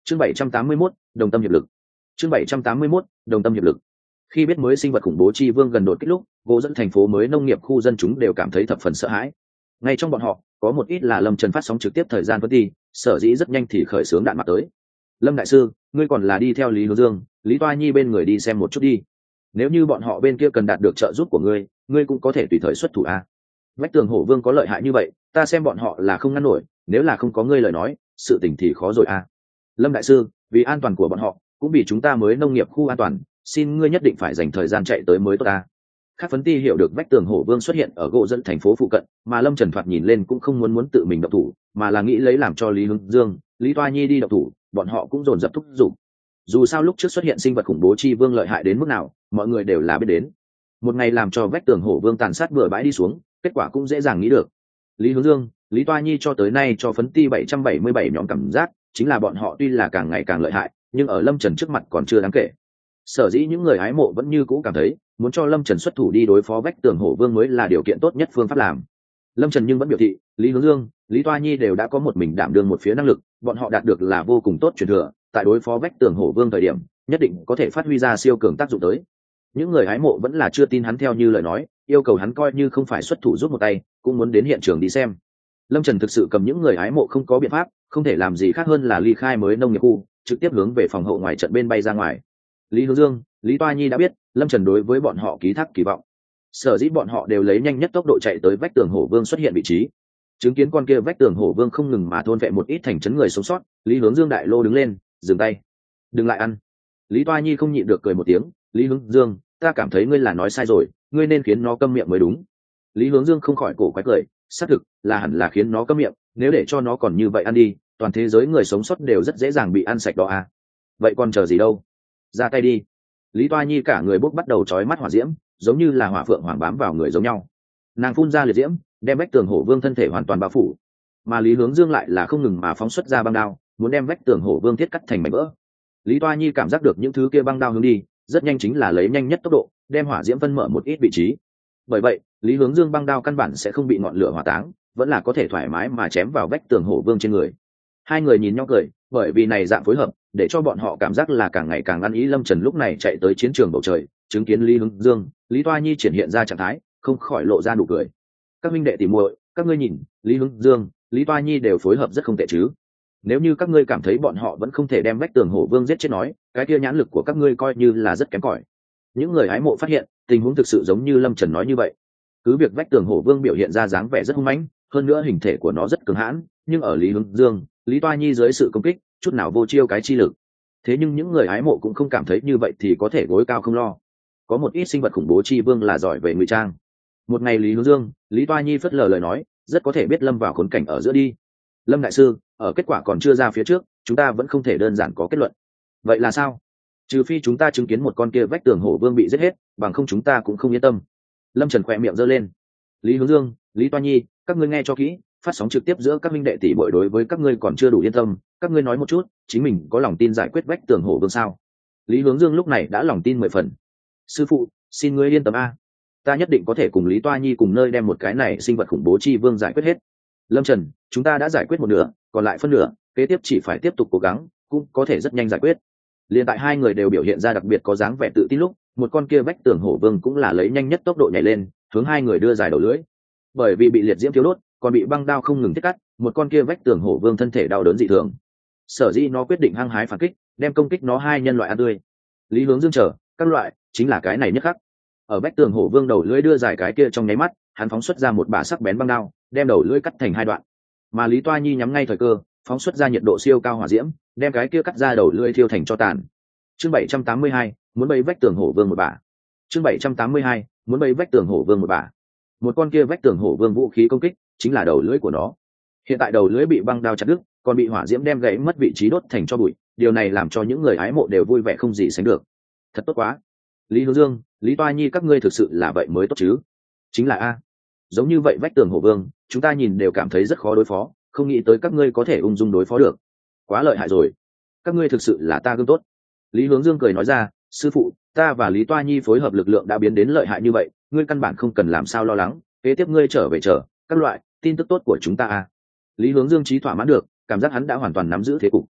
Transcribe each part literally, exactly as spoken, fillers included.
chương bảy trăm tám mươi mốt, đồng tâm hiệp lực. chương bảy trăm tám mươi mốt, đồng tâm hiệp lực. Khi biết mới sinh vật khủng bố chi vương gần đột kích lúc, gỗ dẫn thành phố mới nông nghiệp khu dân chúng đều cảm thấy thập phần sợ hãi. Ngay trong bọn họ, có một ít là Lâm Trần phát sóng trực tiếp thời gian phân ti, sở dĩ rất nhanh thì khởi xướng đạn mặt tới. Lâm đại sư, ngươi còn là đi theo Lý Hướng Dương, Lý Toa Nhi bên người đi xem một chút đi. Nếu như bọn họ bên kia cần đạt được trợ giúp của ngươi, ngươi cũng có thể tùy thời xuất thủ a. Vách tường hổ vương có lợi hại như vậy, ta xem bọn họ là không ngăn nổi, nếu là không có ngươi lời nói, sự tình thì khó rồi a. Lâm đại sư, vì an toàn của bọn họ, cũng vì chúng ta mới nông nghiệp khu an toàn, xin ngươi nhất định phải dành thời gian chạy tới mới tốt ta. Các phấn ti hiểu được vách tường hổ vương xuất hiện ở gỗ dẫn thành phố phụ cận, mà Lâm Trần thoạt nhìn lên cũng không muốn muốn tự mình động thủ, mà là nghĩ lấy làm cho Lý Hướng Dương, Lý Toa Nhi đi động thủ, bọn họ cũng dồn dập thúc giục. Dù sao lúc trước xuất hiện sinh vật khủng bố chi vương lợi hại đến mức nào, mọi người đều là biết đến. Một ngày làm cho vách tường hổ vương tàn sát bừa bãi đi xuống, kết quả cũng dễ dàng nghĩ được. Lý Hướng Dương, Lý Toa Nhi cho tới nay cho phấn ti bảy trăm bảy mươi bảy nhóm cảm giác, chính là bọn họ tuy là càng ngày càng lợi hại, nhưng ở Lâm Trần trước mặt còn chưa đáng kể. Sở dĩ những người hái mộ vẫn như cũ cảm thấy muốn cho Lâm Trần xuất thủ đi đối phó vách tường hổ vương mới là điều kiện tốt nhất phương pháp làm. Lâm Trần nhưng vẫn biểu thị Lý Hướng Dương, Lý Toa Nhi đều đã có một mình đảm đương một phía năng lực, bọn họ đạt được là vô cùng tốt truyền thừa, tại đối phó vách tường hổ vương thời điểm nhất định có thể phát huy ra siêu cường tác dụng tới. Những người hái mộ vẫn là chưa tin hắn theo như lời nói, yêu cầu hắn coi như không phải xuất thủ giúp một tay, cũng muốn đến hiện trường đi xem. Lâm Trần thực sự cầm những người hái mộ không có biện pháp, không thể làm gì khác hơn là ly khai mới nông nghiệp khu, trực tiếp hướng về phòng hậu ngoài trận bên bay ra ngoài. Lý Hướng Dương, Lý Toa Nhi đã biết Lâm Trần đối với bọn họ ký thác kỳ vọng, sở dĩ bọn họ đều lấy nhanh nhất tốc độ chạy tới vách tường hổ vương xuất hiện vị trí. Chứng kiến con kia vách tường hổ vương không ngừng mà thôn vệ một ít thành trấn người sống sót, Lý Hướng Dương đại lô đứng lên, dừng tay. Đừng lại ăn. Lý Toa Nhi không nhịn được cười một tiếng, Lý Hướng Dương, ta cảm thấy ngươi là nói sai rồi, ngươi nên khiến nó câm miệng mới đúng. Lý Hướng Dương không khỏi cổ quái cười, xác thực là hẳn là khiến nó câm miệng, nếu để cho nó còn như vậy ăn đi, toàn thế giới người sống sót đều rất dễ dàng bị ăn sạch đó à. Vậy còn chờ gì đâu, ra tay đi. Lý Toa Nhi cả người bốc bắt đầu chói mắt hỏa diễm, giống như là hỏa phượng hoàng bám vào người giống nhau. Nàng phun ra liệt diễm, đem vách tường hổ vương thân thể hoàn toàn bao phủ, mà Lý Hướng Dương lại là không ngừng mà phóng xuất ra băng đao, muốn đem vách tường hổ vương thiết cắt thành mảnh vỡ. Lý Toa Nhi cảm giác được những thứ kia băng đao hướng đi rất nhanh, chính là lấy nhanh nhất tốc độ đem hỏa diễm phân mở một ít vị trí. Bởi vậy Lý Hướng Dương băng đao căn bản sẽ không bị ngọn lửa hỏa táng, vẫn là có thể thoải mái mà chém vào vách tường hổ vương trên người. Hai người nhìn nhau cười, bởi vì này dạng phối hợp để cho bọn họ cảm giác là càng ngày càng ăn ý. Lâm Trần lúc này chạy tới chiến trường bầu trời, chứng kiến Lý Hướng Dương, Lý Toa Nhi triển hiện ra trạng thái, không khỏi lộ ra nụ cười. Các minh đệ tỉ muội, các ngươi nhìn, Lý Hướng Dương, Lý Toa Nhi đều phối hợp rất không tệ chứ. Nếu như các ngươi cảm thấy bọn họ vẫn không thể đem vách tường hổ vương giết chết nói, cái kia nhãn lực của các ngươi coi như là rất kém cỏi. Những người hái mộ phát hiện tình huống thực sự giống như Lâm Trần nói như vậy. Cứ việc vách tường hổ vương biểu hiện ra dáng vẻ rất hung mãnh, hơn nữa hình thể của nó rất cường hãn, nhưng ở Lý Hướng Dương, Lý Toa Nhi dưới sự công kích chút nào vô chiêu cái chi lực. Thế nhưng những người hái mộ cũng không cảm thấy như vậy thì có thể gối cao không lo. Có một ít sinh vật khủng bố chi vương là giỏi về ngụy trang. Một ngày Lý Hướng Dương, Lý Toa Nhi phớt lờ lời nói, rất có thể biết lâm vào khốn cảnh ở giữa đi. Lâm đại sư, ở kết quả còn chưa ra phía trước, chúng ta vẫn không thể đơn giản có kết luận. Vậy là sao? Trừ phi chúng ta chứng kiến một con kia vách tường hổ vương bị giết hết, bằng không chúng ta cũng không yên tâm. Lâm Trần khỏe miệng giơ lên. Lý Hướng Dương, Lý Toa Nhi, các ngươi nghe cho kỹ, phát sóng trực tiếp giữa các minh đệ tỷ muội đối với các ngươi còn chưa đủ yên tâm, các ngươi nói một chút, chính mình có lòng tin giải quyết vách tường hổ vương sao? Lý Hướng Dương lúc này đã lòng tin mười phần. Sư phụ, xin ngươi yên tâm a, ta nhất định có thể cùng Lý Toa Nhi cùng nơi đem một cái này sinh vật khủng bố chi vương giải quyết hết. Lâm Trần, chúng ta đã giải quyết một nửa, còn lại phân nửa, kế tiếp chỉ phải tiếp tục cố gắng, cũng có thể rất nhanh giải quyết. Liên tại hai người đều biểu hiện ra đặc biệt có dáng vẻ tự tin lúc, một con kia vách tường hổ vương cũng là lấy nhanh nhất tốc độ nhảy lên, hướng hai người đưa dài đầu lưỡi. Bởi vì bị liệt diễm thiếu đốt, còn bị băng đao không ngừng thiết cắt, một con kia vách tường hổ vương thân thể đau đớn dị thường. Sở dĩ nó quyết định hăng hái phản kích, đem công kích nó hai nhân loại ăn tươi. Lý Hướng Dương chờ, các loại, chính là cái này nhất khắc. Ở vách tường hổ vương đầu lưỡi đưa dài cái kia trong nháy mắt, hắn phóng xuất ra một bả sắc bén băng đao, đem đầu lưỡi cắt thành hai đoạn. Mà Lý Toa Nhi nhắm ngay thời cơ, phóng xuất ra nhiệt độ siêu cao hỏa diễm, đem cái kia cắt ra đầu lưỡi thiêu thành tro tàn. Chương bảy trăm tám mươi hai, muốn bấy vách tường hổ vương một bả. Chương bảy trăm tám mươi hai, muốn bấy vách tường hổ vương một bả. Một con kia vách tường hổ vương vũ khí công kích chính là đầu lưỡi của nó. Hiện tại đầu lưỡi bị băng đao chặt đứt, còn bị hỏa diễm đem gãy mất vị trí đốt thành tro bụi, điều này làm cho những người hái mộ đều vui vẻ không gì sánh được. Thật tốt quá. Lý Hướng Dương, Lý Toa Nhi các ngươi thực sự là vậy mới tốt chứ? Chính là a. Giống như vậy vách tường hổ vương, chúng ta nhìn đều cảm thấy rất khó đối phó, không nghĩ tới các ngươi có thể ung dung đối phó được. Quá lợi hại rồi. Các ngươi thực sự là ta gương tốt. Lý Hướng Dương cười nói ra, sư phụ, ta và Lý Toa Nhi phối hợp lực lượng đã biến đến lợi hại như vậy, ngươi căn bản không cần làm sao lo lắng, kế tiếp ngươi trở về chờ các loại tin tức tốt của chúng ta a. Lý Hướng Dương trí thỏa mãn được, cảm giác hắn đã hoàn toàn nắm giữ thế cục.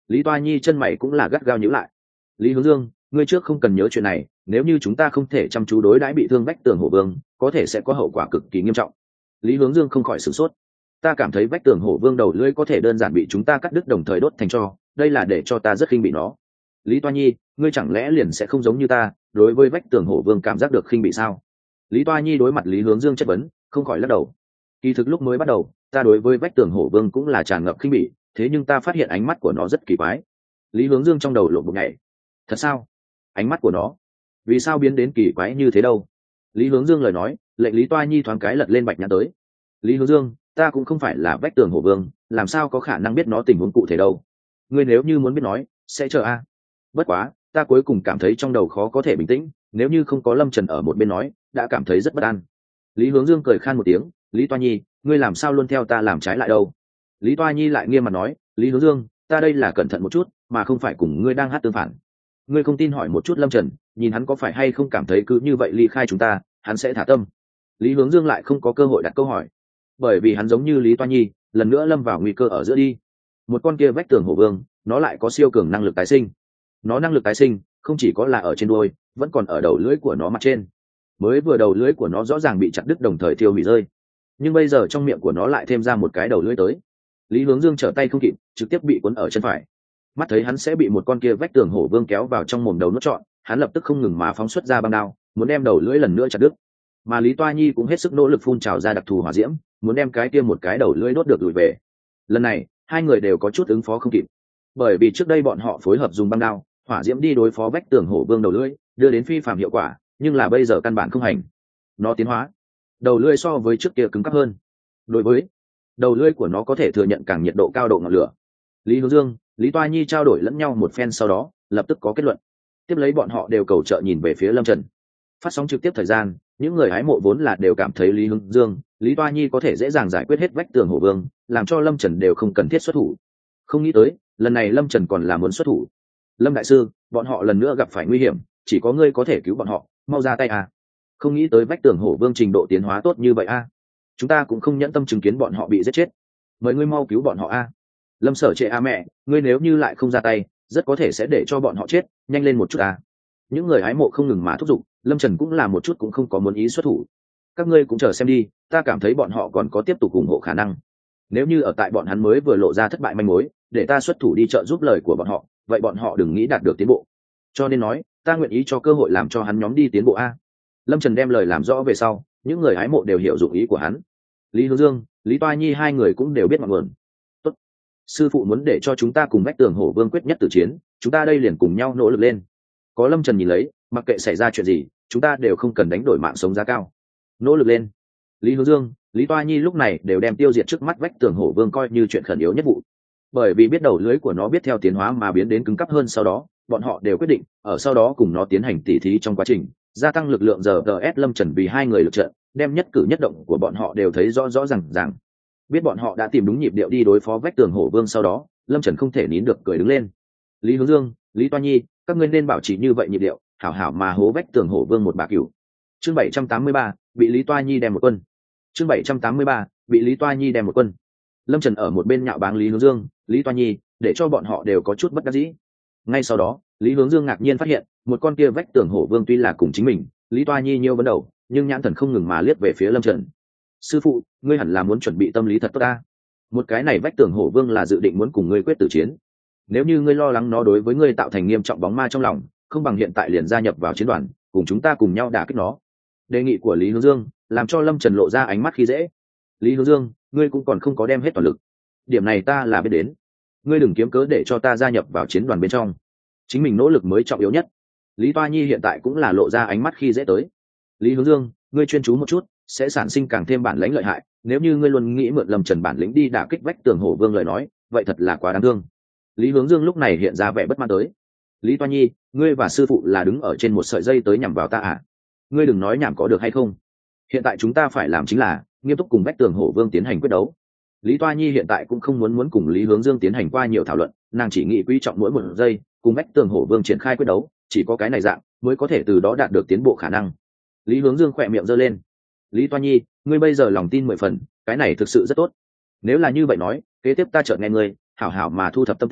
Lý Toa Nhi chân mày cũng là gắt gao nhíu lại. Lý Hướng Dương, ngươi trước không cần nhớ chuyện này, nếu như chúng ta không thể chăm chú đối đãi bị thương vách tường hổ vương, có thể sẽ có hậu quả cực kỳ nghiêm trọng. Lý Hướng Dương không khỏi sửng sốt. Ta cảm thấy vách tường hổ vương đầu lưỡi có thể đơn giản bị chúng ta cắt đứt đồng thời đốt thành tro, đây là để cho ta rất khinh bị nó. Lý Toa Nhi, ngươi chẳng lẽ liền sẽ không giống như ta, đối với vách tường hổ vương cảm giác được khinh bị sao? Lý Toa Nhi đối mặt Lý Hướng Dương chất vấn, không khỏi lắc đầu. Kỳ thực lúc mới bắt đầu, ta đối với vách tường hổ vương cũng là tràn ngập khinh bỉ, thế nhưng ta phát hiện ánh mắt của nó rất kỳ quái. Lý Hướng Dương trong đầu lộn một ngày. Thật sao? Ánh mắt của nó, vì sao biến đến kỳ quái như thế đâu? Lý Hướng Dương lời nói, lệnh Lý Toa Nhi thoáng cái lật lên bạch nhãn tới. Lý Hướng Dương, ta cũng không phải là vách tường hổ vương, làm sao có khả năng biết nó tình huống cụ thể đâu? Ngươi nếu như muốn biết nói, sẽ chờ a. Bất quá, ta cuối cùng cảm thấy trong đầu khó có thể bình tĩnh, nếu như không có Lâm Trần ở một bên nói, đã cảm thấy rất bất an. Lý Hướng Dương cười khan một tiếng, Lý Toa Nhi, ngươi làm sao luôn theo ta làm trái lại đâu? Lý Toa Nhi lại nghiêm mặt nói, Lý Hướng Dương, ta đây là cẩn thận một chút, mà không phải cùng ngươi đang hát tương phản. Ngươi không tin hỏi một chút Lâm Trần, nhìn hắn có phải hay không cảm thấy cứ như vậy ly khai chúng ta, hắn sẽ thả tâm. Lý Hướng Dương lại không có cơ hội đặt câu hỏi, bởi vì hắn giống như Lý Toa Nhi, lần nữa lâm vào nguy cơ ở giữa đi. Một con kia vách tường hổ vương, nó lại có siêu cường năng lực tái sinh. Nó năng lực tái sinh, không chỉ có là ở trên đuôi, vẫn còn ở đầu lưỡi của nó mặt trên. Mới vừa đầu lưỡi của nó rõ ràng bị chặt đứt đồng thời tiêu hủy rơi, nhưng bây giờ trong miệng của nó lại thêm ra một cái đầu lưỡi tới. Lý Hướng Dương trở tay không kịp, trực tiếp bị cuốn ở chân phải. Mắt thấy hắn sẽ bị một con kia vách tường hổ vương kéo vào trong mồm đầu nuốt trọn, hắn lập tức không ngừng mà phóng xuất ra băng đao, muốn đem đầu lưỡi lần nữa chặt đứt. Mà Lý Toa Nhi cũng hết sức nỗ lực phun trào ra đặc thù hỏa diễm, muốn đem cái kia một cái đầu lưỡi đốt được lùi về. Lần này, hai người đều có chút ứng phó không kịp, bởi vì trước đây bọn họ phối hợp dùng băng đao, hỏa diễm đi đối phó vách tường hổ vương đầu lưỡi, đưa đến phi phàm hiệu quả, nhưng là bây giờ căn bản không hành. Nó tiến hóa, đầu lưỡi so với trước kia cứng cáp hơn. Đối với đầu lưỡi của nó có thể thừa nhận càng nhiệt độ cao độ ngọn lửa. Lý Hướng Dương, Lý Toa Nhi trao đổi lẫn nhau một phen sau đó, lập tức có kết luận. Tiếp lấy bọn họ đều cầu trợ nhìn về phía Lâm Trần. Phát sóng trực tiếp thời gian, những người hái mộ vốn là đều cảm thấy Lý Hướng Dương, Lý Toa Nhi có thể dễ dàng giải quyết hết vách tường hổ vương, làm cho Lâm Trần đều không cần thiết xuất thủ. Không nghĩ tới, lần này Lâm Trần còn là muốn xuất thủ. Lâm đại sư, bọn họ lần nữa gặp phải nguy hiểm, chỉ có ngươi có thể cứu bọn họ, mau ra tay à. Không nghĩ tới vách tường hổ vương trình độ tiến hóa tốt như vậy à. Chúng ta cũng không nhẫn tâm chứng kiến bọn họ bị giết chết. Mời ngươi mau cứu bọn họ a. Lâm Sở Trệ a mẹ, ngươi nếu như lại không ra tay, rất có thể sẽ để cho bọn họ chết, nhanh lên một chút a. Những người hái mộ không ngừng mà thúc giục, Lâm Trần cũng là một chút cũng không có muốn ý xuất thủ. Các ngươi cũng chờ xem đi, ta cảm thấy bọn họ còn có tiếp tục ủng hộ khả năng. Nếu như ở tại bọn hắn mới vừa lộ ra thất bại manh mối, để ta xuất thủ đi trợ giúp lời của bọn họ, vậy bọn họ đừng nghĩ đạt được tiến bộ. Cho nên nói, ta nguyện ý cho cơ hội làm cho hắn nhóm đi tiến bộ a. Lâm Trần đem lời làm rõ về sau, những người hái mộ đều hiểu dụng ý của hắn. Lý Hướng Dương, Lý Toa Nhi hai người cũng đều biết ngọn nguồn. Tốt, sư phụ muốn để cho chúng ta cùng vách tường hổ vương quyết nhất tử chiến, chúng ta đây liền cùng nhau nỗ lực lên. Có Lâm Trần nhìn lấy, mặc kệ xảy ra chuyện gì, chúng ta đều không cần đánh đổi mạng sống giá cao. Nỗ lực lên. Lý Hướng Dương, Lý Toa Nhi lúc này đều đem tiêu diệt trước mắt vách tường hổ vương coi như chuyện khẩn yếu nhất vụ. Bởi vì biết đầu lưới của nó biết theo tiến hóa mà biến đến cứng cáp hơn, sau đó bọn họ đều quyết định ở sau đó cùng nó tiến hành tỉ thí trong quá trình gia tăng lực lượng. Giờ gs Lâm Trần vì hai người lực trận, đem nhất cử nhất động của bọn họ đều thấy rõ rõ ràng ràng. Biết bọn họ đã tìm đúng nhịp điệu đi đối phó vách tường hổ vương, sau đó Lâm Trần không thể nín được cười đứng lên. Lý Hướng Dương, Lý Toa Nhi, các ngươi nên bảo trì như vậy nhịp điệu, hảo hảo mà hố vách tường hổ vương một bà cửu. Chương bảy trăm tám mươi ba, bị Lý Toa Nhi đem một quân. Chương bảy trăm tám mươi ba, bị Lý Toa Nhi đem một quân. Lâm Trần ở một bên nhạo báng Lý Hướng Dương, Lý Toa Nhi, để cho bọn họ đều có chút bất đắc dĩ. Ngay sau đó, Lý Hướng Dương ngạc nhiên phát hiện, một con kia vách tường hổ vương tuy là cùng chính mình, Lý Toa Nhi nhiêu vấn đầu, nhưng nhãn thần không ngừng mà liếc về phía Lâm Trần. Sư phụ, ngươi hẳn là muốn chuẩn bị tâm lý thật tốt ta. Một cái này vách tường hổ vương là dự định muốn cùng ngươi quyết tử chiến. Nếu như ngươi lo lắng nó đối với ngươi tạo thành nghiêm trọng bóng ma trong lòng, không bằng hiện tại liền gia nhập vào chiến đoàn, cùng chúng ta cùng nhau đả kích nó. Đề nghị của Lý Hướng Dương làm cho Lâm Trần lộ ra ánh mắt khi dễ. Lý Hướng Dương, ngươi cũng còn không có đem hết toàn lực. Điểm này ta là biết đến. Ngươi đừng kiếm cớ để cho ta gia nhập vào chiến đoàn bên trong. Chính mình nỗ lực mới trọng yếu nhất. Lý Toa Nhi hiện tại cũng là lộ ra ánh mắt khi dễ tới. Lý Hướng Dương, ngươi chuyên chú một chút, sẽ sản sinh càng thêm bản lĩnh lợi hại. Nếu như ngươi luôn nghĩ mượn Lâm Trần bản lĩnh đi đả kích vách tường hổ vương lời nói, vậy thật là quá đáng thương. Lý Hướng Dương lúc này hiện ra vẻ bất mãn tới. Lý Toa Nhi, ngươi và sư phụ là đứng ở trên một sợi dây tới nhằm vào ta à? Ngươi đừng nói nhảm có được hay không? Hiện tại chúng ta phải làm chính là nghiêm túc cùng vách tường hổ vương tiến hành quyết đấu. Lý Toa Nhi hiện tại cũng không muốn muốn cùng Lý Hướng Dương tiến hành qua nhiều thảo luận, nàng chỉ nghĩ quý trọng mỗi một giây, cùng vách tường hổ vương triển khai quyết đấu, chỉ có cái này dạng mới có thể từ đó đạt được tiến bộ khả năng. Lý Hướng Dương khỏe miệng giơ lên. Lý Toa Nhi, ngươi bây giờ lòng tin mười phần, cái này thực sự rất tốt. Nếu là như vậy nói, kế tiếp ta chợt nghe ngươi hảo hảo mà thu thập tâm tình,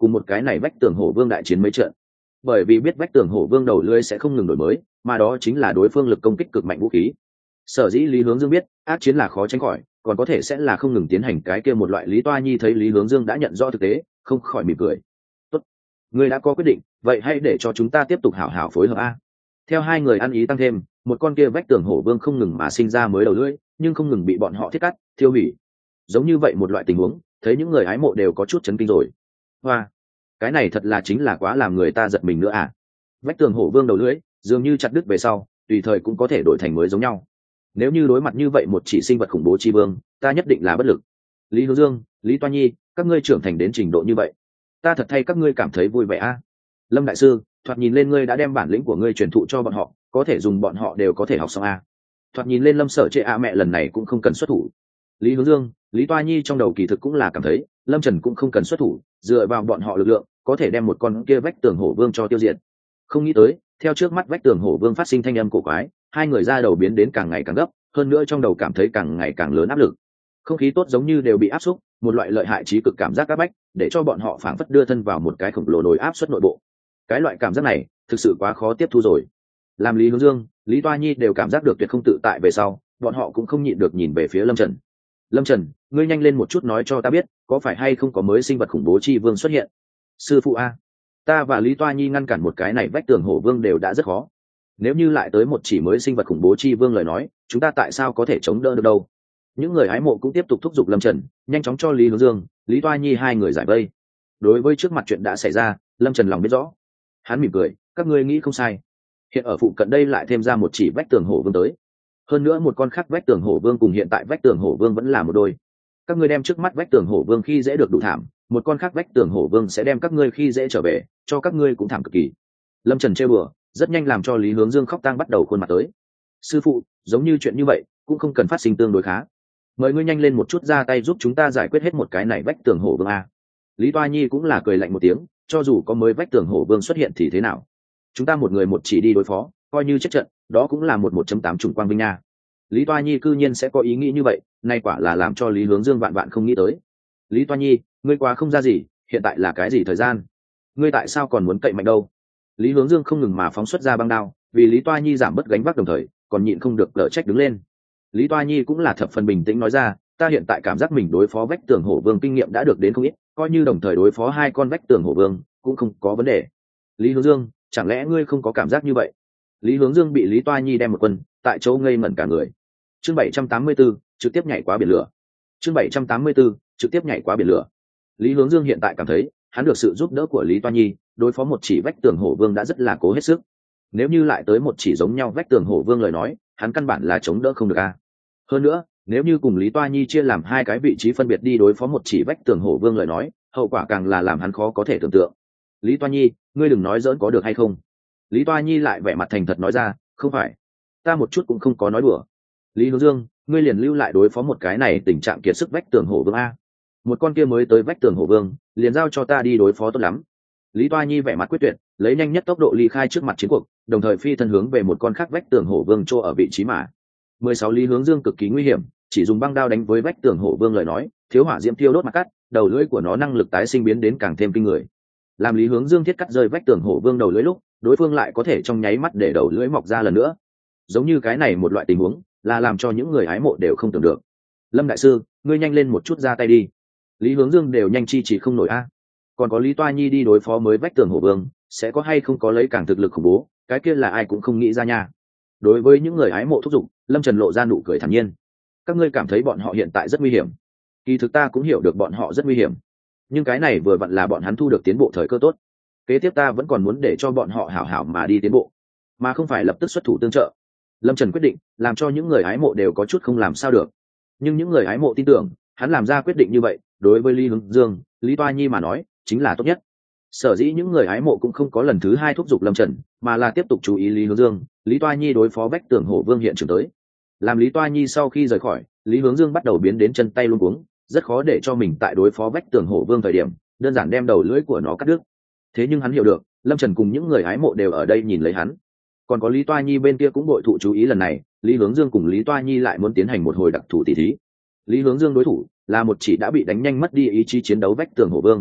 cùng một cái này vách tường hổ vương đại chiến mấy trận. Bởi vì biết vách tường hổ vương đầu lưỡi sẽ không ngừng đổi mới, mà đó chính là đối phương lực công kích cực mạnh vũ khí. Sở dĩ Lý Hướng Dương biết ác chiến là khó tránh khỏi, còn có thể sẽ là không ngừng tiến hành cái kia một loại. Lý Toa Nhi thấy Lý Hướng Dương đã nhận rõ thực tế, không khỏi mỉm cười. Tốt, ngươi đã có quyết định, vậy hãy để cho chúng ta tiếp tục hảo hảo phối hợp a. Theo hai người ăn ý tăng thêm, một con kia vách tường hổ vương không ngừng mà sinh ra mới đầu lưỡi, nhưng không ngừng bị bọn họ thiết cắt, thiêu hủy. Giống như vậy một loại tình huống, thấy những người hái mộ đều có chút chấn kinh rồi. Hoa, cái này thật là chính là quá làm người ta giật mình nữa à. Vách tường hổ vương đầu lưỡi dường như chặt đứt về sau, tùy thời cũng có thể đổi thành mới giống nhau. Nếu như đối mặt như vậy một chỉ sinh vật khủng bố chi vương, ta nhất định là bất lực. Lý Hướng Dương, Lý Toa Nhi, các ngươi trưởng thành đến trình độ như vậy, ta thật thay các ngươi cảm thấy vui vẻ a. Lâm đại sư, thoạt nhìn lên ngươi đã đem bản lĩnh của ngươi truyền thụ cho bọn họ, có thể dùng bọn họ đều có thể học xong a. Thoạt nhìn lên Lâm Sở Trệ a mẹ lần này cũng không cần xuất thủ. Lý Hướng Dương, Lý Toa Nhi trong đầu kỳ thực cũng là cảm thấy Lâm Trần cũng không cần xuất thủ, dựa vào bọn họ lực lượng có thể đem một con kia vách tường hổ vương cho tiêu diệt. Không nghĩ tới, theo trước mắt vách tường hổ vương phát sinh thanh âm cổ quái, hai người ra đầu biến đến càng ngày càng gấp, hơn nữa trong đầu cảm thấy càng ngày càng lớn áp lực. Không khí tốt giống như đều bị áp xúc, một loại lợi hại trí cực cảm giác áp bách, để cho bọn họ phảng phất đưa thân vào một cái khổng lồ nồi áp suất nội bộ. Cái loại cảm giác này thực sự quá khó tiếp thu rồi. Làm Lý Hướng Dương, Lý Toa Nhi đều cảm giác được tuyệt không tự tại về sau, bọn họ cũng không nhịn được nhìn về phía Lâm Trần. Lâm Trần, ngươi nhanh lên một chút nói cho ta biết, có phải hay không có mới sinh vật khủng bố chi vương xuất hiện? Sư phụ a, ta và Lý Toa Nhi ngăn cản một cái này vách tường hổ vương đều đã rất khó, nếu như lại tới một chỉ mới sinh vật khủng bố chi vương lời nói, chúng ta tại sao có thể chống đỡ được đâu? Những người hái mộ cũng tiếp tục thúc giục Lâm Trần nhanh chóng cho Lý Hướng Dương, Lý Toa Nhi hai người giải vây. Đối với trước mặt chuyện đã xảy ra, Lâm Trần lòng biết rõ, hắn mỉm cười, các ngươi nghĩ không sai, hiện ở phụ cận đây lại thêm ra một chỉ vách tường hổ vương tới, hơn nữa một con khác vách tường hổ vương cùng hiện tại vách tường hổ vương vẫn là một đôi. Các ngươi đem trước mắt vách tường hổ vương khi dễ được đủ thảm, một con khác vách tường hổ vương sẽ đem các ngươi khi dễ trở về, cho các ngươi cũng thảm cực kỳ. Lâm Trần trêu bừa, rất nhanh làm cho Lý Hướng Dương khóc tang bắt đầu khuôn mặt tới. Sư phụ, giống như chuyện như vậy cũng không cần phát sinh tương đối khá, mời ngươi nhanh lên một chút ra tay giúp chúng ta giải quyết hết một cái này vách tường hổ vương a. Lý Toa Nhi cũng là cười lạnh một tiếng, cho dù có mới vách tường hổ vương xuất hiện thì thế nào, chúng ta một người một chỉ đi đối phó, coi như chết trận, đó cũng là một một chấm tám trùng quang vinh nha. Lý Toa Nhi cư nhiên sẽ có ý nghĩ như vậy, nay quả là làm cho Lý Hướng Dương vạn vạn không nghĩ tới. Lý Toa Nhi, ngươi quá không ra gì, hiện tại là cái gì thời gian, ngươi tại sao còn muốn cậy mạnh đâu? Lý Hướng Dương không ngừng mà phóng xuất ra băng đao, vì Lý Toa Nhi giảm bớt gánh vác đồng thời còn nhịn không được cở trách đứng lên. Lý Toa Nhi cũng là thập phần bình tĩnh nói ra, ta hiện tại cảm giác mình đối phó vách tường hổ vương kinh nghiệm đã được đến không ít, coi như đồng thời đối phó hai con vách tường hổ vương cũng không có vấn đề. Lý Hướng Dương, chẳng lẽ ngươi không có cảm giác như vậy? Lý Hướng Dương bị Lý Toa Nhi đem một quân, tại chỗ ngây ngẩn cả người. Chương bảy trăm tám mươi tư, trực tiếp nhảy qua biển lửa. Chương bảy trăm tám mươi tư, trực tiếp nhảy qua biển lửa. Lý Hướng Dương hiện tại cảm thấy, hắn được sự giúp đỡ của Lý Toa Nhi, đối phó một chỉ vách tường hổ vương đã rất là cố hết sức. Nếu như lại tới một chỉ giống nhau vách tường hổ vương lời nói, hắn căn bản là chống đỡ không được a. Hơn nữa, nếu như cùng Lý Toa Nhi chia làm hai cái vị trí phân biệt đi đối phó một chỉ vách tường hổ vương lời nói, hậu quả càng là làm hắn khó có thể tưởng tượng. Lý Toa Nhi, ngươi đừng nói giỡn có được hay không? Lý Toa Nhi lại vẻ mặt thành thật nói ra, không phải, ta một chút cũng không có nói đùa. Lý Hướng Dương, ngươi liền lưu lại đối phó một cái này tình trạng kiệt sức vách tường hổ vương a. Một con kia mới tới vách tường hổ vương, liền giao cho ta đi đối phó tốt lắm. Lý Toa Nhi vẻ mặt quyết tuyệt, lấy nhanh nhất tốc độ ly khai trước mặt chiến cuộc, đồng thời phi thân hướng về một con khác vách tường hổ vương chỗ ở vị trí mà. mười sáu Lý Hướng Dương cực kỳ nguy hiểm, chỉ dùng băng đao đánh với vách tường hổ vương lời nói, thiếu hỏa diễm tiêu đốt mặt cắt, đầu lưỡi của nó năng lực tái sinh biến đến càng thêm kinh người. Làm Lý Hướng Dương thiết cắt rơi vách tường hổ vương đầu lưỡi lúc, đối phương lại có thể trong nháy mắt để đầu lưỡi mọc ra lần nữa. Giống như cái này một loại tình huống, là làm cho những người hái mộ đều không tưởng được. Lâm đại sư, ngươi nhanh lên một chút ra tay đi. Lý Hướng Dương đều nhanh chi chỉ không nổi a. Còn có Lý Toa Nhi đi đối phó mới vách tường hổ vương, sẽ có hay không có lấy càng thực lực khủng bố, cái kia là ai cũng không nghĩ ra nha. Đối với những người hái mộ thúc giục, Lâm Trần lộ ra nụ cười thản nhiên. Các ngươi cảm thấy bọn họ hiện tại rất nguy hiểm, kỳ thực ta cũng hiểu được bọn họ rất nguy hiểm, nhưng cái này vừa vặn là bọn hắn thu được tiến bộ thời cơ tốt. Kế tiếp ta vẫn còn muốn để cho bọn họ hảo hảo mà đi tiến bộ, mà không phải lập tức xuất thủ tương trợ. Lâm Trần quyết định, làm cho những người hái mộ đều có chút không làm sao được. Nhưng những người hái mộ tin tưởng, hắn làm ra quyết định như vậy, đối với Lý Hướng Dương, Lý Toa Nhi mà nói, chính là tốt nhất. Sở dĩ những người hái mộ cũng không có lần thứ hai thúc giục Lâm Trần, mà là tiếp tục chú ý Lý Hướng Dương, Lý Toa Nhi đối phó vách tường hổ vương hiện trường tới. Làm Lý Toa Nhi sau khi rời khỏi, Lý Hướng Dương bắt đầu biến đến chân tay luống cuống, rất khó để cho mình tại đối phó vách tường hổ vương thời điểm, đơn giản đem đầu lưỡi của nó cắt đứt. Thế nhưng hắn hiểu được, Lâm Trần cùng những người hái mộ đều ở đây nhìn lấy hắn. Còn có Lý Toa Nhi bên kia cũng bội thụ chú ý lần này, Lý Hướng Dương cùng Lý Toa Nhi lại muốn tiến hành một hồi đặc thù tỷ thí. Lý Hướng Dương đối thủ là một chỉ đã bị đánh nhanh mất đi ý chí chiến đấu vách tường hổ vương.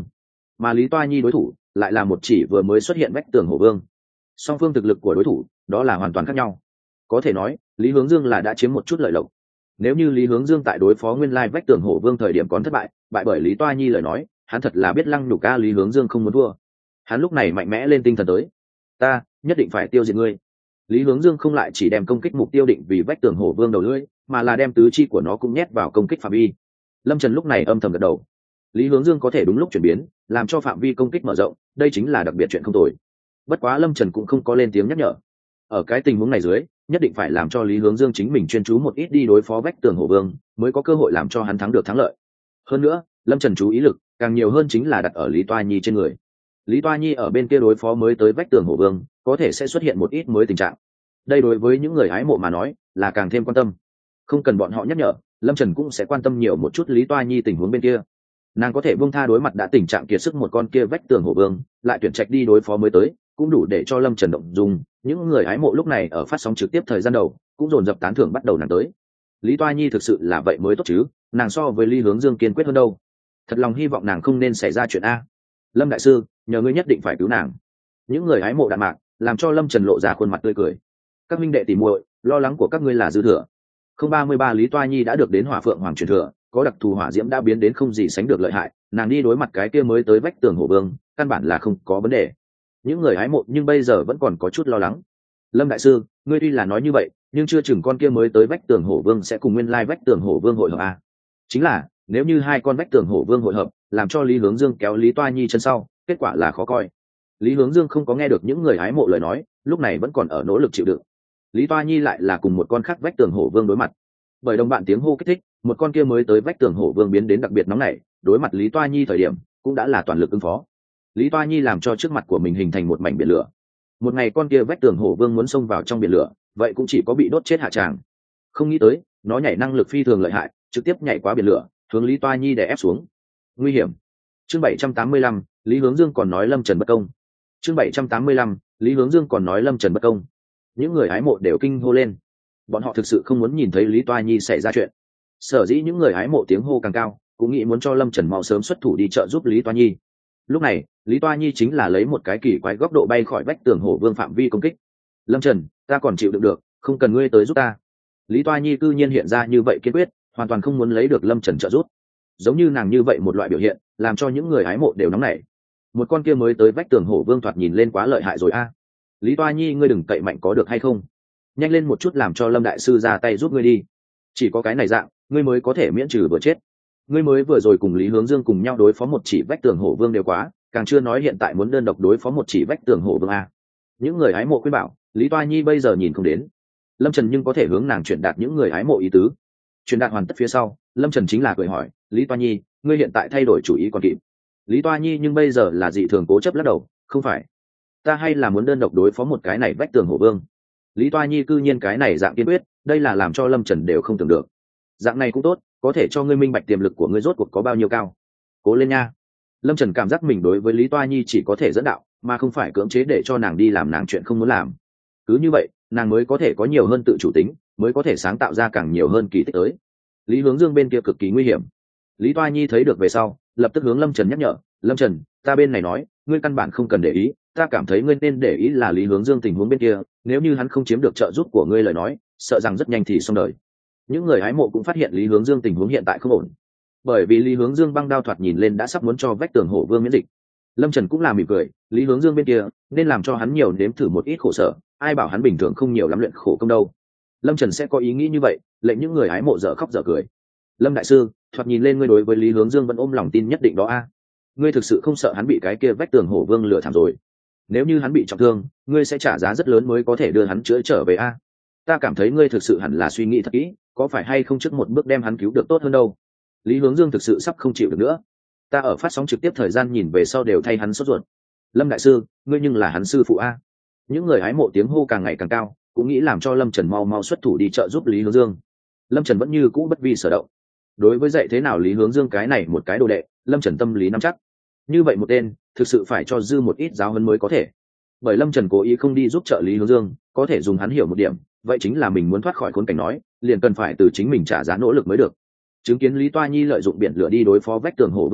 mà Lý Toa Nhi đối thủ lại là một chỉ vừa mới xuất hiện vách tường hổ vương. Song phương thực lực của đối thủ đó là hoàn toàn khác nhau. Có thể nói Lý Hướng Dương là đã chiếm một chút lợi lộc. Nếu như Lý Hướng Dương tại đối phó nguyên lai vách tường hổ vương thời điểm còn thất bại, bại bởi Lý Toa Nhi lời nói, hắn thật là biết lăng nhục ca Lý Hướng Dương không muốn thua. Hắn lúc này mạnh mẽ lên tinh thần tới, ta nhất định phải tiêu diệt ngươi. Lý Hướng Dương không lại chỉ đem công kích mục tiêu định vì vách tường hổ vương đầu lưỡi, mà là đem tứ chi của nó cũng nhét vào công kích phạm vi. Lâm Trần lúc này âm thầm gật đầu. Lý Hướng Dương có thể đúng lúc chuyển biến, làm cho phạm vi công kích mở rộng, đây chính là đặc biệt chuyện không tồi. Bất quá Lâm Trần cũng không có lên tiếng nhắc nhở. Ở cái tình huống này dưới, nhất định phải làm cho Lý Hướng Dương chính mình chuyên chú một ít đi đối phó vách tường hổ vương, mới có cơ hội làm cho hắn thắng được thắng lợi. Hơn nữa, Lâm Trần chú ý lực càng nhiều hơn chính là đặt ở Lý Toa Nhi trên người. Lý Toa Nhi ở bên kia đối phó mới tới vách tường hổ vương, có thể sẽ xuất hiện một ít mới tình trạng. Đây đối với những người hái mộ mà nói, là càng thêm quan tâm. Không cần bọn họ nhắc nhở, Lâm Trần cũng sẽ quan tâm nhiều một chút Lý Toa Nhi tình huống bên kia. Nàng có thể buông tha đối mặt đã tình trạng kiệt sức một con kia vách tường hổ vương, lại tuyển trạch đi đối phó mới tới, cũng đủ để cho Lâm Trần động dung. Những người hái mộ lúc này ở phát sóng trực tiếp thời gian đầu, cũng dồn dập tán thưởng bắt đầu nàng tới. Lý Toa Nhi thực sự là vậy mới tốt chứ, nàng so với Lý Hướng Dương kiên quyết hơn đâu. Thật lòng hy vọng nàng không nên xảy ra chuyện a. Lâm đại sư, nhờ ngươi nhất định phải cứu nàng. Những người hái mộ đạn mạc, làm cho Lâm Trần lộ ra khuôn mặt tươi cười. Các minh đệ tỉ muội, lo lắng của các ngươi là dư thừa. Không ba mươi ba Lý Toa Nhi đã được đến Hỏa Phượng Hoàng truyền thừa, có đặc thù hỏa diễm đã biến đến không gì sánh được lợi hại, nàng đi đối mặt cái kia mới tới vách tường hổ vương, căn bản là không có vấn đề. Những người hái mộ nhưng bây giờ vẫn còn có chút lo lắng. Lâm đại sư, ngươi tuy là nói như vậy, nhưng chưa chừng con kia mới tới vách tường hổ vương sẽ cùng nguyên lai vách tường hổ vương hội hợp a. Chính là, nếu như hai con vách tường hổ vương hội hợp, làm cho Lý Hướng Dương kéo Lý Toa Nhi chân sau, kết quả là khó coi. Lý Hướng Dương không có nghe được những người hái mộ lời nói, lúc này vẫn còn ở nỗ lực chịu đựng. Lý Toa Nhi lại là cùng một con khác vách tường hổ vương đối mặt. Bởi đồng bạn tiếng hô kích thích, một con kia mới tới vách tường hổ vương biến đến đặc biệt nóng nảy, đối mặt Lý Toa Nhi thời điểm, cũng đã là toàn lực ứng phó. Lý Toa Nhi làm cho trước mặt của mình hình thành một mảnh biển lửa. Một ngày con kia vách tường hổ vương muốn xông vào trong biển lửa, vậy cũng chỉ có bị đốt chết hạ tràng. Không nghĩ tới, nó nhảy năng lực phi thường lợi hại, trực tiếp nhảy qua biển lửa, hướng Lý Toa Nhi đè ép xuống. Nguy hiểm. Chương bảy trăm tám mươi lăm, Lý Hướng Dương còn nói Lâm Trần bất công. Chương bảy trăm tám mươi lăm, Lý Hướng Dương còn nói Lâm Trần bất công. Những người hái mộ đều kinh hô lên. Bọn họ thực sự không muốn nhìn thấy Lý Toa Nhi xảy ra chuyện. Sở dĩ những người hái mộ tiếng hô càng cao, cũng nghĩ muốn cho Lâm Trần mau sớm xuất thủ đi trợ giúp Lý Toa Nhi. Lúc này, Lý Toa Nhi chính là lấy một cái kỳ quái góc độ bay khỏi vách tường hổ vương phạm vi công kích. Lâm Trần, ta còn chịu đựng được, không cần ngươi tới giúp ta. Lý Toa Nhi cư nhiên hiện ra như vậy kiên quyết, hoàn toàn không muốn lấy được Lâm Trần trợ giúp. Giống như nàng như vậy một loại biểu hiện, làm cho những người hái mộ đều nóng nảy. Một con kia mới tới vách tường hổ vương thoạt nhìn lên quá lợi hại rồi a. Lý Toa Nhi, ngươi đừng cậy mạnh có được hay không? Nhanh lên một chút làm cho Lâm đại sư ra tay giúp ngươi đi. Chỉ có cái này dạng, ngươi mới có thể miễn trừ vừa chết. Ngươi mới vừa rồi cùng Lý Hướng Dương cùng nhau đối phó một chỉ vách tường hổ vương đều quá, càng chưa nói hiện tại muốn đơn độc đối phó một chỉ vách tường hổ vương a. Những người hái mộ khuyên bảo, Lý Toa Nhi bây giờ nhìn không đến. Lâm Trần nhưng có thể hướng nàng truyền đạt những người hái mộ ý tứ. Truyền đạt hoàn tất phía sau, Lâm Trần chính là cười hỏi, Lý Toa Nhi, ngươi hiện tại thay đổi chủ ý còn kịp. Lý Toa Nhi nhưng bây giờ là dị thường cố chấp lắc đầu, không phải, ta hay là muốn đơn độc đối phó một cái này vách tường hổ vương. Lý Toa Nhi cư nhiên cái này dạng kiên quyết, đây là làm cho Lâm Trần đều không tưởng được. Dạng này cũng tốt, có thể cho ngươi minh bạch tiềm lực của ngươi rốt cuộc có bao nhiêu cao. Cố lên nha. Lâm Trần cảm giác mình đối với Lý Toa Nhi chỉ có thể dẫn đạo, mà không phải cưỡng chế để cho nàng đi làm nàng chuyện không muốn làm. Cứ như vậy, nàng mới có thể có nhiều hơn tự chủ tính, mới có thể sáng tạo ra càng nhiều hơn kỳ tích tới. Lý Hướng Dương bên kia cực kỳ nguy hiểm. Lý Toa Nhi thấy được về sau, lập tức hướng Lâm Trần nhắc nhở, Lâm Trần, ta bên này nói, ngươi căn bản không cần để ý, ta cảm thấy ngươi nên để ý là Lý Hướng Dương tình huống bên kia, nếu như hắn không chiếm được trợ giúp của ngươi lời nói, sợ rằng rất nhanh thì xong đời. Những người hái mộ cũng phát hiện Lý Hướng Dương tình huống hiện tại không ổn, bởi vì Lý Hướng Dương băng đao thoạt nhìn lên đã sắp muốn cho vách tường hổ vương miễn dịch. Lâm Trần cũng là mỉm cười, Lý Hướng Dương bên kia nên làm cho hắn nhiều nếm thử một ít khổ sở, ai bảo hắn bình thường không nhiều lắm luyện khổ công đâu. Lâm Trần sẽ có ý nghĩ như vậy, lệnh những người hái mộ dở khóc dở cười. Lâm đại sư, thoạt nhìn lên ngươi đối với Lý Hướng Dương vẫn ôm lòng tin nhất định đó a. Ngươi thực sự không sợ hắn bị cái kia vách tường hổ vương lừa thảm rồi? Nếu như hắn bị trọng thương, ngươi sẽ trả giá rất lớn mới có thể đưa hắn chữa trở về a. Ta cảm thấy ngươi thực sự hẳn là suy nghĩ thật kỹ, có phải hay không trước một bước đem hắn cứu được tốt hơn đâu. Lý Hướng Dương thực sự sắp không chịu được nữa. Ta ở phát sóng trực tiếp thời gian nhìn về sau đều thay hắn sốt ruột. Lâm đại sư, ngươi nhưng là hắn sư phụ a. Những người hái mộ tiếng hô càng ngày càng cao, cũng nghĩ làm cho Lâm Trần mau mau xuất thủ đi trợ giúp Lý Hướng Dương. Lâm Trần vẫn như cũ bất vi sở động. Đối với dạy thế nào Lý Hướng Dương cái này một cái đồ đệ, Lâm Trần tâm lý nắm chắc. Như vậy một tên, thực sự phải cho dư một ít giáo huấn mới có thể. Bởi Lâm Trần cố ý không đi giúp trợ Lý Hướng Dương, có thể dùng hắn hiểu một điểm, vậy chính là mình muốn thoát khỏi khốn cảnh nói, liền cần phải từ chính mình trả giá nỗ lực mới được. Chứng kiến Lý Toa Nhi lợi dụng biển lửa đi đối phó vách tường hổ vương lúc,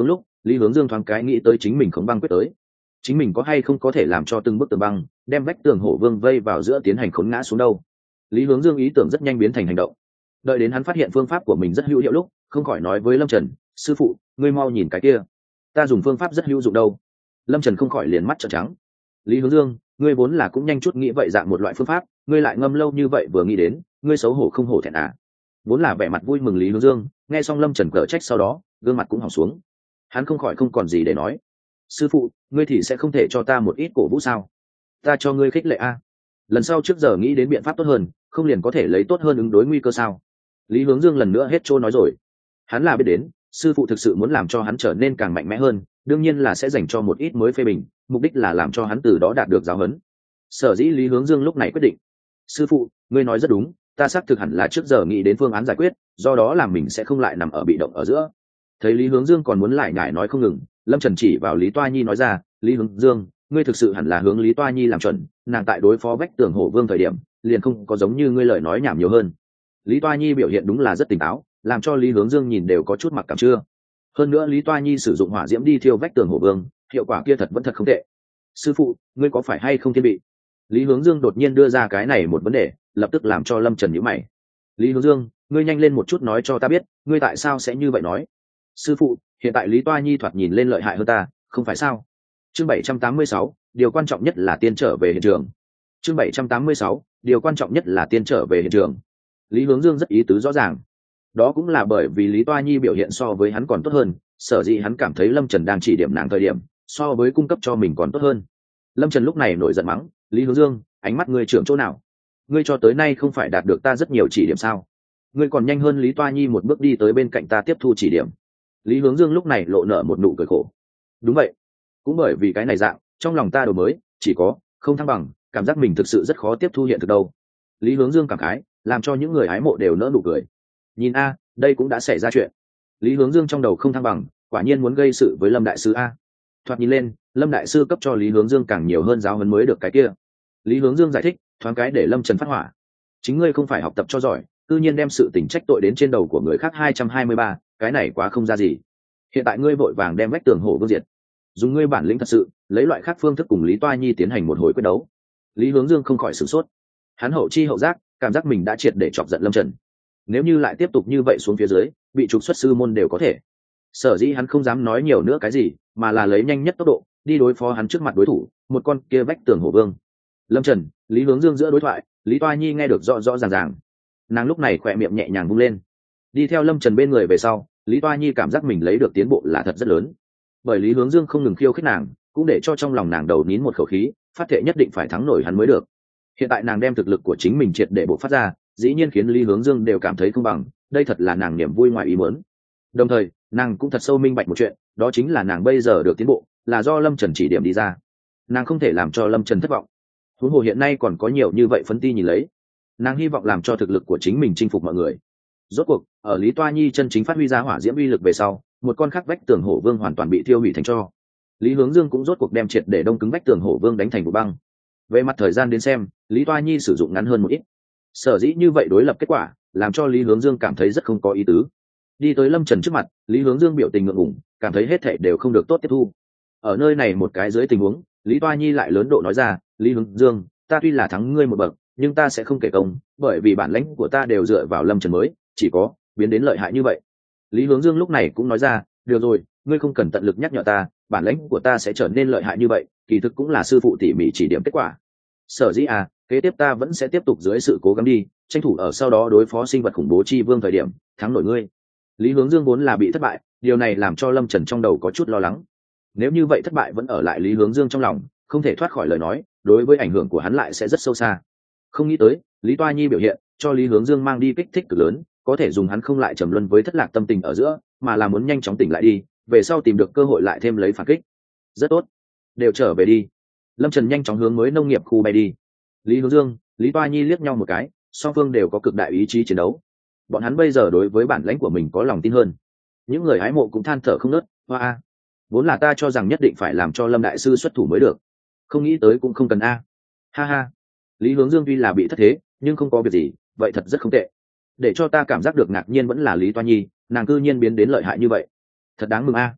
Lý Hướng Dương thoáng cái nghĩ tới chính mình khống băng quyết tới, chính mình có hay không có thể làm cho từng bức tường băng đem vách tường hổ vương vây vào giữa tiến hành khốn ngã xuống đâu. Lý Hướng Dương ý tưởng rất nhanh biến thành hành động. Đợi đến hắn phát hiện phương pháp của mình rất hữu hiệu lúc, không khỏi nói với Lâm Trần: sư phụ, ngươi mau nhìn cái kia, ta dùng phương pháp rất hữu dụng đâu. Lâm Trần không khỏi liền mắt trợn trắng. Lý Hướng Dương, ngươi vốn là cũng nhanh chút nghĩ vậy dạng một loại phương pháp, ngươi lại ngâm lâu như vậy vừa nghĩ đến, ngươi xấu hổ không hổ thẹn à? Vốn là vẻ mặt vui mừng Lý Hướng Dương, nghe xong Lâm Trần cở trách sau đó, gương mặt cũng hỏng xuống. Hắn không khỏi không còn gì để nói. Sư phụ, ngươi thì sẽ không thể cho ta một ít cổ vũ sao? Ta cho ngươi khích lệ a. Lần sau trước giờ nghĩ đến biện pháp tốt hơn, không liền có thể lấy tốt hơn ứng đối nguy cơ sao? Lý Hướng Dương lần nữa hết trôi nói rồi. Hắn là biết đến, sư phụ thực sự muốn làm cho hắn trở nên càng mạnh mẽ hơn, đương nhiên là sẽ dành cho một ít mới phê bình, mục đích là làm cho hắn từ đó đạt được giáo huấn. Sở dĩ Lý Hướng Dương lúc này quyết định: sư phụ, ngươi nói rất đúng, ta xác thực hẳn là trước giờ nghĩ đến phương án giải quyết, do đó làm mình sẽ không lại nằm ở bị động ở giữa. Thấy Lý Hướng Dương còn muốn lại nhải nói không ngừng, Lâm Trần chỉ vào Lý Toa Nhi nói ra: Lý Hướng Dương, ngươi thực sự hẳn là hướng Lý Toa Nhi làm chuẩn, nàng tại đối phó vách tường hổ vương thời điểm liền không có giống như ngươi lời nói nhảm nhiều hơn. Lý Toa Nhi biểu hiện đúng là rất tỉnh táo, làm cho Lý Hướng Dương nhìn đều có chút mặc cảm chưa. Hơn nữa Lý Toa Nhi sử dụng hỏa diễm đi thiêu vách tường hổ vương, hiệu quả kia thật vẫn thật không tệ. Sư phụ, ngươi có phải hay không thiên bị? Lý Hướng Dương đột nhiên đưa ra cái này một vấn đề, lập tức làm cho Lâm Trần nhíu mày. Lý Hướng Dương, ngươi nhanh lên một chút nói cho ta biết, ngươi tại sao sẽ như vậy nói? Sư phụ, hiện tại Lý Toa Nhi thoạt nhìn lên lợi hại hơn ta, không phải sao? Chương bảy trăm tám mươi sáu, điều quan trọng nhất là tiên trở về hiện trường. Chương bảy trăm tám mươi sáu, điều quan trọng nhất là tiên trở về hiện trường. Lý Hướng Dương rất ý tứ rõ ràng. Đó cũng là bởi vì Lý Toa Nhi biểu hiện so với hắn còn tốt hơn, sở dĩ hắn cảm thấy Lâm Trần đang chỉ điểm nàng thời điểm, so với cung cấp cho mình còn tốt hơn. Lâm Trần lúc này nổi giận mắng: Lý Hướng Dương, ánh mắt ngươi trưởng chỗ nào? Ngươi cho tới nay không phải đạt được ta rất nhiều chỉ điểm sao? Ngươi còn nhanh hơn Lý Toa Nhi một bước đi tới bên cạnh ta tiếp thu chỉ điểm. Lý Hướng Dương lúc này lộ nở một nụ cười khổ. Đúng vậy, cũng bởi vì cái này dạng, trong lòng ta đổi mới chỉ có không thăng bằng, cảm giác mình thực sự rất khó tiếp thu hiện thực đâu. Lý Hướng Dương cảm khái, làm cho những người hái mộ đều nỡ nụ cười. Nhìn a, đây cũng đã xảy ra chuyện. Lý Hướng Dương trong đầu không thăng bằng, quả nhiên muốn gây sự với Lâm đại sư a. Thoạt nhìn lên, Lâm đại sư cấp cho Lý Hướng Dương càng nhiều hơn giáo huấn mới được cái kia. Lý Hướng Dương giải thích, thoáng cái để Lâm Trần phát hỏa. Chính ngươi không phải học tập cho giỏi, tự nhiên đem sự tình trách tội đến trên đầu của người khác. Hai trăm hai mươi ba, cái này quá không ra gì. Hiện tại ngươi vội vàng đem vách tường hổ vương diệt, dùng ngươi bản lĩnh thật sự, lấy loại khác phương thức cùng Lý Toa Nhi tiến hành một hồi quyết đấu. Lý Hướng Dương không khỏi sửng sốt. Hắn hậu chi hậu giác, cảm giác mình đã triệt để chọc giận Lâm Trần. Nếu như lại tiếp tục như vậy xuống phía dưới, bị trục xuất sư môn đều có thể. Sở dĩ hắn không dám nói nhiều nữa cái gì, mà là lấy nhanh nhất tốc độ đi đối phó hắn trước mặt đối thủ, một con kia vách tường hổ vương. Lâm Trần, Lý Hướng Dương giữa đối thoại, Lý Toa Nhi nghe được rõ rõ ràng ràng. Nàng lúc này khỏe miệng nhẹ nhàng vung lên. Đi theo Lâm Trần bên người về sau, Lý Toa Nhi cảm giác mình lấy được tiến bộ là thật rất lớn. Bởi Lý Hướng Dương không ngừng khiêu khích nàng, cũng để cho trong lòng nàng đầu nín một khẩu khí, phát thệ nhất định phải thắng nổi hắn mới được. Hiện tại nàng đem thực lực của chính mình triệt để bộc phát ra, dĩ nhiên khiến Lý Hướng Dương đều cảm thấy không bằng, đây thật là nàng niềm vui ngoài ý muốn. Đồng thời, nàng cũng thật sâu minh bạch một chuyện, đó chính là nàng bây giờ được tiến bộ, là do Lâm Trần chỉ điểm đi ra. Nàng không thể làm cho Lâm Trần thất vọng. Huống hồ hiện nay còn có nhiều như vậy phấn ti nhìn lấy. Nàng hy vọng làm cho thực lực của chính mình chinh phục mọi người. Rốt cuộc, ở Lý Toa Nhi chân chính phát huy ra hỏa diễm uy lực về sau, một con khắc vách tường hổ vương hoàn toàn bị tiêu hủy thành tro. Lý Hướng Dương cũng rốt cuộc đem triệt để đông cứng vách tường hổ vương đánh thành vụ băng. Về mặt thời gian đến xem, Lý Toa Nhi sử dụng ngắn hơn một ít. Sở dĩ như vậy đối lập kết quả, làm cho Lý Hướng Dương cảm thấy rất không có ý tứ. Đi tới Lâm Trần trước mặt, Lý Hướng Dương biểu tình ngượng ngùng, cảm thấy hết thảy đều không được tốt tiếp thu. Ở nơi này một cái dưới tình huống, Lý Toa Nhi lại lớn độ nói ra: Lý Hướng Dương, ta tuy là thắng ngươi một bậc, nhưng ta sẽ không kể công, bởi vì bản lãnh của ta đều dựa vào Lâm Trần mới chỉ có biến đến lợi hại như vậy. Lý Hướng Dương lúc này cũng nói ra: được rồi, ngươi không cần tận lực nhắc nhở ta, bản lãnh của ta sẽ trở nên lợi hại như vậy, kỳ thực cũng là sư phụ tỉ mỉ chỉ điểm kết quả. Sở dĩ à, kế tiếp ta vẫn sẽ tiếp tục dưới sự cố gắng đi, tranh thủ ở sau đó đối phó sinh vật khủng bố chi vương thời điểm thắng nổi ngươi. Lý Hướng Dương vốn là bị thất bại, điều này làm cho Lâm Trần trong đầu có chút lo lắng. Nếu như vậy thất bại vẫn ở lại Lý Hướng Dương trong lòng, không thể thoát khỏi lời nói, đối với ảnh hưởng của hắn lại sẽ rất sâu xa. Không nghĩ tới, Lý Toa Nhi biểu hiện cho Lý Hướng Dương mang đi kích thích cực lớn, có thể dùng hắn không lại trầm luân với thất lạc tâm tình ở giữa, mà là muốn nhanh chóng tỉnh lại đi, về sau tìm được cơ hội lại thêm lấy phản kích. Rất tốt, đều trở về đi. Lâm Trần nhanh chóng hướng mới nông nghiệp khu bay đi. Lý Hướng Dương, Lý Toa Nhi liếc nhau một cái, song phương đều có cực đại ý chí chiến đấu. Bọn hắn bây giờ đối với bản lãnh của mình có lòng tin hơn. Những người hái mộ cũng than thở không ngớt, hoa a, vốn là ta cho rằng nhất định phải làm cho Lâm đại sư xuất thủ mới được, không nghĩ tới cũng không cần a. Ha ha. Lý Hướng Dương tuy là bị thất thế, nhưng không có việc gì, vậy thật rất không tệ. Để cho ta cảm giác được ngạc nhiên vẫn là Lý Toa Nhi, nàng cư nhiên biến đến lợi hại như vậy, thật đáng mừng a.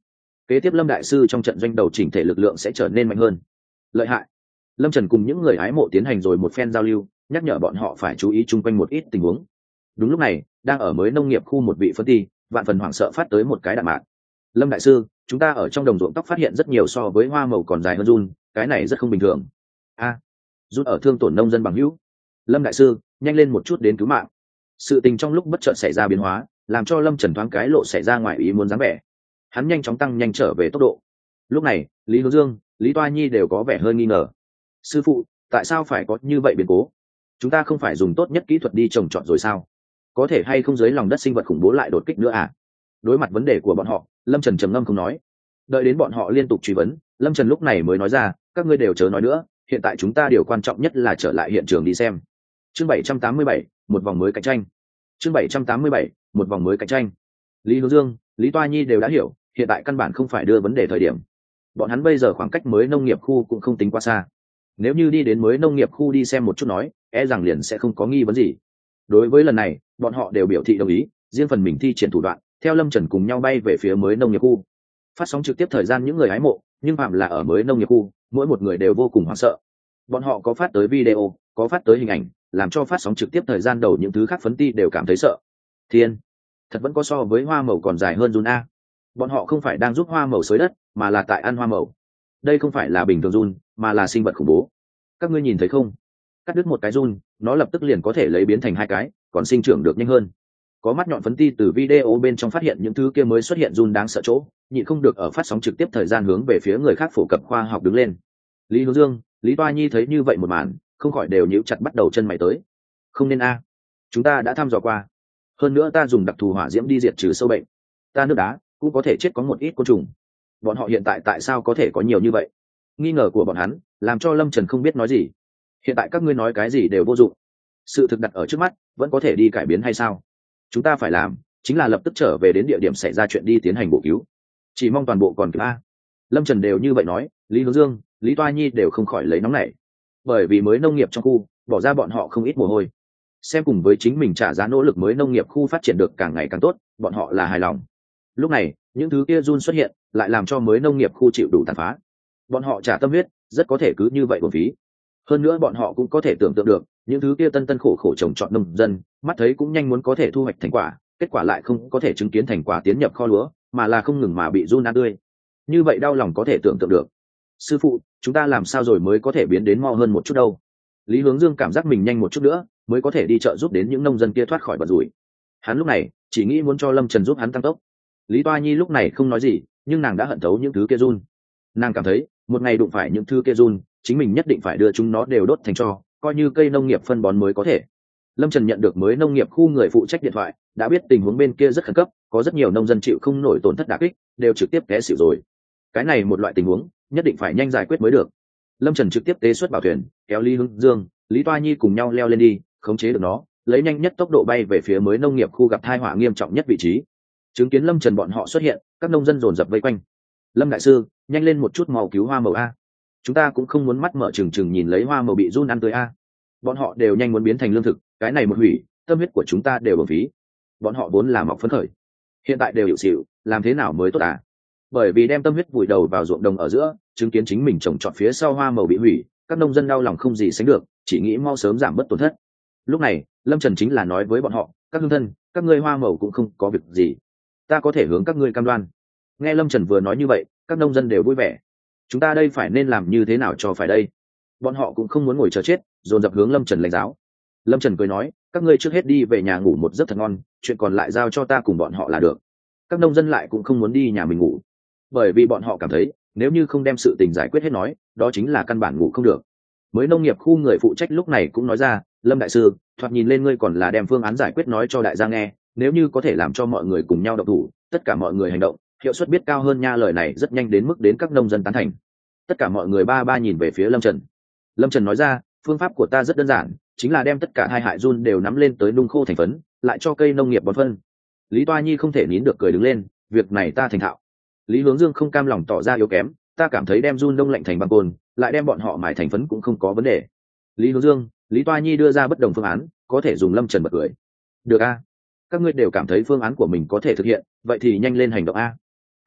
kế tiếp lâm đại sư trong trận doanh đầu chỉnh thể lực lượng sẽ trở nên mạnh hơn. Lợi hại. Lâm Trần cùng những người hái mộ tiến hành rồi một phen giao lưu, nhắc nhở bọn họ phải chú ý chung quanh một ít tình huống. Đúng lúc này, đang ở mới nông nghiệp khu một vị phân ty vạn phần hoảng sợ phát tới một cái đạn mạng. Lâm đại sư, chúng ta ở trong đồng ruộng tóc phát hiện rất nhiều so với hoa màu còn dài hơn run, cái này rất không bình thường. A, à, run ở thương tổn nông dân bằng hữu. Lâm đại sư, nhanh lên một chút đến cứu mạng. Sự tình trong lúc bất chợt xảy ra biến hóa, làm cho Lâm Trần thoáng cái lộ xảy ra ngoài ý muốn dáng vẻ. Hắn nhanh chóng tăng nhanh trở về tốc độ. Lúc này, Lý Hướng Dương, Lý Toa Nhi đều có vẻ hơi nghi ngờ. Sư phụ, tại sao phải có như vậy biến cố? Chúng ta không phải dùng tốt nhất kỹ thuật đi trồng trọt rồi sao? Có thể hay không dưới lòng đất sinh vật khủng bố lại đột kích nữa à? Đối mặt vấn đề của bọn họ, Lâm Trần trầm ngâm không nói. Đợi đến bọn họ liên tục truy vấn, Lâm Trần lúc này mới nói ra, các ngươi đều chớ nói nữa, hiện tại chúng ta điều quan trọng nhất là trở lại hiện trường đi xem. Chương bảy trăm tám mươi bảy, một vòng mới cạnh tranh. Chương bảy trăm tám mươi bảy, một vòng mới cạnh tranh. Lý Hướng Dương, Lý Toa Nhi đều đã hiểu, hiện tại căn bản không phải đưa vấn đề thời điểm. Bọn hắn bây giờ khoảng cách mới nông nghiệp khu cũng không tính quá xa. Nếu như đi đến mới nông nghiệp khu đi xem một chút nói, e rằng liền sẽ không có nghi vấn gì. Đối với lần này, bọn họ đều biểu thị đồng ý, riêng phần mình thi triển thủ đoạn, theo Lâm Trần cùng nhau bay về phía mới nông nghiệp khu. Phát sóng trực tiếp thời gian những người hái mộ, nhưng phạm là ở mới nông nghiệp khu, mỗi một người đều vô cùng hoảng sợ. Bọn họ có phát tới video, có phát tới hình ảnh, làm cho phát sóng trực tiếp thời gian đầu những thứ khác phấn ti đều cảm thấy sợ. Thiên, thật vẫn có so với hoa màu còn dài hơn run a. Bọn họ không phải đang giúp hoa màu xới đất, mà là tại ăn hoa màu. Đây không phải là bình thường run, mà là sinh vật khủng bố. Các ngươi nhìn thấy không? Cắt đứt một cái run, nó lập tức liền có thể lấy biến thành hai cái, còn sinh trưởng được nhanh hơn. Có mắt nhọn phấn ti từ video bên trong phát hiện những thứ kia mới xuất hiện run đáng sợ chỗ, nhịn không được ở phát sóng trực tiếp thời gian hướng về phía người khác phổ cập khoa học đứng lên. Lý Hướng Dương, Lý Toa Nhi thấy như vậy một màn, không khỏi đều nhíu chặt bắt đầu chân mày tới. Không nên a, chúng ta đã thăm dò qua. Hơn nữa ta dùng đặc thù hỏa diễm đi diệt trừ sâu bệnh. Ta nước đá cũng có thể chết có một ít côn trùng. Bọn họ hiện tại tại sao có thể có nhiều như vậy? Nghi ngờ của bọn hắn làm cho Lâm Trần không biết nói gì. Hiện tại các ngươi nói cái gì đều vô dụng. Sự thực đặt ở trước mắt, vẫn có thể đi cải biến hay sao? Chúng ta phải làm chính là lập tức trở về đến địa điểm xảy ra chuyện đi tiến hành bổ cứu. Chỉ mong toàn bộ còn kịp a. Lâm Trần đều như vậy nói, Lý Hướng Dương, Lý Toa Nhi đều không khỏi lấy nóng nảy. Bởi vì mới nông nghiệp trong khu bỏ ra bọn họ không ít mồ hôi. Xem cùng với chính mình trả giá nỗ lực mới nông nghiệp khu phát triển được càng ngày càng tốt, bọn họ là hài lòng. Lúc này, những thứ kia run xuất hiện, lại làm cho mới nông nghiệp khu chịu đủ tàn phá. Bọn họ trả tâm huyết, rất có thể cứ như vậy uổng phí. Hơn nữa bọn họ cũng có thể tưởng tượng được, những thứ kia tân tân khổ khổ trồng trọt nông dân, mắt thấy cũng nhanh muốn có thể thu hoạch thành quả, kết quả lại không có thể chứng kiến thành quả tiến nhập kho lúa, mà là không ngừng mà bị run ăn tươi. Như vậy đau lòng có thể tưởng tượng được. Sư phụ, chúng ta làm sao rồi mới có thể biến đến mo hơn một chút đâu? Lý Hướng Dương cảm giác mình nhanh một chút nữa, mới có thể đi chợ giúp đến những nông dân kia thoát khỏi bận rủi. Hắn lúc này chỉ nghĩ muốn cho Lâm Trần giúp hắn tăng tốc. Lý Toa Nhi lúc này không nói gì, nhưng nàng đã hận thấu những thứ kia run. Nàng cảm thấy, một ngày đụng phải những thứ kia run, chính mình nhất định phải đưa chúng nó đều đốt thành tro, coi như cây nông nghiệp phân bón mới có thể. Lâm Trần nhận được mới nông nghiệp khu người phụ trách điện thoại, đã biết tình huống bên kia rất khẩn cấp, có rất nhiều nông dân chịu không nổi tổn thất đả kích, đều trực tiếp té xỉu rồi. Cái này một loại tình huống, nhất định phải nhanh giải quyết mới được. Lâm Trần trực tiếp tế xuất bảo thuyền, kéo Lý Hướng Dương, Lý Toa Nhi cùng nhau leo lên đi, khống chế được nó, lấy nhanh nhất tốc độ bay về phía mới nông nghiệp khu gặp tai họa nghiêm trọng nhất vị trí. Chứng kiến Lâm Trần bọn họ xuất hiện, các nông dân dồn dập vây quanh. Lâm đại sư, nhanh lên một chút màu cứu hoa màu a. Chúng ta cũng không muốn mắt mở trừng trừng nhìn lấy hoa màu bị run ăn tươi a. Bọn họ đều nhanh muốn biến thành lương thực, cái này một hủy, tâm huyết của chúng ta đều uổng phí. Bọn họ vốn là mọc phấn khởi, hiện tại đều hiểu xỉu, làm thế nào mới tốt à? Bởi vì đem tâm huyết vùi đầu vào ruộng đồng ở giữa, chứng kiến chính mình trồng trọt phía sau hoa màu bị hủy, các nông dân đau lòng không gì sánh được, chỉ nghĩ mau sớm giảm bớt tổn thất. Lúc này, Lâm Trần chính là nói với bọn họ, các hương thân, các ngươi hoa màu cũng không có việc gì, ta có thể hướng các ngươi cam đoan. Nghe Lâm Trần vừa nói như vậy, các nông dân đều vui vẻ. Chúng ta đây phải nên làm như thế nào cho phải đây? Bọn họ cũng không muốn ngồi chờ chết, dồn dập hướng Lâm Trần lãnh giáo. Lâm Trần cười nói, các ngươi trước hết đi về nhà ngủ một giấc thật ngon, chuyện còn lại giao cho ta cùng bọn họ là được. Các nông dân lại cũng không muốn đi nhà mình ngủ, bởi vì bọn họ cảm thấy nếu như không đem sự tình giải quyết hết nói, đó chính là căn bản ngủ không được. Mới nông nghiệp khu người phụ trách lúc này cũng nói ra, Lâm đại sư, thoạt nhìn lên ngươi còn là đem phương án giải quyết nói cho đại gia nghe, nếu như có thể làm cho mọi người cùng nhau động thủ, tất cả mọi người hành động, hiệu suất biết cao hơn nha. Lời này rất nhanh đến mức đến các nông dân tán thành. Tất cả mọi người ba ba nhìn về phía Lâm Trần. Lâm Trần nói ra, phương pháp của ta rất đơn giản, chính là đem tất cả hai hại run đều nắm lên tới nung khô thành phấn, lại cho cây nông nghiệp bón phân. Lý Toa Nhi không thể nín được cười đứng lên, việc này ta thành thạo. Lý Hướng Dương không cam lòng tỏ ra yếu kém, ta cảm thấy đem run đông lạnh thành băng cồn, lại đem bọn họ mài thành phấn cũng không có vấn đề. Lý Hướng Dương, Lý Toa Nhi đưa ra bất đồng phương án, có thể dùng Lâm Trần bật cười. Được a, các ngươi đều cảm thấy phương án của mình có thể thực hiện, vậy thì nhanh lên hành động a.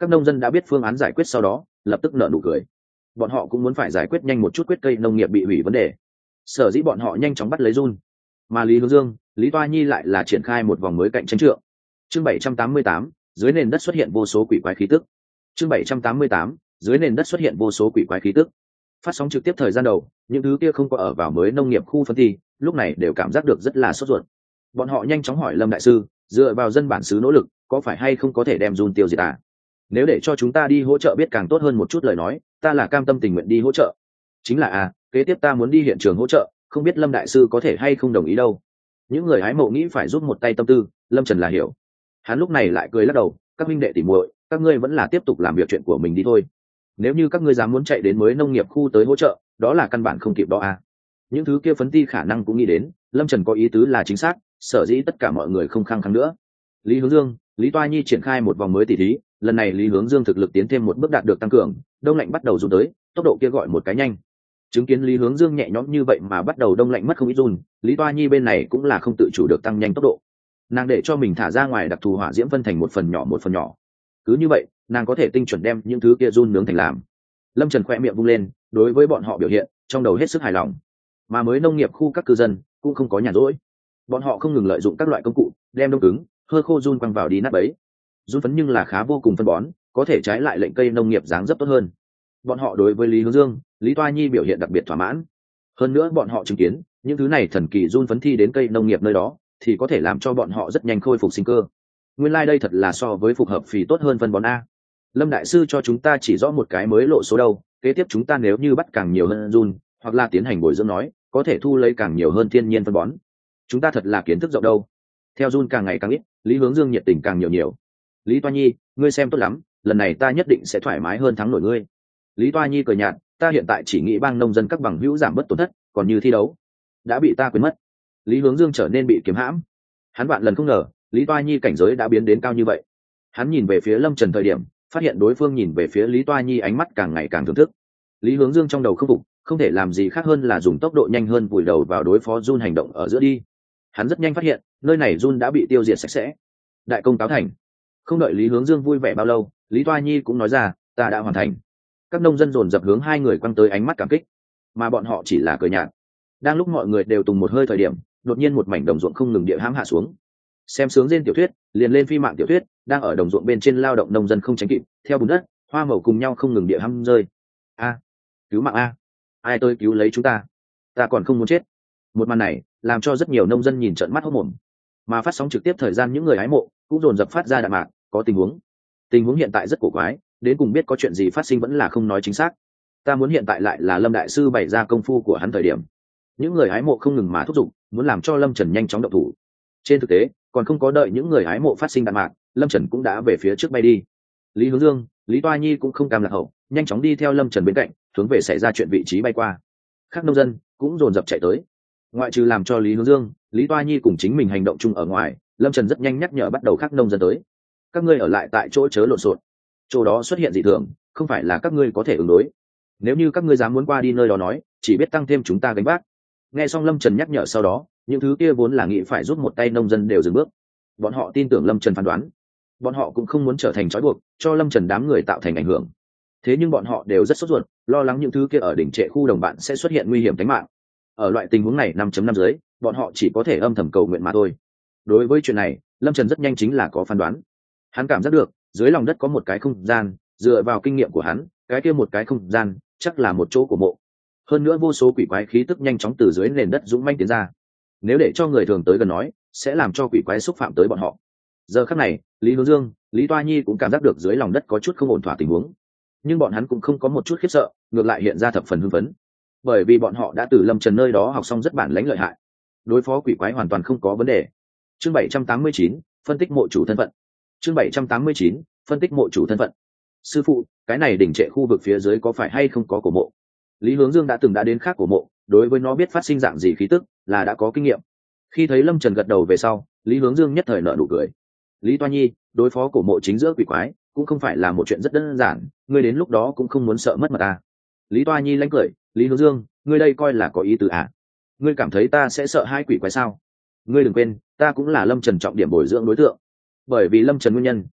Các nông dân đã biết phương án giải quyết sau đó lập tức nở nụ cười. Bọn họ cũng muốn phải giải quyết nhanh một chút quyết cây nông nghiệp bị hủy vấn đề. Sở dĩ bọn họ nhanh chóng bắt lấy Jun, mà Lý Hướng Dương, Lý Toa Nhi lại là triển khai một vòng mới cạnh tranh trượng. Chương bảy trăm tám mươi tám, dưới nền đất xuất hiện vô số quỷ quái khí tức. Chương bảy trăm tám mươi tám, dưới nền đất xuất hiện vô số quỷ quái khí tức. Phát sóng trực tiếp thời gian đầu, những thứ kia không có ở vào mới nông nghiệp khu phân thi, lúc này đều cảm giác được rất là sốt ruột. Bọn họ nhanh chóng hỏi Lâm đại sư, dựa vào dân bản xứ nỗ lực, có phải hay không có thể đem Jun tiêu diệt à? Nếu để cho chúng ta đi hỗ trợ biết càng tốt hơn một chút lời nói, ta là cam tâm tình nguyện đi hỗ trợ. Chính là à, kế tiếp ta muốn đi hiện trường hỗ trợ, không biết Lâm đại sư có thể hay không đồng ý đâu. Những người hái mộ nghĩ phải giúp một tay tâm tư, Lâm Trần là hiểu. Hắn lúc này lại cười lắc đầu, các huynh đệ tỉ muội, các ngươi vẫn là tiếp tục làm việc chuyện của mình đi thôi. Nếu như các ngươi dám muốn chạy đến mới nông nghiệp khu tới hỗ trợ, đó là căn bản không kịp đó à. Những thứ kia phấn ti khả năng cũng nghĩ đến, Lâm Trần có ý tứ là chính xác, sở dĩ tất cả mọi người không khăng khăng nữa. Lý Hướng Dương, Lý Toa Nhi triển khai một vòng mới tỉ thí, lần này Lý Hướng Dương thực lực tiến thêm một bước đạt được tăng cường, đông lạnh bắt đầu run tới, tốc độ kia gọi một cái nhanh. Chứng kiến Lý Hướng Dương nhẹ nhõm như vậy mà bắt đầu đông lạnh mất không ít run, Lý Toa Nhi bên này cũng là không tự chủ được tăng nhanh tốc độ. Nàng để cho mình thả ra ngoài đặc thù hỏa diễm phân thành một phần nhỏ một phần nhỏ. Cứ như vậy, nàng có thể tinh chuẩn đem những thứ kia run nướng thành làm. Lâm Trần khoe miệng vung lên, đối với bọn họ biểu hiện, trong đầu hết sức hài lòng. Mà mới nông nghiệp khu các cư dân cũng không có nhàn rỗi. Bọn họ không ngừng lợi dụng các loại công cụ, đem đông cứng, hơ khô run quăng vào đi nát bấy. Run phấn nhưng là khá vô cùng phân bón, có thể trái lại lệnh cây nông nghiệp dáng dấp tốt hơn. Bọn họ đối với Lý Hướng Dương, Lý Toa Nhi biểu hiện đặc biệt thỏa mãn. Hơn nữa bọn họ chứng kiến, những thứ này thần kỳ run phấn thi đến cây nông nghiệp nơi đó, thì có thể làm cho bọn họ rất nhanh khôi phục sinh cơ. Nguyên lai like đây thật là so với phục hợp phì tốt hơn phân bón a. Lâm đại sư cho chúng ta chỉ rõ một cái mới lộ số đâu, kế tiếp chúng ta nếu như bắt càng nhiều hơn run, hoặc là tiến hành bồi dưỡng nói, có thể thu lấy càng nhiều hơn thiên nhiên phân bón. Chúng ta thật là kiến thức rộng đâu. Theo run càng ngày càng ít, Lý Hướng Dương nhiệt tình càng nhiều nhiều. Lý Toa Nhi, ngươi xem tốt lắm, lần này ta nhất định sẽ thoải mái hơn thắng nổi ngươi. Lý Toa Nhi cười nhạt, ta hiện tại chỉ nghĩ bang nông dân các bằng hữu giảm bớt tổn thất, còn như thi đấu đã bị ta quên mất. Lý Hướng Dương trở nên bị kiếm hãm. Hắn vạn lần không ngờ, Lý Toa Nhi cảnh giới đã biến đến cao như vậy. Hắn nhìn về phía Lâm Trần thời điểm, phát hiện đối phương nhìn về phía Lý Toa Nhi ánh mắt càng ngày càng thưởng thức. Lý Hướng Dương trong đầu không phục, không thể làm gì khác hơn là dùng tốc độ nhanh hơn vùi đầu vào đối phó Jun hành động ở giữa đi. Hắn rất nhanh phát hiện, nơi này Jun đã bị tiêu diệt sạch sẽ. Đại công cáo thành. Không đợi Lý Hướng Dương vui vẻ bao lâu, Lý Toa Nhi cũng nói ra, ta đã hoàn thành. Các nông dân dồn dập hướng hai người quăng tới ánh mắt cảm kích, mà bọn họ chỉ là cười nhạt. Đang lúc mọi người đều tùng một hơi thời điểm, đột nhiên một mảnh đồng ruộng không ngừng địa hãm hạ xuống. Xem sướng trên tiểu thuyết, liền lên phi mạng tiểu thuyết, đang ở đồng ruộng bên trên lao động nông dân không tránh kịp, theo bùn đất, hoa màu cùng nhau không ngừng địa hãm rơi. A, cứu mạng a, ai tôi cứu lấy chúng ta, ta còn không muốn chết. Một màn này làm cho rất nhiều nông dân nhìn trợn mắt hốt mồm. Mà phát sóng trực tiếp thời gian những người hái mộ cũng dồn dập phát ra đạn mạc, có tình huống. Tình huống hiện tại rất cổ quái, đến cùng biết có chuyện gì phát sinh vẫn là không nói chính xác. Ta muốn hiện tại lại là Lâm đại sư bày ra công phu của hắn thời điểm. Những người hái mộ không ngừng mà thúc giục, muốn làm cho Lâm Trần nhanh chóng động thủ. Trên thực tế, còn không có đợi những người hái mộ phát sinh đạn mạc, Lâm Trần cũng đã về phía trước bay đi. Lý Hướng Dương, Lý Toa Nhi cũng không cam lạc hậu, nhanh chóng đi theo Lâm Trần bên cạnh, hướng về xảy ra chuyện vị trí bay qua. Các nông dân cũng dồn dập chạy tới. Ngoại trừ làm cho Lý Hướng Dương, Lý Toa Nhi cùng chính mình hành động chung ở ngoài, Lâm Trần rất nhanh nhắc nhở bắt đầu các nông dân tới. Các ngươi ở lại tại chỗ chớ lộn xộn. Chỗ đó xuất hiện dị thường, không phải là các ngươi có thể ứng đối. Nếu như các ngươi dám muốn qua đi nơi đó nói, chỉ biết tăng thêm chúng ta gánh vác. Nghe xong Lâm Trần nhắc nhở sau đó, những thứ kia vốn là nghĩ phải giúp một tay nông dân đều dừng bước. Bọn họ tin tưởng Lâm Trần phán đoán, bọn họ cũng không muốn trở thành trói buộc, cho Lâm Trần đám người tạo thành ảnh hưởng. Thế nhưng bọn họ đều rất sốt ruột, lo lắng những thứ kia ở đỉnh trệ khu đồng bạn sẽ xuất hiện nguy hiểm tính mạng. Ở loại tình huống này năm chấm năm dưới, bọn họ chỉ có thể âm thầm cầu nguyện mà thôi. Đối với chuyện này, Lâm Trần rất nhanh chính là có phán đoán. Hắn cảm giác được, dưới lòng đất có một cái không gian, dựa vào kinh nghiệm của hắn, cái kia một cái không gian, chắc là một chỗ của mộ. Hơn nữa vô số quỷ quái khí tức nhanh chóng từ dưới nền đất dũng manh tiến ra. Nếu để cho người thường tới gần nói, sẽ làm cho quỷ quái xúc phạm tới bọn họ. Giờ khắc này, Lý Hướng Dương, Lý Toa Nhi cũng cảm giác được dưới lòng đất có chút không ổn thỏa tình huống. Nhưng bọn hắn cũng không có một chút khiếp sợ, ngược lại hiện ra thập phần hưng phấn. Bởi vì bọn họ đã từ Lâm Trần nơi đó học xong rất bản lãnh lợi hại. Đối phó quỷ quái hoàn toàn không có vấn đề. Chương bảy trăm tám mươi chín, phân tích mộ chủ thân phận. Chương bảy trăm tám mươi chín, phân tích mộ chủ thân phận. Sư phụ, cái này đỉnh trệ khu vực phía dưới có phải hay không có cổ mộ? Lý Hướng Dương đã từng đã đến khác cổ mộ, đối với nó biết phát sinh dạng gì khí tức, là đã có kinh nghiệm. Khi thấy Lâm Trần gật đầu về sau, Lý Hướng Dương nhất thời nở nụ cười. Lý Toa Nhi, đối phó cổ mộ chính giữa quỷ quái, cũng không phải là một chuyện rất đơn giản, ngươi đến lúc đó cũng không muốn sợ mất mật ta. Lý Toa Nhi lánh cười, Lý Hướng Dương, ngươi đây coi là có ý tứ à? Ngươi cảm thấy ta sẽ sợ hai quỷ quái sao? Ngươi đừng quên, ta cũng là Lâm Trần trọng điểm bồi dưỡng đối tượng. Bởi vì Lâm Trần nguyên nhân,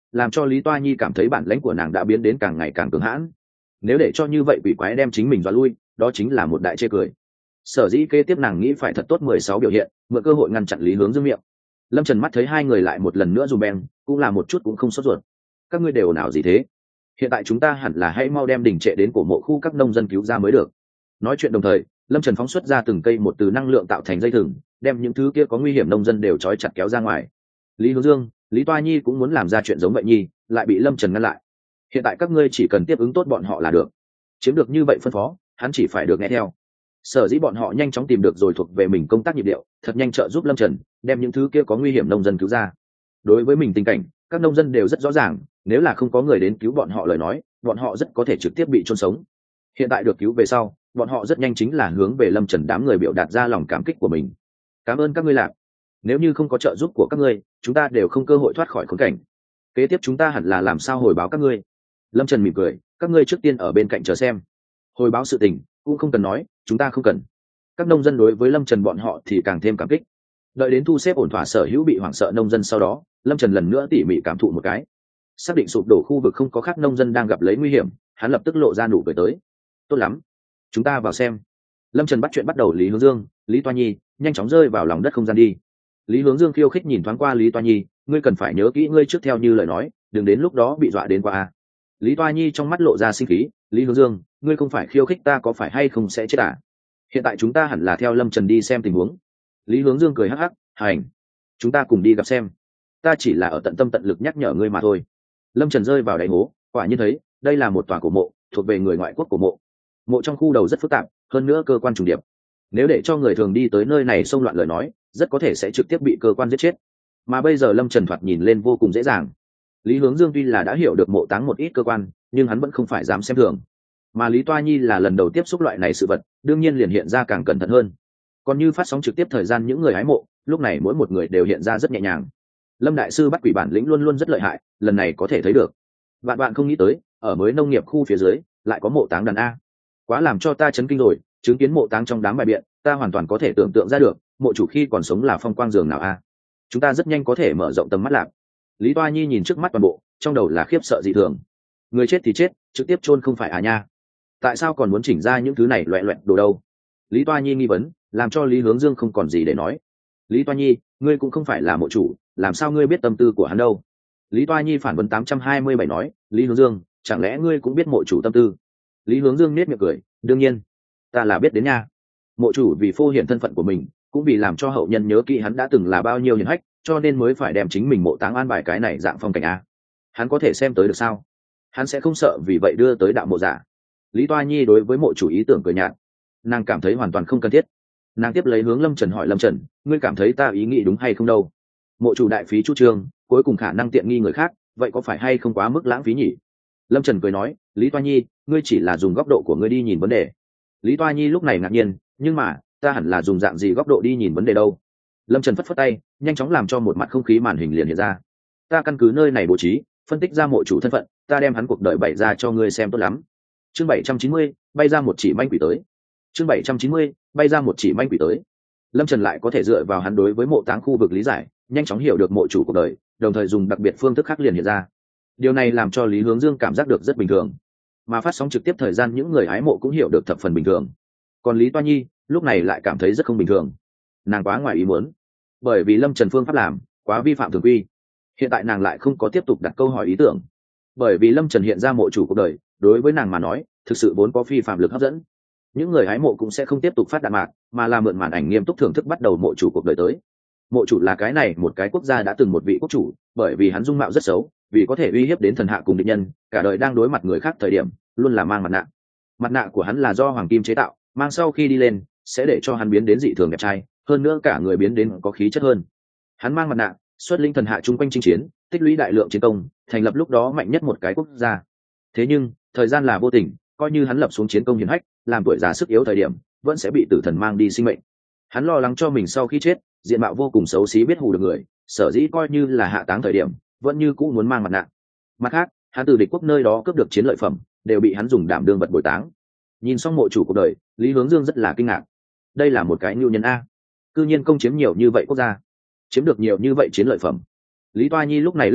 làm cho Lý Toa Nhi cảm thấy bản lãnh của nàng đã biến đến càng ngày càng cường hãn. Nếu để cho như vậy quỷ quái đem chính mình dọa lui, đó chính là một đại chê cười. Sở dĩ kế tiếp nàng nghĩ phải thật tốt mười sáu biểu hiện, mượn cơ hội ngăn chặn Lý Hướng Dương miệng. Lâm Trần mắt thấy hai người lại một lần nữa dù beng, cũng là một chút cũng không sốt ruột. Các ngươi đều nào gì thế? Hiện tại chúng ta hẳn là hãy mau đem đình trệ đến cổ mộ khu các nông dân cứu ra mới được. Nói chuyện đồng thời, Lâm Trần phóng xuất ra từng cây một từ năng lượng tạo thành dây thừng, đem những thứ kia có nguy hiểm nông dân đều trói chặt kéo ra ngoài. Lý Hướng Dương, Lý Toa Nhi cũng muốn làm ra chuyện giống vậy nhi, lại bị Lâm Trần ngăn lại. Hiện tại các ngươi chỉ cần tiếp ứng tốt bọn họ là được. Chiếm được như vậy phân phó, hắn chỉ phải được nghe theo. Sở dĩ bọn họ nhanh chóng tìm được rồi thuộc về mình công tác nhịp điệu, thật nhanh trợ giúp Lâm Trần đem những thứ kia có nguy hiểm nông dân cứu ra. Đối với mình tình cảnh, các nông dân đều rất rõ ràng, nếu là không có người đến cứu bọn họ lời nói, bọn họ rất có thể trực tiếp bị chôn sống. Hiện tại được cứu về sau, bọn họ rất nhanh chính là hướng về Lâm Trần đám người biểu đạt ra lòng cảm kích của mình. Cảm ơn các ngươi lạc. Nếu như không có trợ giúp của các ngươi, chúng ta đều không cơ hội thoát khỏi khốn cảnh. Kế tiếp chúng ta hẳn là làm sao hồi báo các ngươi. Lâm Trần mỉm cười, các ngươi trước tiên ở bên cạnh chờ xem. Hồi báo sự tình cũng không cần nói, chúng ta không cần. Các nông dân đối với Lâm Trần bọn họ thì càng thêm cảm kích. Đợi đến thu xếp ổn thỏa sở hữu bị hoảng sợ nông dân sau đó, Lâm Trần lần nữa tỉ mỉ cảm thụ một cái, xác định sụp đổ khu vực không có khác nông dân đang gặp lấy nguy hiểm, hắn lập tức lộ ra nụ cười tới. Tốt lắm, chúng ta vào xem. Lâm Trần bắt chuyện bắt đầu Lý Hướng Dương, Lý Toa Nhi nhanh chóng rơi vào lòng đất không gian đi. Lý Hướng Dương khiêu khích nhìn thoáng qua Lý Toa Nhi, ngươi cần phải nhớ kỹ ngươi trước theo như lời nói, đừng đến lúc đó bị dọa đến qua a. Lý Toa Nhi trong mắt lộ ra sinh khí, Lý Hướng Dương, ngươi không phải khiêu khích ta có phải hay không sẽ chết à? Hiện tại chúng ta hẳn là theo Lâm Trần đi xem tình huống. Lý Hướng Dương cười hắc hắc, hành, chúng ta cùng đi gặp xem. Ta chỉ là ở tận tâm tận lực nhắc nhở ngươi mà thôi. Lâm Trần rơi vào đáy hố, quả nhiên thấy đây là một tòa cổ mộ, thuộc về người ngoại quốc cổ mộ. Mộ trong khu đầu rất phức tạp, hơn nữa cơ quan trùng điệp. Nếu để cho người thường đi tới nơi này xông loạn lời nói, rất có thể sẽ trực tiếp bị cơ quan giết chết. Mà bây giờ Lâm Trần thoạt nhìn lên vô cùng dễ dàng. Lý Hướng Dương tuy là đã hiểu được mộ táng một ít cơ quan, nhưng hắn vẫn không phải dám xem thường. Mà Lý Toa Nhi là lần đầu tiếp xúc loại này sự vật, đương nhiên liền hiện ra càng cẩn thận hơn. Còn như phát sóng trực tiếp thời gian những người hái mộ, lúc này mỗi một người đều hiện ra rất nhẹ nhàng. Lâm đại sư bắt quỷ bản lĩnh luôn luôn rất lợi hại, lần này có thể thấy được. Bạn bạn không nghĩ tới, ở mới nông nghiệp khu phía dưới lại có mộ táng đàn a. Quá làm cho ta chấn kinh rồi, chứng kiến mộ táng trong đám bài biện, ta hoàn toàn có thể tưởng tượng ra được, mộ chủ khi còn sống là phong quang dường nào a. Chúng ta rất nhanh có thể mở rộng tầm mắt lạc. Lý Toa Nhi nhìn trước mắt toàn bộ, trong đầu là khiếp sợ dị thường. Người chết thì chết, trực tiếp chôn không phải à nha. Tại sao còn muốn chỉnh ra những thứ này loẹt loẹt đồ đâu? Lý Toa Nhi nghi vấn, làm cho Lý Hướng Dương không còn gì để nói. Lý Toa Nhi, ngươi cũng không phải là mộ chủ, làm sao ngươi biết tâm tư của hắn đâu? Lý Toa Nhi phản vấn tám trăm hai mươi bảy nói, Lý Hướng Dương, chẳng lẽ ngươi cũng biết mộ chủ tâm tư? Lý Hướng Dương nét miệng cười, đương nhiên, ta là biết đến nha. Mộ chủ vì phô hiện thân phận của mình, cũng vì làm cho hậu nhân nhớ kỹ hắn đã từng là bao nhiêu hiển hách, cho nên mới phải đem chính mình mộ táng an bài cái này dạng phong cảnh a. Hắn có thể xem tới được sao? Hắn sẽ không sợ vì vậy đưa tới đạo mộ giả. Lý Toa Nhi đối với mộ chủ ý tưởng cười nhạt, nàng cảm thấy hoàn toàn không cần thiết. Nàng tiếp lấy hướng Lâm Trần hỏi, Lâm Trần, ngươi cảm thấy ta ý nghĩ đúng hay không đâu? Mộ chủ đại phí chu trương, cuối cùng khả năng tiện nghi người khác, vậy có phải hay không quá mức lãng phí nhỉ? Lâm Trần cười nói, Lý Toa Nhi, ngươi chỉ là dùng góc độ của ngươi đi nhìn vấn đề. Lý Toa Nhi lúc này ngạc nhiên, nhưng mà ta hẳn là dùng dạng gì góc độ đi nhìn vấn đề đâu? Lâm Trần phất phất tay, nhanh chóng làm cho một mặt không khí màn hình liền hiện ra. Ta căn cứ nơi này bố trí, phân tích ra mộ chủ thân phận, ta đem hắn cuộc đời bày ra cho ngươi xem tốt lắm. Chương bảy trăm chín mươi, bay ra một chỉ manh quỷ tới. Chương bảy trăm chín mươi, bay ra một chỉ manh quỷ tới. Lâm Trần lại có thể dựa vào hắn đối với mộ táng khu vực lý giải, nhanh chóng hiểu được mộ chủ cuộc đời, đồng thời dùng đặc biệt phương thức khác liền hiện ra. Điều này làm cho Lý Hướng Dương cảm giác được rất bình thường, mà phát sóng trực tiếp thời gian những người hái mộ cũng hiểu được thập phần bình thường. Còn Lý Toa Nhi lúc này lại cảm thấy rất không bình thường, nàng quá ngoài ý muốn, bởi vì Lâm Trần phương pháp làm quá vi phạm thường quy. Hiện tại nàng lại không có tiếp tục đặt câu hỏi ý tưởng, bởi vì Lâm Trần hiện ra mộ chủ cuộc đời, đối với nàng mà nói thực sự vốn có phi phạm lực hấp dẫn. Những người hái mộ cũng sẽ không tiếp tục phát đạn mạc, mà là mượn màn ảnh nghiêm túc thưởng thức bắt đầu mộ chủ cuộc đời tới. Mộ chủ là cái này một cái quốc gia đã từng một vị quốc chủ, bởi vì hắn dung mạo rất xấu, vì có thể uy hiếp đến thần hạ cùng địch nhân, cả đời đang đối mặt người khác thời điểm luôn là mang mặt nạ. Mặt nạ của hắn là do hoàng kim chế tạo, mang sau khi đi lên sẽ để cho hắn biến đến dị thường đẹp trai, hơn nữa cả người biến đến có khí chất hơn. Hắn mang mặt nạ, xuất linh thần hạ chung quanh chinh chiến, tích lũy đại lượng chiến công, thành lập lúc đó mạnh nhất một cái quốc gia. Thế nhưng thời gian là vô tình, coi như hắn lập xuống chiến công hiển hách, làm tuổi già sức yếu thời điểm vẫn sẽ bị tử thần mang đi sinh mệnh. Hắn lo lắng cho mình sau khi chết diện mạo vô cùng xấu xí, biết hù được người, sở dĩ coi như là hạ táng thời điểm vẫn như cũ muốn mang mặt nạ. Mặt khác, hắn từ địch quốc nơi đó cướp được chiến lợi phẩm đều bị hắn dùng đảm đương vật bồi táng. Nhìn xong mộ chủ cuộc đời, Lý Hướng Dương rất là kinh ngạc. Đây là một cái nhu nhân a, cư nhiên công chiếm nhiều như vậy quốc gia, chiếm được nhiều như vậy chiến lợi phẩm. Lý Toa Nhi lúc này lắc đầu,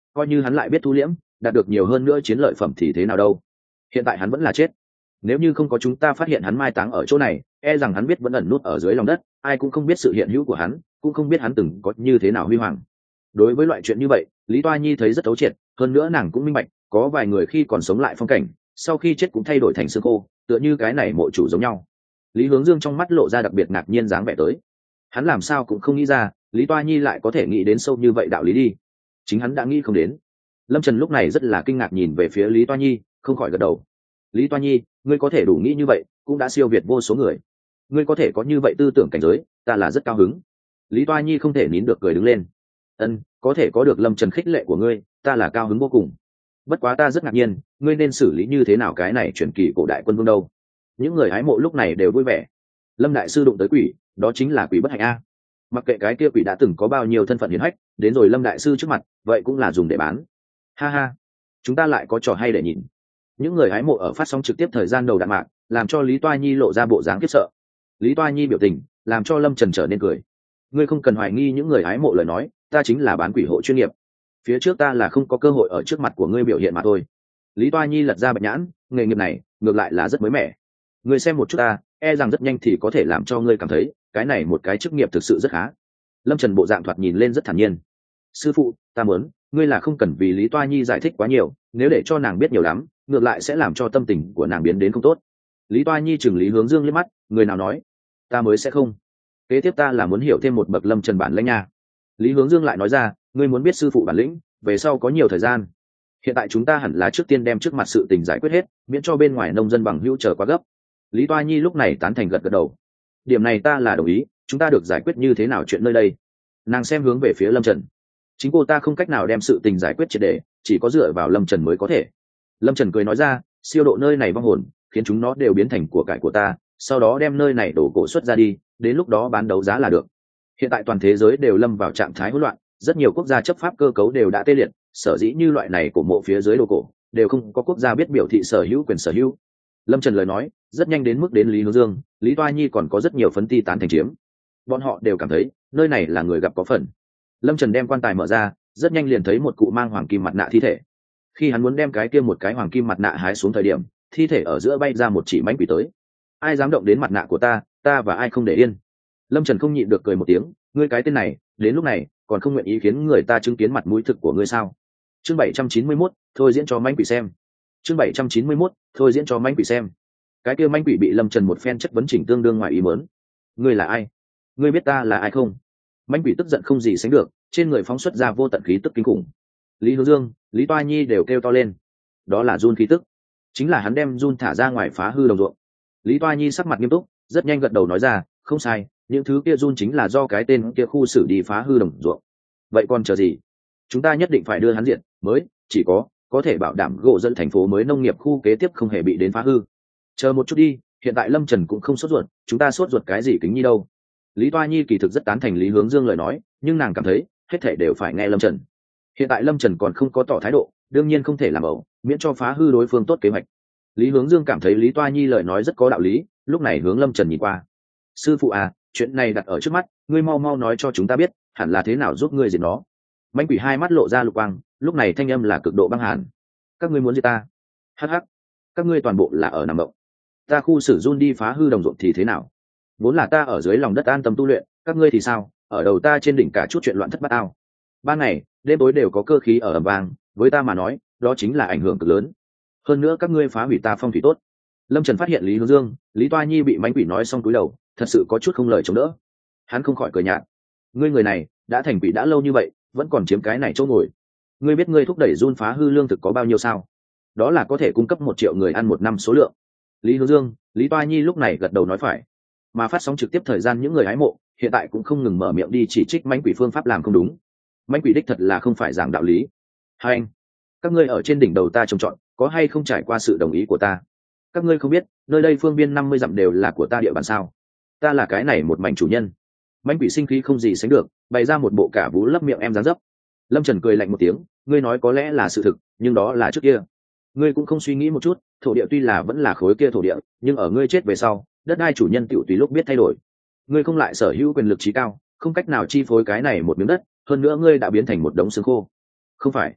coi như hắn lại biết thu liễm, đạt được nhiều hơn nữa chiến lợi phẩm thì thế nào đâu. Hiện tại hắn vẫn là chết. Nếu như không có chúng ta phát hiện hắn mai táng ở chỗ này, e rằng hắn biết vẫn ẩn nút ở dưới lòng đất, ai cũng không biết sự hiện hữu của hắn, cũng không biết hắn từng có như thế nào huy hoàng. Đối với loại chuyện như vậy, Lý Toa Nhi thấy rất thấu triệt, hơn nữa nàng cũng minh bạch, có vài người khi còn sống lại phong cảnh, sau khi chết cũng thay đổi thành xương khô, tựa như cái này mộ chủ giống nhau. Lý Hướng Dương trong mắt lộ ra đặc biệt ngạc nhiên dáng vẻ tới. Hắn làm sao cũng không nghĩ ra, Lý Toa Nhi lại có thể nghĩ đến sâu như vậy đạo lý đi. Chính hắn đã nghĩ không đến. Lâm Trần lúc này rất là kinh ngạc nhìn về phía Lý Toa Nhi, không khỏi gật đầu. Lý Toa Nhi, ngươi có thể đủ nghĩ như vậy, cũng đã siêu việt vô số người. Ngươi có thể có như vậy tư tưởng cảnh giới, ta là rất cao hứng. Lý Toa Nhi không thể nín được cười đứng lên. Ân, có thể có được Lâm Trần khích lệ của ngươi, ta là cao hứng vô cùng. Bất quá ta rất ngạc nhiên, ngươi nên xử lý như thế nào cái này truyền kỳ cổ đại quân vương đâu? Những người hái mộ lúc này đều vui vẻ. Lâm đại sư đụng tới quỷ, đó chính là quỷ bất hạnh a. Mặc kệ cái kia quỷ đã từng có bao nhiêu thân phận hiển hách, đến rồi Lâm đại sư trước mặt, vậy cũng là dùng để bán. Ha ha, chúng ta lại có trò hay để nhìn. Những người hái mộ ở phát sóng trực tiếp thời gian đầu đạn mạc, làm cho Lý Toa Nhi lộ ra bộ dáng khiếp sợ. Lý Toa Nhi biểu tình làm cho Lâm Trần trở nên cười. Ngươi không cần hoài nghi những người hái mộ lời nói, ta chính là bán quỷ hộ chuyên nghiệp. Phía trước ta là không có cơ hội ở trước mặt của ngươi biểu hiện mà thôi. Lý Toa Nhi lật ra bạch nhãn, nghề nghiệp này ngược lại là rất mới mẻ. Ngươi xem một chút ta, e rằng rất nhanh thì có thể làm cho ngươi cảm thấy cái này một cái chức nghiệp thực sự rất khá. Lâm Trần bộ dạng thoạt nhìn lên rất thản nhiên. Sư phụ, ta muốn ngươi là không cần vì Lý Toa Nhi giải thích quá nhiều, nếu để cho nàng biết nhiều lắm, ngược lại sẽ làm cho tâm tình của nàng biến đến không tốt. Lý Toa Nhi chừng Lý Hướng Dương liếc mắt, người nào nói, ta mới sẽ không. Kế tiếp ta là muốn hiểu thêm một bậc Lâm Trần bản lĩnh nha. Lý Hướng Dương lại nói ra, ngươi muốn biết sư phụ bản lĩnh, về sau có nhiều thời gian. Hiện tại chúng ta hẳn là trước tiên đem trước mặt sự tình giải quyết hết, miễn cho bên ngoài nông dân bằng hữu chờ quá gấp. Lý Toa Nhi lúc này tán thành gật gật đầu. Điểm này ta là đồng ý, chúng ta được giải quyết như thế nào chuyện nơi đây. Nàng xem hướng về phía Lâm Trần. Chính cô ta không cách nào đem sự tình giải quyết triệt để, chỉ có dựa vào Lâm Trần mới có thể. Lâm Trần cười nói ra, siêu độ nơi này vong hồn, khiến chúng nó đều biến thành của cải của ta, sau đó đem nơi này đổ cổ xuất ra đi, đến lúc đó bán đấu giá là được. Hiện tại toàn thế giới đều lâm vào trạng thái hỗn loạn, rất nhiều quốc gia chấp pháp cơ cấu đều đã tê liệt, sở dĩ như loại này của mộ phía dưới đồ cổ đều không có quốc gia biết biểu thị sở hữu quyền sở hữu. Lâm Trần lời nói rất nhanh đến mức đến Lý Hướng Dương, Lý Toa Nhi còn có rất nhiều phấn ti tán thành chiếm. Bọn họ đều cảm thấy nơi này là người gặp có phần. Lâm Trần đem quan tài mở ra, rất nhanh liền thấy một cụ mang hoàng kim mặt nạ thi thể. Khi hắn muốn đem cái kia một cái hoàng kim mặt nạ hái xuống thời điểm, thi thể ở giữa bay ra một chỉ mãnh quỷ tới. Ai dám động đến mặt nạ của ta, ta và ai không để yên. Lâm Trần không nhịn được cười một tiếng, ngươi cái tên này đến lúc này còn không nguyện ý khiến người ta chứng kiến mặt mũi thực của ngươi sao? Chương bảy trăm chín mươi mốt, thôi diễn cho mãnh quỷ xem. Chương bảy trăm chín mươi mốt, thôi diễn cho mãnh quỷ xem. Cái kia mãnh quỷ bị Lâm Trần một phen chất vấn chỉnh tương đương ngoài ý muốn. Ngươi là ai? Ngươi biết ta là ai không? Mãnh quỷ tức giận không gì sánh được, trên người phóng xuất ra vô tận khí tức kinh khủng. Lý Hướng Dương, Lý Toa Nhi đều kêu to lên. Đó là run khí tức, chính là hắn đem run thả ra ngoài phá hư đồng ruộng. Lý Toa Nhi sắc mặt nghiêm túc, rất nhanh gật đầu nói ra, không sai, những thứ kia run chính là do cái tên kia khu xử đi phá hư đồng ruộng. Vậy còn chờ gì? Chúng ta nhất định phải đưa hắn diện mới, chỉ có có thể bảo đảm gỗ dẫn thành phố mới nông nghiệp khu kế tiếp không hề bị đến phá hư. Chờ một chút đi, hiện tại Lâm Trần cũng không sốt ruột, chúng ta sốt ruột cái gì kính nhi đâu. Lý Toa Nhi kỳ thực rất tán thành Lý Hướng Dương lời nói, nhưng nàng cảm thấy hết thể đều phải nghe Lâm Trần. Hiện tại Lâm Trần còn không có tỏ thái độ, đương nhiên không thể làm ẩu, miễn cho phá hư đối phương tốt kế hoạch. Lý Hướng Dương cảm thấy Lý Toa Nhi lời nói rất có đạo lý, lúc này hướng Lâm Trần nhìn qua. Sư phụ à, chuyện này đặt ở trước mắt, ngươi mau mau nói cho chúng ta biết, hẳn là thế nào giúp ngươi diệt nó. Mãnh quỷ hai mắt lộ ra lục quang, lúc này thanh âm là cực độ băng hàn. Các ngươi muốn giết ta? Hắc hắc, các ngươi toàn bộ là ở nằm động. Ta khu sử run đi phá hư đồng ruộng thì thế nào? Vốn là ta ở dưới lòng đất an tâm tu luyện, các ngươi thì sao? Ở đầu ta trên đỉnh cả chút chuyện loạn thất bát ao. Ban ngày, đêm tối đều có cơ khí ở ầm vang, với ta mà nói, đó chính là ảnh hưởng cực lớn. Hơn nữa các ngươi phá hủy ta phong thủy tốt. Lâm Trần phát hiện Lý Hướng Dương, Lý Toa Nhi bị mãnh quỷ nói xong cúi đầu, thật sự có chút không lời chống đỡ. Hắn không khỏi cười nhạt. Ngươi người này đã thành quỷ đã lâu như vậy, vẫn còn chiếm cái này chỗ ngồi. Ngươi biết ngươi thúc đẩy run phá hư lương thực có bao nhiêu sao? Đó là có thể cung cấp một triệu người ăn một năm số lượng. Lý Hướng Dương, Lý Toa Nhi lúc này gật đầu nói phải. Mà phát sóng trực tiếp thời gian những người hái mộ hiện tại cũng không ngừng mở miệng đi chỉ trích mãnh quỷ phương pháp làm không đúng. Mãnh quỷ đích thật là không phải giảng đạo lý. Hai anh, các ngươi ở trên đỉnh đầu ta trông chọn, có hay không trải qua sự đồng ý của ta? Các ngươi không biết, nơi đây phương biên năm mươi dặm đều là của ta địa bàn sao? Ta là cái này một mảnh chủ nhân. Mãnh quỷ sinh khí không gì sánh được, bày ra một bộ cả vú lấp miệng em dáng dấp. Lâm Trần cười lạnh một tiếng, ngươi nói có lẽ là sự thực, nhưng đó là trước kia. Ngươi cũng không suy nghĩ một chút, thổ địa tuy là vẫn là khối kia thổ địa, nhưng ở ngươi chết về sau, đất đai chủ nhân tiểu tùy lúc biết thay đổi. Ngươi không lại sở hữu quyền lực trí cao, không cách nào chi phối cái này một miếng đất, hơn nữa ngươi đã biến thành một đống xương khô. Không phải,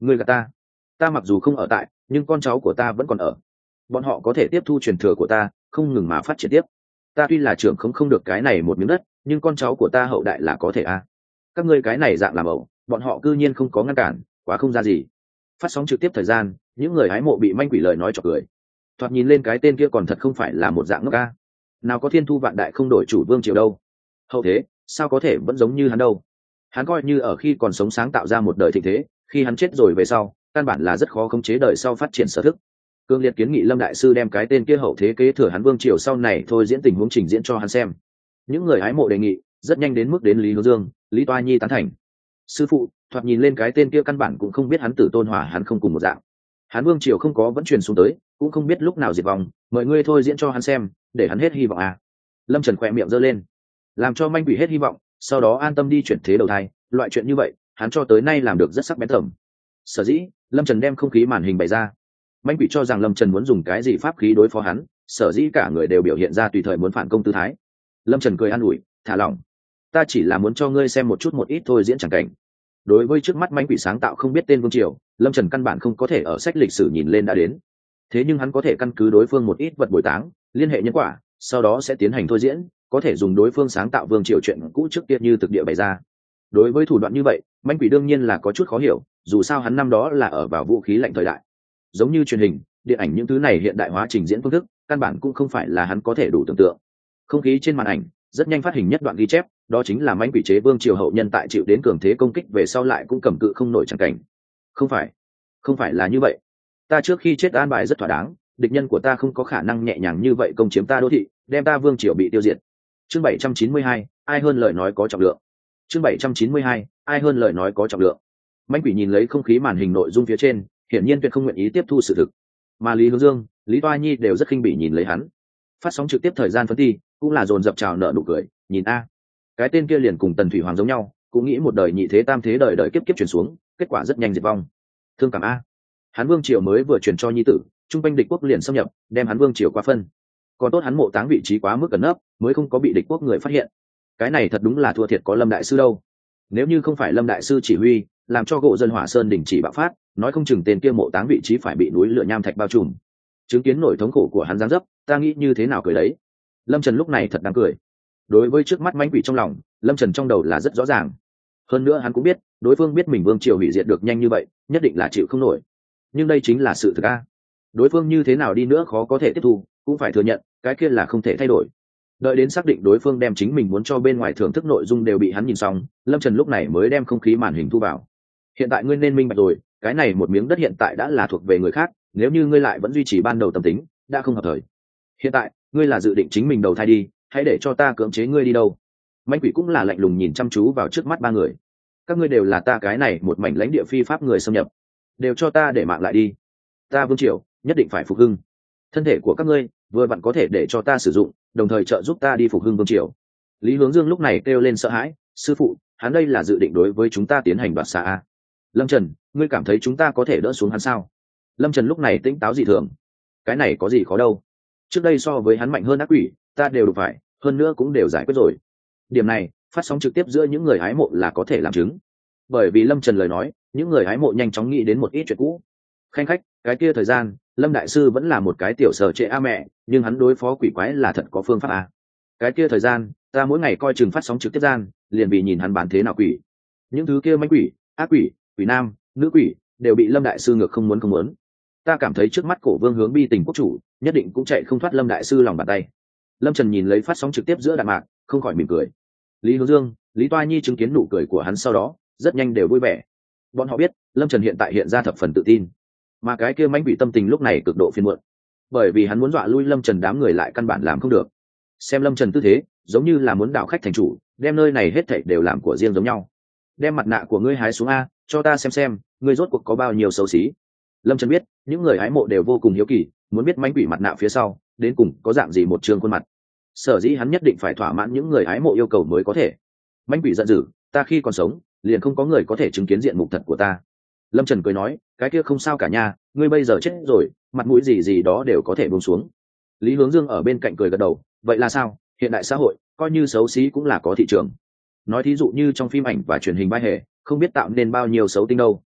Ngươi gạt ta. Ta mặc dù không ở tại, nhưng con cháu của ta vẫn còn ở. Bọn họ có thể tiếp thu truyền thừa của ta, không ngừng mà phát triển tiếp. Ta tuy là trưởng không không được cái này một miếng đất, nhưng con cháu của ta hậu đại là có thể a. Các ngươi cái này dạng làm ẩu, bọn họ cư nhiên không có ngăn cản, quá không ra gì. Phát sóng trực tiếp thời gian, những người hái mộ bị manh quỷ lời nói chọc cười. Thoạt nhìn lên cái tên kia còn thật không phải là một dạng ngốc a. Nào có thiên thu vạn đại không đổi chủ vương triều đâu. Hậu thế, sao có thể vẫn giống như hắn đâu. Hắn coi như ở khi còn sống sáng tạo ra một đời thịnh thế, khi hắn chết rồi về sau, căn bản là rất khó khống chế đời sau phát triển sở thức. Cương liệt kiến nghị Lâm đại sư đem cái tên kia hậu thế kế thừa hắn vương triều sau này thôi diễn tình huống trình diễn cho hắn xem. Những người hái mộ đề nghị rất nhanh đến mức đến Lý Hướng Dương, Lý Toa Nhi tán thành. Sư phụ, thoạt nhìn lên cái tên kia căn bản cũng không biết hắn tử tôn hỏa hắn không cùng một dạng. Hắn vương triều không có vẫn truyền xuống tới, cũng không biết lúc nào diệt vong, mời ngươi thôi diễn cho hắn xem, để hắn hết hy vọng à. Lâm Trần khỏe miệng giơ lên, làm cho manh quỷ hết hy vọng, sau đó an tâm đi chuyển thế đầu thai, loại chuyện như vậy, hắn cho tới nay làm được rất sắc bén tầm. Sở dĩ, Lâm Trần đem không khí màn hình bày ra. Manh quỷ cho rằng Lâm Trần muốn dùng cái gì pháp khí đối phó hắn, sở dĩ cả người đều biểu hiện ra tùy thời muốn phản công tư thái. Lâm Trần cười an ủi, thả lỏng, ta chỉ là muốn cho ngươi xem một chút một ít thôi diễn chẳng cảnh. Đối với trước mắt manh quỷ sáng tạo không biết tên vương triều, Lâm Trần căn bản không có thể ở sách lịch sử nhìn lên đã đến. Thế nhưng hắn có thể căn cứ đối phương một ít vật bồi táng, liên hệ nhân quả, sau đó sẽ tiến hành thôi diễn, có thể dùng đối phương sáng tạo vương triều chuyện cũ trước kia như thực địa bày ra. Đối với thủ đoạn như vậy, manh quỷ đương nhiên là có chút khó hiểu, dù sao hắn năm đó là ở vào vũ khí lạnh thời đại. Giống như truyền hình, điện ảnh những thứ này hiện đại hóa trình diễn phương thức, căn bản cũng không phải là hắn có thể đủ tưởng tượng. Không khí trên màn ảnh rất nhanh phát hình nhất đoạn ghi chép, đó chính là manh quỷ chế vương triều hậu nhân tại chịu đến cường thế công kích về sau lại cũng cầm cự không nổi chẳng cảnh. Không phải, không phải là như vậy. Ta trước khi chết an bài rất thỏa đáng, địch nhân của ta không có khả năng nhẹ nhàng như vậy công chiếm ta đô thị, đem ta vương triều bị tiêu diệt. Chương bảy trăm chín mươi hai, ai hơn lời nói có trọng lượng. Chương bảy trăm chín mươi hai, ai hơn lời nói có trọng lượng. Manh quỷ nhìn lấy không khí màn hình nội dung phía trên, hiển nhiên tuyệt không nguyện ý tiếp thu sự thực. Mà Lý Hướng Dương, Lý Toa Nhi đều rất khinh bỉ nhìn lấy hắn. Phát sóng trực tiếp thời gian phân thi, cũng là dồn dập chào nợ nụ cười, nhìn a, cái tên kia liền cùng Tần Thủy Hoàng giống nhau, cũng nghĩ một đời nhị thế tam thế đời đời kiếp kiếp truyền xuống, kết quả rất nhanh diệt vong. Thương cảm a, hắn vương triều mới vừa truyền cho nhi tử, trung quanh địch quốc liền xâm nhập, đem hắn vương triều quá phân. Còn tốt hắn mộ táng vị trí quá mức cẩn nấp, mới không có bị địch quốc người phát hiện. Cái này thật đúng là thua thiệt có Lâm đại sư đâu. Nếu như không phải Lâm đại sư chỉ huy, làm cho gỗ dân Hỏa Sơn đình chỉ bạo phát, nói không chừng tên kia mộ táng vị trí phải bị núi lửa nham thạch bao trùm. Chứng kiến nỗi thống khổ của hắn giáng dấp, ta nghĩ như thế nào cười đấy. Lâm Trần lúc này thật đáng cười. Đối với trước mắt mãnh quỷ trong lòng, Lâm Trần trong đầu là rất rõ ràng. Hơn nữa hắn cũng biết, đối phương biết mình vương triều hủy diệt được nhanh như vậy, nhất định là chịu không nổi. Nhưng đây chính là sự thực a. Đối phương như thế nào đi nữa khó có thể tiếp thu, cũng phải thừa nhận, cái kia là không thể thay đổi. Đợi đến xác định đối phương đem chính mình muốn cho bên ngoài thưởng thức nội dung đều bị hắn nhìn xong, Lâm Trần lúc này mới đem không khí màn hình thu vào. Hiện tại ngươi nên minh bạch rồi, cái này một miếng đất hiện tại đã là thuộc về người khác, nếu như ngươi lại vẫn duy trì ban đầu tâm tính, đã không hợp thời. Hiện tại, ngươi là dự định chính mình đầu thai đi, hãy để cho ta cưỡng chế ngươi đi đâu. Mãnh quỷ cũng là lạnh lùng nhìn chăm chú vào trước mắt ba người. Các ngươi đều là ta cái này một mảnh lãnh địa phi pháp người xâm nhập, đều cho ta để mạng lại đi. Ta vương triều nhất định phải phục hưng. Thân thể của các ngươi vừa vặn có thể để cho ta sử dụng, đồng thời trợ giúp ta đi phục hưng vương triều. Lý Hướng Dương lúc này kêu lên sợ hãi, sư phụ, hắn đây là dự định đối với chúng ta tiến hành đoạt xạ a. Lâm Trần, ngươi cảm thấy chúng ta có thể đỡ xuống hắn sao? Lâm Trần lúc này tỉnh táo dị thường. Cái này có gì khó đâu, trước đây so với hắn mạnh hơn ác quỷ, ta đều đủ phải, hơn nữa cũng đều giải quyết rồi. Điểm này phát sóng trực tiếp giữa những người hái mộ là có thể làm chứng. Bởi vì Lâm Trần lời nói, những người hái mộ nhanh chóng nghĩ đến một ít chuyện cũ. Khanh khách, cái kia thời gian Lâm đại sư vẫn là một cái tiểu sở trệ a mẹ, nhưng hắn đối phó quỷ quái là thật có phương pháp a. Cái kia thời gian ta mỗi ngày coi chừng phát sóng trực tiếp gian, liền vì nhìn hắn bán thế nào quỷ. Những thứ kia manh quỷ, ác quỷ, quỷ nam, nữ quỷ đều bị Lâm đại sư ngược không muốn không muốn. Ta cảm thấy trước mắt cổ vương hướng bi tình quốc chủ nhất định cũng chạy không thoát Lâm đại sư lòng bàn tay. Lâm Trần nhìn lấy phát sóng trực tiếp giữa đạn mạc, không khỏi mỉm cười. Lý Hướng Dương, Lý Toa Nhi chứng kiến nụ cười của hắn sau đó, rất nhanh đều vui vẻ. Bọn họ biết, Lâm Trần hiện tại hiện ra thập phần tự tin, mà cái kia mãnh bị tâm tình lúc này cực độ phiền muộn, bởi vì hắn muốn dọa lui Lâm Trần đám người lại căn bản làm không được. Xem Lâm Trần tư thế, giống như là muốn đảo khách thành chủ, đem nơi này hết thảy đều làm của riêng giống nhau. Đem mặt nạ của ngươi hái xuống a, cho ta xem xem, ngươi rốt cuộc có bao nhiêu xấu xí. Lâm Trần biết, những người hái mộ đều vô cùng hiếu kỳ, muốn biết mãnh quỷ mặt nạ phía sau đến cùng có dạng gì một trường khuôn mặt. Sở dĩ hắn nhất định phải thỏa mãn những người hái mộ yêu cầu mới có thể. Mãnh quỷ giận dữ, ta khi còn sống liền không có người có thể chứng kiến diện mục thật của ta. Lâm Trần cười nói, cái kia không sao cả nha, ngươi bây giờ chết rồi, mặt mũi gì gì đó đều có thể buông xuống. Lý Hướng Dương ở bên cạnh cười gật đầu, vậy là sao, hiện đại xã hội coi như xấu xí cũng là có thị trường. Nói thí dụ như trong phim ảnh và truyền hình vai hề, không biết tạo nên bao nhiêu xấu tinh đâu.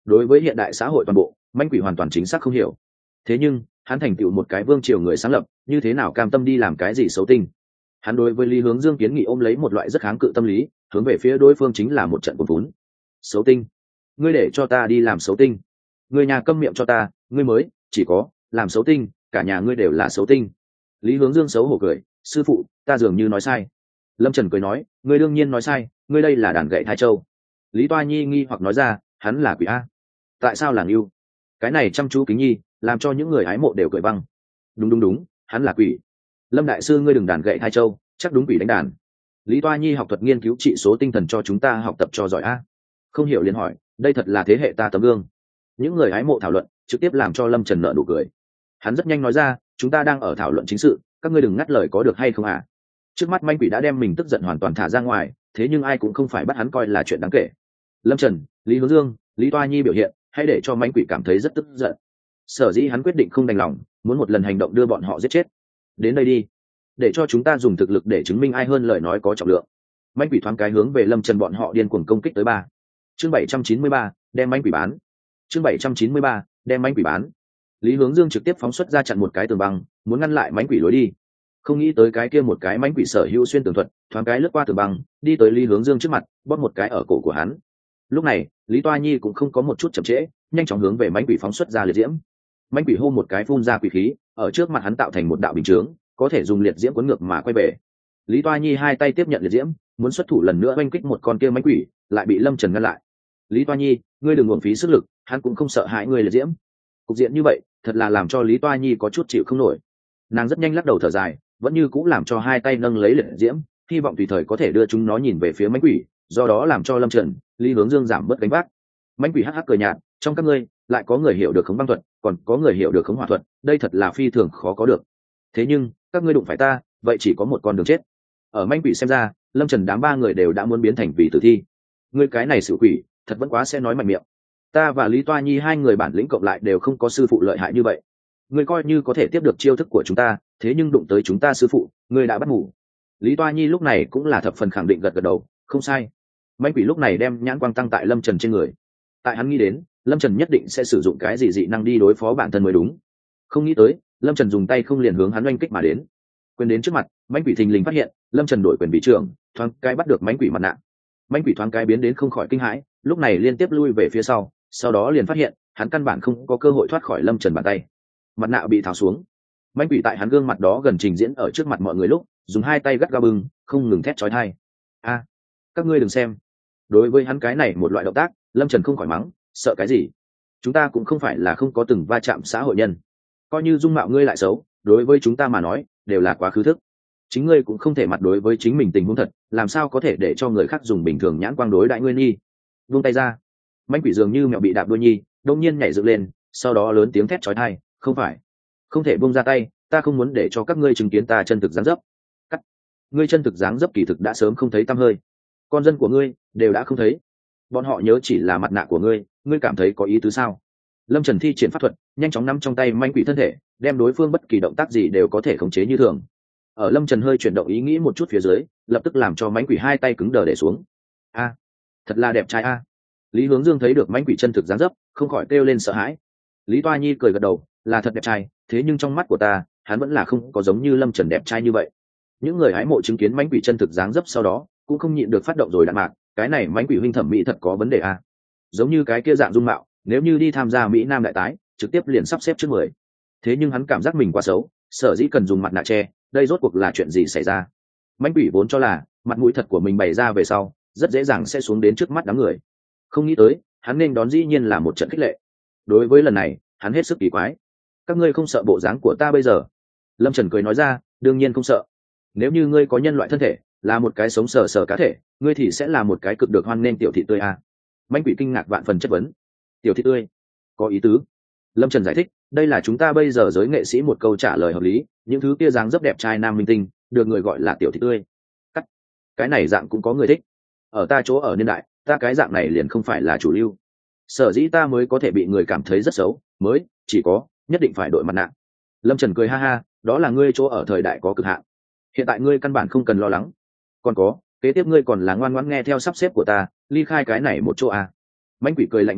đối với hiện đại xã hội toàn bộ manh quỷ hoàn toàn chính xác không hiểu. Thế nhưng hắn thành tựu một cái vương triều người sáng lập, như thế nào cam tâm đi làm cái gì xấu tinh. Hắn đối với Lý Hướng Dương kiến nghị ôm lấy một loại rất kháng cự tâm lý, hướng về phía đối phương chính là một trận cuốn vốn. Xấu tinh, ngươi để cho ta đi làm xấu tinh? Người nhà câm miệng cho ta, ngươi mới chỉ có làm xấu tinh, cả nhà ngươi đều là xấu tinh. Lý Hướng Dương xấu hổ cười, sư phụ, ta dường như nói sai. Lâm Trần cười nói, ngươi đương nhiên nói sai, ngươi đây là đàn gậy thai châu. Lý Toa Nhi nghi hoặc nói ra, hắn là quỷ a? Tại sao là ngưu? Cái này chăm chú kính nhi làm cho những người hái mộ đều cười băng. Đúng đúng đúng, hắn là quỷ. Lâm đại sư ngươi đừng đàn gậy thai châu, chắc đúng quỷ đánh đàn. Lý Toa Nhi học thuật nghiên cứu trị số tinh thần cho chúng ta học tập cho giỏi a. Không hiểu liền hỏi, đây thật là thế hệ ta tấm gương. Những người hái mộ thảo luận trực tiếp làm cho Lâm Trần nợ nụ cười. Hắn rất nhanh nói ra, chúng ta đang ở thảo luận chính sự, các ngươi đừng ngắt lời có được hay không à? Trước mắt manh quỷ đã đem mình tức giận hoàn toàn thả ra ngoài, thế nhưng ai cũng không phải bắt hắn coi là chuyện đáng kể. Lâm Trần, Lý Hướng Dương, Lý Toa Nhi biểu hiện hãy để cho manh quỷ cảm thấy rất tức giận. Sở dĩ hắn quyết định không đành lòng, muốn một lần hành động đưa bọn họ giết chết. Đến đây đi, để cho chúng ta dùng thực lực để chứng minh ai hơn lời nói có trọng lượng. Manh quỷ thoáng cái hướng về Lâm Trần bọn họ điên cuồng công kích tới ba. Chương bảy trăm chín mươi ba, đem manh quỷ bán. Chương bảy trăm chín mươi ba, đem manh quỷ bán. Lý Hướng Dương trực tiếp phóng xuất ra chặn một cái tường băng, muốn ngăn lại manh quỷ lối đi. Không nghĩ tới cái kia một cái manh quỷ sở hữu xuyên tường thuật, thoáng cái lướt qua tường băng, đi tới Lý Hướng Dương trước mặt, bóp một cái ở cổ của hắn. Lúc này, Lý Toa Nhi cũng không có một chút chậm trễ, nhanh chóng hướng về manh quỷ phóng xuất ra liệt diễm. Manh quỷ hô một cái phun ra quỷ khí, ở trước mặt hắn tạo thành một đạo bình chướng, có thể dùng liệt diễm cuốn ngược mà quay về. Lý Toa Nhi hai tay tiếp nhận liệt diễm, muốn xuất thủ lần nữa oanh kích một con kia manh quỷ, lại bị Lâm Trần ngăn lại. Lý Toa Nhi, ngươi đừng uổng phí sức lực, hắn cũng không sợ hãi ngươi liệt diễm. Cục diện như vậy, thật là làm cho Lý Toa Nhi có chút chịu không nổi. Nàng rất nhanh lắc đầu thở dài, vẫn như cũng làm cho hai tay nâng lấy liệt diễm, hy vọng tùy thời có thể đưa chúng nó nhìn về phía manh quỷ, do đó làm cho Lâm Trần, Lý Hướng Dương giảm bớt gánh vác. Manh quỷ hắc hắc cười nhạt, trong các ngươi lại có người hiểu được khống băng thuật, còn có người hiểu được khống hỏa thuật, đây thật là phi thường khó có được. Thế nhưng các ngươi đụng phải ta, vậy chỉ có một con đường chết. Ở manh quỷ xem ra, Lâm Trần đám ba người đều đã muốn biến thành vì tử thi. Ngươi cái này sự quỷ, thật vẫn quá sẽ nói mạnh miệng. Ta và Lý Toa Nhi hai người bản lĩnh cộng lại đều không có sư phụ lợi hại như vậy. Ngươi coi như có thể tiếp được chiêu thức của chúng ta, thế nhưng đụng tới chúng ta sư phụ, ngươi đã bắt ngủ. Lý Toa Nhi lúc này cũng là thập phần khẳng định gật gật đầu, không sai. Manh quỷ lúc này đem nhãn quang tăng tại Lâm Trần trên người. Tại hắn nghĩ đến, Lâm Trần nhất định sẽ sử dụng cái gì dị năng đi đối phó bản thân mới đúng. Không nghĩ tới, Lâm Trần dùng tay không liền hướng hắn oanh kích mà đến. Quyền đến trước mặt, manh quỷ thình lình phát hiện, Lâm Trần đổi quyền vị trưởng, thoáng cái bắt được manh quỷ mặt nạ. Manh quỷ thoáng cái biến đến không khỏi kinh hãi, lúc này liên tiếp lui về phía sau, sau đó liền phát hiện, hắn căn bản không có cơ hội thoát khỏi Lâm Trần bàn tay. Mặt nạ bị tháo xuống. Manh quỷ tại hắn gương mặt đó gần trình diễn ở trước mặt mọi người lúc, dùng hai tay gắt gao bưng, không ngừng thét chói tai. A, các ngươi đừng xem. Đối với hắn cái này một loại động tác, Lâm Trần không khỏi mắng, sợ cái gì? Chúng ta cũng không phải là không có từng va chạm xã hội nhân. Coi như dung mạo ngươi lại xấu, đối với chúng ta mà nói, đều là quá khứ thức. Chính ngươi cũng không thể mặt đối với chính mình tình huống thật, làm sao có thể để cho người khác dùng bình thường nhãn quang đối đại ngươi nhi? Vung tay ra. Manh quỷ dường như mèo bị đạp đuôi nhi, đông nhiên nhảy dựng lên, sau đó lớn tiếng thét chói tai, không phải, không thể buông ra tay, ta không muốn để cho các ngươi chứng kiến ta chân thực dáng dấp. Cắt. Ngươi chân thực dáng dấp kỳ thực đã sớm không thấy tăm hơi. Con dân của ngươi đều đã không thấy. Bọn họ nhớ chỉ là mặt nạ của ngươi, ngươi cảm thấy có ý tứ sao? Lâm Trần thi triển pháp thuật, nhanh chóng nắm trong tay manh quỷ thân thể, đem đối phương bất kỳ động tác gì đều có thể khống chế như thường. Ở Lâm Trần hơi chuyển động ý nghĩ một chút phía dưới, lập tức làm cho manh quỷ hai tay cứng đờ để xuống. A, thật là đẹp trai a. Lý Hướng Dương thấy được manh quỷ chân thực dáng dấp, không khỏi kêu lên sợ hãi. Lý Toa Nhi cười gật đầu, là thật đẹp trai, thế nhưng trong mắt của ta, hắn vẫn là không có giống như Lâm Trần đẹp trai như vậy. Những người hái mộ chứng kiến manh quỷ chân thực dáng dấp sau đó, cũng không nhịn được phát động rồi đạn mạc, cái này manh quỷ huynh thẩm mỹ thật có vấn đề a. Giống như cái kia dạng dung mạo, nếu như đi tham gia Mỹ Nam đại tái, trực tiếp liền sắp xếp trước mười. Thế nhưng hắn cảm giác mình quá xấu, sở dĩ cần dùng mặt nạ che, đây rốt cuộc là chuyện gì xảy ra? Manh quỷ vốn cho là mặt mũi thật của mình bày ra về sau, rất dễ dàng sẽ xuống đến trước mắt đám người. Không nghĩ tới, hắn nên đón dĩ nhiên là một trận khích lệ. Đối với lần này, hắn hết sức kỳ quái. Các ngươi không sợ bộ dáng của ta bây giờ? Lâm Trần cười nói ra, đương nhiên không sợ. Nếu như ngươi có nhân loại thân thể, là một cái sống sờ sờ cá thể, ngươi thì sẽ là một cái cực được hoan nghênh tiểu thị tươi a. Manh quỷ kinh ngạc vạn phần chất vấn. Tiểu thị tươi? Có ý tứ. Lâm Trần giải thích, đây là chúng ta bây giờ giới nghệ sĩ một câu trả lời hợp lý, những thứ kia dáng dấp đẹp trai nam minh tinh, được người gọi là tiểu thị tươi. Cắt. Cái này dạng cũng có người thích. Ở ta chỗ ở niên đại, ta cái dạng này liền không phải là chủ lưu. Sở dĩ ta mới có thể bị người cảm thấy rất xấu, mới chỉ có nhất định phải đội mặt nạ. Lâm Trần cười ha ha, đó là ngươi chỗ ở thời đại có cực hạn. Hiện tại ngươi căn bản không cần lo lắng. Còn có, kế tiếp ngươi còn là ngoan ngoãn nghe theo sắp xếp của ta, ly khai cái này một chỗ à. Manh quỷ cười lạnh một tiếng,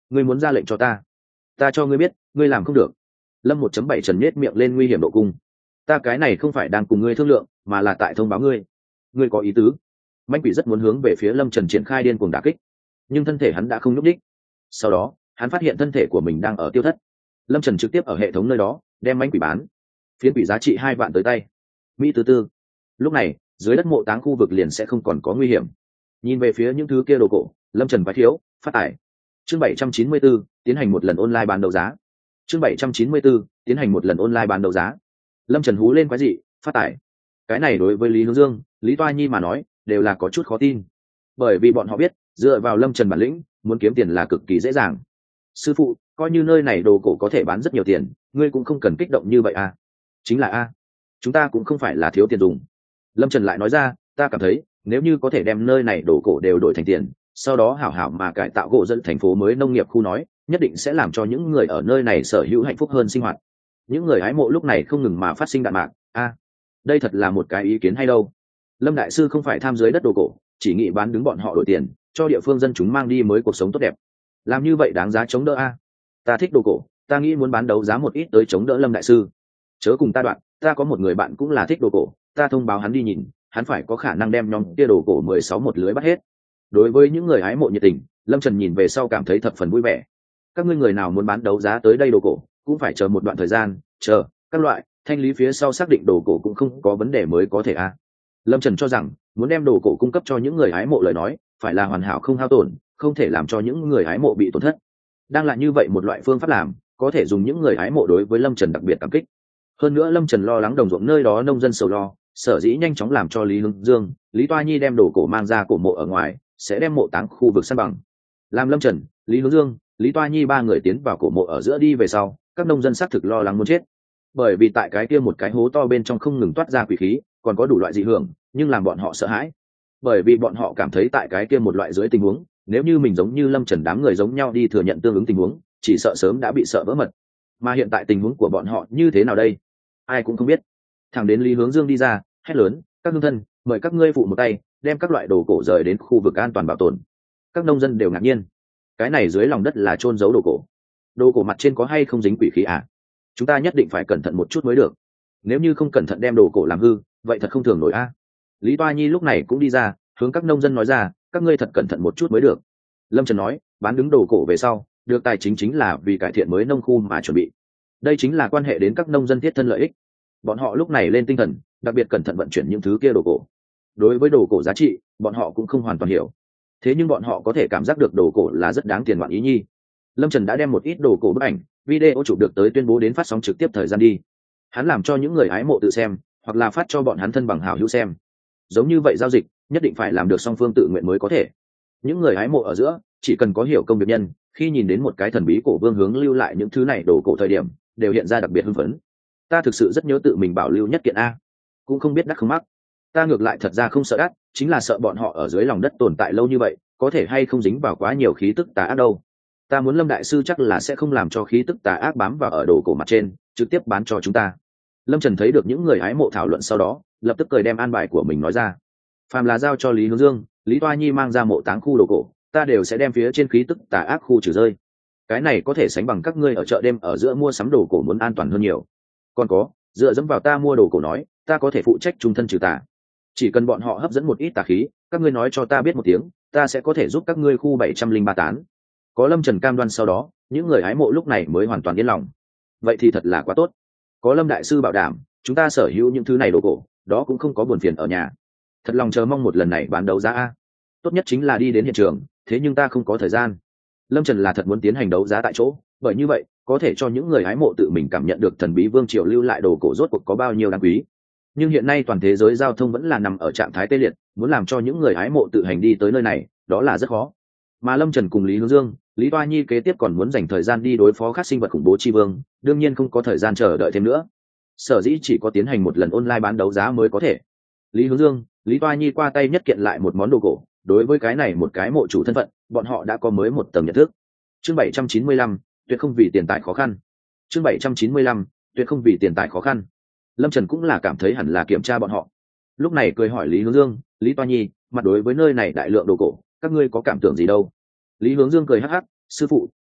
ngươi muốn ra lệnh cho ta, ta cho ngươi biết ngươi làm không được. Lâm một chấm bảy trần nết miệng lên nguy hiểm độ cung. Ta cái này không phải đang cùng ngươi thương lượng, mà là tại thông báo ngươi. Ngươi có ý tứ? Manh quỷ rất muốn hướng về phía Lâm Trần triển khai điên cuồng đả kích, nhưng thân thể hắn đã không nhúc nhích. Sau đó hắn phát hiện thân thể của mình đang ở tiêu thất. Lâm Trần trực tiếp ở hệ thống nơi đó đem manh quỷ bán, phiến quỷ giá trị hai vạn tới tay. Mỹ thứ tư, lúc này dưới đất mộ táng khu vực liền sẽ không còn có nguy hiểm. Nhìn về phía những thứ kia đồ cổ, Lâm Trần vái thiếu phát tải. Chương bảy trăm chín mươi 794, tiến hành một lần online bán đấu giá. Chương bảy trăm chín mươi 794, tiến hành một lần online bán đấu giá. Lâm Trần hú lên quái dị, phát tải. Cái này đối với Lý Hướng Dương, Lý Toa Nhi mà nói, đều là có chút khó tin. Bởi vì bọn họ biết, dựa vào Lâm Trần bản lĩnh, muốn kiếm tiền là cực kỳ dễ dàng. Sư phụ, coi như nơi này đồ cổ có thể bán rất nhiều tiền, ngươi cũng không cần kích động như vậy à? Chính là a, chúng ta cũng không phải là thiếu tiền dùng. Lâm Trần lại nói ra, ta cảm thấy, nếu như có thể đem nơi này đồ cổ đều đổi thành tiền, sau đó hảo hảo mà cải tạo gỗ dẫn thành phố mới nông nghiệp khu nói, nhất định sẽ làm cho những người ở nơi này sở hữu hạnh phúc hơn sinh hoạt. Những người hái mộ lúc này không ngừng mà phát sinh đạn mạc. A, đây thật là một cái ý kiến hay đâu. Lâm đại sư không phải tham dưới đất đồ cổ, chỉ nghĩ bán đứng bọn họ đổi tiền, cho địa phương dân chúng mang đi mới cuộc sống tốt đẹp. Làm như vậy đáng giá chống đỡ a. Ta thích đồ cổ, ta nghĩ muốn bán đấu giá một ít tới chống đỡ Lâm đại sư. Chớ cùng ta đoạn, ta có một người bạn cũng là thích đồ cổ, ta thông báo hắn đi nhìn, hắn phải có khả năng đem nhóm kia đồ cổ mười sáu một lưới bắt hết. Đối với những người hái mộ nhiệt tình, Lâm Trần nhìn về sau cảm thấy thập phần vui vẻ. Các ngươi người nào muốn bán đấu giá tới đây đồ cổ, cũng phải chờ một đoạn thời gian, chờ các loại thanh lý phía sau xác định đồ cổ cũng không có vấn đề mới có thể a. Lâm Trần cho rằng muốn đem đồ cổ cung cấp cho những người hái mộ lời nói, phải là hoàn hảo không hao tổn, không thể làm cho những người hái mộ bị tổn thất. Đang là như vậy một loại phương pháp làm, có thể dùng những người hái mộ đối với Lâm Trần đặc biệt cảm kích. Hơn nữa Lâm Trần lo lắng đồng ruộng nơi đó nông dân sầu lo, sở dĩ nhanh chóng làm cho Lý Hướng Dương, Lý Toa Nhi đem đồ cổ mang ra cổ mộ ở ngoài, sẽ đem mộ táng khu vực san bằng. Làm Lâm Trần, Lý Hướng Dương, Lý Toa Nhi ba người tiến vào cổ mộ ở giữa đi về sau, các nông dân xác thực lo lắng muốn chết. Bởi vì tại cái kia một cái hố to bên trong không ngừng toát ra quỷ khí, còn có đủ loại dị hưởng, nhưng làm bọn họ sợ hãi. Bởi vì bọn họ cảm thấy tại cái kia một loại dưới tình huống, nếu như mình giống như Lâm Trần đám người giống nhau đi thừa nhận tương ứng tình huống, chỉ sợ sớm đã bị sợ vỡ mật. Mà hiện tại tình huống của bọn họ như thế nào đây? Ai cũng không biết. Thẳng đến Lý Hướng Dương đi ra, hét lớn, các nông dân, mời các ngươi phụ một tay, đem các loại đồ cổ rời đến khu vực an toàn bảo tồn. Các nông dân đều ngạc nhiên. Cái này dưới lòng đất là chôn giấu đồ cổ. Đồ cổ mặt trên có hay không dính quỷ khí à? Chúng ta nhất định phải cẩn thận một chút mới được. Nếu như không cẩn thận đem đồ cổ làm hư, vậy thật không thường nổi a. Lý Toa Nhi lúc này cũng đi ra, hướng các nông dân nói ra, các ngươi thật cẩn thận một chút mới được. Lâm Trần nói, bán đứng đồ cổ về sau, được tài chính chính là vì cải thiện mới nông khu mà chuẩn bị. Đây chính là quan hệ đến các nông dân thiết thân lợi ích. Bọn họ lúc này lên tinh thần, đặc biệt cẩn thận vận chuyển những thứ kia đồ cổ. Đối với đồ cổ giá trị, bọn họ cũng không hoàn toàn hiểu. Thế nhưng bọn họ có thể cảm giác được đồ cổ là rất đáng tiền ngoạn ý nhi. Lâm Trần đã đem một ít đồ cổ bức ảnh, video chụp được tới tuyên bố đến phát sóng trực tiếp thời gian đi. Hắn làm cho những người hái mộ tự xem, hoặc là phát cho bọn hắn thân bằng hảo hữu xem. Giống như vậy giao dịch, nhất định phải làm được song phương tự nguyện mới có thể. Những người hái mộ ở giữa, chỉ cần có hiểu công việc nhân, khi nhìn đến một cái thần bí cổ vương hướng lưu lại những thứ này đồ cổ thời điểm, đều hiện ra đặc biệt hưng phấn. Ta thực sự rất nhớ tự mình bảo lưu nhất kiện a, cũng không biết đắt không mắc. Ta ngược lại thật ra không sợ đắt, chính là sợ bọn họ ở dưới lòng đất tồn tại lâu như vậy, có thể hay không dính vào quá nhiều khí tức tà ác đâu. Ta muốn Lâm đại sư chắc là sẽ không làm cho khí tức tà ác bám vào ở đồ cổ mặt trên, trực tiếp bán cho chúng ta. Lâm Trần thấy được những người hái mộ thảo luận sau đó, lập tức cười đem an bài của mình nói ra. Phàm là giao cho Lý Hướng Dương, Lý Toa Nhi mang ra mộ táng khu đồ cổ, ta đều sẽ đem phía trên khí tức tà ác khu trừ rơi. Cái này có thể sánh bằng các ngươi ở chợ đêm ở giữa mua sắm đồ cổ muốn an toàn hơn nhiều. Còn có, dựa dẫm vào ta mua đồ cổ nói, ta có thể phụ trách trung thân trừ tà. Chỉ cần bọn họ hấp dẫn một ít tà khí, các ngươi nói cho ta biết một tiếng, ta sẽ có thể giúp các ngươi khu bảy trăm linh ba tán. Có Lâm Trần cam đoan sau đó, những người hái mộ lúc này mới hoàn toàn yên lòng. Vậy thì thật là quá tốt. Có Lâm đại sư bảo đảm, chúng ta sở hữu những thứ này đồ cổ, đó cũng không có buồn phiền ở nhà. Thật lòng chờ mong một lần này bán đấu giá a. Tốt nhất chính là đi đến hiện trường, thế nhưng ta không có thời gian. Lâm Trần là thật muốn tiến hành đấu giá tại chỗ, bởi như vậy, có thể cho những người hái mộ tự mình cảm nhận được thần bí vương triều lưu lại đồ cổ rốt cuộc có bao nhiêu đáng quý. Nhưng hiện nay toàn thế giới giao thông vẫn là nằm ở trạng thái tê liệt, muốn làm cho những người hái mộ tự hành đi tới nơi này, đó là rất khó. Mà Lâm Trần cùng Lý Hướng Dương, Lý Toa Nhi kế tiếp còn muốn dành thời gian đi đối phó các sinh vật khủng bố chi vương, đương nhiên không có thời gian chờ đợi thêm nữa. Sở dĩ chỉ có tiến hành một lần online bán đấu giá mới có thể. Lý Hướng Dương, Lý Toa Nhi qua tay nhất kiện lại một món đồ cổ, đối với cái này một cái mộ chủ thân phận, bọn họ đã có mới một tầng nhận thức. Chương bảy trăm chín mươi lăm, tuyệt không vì tiền tài khó khăn. Chương bảy trăm chín mươi lăm, tuyệt không vì tiền tài khó khăn. Lâm Trần cũng là cảm thấy hẳn là kiểm tra bọn họ. Lúc này cười hỏi Lý Hướng Dương, Lý Toa Nhi, mặt đối với nơi này đại lượng đồ cổ, các ngươi có cảm tưởng gì đâu? Lý Hướng Dương cười hắc hắc, sư phụ,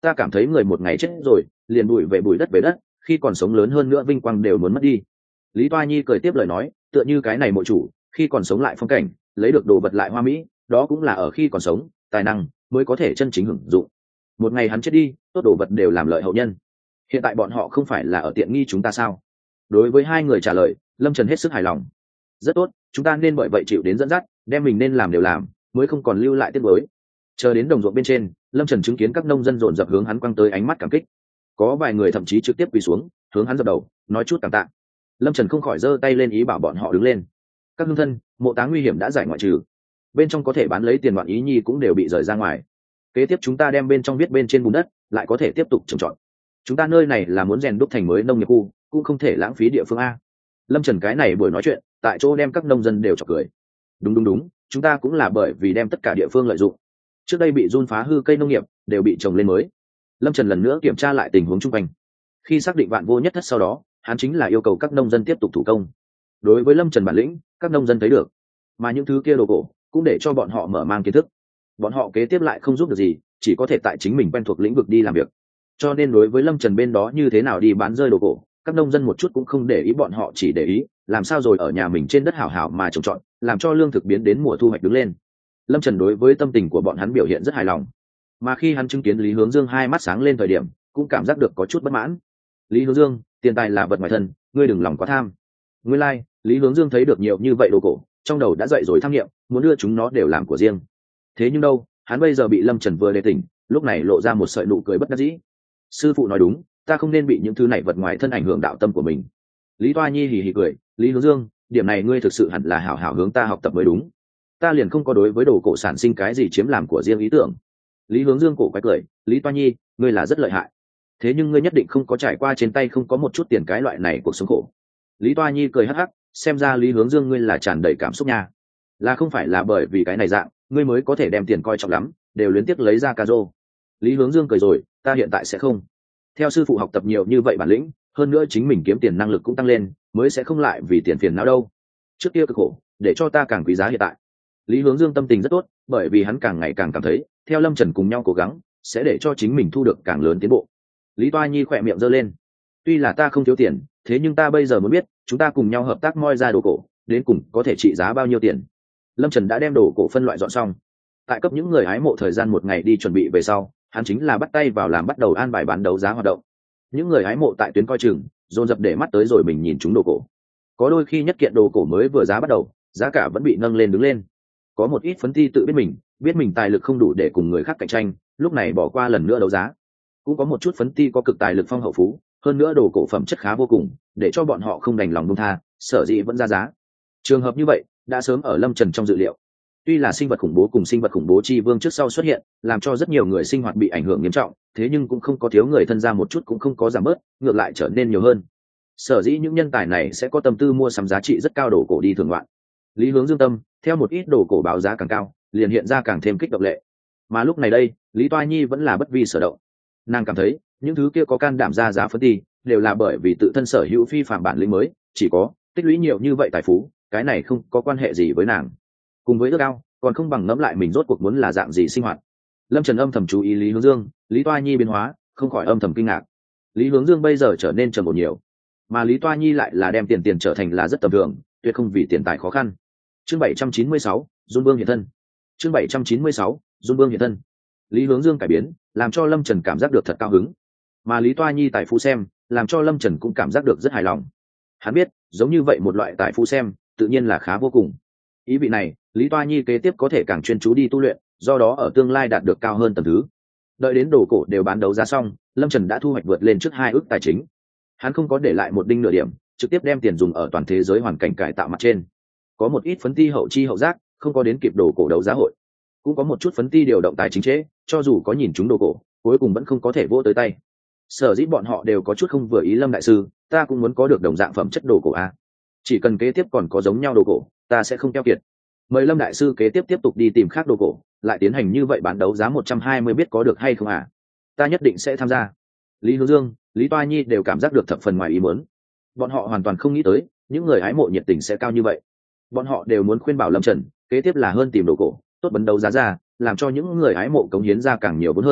ta cảm thấy người một ngày chết rồi liền bụi về bụi đất về đất, khi còn sống lớn hơn nữa vinh quang đều muốn mất đi. Lý Toa Nhi cười tiếp lời nói, tựa như cái này mộ chủ khi còn sống lại phong cảnh, lấy được đồ vật lại hoa mỹ, đó cũng là ở khi còn sống tài năng mới có thể chân chính hưởng dụng. Một ngày hắn chết đi, tốt đồ vật đều làm lợi hậu nhân. Hiện tại bọn họ không phải là ở tiện nghi chúng ta sao? Đối với hai người trả lời, Lâm Trần hết sức hài lòng. Rất tốt, chúng ta nên bởi vậy chịu đến dẫn dắt, đem mình nên làm đều làm, mới không còn lưu lại tiếc nuối. Chờ đến đồng ruộng bên trên, Lâm Trần chứng kiến các nông dân dồn dập hướng hắn quăng tới ánh mắt cảm kích, có vài người thậm chí trực tiếp quỳ xuống hướng hắn dập đầu nói chút cảm tạ. Lâm Trần không khỏi giơ tay lên ý bảo bọn họ đứng lên. Các hương thân, mộ táng nguy hiểm đã giải ngoại trừ, bên trong có thể bán lấy tiền loạn ý nhi cũng đều bị rời ra ngoài. Kế tiếp chúng ta đem bên trong viết bên trên bùn đất lại có thể tiếp tục trồng trọt. Chúng ta nơi này là muốn rèn đúc thành mới nông nghiệp khu, cũng không thể lãng phí địa phương a. Lâm Trần cái này buổi nói chuyện tại chỗ đem các nông dân đều chọc cười. Đúng đúng đúng, chúng ta cũng là bởi vì đem tất cả địa phương lợi dụng, trước đây bị giun phá hư cây nông nghiệp đều bị trồng lên mới. Lâm Trần lần nữa kiểm tra lại tình huống chung quanh. Khi xác định vạn vô nhất thất sau đó, hắn chính là yêu cầu các nông dân tiếp tục thủ công. Đối với Lâm Trần bản lĩnh, các nông dân thấy được, mà những thứ kia đồ cổ cũng để cho bọn họ mở mang kiến thức. Bọn họ kế tiếp lại không giúp được gì, chỉ có thể tại chính mình quen thuộc lĩnh vực đi làm việc. Cho nên đối với Lâm Trần bên đó như thế nào đi bán rơi đồ cổ, các nông dân một chút cũng không để ý, bọn họ chỉ để ý làm sao rồi ở nhà mình trên đất hảo hảo mà trồng trọt, làm cho lương thực biến đến mùa thu hoạch đứng lên. Lâm Trần đối với tâm tình của bọn hắn biểu hiện rất hài lòng, mà khi hắn chứng kiến Lý Hướng Dương hai mắt sáng lên thời điểm, cũng cảm giác được có chút bất mãn. Lý Hướng Dương, tiền tài là vật ngoài thân, ngươi đừng lòng quá tham. Nguyên lai, like, Lý Hướng Dương thấy được nhiều như vậy đồ cổ, trong đầu đã dậy rồi tham nghiệm, muốn đưa chúng nó đều làm của riêng. Thế nhưng đâu, hắn bây giờ bị Lâm Trần vừa đề tỉnh, lúc này lộ ra một sợi nụ cười bất đắc dĩ. Sư phụ nói đúng, ta không nên bị những thứ này vật ngoài thân ảnh hưởng đạo tâm của mình. Lý Toa Nhi hì hì cười, Lý Hướng Dương, điểm này ngươi thực sự hẳn là hảo hảo hướng ta học tập mới đúng. Ta liền không có đối với đồ cổ sản sinh cái gì chiếm làm của riêng ý tưởng. Lý Hướng Dương cổ quái cười, Lý Toa Nhi, ngươi là rất lợi hại, thế nhưng ngươi nhất định không có trải qua trên tay không có một chút tiền cái loại này cuộc sống khổ. Lý Toa Nhi cười hắc hắc, xem ra Lý Hướng Dương ngươi là tràn đầy cảm xúc nha. Là không phải là bởi vì cái này dạng ngươi mới có thể đem tiền coi trọng lắm, đều luyến tiếc lấy ra ca rô. Lý Hướng Dương cười rồi, ta hiện tại sẽ không. Theo sư phụ học tập nhiều như vậy bản lĩnh, hơn nữa chính mình kiếm tiền năng lực cũng tăng lên, mới sẽ không lại vì tiền phiền não đâu. Trước kia cực khổ, để cho ta càng quý giá hiện tại. Lý Hướng Dương tâm tình rất tốt, bởi vì hắn càng ngày càng cảm thấy, theo Lâm Trần cùng nhau cố gắng, sẽ để cho chính mình thu được càng lớn tiến bộ. Lý Toa Nhi khỏe miệng giơ lên, tuy là ta không thiếu tiền, thế nhưng ta bây giờ muốn biết, chúng ta cùng nhau hợp tác moi ra đồ cổ, đến cùng có thể trị giá bao nhiêu tiền. Lâm Trần đã đem đồ cổ phân loại dọn xong, tại cấp những người hái mộ thời gian một ngày đi chuẩn bị về sau, hắn chính là bắt tay vào làm, bắt đầu an bài bán đấu giá hoạt động. Những người hái mộ tại tuyến coi chừng, dồn dập để mắt tới rồi mình nhìn chúng đồ cổ. Có đôi khi nhất kiện đồ cổ mới vừa giá bắt đầu, giá cả vẫn bị nâng lên đứng lên. Có một ít phấn thi tự biết mình biết mình tài lực không đủ để cùng người khác cạnh tranh, lúc này bỏ qua lần nữa đấu giá. Cũng có một chút phấn ti có cực tài lực phong hậu phú, hơn nữa đồ cổ phẩm chất khá vô cùng, để cho bọn họ không đành lòng buông tha, sở dĩ vẫn ra giá. Trường hợp như vậy đã sớm ở Lâm Trần trong dự liệu. Tuy là sinh vật khủng bố cùng sinh vật khủng bố chi vương trước sau xuất hiện, làm cho rất nhiều người sinh hoạt bị ảnh hưởng nghiêm trọng, thế nhưng cũng không có thiếu người thân ra một chút cũng không có giảm bớt, ngược lại trở nên nhiều hơn. Sở dĩ những nhân tài này sẽ có tâm tư mua sắm giá trị rất cao đồ cổ đi thường loạn. Lý Hướng Dương tâm theo một ít đồ cổ báo giá càng cao, liền hiện ra càng thêm kích động lệ. Mà lúc này đây, Lý Toa Nhi vẫn là bất vi sở động. Nàng cảm thấy những thứ kia có can đảm ra giá phấn ti, đều là bởi vì tự thân sở hữu phi phạm bản lĩnh mới, chỉ có tích lũy nhiều như vậy tài phú, cái này không có quan hệ gì với nàng. Cùng với ước ao, còn không bằng ngẫm lại mình rốt cuộc muốn là dạng gì sinh hoạt. Lâm Trần âm thầm chú ý Lý Hướng Dương, Lý Toa Nhi biến hóa, không khỏi âm thầm kinh ngạc. Lý Hướng Dương bây giờ trở nên trầm ổn nhiều, mà Lý Toa Nhi lại là đem tiền tiền trở thành là rất tầm thường, tuyệt không vì tiền tài khó khăn. Chương bảy trăm chín mươi sáu, Dung Vương hiện thân. Chương bảy trăm chín mươi sáu, Dung Vương hiện thân. Lý Hướng Dương cải biến, làm cho Lâm Trần cảm giác được thật cao hứng, mà Lý Toa Nhi tài phú xem, làm cho Lâm Trần cũng cảm giác được rất hài lòng. Hắn biết, giống như vậy một loại tài phú xem, tự nhiên là khá vô cùng. Ý vị này, Lý Toa Nhi kế tiếp có thể càng chuyên chú đi tu luyện, do đó ở tương lai đạt được cao hơn tầng thứ. Đợi đến đồ cổ đều bán đấu giá xong, Lâm Trần đã thu hoạch vượt lên trước hai ước tài chính. Hắn không có để lại một đinh nửa điểm, trực tiếp đem tiền dùng ở toàn thế giới hoàn cảnh cải tạo mặt trên. Có một ít phấn ti hậu chi hậu giác, không có đến kịp đồ cổ đấu giá hội, cũng có một chút phấn ti điều động tài chính chế, cho dù có nhìn chúng đồ cổ, cuối cùng vẫn không có thể vỗ tới tay. Sở dĩ bọn họ đều có chút không vừa ý Lâm đại sư, ta cũng muốn có được đồng dạng phẩm chất đồ cổ a. Chỉ cần kế tiếp còn có giống nhau đồ cổ, ta sẽ không keo kiệt. Mời Lâm đại sư kế tiếp tiếp tục đi tìm khác đồ cổ, lại tiến hành như vậy bán đấu giá một trăm hai mươi biết có được hay không à? Ta nhất định sẽ tham gia. Lý Hướng Dương, Lý Toa Nhi đều cảm giác được thập phần ngoài ý muốn. Bọn họ hoàn toàn không nghĩ tới, những người hái mộ nhiệt tình sẽ cao như vậy. Bọn họ đều muốn khuyên bảo Lâm Trần, kế tiếp là hơn tìm đồ cổ, tốt bấn đấu giá ra, làm cho những người hái mộ cống hiến ra càng nhiều vốn hơn,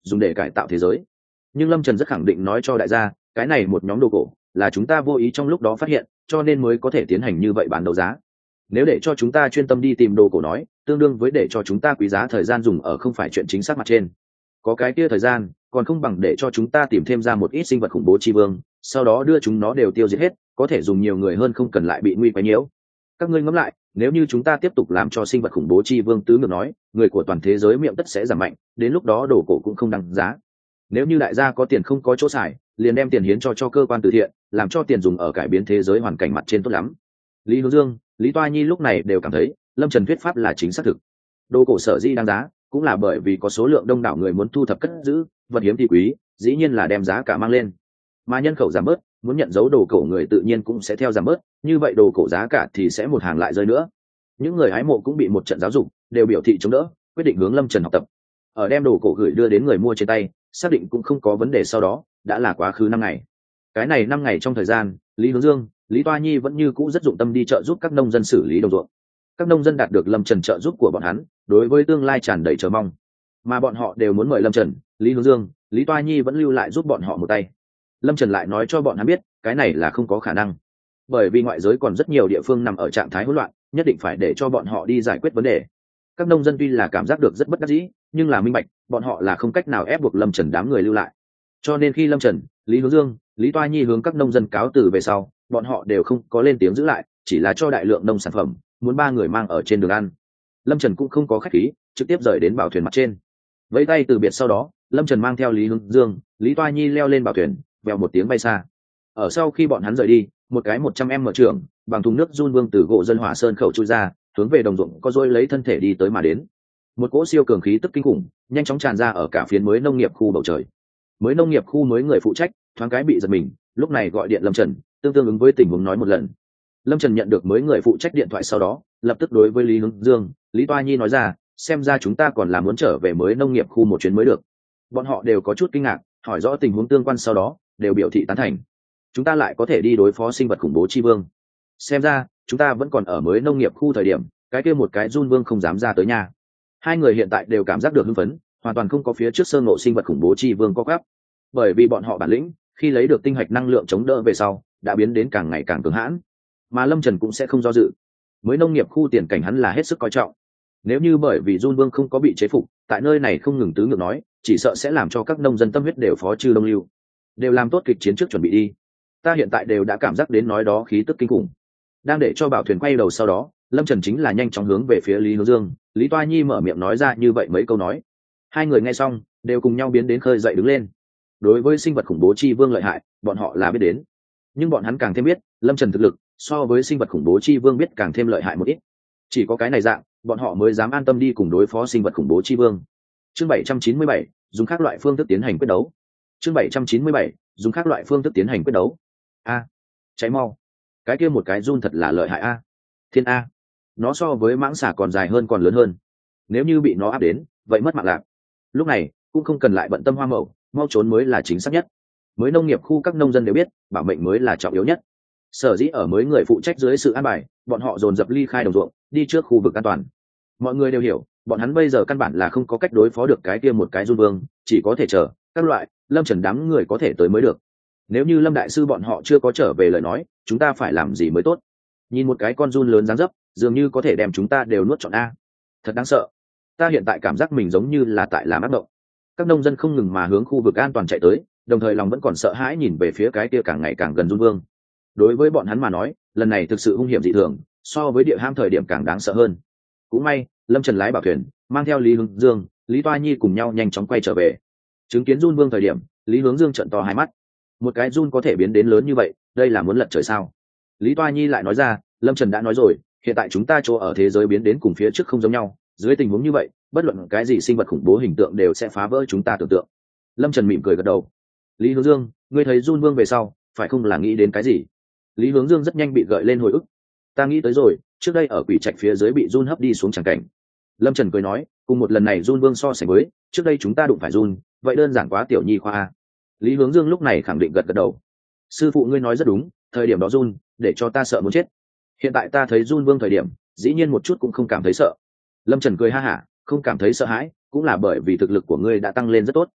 dùng để cải tạo thế giới. Nhưng lâm trần rất khẳng định nói cho đại gia, cái này một nhóm đồ cổ là chúng ta vô ý trong lúc đó phát hiện, cho nên mới có thể tiến hành như vậy bán đấu giá. Nếu để cho chúng ta chuyên tâm đi tìm đồ cổ nói, tương đương với để cho chúng ta quý giá thời gian dùng ở không phải chuyện chính xác mặt trên. Có cái kia thời gian còn không bằng để cho chúng ta tìm thêm ra một ít sinh vật khủng bố chi vương, sau đó đưa chúng nó đều tiêu diệt hết, có thể dùng nhiều người hơn, không cần lại bị nguy quấy nhiễu. Các ngươi ngẫm lại, nếu như chúng ta tiếp tục làm cho sinh vật khủng bố chi vương tứ ngược nói, người của toàn thế giới miệng tất sẽ giảm mạnh, đến lúc đó đồ cổ cũng không đăng giá. Nếu như đại gia có tiền không có chỗ xài, liền đem tiền hiến cho cho cơ quan từ thiện, làm cho tiền dùng ở cải biến thế giới hoàn cảnh mặt trên tốt lắm. Lý Hướng Dương, Lý Toa Nhi lúc này đều cảm thấy lâm trần thuyết pháp là chính xác thực. Đồ cổ sở dĩ đáng giá cũng là bởi vì có số lượng đông đảo người muốn thu thập cất giữ vật hiếm thì quý, dĩ nhiên là đem giá cả mang lên, mà nhân khẩu giảm bớt, muốn nhận dấu đồ cổ người tự nhiên cũng sẽ theo giảm bớt, như vậy đồ cổ giá cả thì sẽ một hàng lại rơi nữa. Những người hái mộ cũng bị một trận giáo dục, đều biểu thị chống đỡ, quyết định hướng lâm trần học tập. Ở đem đồ cổ gửi đưa đến người mua trên tay, xác định cũng không có vấn đề sau đó, đã là quá khứ năm ngày. Cái này năm ngày trong thời gian, Lý Hướng Dương, Lý Toa Nhi vẫn như cũ rất dụng tâm đi trợ giúp các nông dân xử lý đồng ruộng. Các nông dân đạt được lâm trần trợ giúp của bọn hắn, đối với tương lai tràn đầy chờ mong, mà bọn họ đều muốn mời lâm trần, Lý Hướng Dương, Lý Toa Nhi vẫn lưu lại giúp bọn họ một tay. Lâm trần lại nói cho bọn hắn biết, cái này là không có khả năng, bởi vì ngoại giới còn rất nhiều địa phương nằm ở trạng thái hỗn loạn, nhất định phải để cho bọn họ đi giải quyết vấn đề. Các nông dân tuy là cảm giác được rất bất đắc dĩ, nhưng là minh bạch, bọn họ là không cách nào ép buộc lâm trần đám người lưu lại. Cho nên khi lâm trần, Lý Hướng Dương, Lý Toa Nhi hướng các nông dân cáo từ về sau, bọn họ đều không có lên tiếng giữ lại, chỉ là cho đại lượng nông sản phẩm, muốn ba người mang ở trên đường ăn. Lâm trần cũng không có khách khí, trực tiếp rời đến bảo thuyền mặt trên. Vẫy tay từ biệt sau đó, lâm trần mang theo Lý Hướng Dương, Lý Toa Nhi leo lên bảo thuyền, vèo một tiếng bay xa. Ở sau khi bọn hắn rời đi, một cái một trăm em mở trưởng bằng thùng nước run vương từ gỗ dân hỏa sơn khẩu chui ra, hướng về đồng ruộng có dôi lấy thân thể đi tới mà đến. Một cỗ siêu cường khí tức kinh khủng nhanh chóng tràn ra ở cả phiến mới nông nghiệp khu bầu trời. Mới nông nghiệp khu mới người phụ trách thoáng cái bị giật mình, lúc này gọi điện lâm trần, tương tương ứng với tình huống nói một lần. Lâm trần nhận được mới người phụ trách điện thoại sau đó, lập tức đối với Lý Hướng Dương, Lý Toa Nhi nói ra, xem ra chúng ta còn là muốn trở về mới nông nghiệp khu một chuyến mới được. Bọn họ đều có chút kinh ngạc, hỏi rõ tình huống tương quan sau đó, đều biểu thị tán thành. Chúng ta lại có thể đi đối phó sinh vật khủng bố chi vương. Xem ra chúng ta vẫn còn ở mới nông nghiệp khu thời điểm, cái kia một cái run vương không dám ra tới nhà. Hai người hiện tại đều cảm giác được hưng phấn, hoàn toàn không có phía trước sơ ngộ sinh vật khủng bố chi vương có gấp, bởi vì bọn họ bản lĩnh khi lấy được tinh hạch năng lượng chống đỡ về sau đã biến đến càng ngày càng cường hãn, mà lâm trần cũng sẽ không do dự. Mới nông nghiệp khu tiền cảnh hắn là hết sức coi trọng, nếu như bởi vì run vương không có bị chế phục tại nơi này không ngừng tứ ngược nói, chỉ sợ sẽ làm cho các nông dân tâm huyết đều phó chư đông lưu, đều làm tốt kịch chiến trước chuẩn bị đi. Ta hiện tại đều đã cảm giác đến nói đó khí tức kinh khủng. Đang để cho bảo thuyền quay đầu sau đó, lâm trần chính là nhanh chóng hướng về phía Lý Hướng Dương, Lý Toa Nhi mở miệng nói ra như vậy mấy câu nói. Hai người nghe xong đều cùng nhau biến đến khơi dậy đứng lên. Đối với sinh vật khủng bố chi vương lợi hại, bọn họ là biết đến, nhưng bọn hắn càng thêm biết lâm trần thực lực so với sinh vật khủng bố chi vương biết càng thêm lợi hại một ít. Chỉ có cái này dạng, bọn họ mới dám an tâm đi cùng đối phó sinh vật khủng bố chi vương. Chương bảy trăm chín mươi bảy, dùng các loại phương thức tiến hành quyết đấu. Chương bảy trăm chín mươi bảy, dùng các loại phương thức tiến hành quyết đấu. A, cháy mau, cái kia một cái run thật là lợi hại a. Thiên a, nó so với mãng xà còn dài hơn còn lớn hơn, nếu như bị nó áp đến vậy mất mạng lạc. Lúc này cũng không cần lại bận tâm hoa màu, mau trốn mới là chính xác nhất. Mới nông nghiệp khu các nông dân đều biết bảo mệnh mới là trọng yếu nhất, sở dĩ ở mới người phụ trách dưới sự an bài, bọn họ dồn dập ly khai đồng ruộng đi trước khu vực an toàn. Mọi người đều hiểu bọn hắn bây giờ căn bản là không có cách đối phó được cái kia một cái run vương, chỉ có thể chờ các loại lâm trần đám người có thể tới mới được. Nếu như lâm đại sư bọn họ chưa có trở về lời nói, chúng ta phải làm gì mới tốt? Nhìn một cái con run lớn dáng dấp, dường như có thể đem chúng ta đều nuốt trọn a. Thật đáng sợ, ta hiện tại cảm giác mình giống như là tại làm ác mộng. Các nông dân không ngừng mà hướng khu vực an toàn chạy tới, đồng thời lòng vẫn còn sợ hãi nhìn về phía cái kia càng ngày càng gần run vương. Đối với bọn hắn mà nói, lần này thực sự hung hiểm dị thường, so với địa ham thời điểm càng đáng sợ hơn. Cũng may lâm trần lái bảo thuyền mang theo Lý Hướng Dương, Lý Toa Nhi cùng nhau nhanh chóng quay trở về. Chứng kiến run vương thời điểm, Lý Hướng Dương trợn to hai mắt. Một cái run có thể biến đến lớn như vậy, đây là muốn lật trời sao? Lý Toa Nhi lại nói ra, lâm trần đã nói rồi, hiện tại chúng ta chỗ ở thế giới biến đến cùng phía trước không giống nhau, dưới tình huống như vậy bất luận cái gì sinh vật khủng bố hình tượng đều sẽ phá vỡ chúng ta tưởng tượng. Lâm trần mỉm cười gật đầu. Lý Hướng Dương, ngươi thấy run vương về sau phải không là nghĩ đến cái gì? Lý Hướng Dương rất nhanh bị gợi lên hồi ức. Ta nghĩ tới rồi, trước đây ở quỷ trạch phía dưới bị run hấp đi xuống chẳng cảnh. Lâm trần cười nói, cùng một lần này run vương so sánh với trước đây chúng ta đụng phải run, vậy đơn giản quá tiểu nhi khoa. Lý Hướng Dương lúc này khẳng định gật gật đầu. Sư phụ ngươi nói rất đúng, thời điểm đó run để cho ta sợ muốn chết, hiện tại ta thấy run vương thời điểm dĩ nhiên một chút cũng không cảm thấy sợ. Lâm trần cười ha hả, không cảm thấy sợ hãi cũng là bởi vì thực lực của ngươi đã tăng lên rất tốt.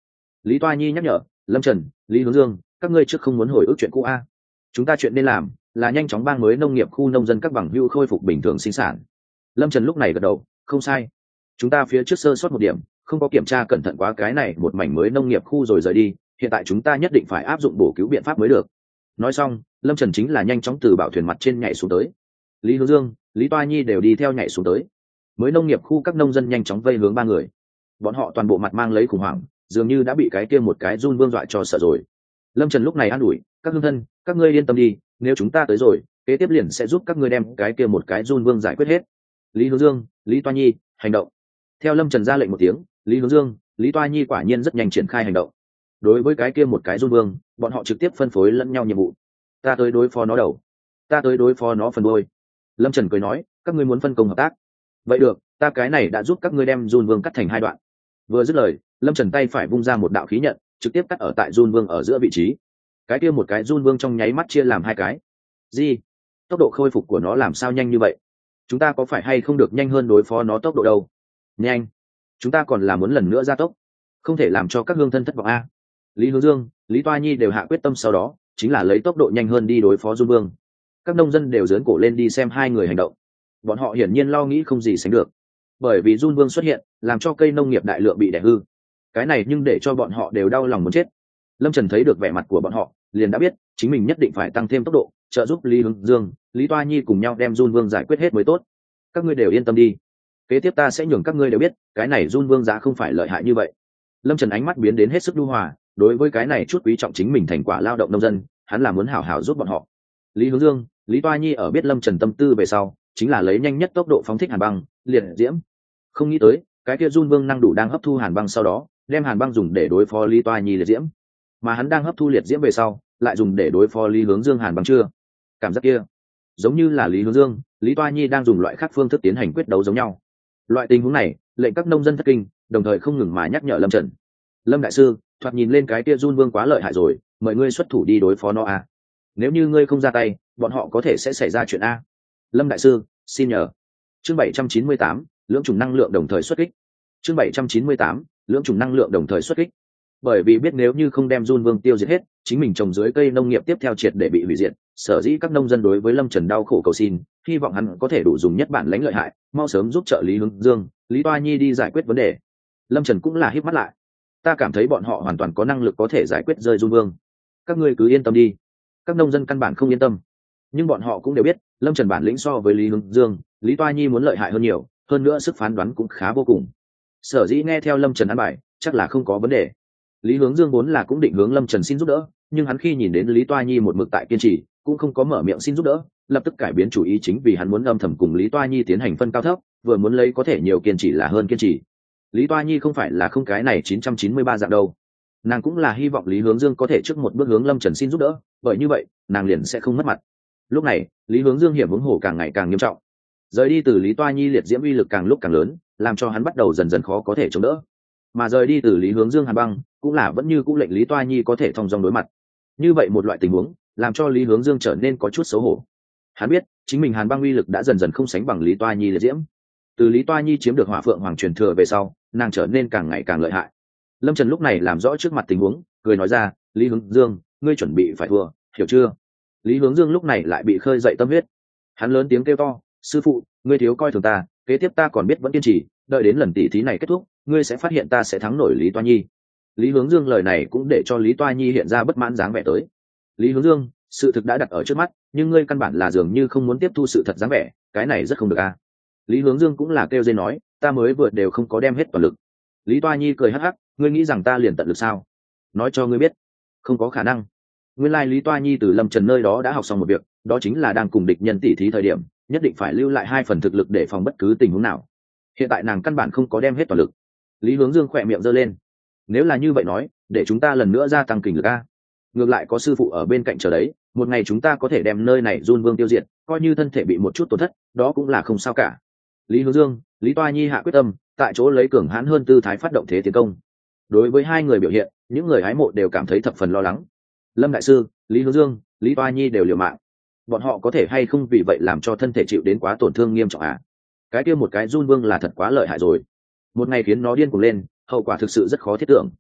Lý Toa Nhi nhắc nhở. Lâm Trần, Lý Hướng Dương, các ngươi trước không muốn hồi ức chuyện cũ a. Chúng ta chuyện nên làm là nhanh chóng bang mới nông nghiệp khu nông dân các bằng hữu khôi phục bình thường sinh sản. Lâm Trần lúc này gật đầu. Không sai, chúng ta phía trước sơ sót một điểm, không có kiểm tra cẩn thận quá cái này một mảnh mới nông nghiệp khu rồi rời đi, hiện tại chúng ta nhất định phải áp dụng bổ cứu biện pháp mới được. Nói xong, Lâm Trần chính là nhanh chóng từ bảo thuyền mặt trên nhảy xuống tới. Lý Hướng Dương, Lý Toa Nhi đều đi theo nhảy xuống tới. Mới nông nghiệp khu các nông dân nhanh chóng vây hướng ba người. Bọn họ toàn bộ mặt mang lấy khủng hoảng, dường như đã bị cái kia một cái run vương dọa cho sợ rồi. Lâm Trần lúc này an ủi, các hương thân, các ngươi yên tâm đi, nếu chúng ta tới rồi, kế tiếp liền sẽ giúp các ngươi đem cái kia một cái run vương giải quyết hết. Lý Hướng Dương, Lý Toa Nhi, hành động. Theo Lâm Trần ra lệnh một tiếng, Lý Hướng Dương, Lý Toa Nhi quả nhiên rất nhanh triển khai hành động. Đối với cái kia một cái run vương, bọn họ trực tiếp phân phối lẫn nhau nhiệm vụ. Ta tới đối phó nó đầu, ta tới đối phó nó phần đuôi. Lâm Trần cười nói, các ngươi muốn phân công hợp tác, vậy được, ta cái này đã giúp các ngươi đem run vương cắt thành hai đoạn. Vừa dứt lời, Lâm Trần tay phải vung ra một đạo khí nhận, trực tiếp cắt ở tại run vương ở giữa vị trí. Cái kia một cái run vương trong nháy mắt chia làm hai cái. Gì? Tốc độ khôi phục của nó làm sao nhanh như vậy? Chúng ta có phải hay không được nhanh hơn đối phó nó tốc độ đâu? Nhanh, chúng ta còn là muốn lần nữa gia tốc, không thể làm cho các hương thân thất vọng a. Lý Hướng Dương, Lý Toa Nhi đều hạ quyết tâm, sau đó chính là lấy tốc độ nhanh hơn đi đối phó run vương. Các nông dân đều giớn cổ lên đi xem hai người hành động. Bọn họ hiển nhiên lo nghĩ không gì sánh được, bởi vì run vương xuất hiện làm cho cây nông nghiệp đại lượng bị đẻ hư. Cái này nhưng để cho bọn họ đều đau lòng muốn chết. Lâm Trần thấy được vẻ mặt của bọn họ, liền đã biết chính mình nhất định phải tăng thêm tốc độ, trợ giúp Lý Hướng Dương, Lý Toa Nhi cùng nhau đem run vương giải quyết hết mới tốt. Các ngươi đều yên tâm đi, kế tiếp ta sẽ nhường các ngươi đều biết cái này run vương giá không phải lợi hại như vậy. Lâm Trần ánh mắt biến đến hết sức nhu hòa, đối với cái này chút quý trọng chính mình thành quả lao động nông dân, hắn là muốn hảo hảo giúp bọn họ. Lý Hướng Dương, Lý Toa Nhi ở biết Lâm Trần tâm tư về sau, chính là lấy nhanh nhất tốc độ phóng thích hàn băng liệt diễm. Không nghĩ tới cái kia run vương năng đủ đang hấp thu hàn băng, sau đó đem hàn băng dùng để đối phó Lý Toa Nhi liệt diễm, mà hắn đang hấp thu liệt diễm về sau lại dùng để đối phó Lý Hướng Dương hàn băng. Chưa, cảm giác kia giống như là Lý Hướng Dương, Lý Toa Nhi đang dùng loại khác phương thức tiến hành quyết đấu giống nhau. Loại tình huống này lệnh các nông dân thất kinh, đồng thời không ngừng mà nhắc nhở Lâm Trần. Lâm đại sư, thoạt nhìn lên cái kia run vương quá lợi hại rồi, mời ngươi xuất thủ đi đối phó nó a. Nếu như ngươi không ra tay, bọn họ có thể sẽ xảy ra chuyện a. Lâm đại sư, xin nhờ. Chương bảy trăm chín mươi tám, lưỡng chủng năng lượng đồng thời xuất kích. Chương bảy trăm chín mươi tám, lưỡng chủng năng lượng đồng thời xuất kích. Bởi vì biết nếu như không đem run vương tiêu diệt hết, chính mình trồng dưới cây nông nghiệp tiếp theo triệt để bị hủy diệt, sở dĩ các nông dân đối với Lâm Trần đau khổ cầu xin, hy vọng hắn có thể đủ dùng nhất bản lãnh lợi hại, mau sớm giúp trợ Lý Hướng Dương, Lý Toa Nhi đi giải quyết vấn đề. Lâm Trần cũng là híp mắt lại. Ta cảm thấy bọn họ hoàn toàn có năng lực có thể giải quyết rơi run vương. Các ngươi cứ yên tâm đi. Các nông dân căn bản không yên tâm, nhưng bọn họ cũng đều biết Lâm Trần bản lĩnh so với Lý Hướng Dương, Lý Toa Nhi muốn lợi hại hơn nhiều, hơn nữa sức phán đoán cũng khá vô cùng. Sở dĩ nghe theo Lâm Trần ăn bài, chắc là không có vấn đề. Lý Hướng Dương vốn là cũng định hướng Lâm Trần xin giúp đỡ, nhưng hắn khi nhìn đến Lý Toa Nhi một mực tại kiên trì, cũng không có mở miệng xin giúp đỡ, lập tức cải biến chủ ý, chính vì hắn muốn âm thầm cùng Lý Toa Nhi tiến hành phân cao thấp, vừa muốn lấy có thể nhiều kiên trì là hơn kiên trì. Lý Toa Nhi không phải là không cái này chín trăm chín mươi ba dạng đâu, nàng cũng là hy vọng Lý Hướng Dương có thể trước một bước hướng Lâm Trần xin giúp đỡ, bởi như vậy nàng liền sẽ không mất mặt. Lúc này Lý Hướng Dương hiểm huống hồ càng ngày càng nghiêm trọng, rời đi từ Lý Toa Nhi liệt diễm uy lực càng lúc càng lớn, làm cho hắn bắt đầu dần dần khó có thể chống đỡ, mà rời đi từ Lý Hướng Dương hàn băng cũng là vẫn như cũng lệnh Lý Toa Nhi có thể thong dong đối mặt. Như vậy một loại tình huống làm cho Lý Hướng Dương trở nên có chút xấu hổ. Hắn biết chính mình hàn băng uy lực đã dần dần không sánh bằng Lý Toa Nhi liệt diễm. Từ Lý Toa Nhi chiếm được Hỏa Phượng Hoàng truyền thừa về sau, nàng trở nên càng ngày càng lợi hại. Lâm Trần lúc này làm rõ trước mặt tình huống, cười nói ra, Lý Hướng Dương, ngươi chuẩn bị phải thua, hiểu chưa? Lý Hướng Dương lúc này lại bị khơi dậy tâm huyết, hắn lớn tiếng kêu to, sư phụ, ngươi thiếu coi thường ta, kế tiếp ta còn biết vẫn kiên trì, đợi đến lần tỉ thí này kết thúc, ngươi sẽ phát hiện ta sẽ thắng nổi Lý Toa Nhi. Lý Hướng Dương lời này cũng để cho Lý Toa Nhi hiện ra bất mãn dáng vẻ tới. Lý Hướng Dương, sự thực đã đặt ở trước mắt, nhưng ngươi căn bản là dường như không muốn tiếp thu sự thật dáng vẻ, cái này rất không được a. Lý Hướng Dương cũng là kêu dên nói, ta mới vừa đều không có đem hết toàn lực. Lý Toa Nhi cười hắc hắc, ngươi nghĩ rằng ta liền tận lực sao? Nói cho ngươi biết, không có khả năng. Nguyên lai Lý Toa Nhi từ Lâm Trần nơi đó đã học xong một việc, đó chính là đang cùng địch nhân tỉ thí thời điểm, nhất định phải lưu lại hai phần thực lực để phòng bất cứ tình huống nào. Hiện tại nàng căn bản không có đem hết toàn lực. Lý Hướng Dương khỏe miệng giơ lên. Nếu là như vậy nói, để chúng ta lần nữa gia tăng kình lực a. Ngược lại có sư phụ ở bên cạnh chờ đấy, một ngày chúng ta có thể đem nơi này run vương tiêu diệt, coi như thân thể bị một chút tổn thất, đó cũng là không sao cả. Lý Hướng Dương, Lý Toa Nhi hạ quyết tâm, tại chỗ lấy cường hãn hơn tư thái phát động thế tiến công. Đối với hai người biểu hiện, những người hái mộ đều cảm thấy thập phần lo lắng. Lâm đại sư, Lý Hướng Dương, Lý Toa Nhi đều liều mạng, bọn họ có thể hay không vì vậy làm cho thân thể chịu đến quá tổn thương nghiêm trọng à? Cái kia một cái run vương là thật quá lợi hại rồi, một ngày khiến nó điên cuồng lên, hậu quả thực sự rất khó thiết tưởng.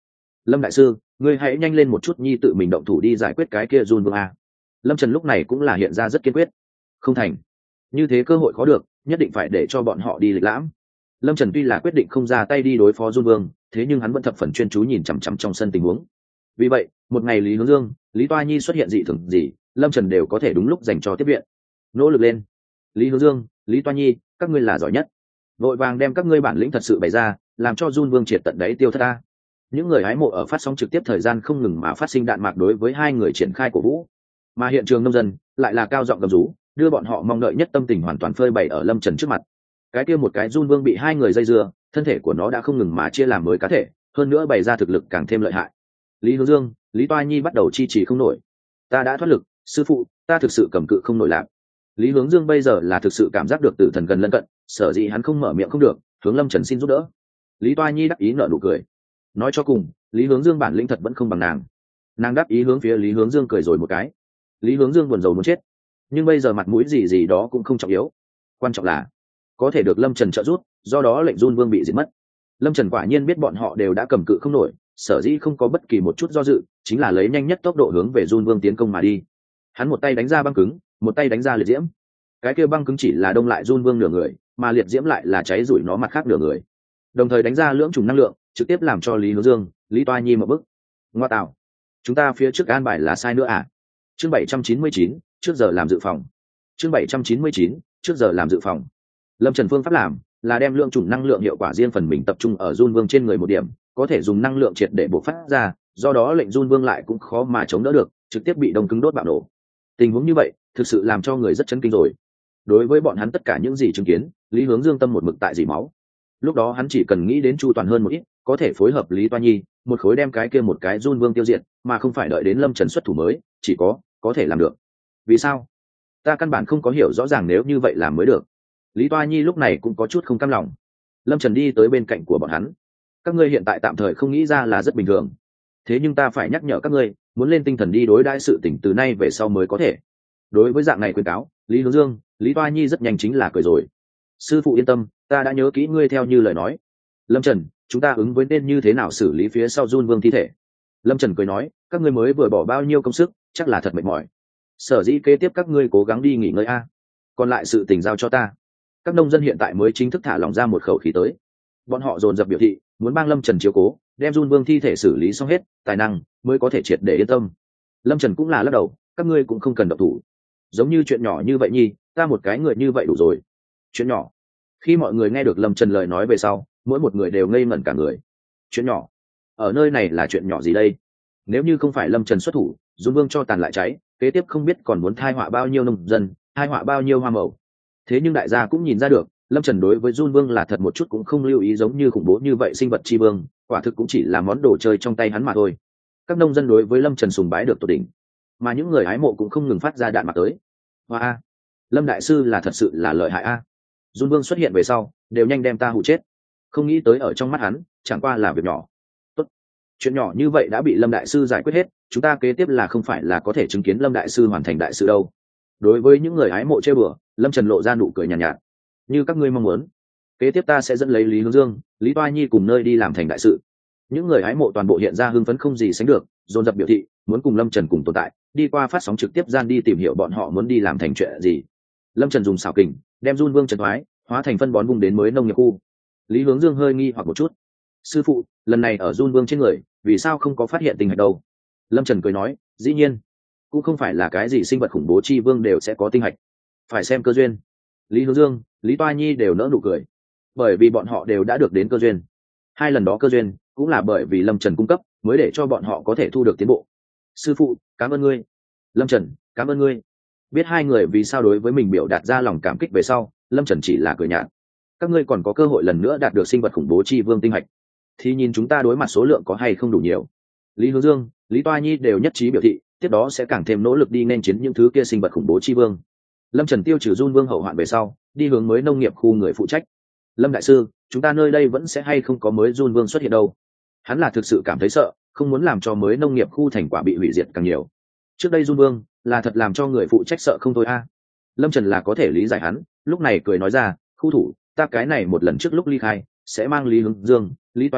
Lâm đại sư, ngươi hãy nhanh lên một chút nhi tự mình động thủ đi giải quyết cái kia Jun Vương a. Lâm Trần lúc này cũng là hiện ra rất kiên quyết. Không thành, như thế cơ hội khó được, nhất định phải để cho bọn họ đi lịch lãm. Lâm Trần tuy là quyết định không ra tay đi đối phó Jun Vương, thế nhưng hắn vẫn thập phần chuyên chú nhìn chằm chằm trong sân tình huống. Vì vậy, một ngày Lý Hướng Dương, Lý Toa Nhi xuất hiện dị thường gì, Lâm Trần đều có thể đúng lúc dành cho tiếp viện. Nỗ lực lên, Lý Hướng Dương, Lý Toa Nhi, các ngươi là giỏi nhất. Vội vàng đem các ngươi bản lĩnh thật sự bày ra, làm cho Jun Vương triệt tận đáy tiêu thất ta. Những người hái mộ ở phát sóng trực tiếp thời gian không ngừng mà phát sinh đạn mạc đối với hai người triển khai cổ vũ, mà hiện trường nông dân lại là cao giọng gầm rú, đưa bọn họ mong đợi nhất tâm tình hoàn toàn phơi bày ở Lâm Trần trước mặt. Cái kia một cái Jun Vương bị hai người dây dưa, thân thể của nó đã không ngừng mà chia làm mới cá thể, hơn nữa bày ra thực lực càng thêm lợi hại. Lý Hướng Dương, Lý Toa Nhi bắt đầu chi trì không nổi. Ta đã thoát lực, sư phụ, ta thực sự cầm cự không nổi lạc. Lý Hướng Dương bây giờ là thực sự cảm giác được tử thần gần lân cận, sở dĩ hắn không mở miệng không được, hướng Lâm Trần xin giúp đỡ. Lý Toa Nhi đắc ý nở nụ cười. Nói cho cùng, Lý Hướng Dương bản lĩnh thật vẫn không bằng nàng. Nàng đáp ý hướng phía Lý Hướng Dương cười rồi một cái. Lý Hướng Dương buồn rầu muốn chết, nhưng bây giờ mặt mũi gì gì đó cũng không trọng yếu, quan trọng là có thể được Lâm Trần trợ giúp, do đó lệnh Jun Vương bị diệt mất. Lâm Trần quả nhiên biết bọn họ đều đã cầm cự không nổi, sở dĩ không có bất kỳ một chút do dự, chính là lấy nhanh nhất tốc độ hướng về Jun Vương tiến công mà đi. Hắn một tay đánh ra băng cứng, một tay đánh ra liệt diễm. Cái kia băng cứng chỉ là đông lại Jun Vương nửa người, mà liệt diễm lại là cháy rủi nó mặt khác nửa người, đồng thời đánh ra lưỡng trùng năng lượng, trực tiếp làm cho Lý Hướng Dương, Lý Toa Nhi một bức. Ngoa tạo, chúng ta phía trước an bài là sai nữa à? Chương bảy trăm chín mươi chín, trước giờ làm dự phòng. Chương bảy trăm chín mươi chín, trước giờ làm dự phòng. Lâm Trần phương pháp làm là đem lượng chủng năng lượng hiệu quả riêng phần mình tập trung ở Jun Vương trên người một điểm, có thể dùng năng lượng triệt để bộc phát ra, do đó lệnh Jun Vương lại cũng khó mà chống đỡ được, trực tiếp bị đông cứng đốt bạo nổ. Tình huống như vậy, thực sự làm cho người rất chấn kinh rồi. Đối với bọn hắn tất cả những gì chứng kiến, Lý Hướng Dương tâm một mực tại dỉ máu. Lúc đó hắn chỉ cần nghĩ đến chu toàn hơn một ít, có thể phối hợp Lý Toa Nhi, một khối đem cái kia một cái Jun Vương tiêu diệt, mà không phải đợi đến Lâm Trần xuất thủ mới, chỉ có có thể làm được. Vì sao? Ta căn bản không có hiểu rõ ràng nếu như vậy làm mới được. Lý Toa Nhi lúc này cũng có chút không cam lòng. Lâm Trần đi tới bên cạnh của bọn hắn. Các ngươi hiện tại tạm thời không nghĩ ra là rất bình thường. Thế nhưng ta phải nhắc nhở các ngươi, muốn lên tinh thần đi đối đãi sự tình từ nay về sau mới có thể. Đối với dạng này khuyên cáo, Lý Hướng Dương, Lý Toa Nhi rất nhanh chính là cười rồi. Sư phụ yên tâm, ta đã nhớ kỹ ngươi theo như lời nói. Lâm Trần, chúng ta ứng với nên như thế nào xử lý phía sau Jun Vương thi thể? Lâm Trần cười nói, các ngươi mới vừa bỏ bao nhiêu công sức, chắc là thật mệt mỏi. Sở dĩ kế tiếp các ngươi cố gắng đi nghỉ ngơi a. Còn lại sự tình giao cho ta. Các nông dân hiện tại mới chính thức thả lỏng ra một khẩu khí tới. Bọn họ dồn dập biểu thị muốn bang Lâm Trần chiếu cố, đem Jun Vương thi thể xử lý xong hết, tài năng mới có thể triệt để yên tâm. Lâm Trần cũng là lắc đầu, các ngươi cũng không cần động thủ. Giống như chuyện nhỏ như vậy nhi, ta một cái người như vậy đủ rồi. Chuyện nhỏ? Khi mọi người nghe được Lâm Trần lời nói về sau, mỗi một người đều ngây ngẩn cả người. Chuyện nhỏ? Ở nơi này là chuyện nhỏ gì đây? Nếu như không phải Lâm Trần xuất thủ, Jun Vương cho tàn lại cháy, kế tiếp không biết còn muốn thai họa bao nhiêu nông dân, thai họa bao nhiêu hoa màu. Thế nhưng đại gia cũng nhìn ra được, Lâm Trần đối với Jun Vương là thật một chút cũng không lưu ý, giống như khủng bố như vậy sinh vật chi vương, quả thực cũng chỉ là món đồ chơi trong tay hắn mà thôi. Các nông dân đối với Lâm Trần sùng bái được tột đỉnh, mà những người hái mộ cũng không ngừng phát ra đạn mặt tới. Hoa a, Lâm đại sư là thật sự là lợi hại a. À. Jun Vương xuất hiện về sau, đều nhanh đem ta hụ chết. Không nghĩ tới ở trong mắt hắn, chẳng qua là việc nhỏ. Tốt, chuyện nhỏ như vậy đã bị Lâm đại sư giải quyết hết, chúng ta kế tiếp là không phải là có thể chứng kiến Lâm đại sư hoàn thành đại sự đâu. Đối với những người hái mộ chơi bừa, Lâm Trần lộ ra nụ cười nhàn nhạt, nhạt. Như các ngươi mong muốn, kế tiếp ta sẽ dẫn lấy Lý Hướng Dương, Lý Toa Nhi cùng nơi đi làm thành đại sự. Những người hái mộ toàn bộ hiện ra hưng phấn không gì sánh được, dồn dập biểu thị muốn cùng Lâm Trần cùng tồn tại, đi qua phát sóng trực tiếp gian đi tìm hiểu bọn họ muốn đi làm thành chuyện gì. Lâm Trần dùng xảo kình đem Jun Vương trần thoái, hóa thành phân bón vùng đến mới nông nghiệp khu. Lý Hướng Dương hơi nghi hoặc một chút. Sư phụ, lần này ở Jun Vương trên người, vì sao không có phát hiện tinh hạch đâu? Lâm Trần cười nói, dĩ nhiên, cũng không phải là cái gì sinh vật khủng bố chi vương đều sẽ có tinh hạch, phải xem cơ duyên. Lý Hướng Dương, Lý Toa Nhi đều nỡ nụ cười, bởi vì bọn họ đều đã được đến cơ duyên. Hai lần đó cơ duyên cũng là bởi vì Lâm Trần cung cấp, mới để cho bọn họ có thể thu được tiến bộ. Sư phụ, cảm ơn ngươi. Lâm Trần, cảm ơn ngươi. Biết hai người vì sao đối với mình biểu đạt ra lòng cảm kích về sau, Lâm Trần chỉ là cười nhạt. Các ngươi còn có cơ hội lần nữa đạt được sinh vật khủng bố chi vương tinh hạch, thì nhìn chúng ta đối mặt số lượng có hay không đủ nhiều. Lý Hướng Dương, Lý Toa Nhi đều nhất trí biểu thị, tiếp đó sẽ càng thêm nỗ lực đi nên chiến những thứ kia sinh vật khủng bố chi vương. Lâm Trần tiêu trừ Jun Vương hậu hoạn về sau, đi hướng mới nông nghiệp khu người phụ trách. Lâm đại sư, chúng ta nơi đây vẫn sẽ hay không có mới Jun Vương xuất hiện đâu? Hắn là thực sự cảm thấy sợ, không muốn làm cho mới nông nghiệp khu thành quả bị hủy diệt càng nhiều. Trước đây Jun Vương là thật làm cho người phụ trách sợ không thôi a. À. Lâm Trần là có thể lý giải hắn, lúc này cười nói ra, khu thủ, ta cái này một lần trước lúc ly khai, sẽ mang Lý Hướng Dương, Lý Toa Nhi,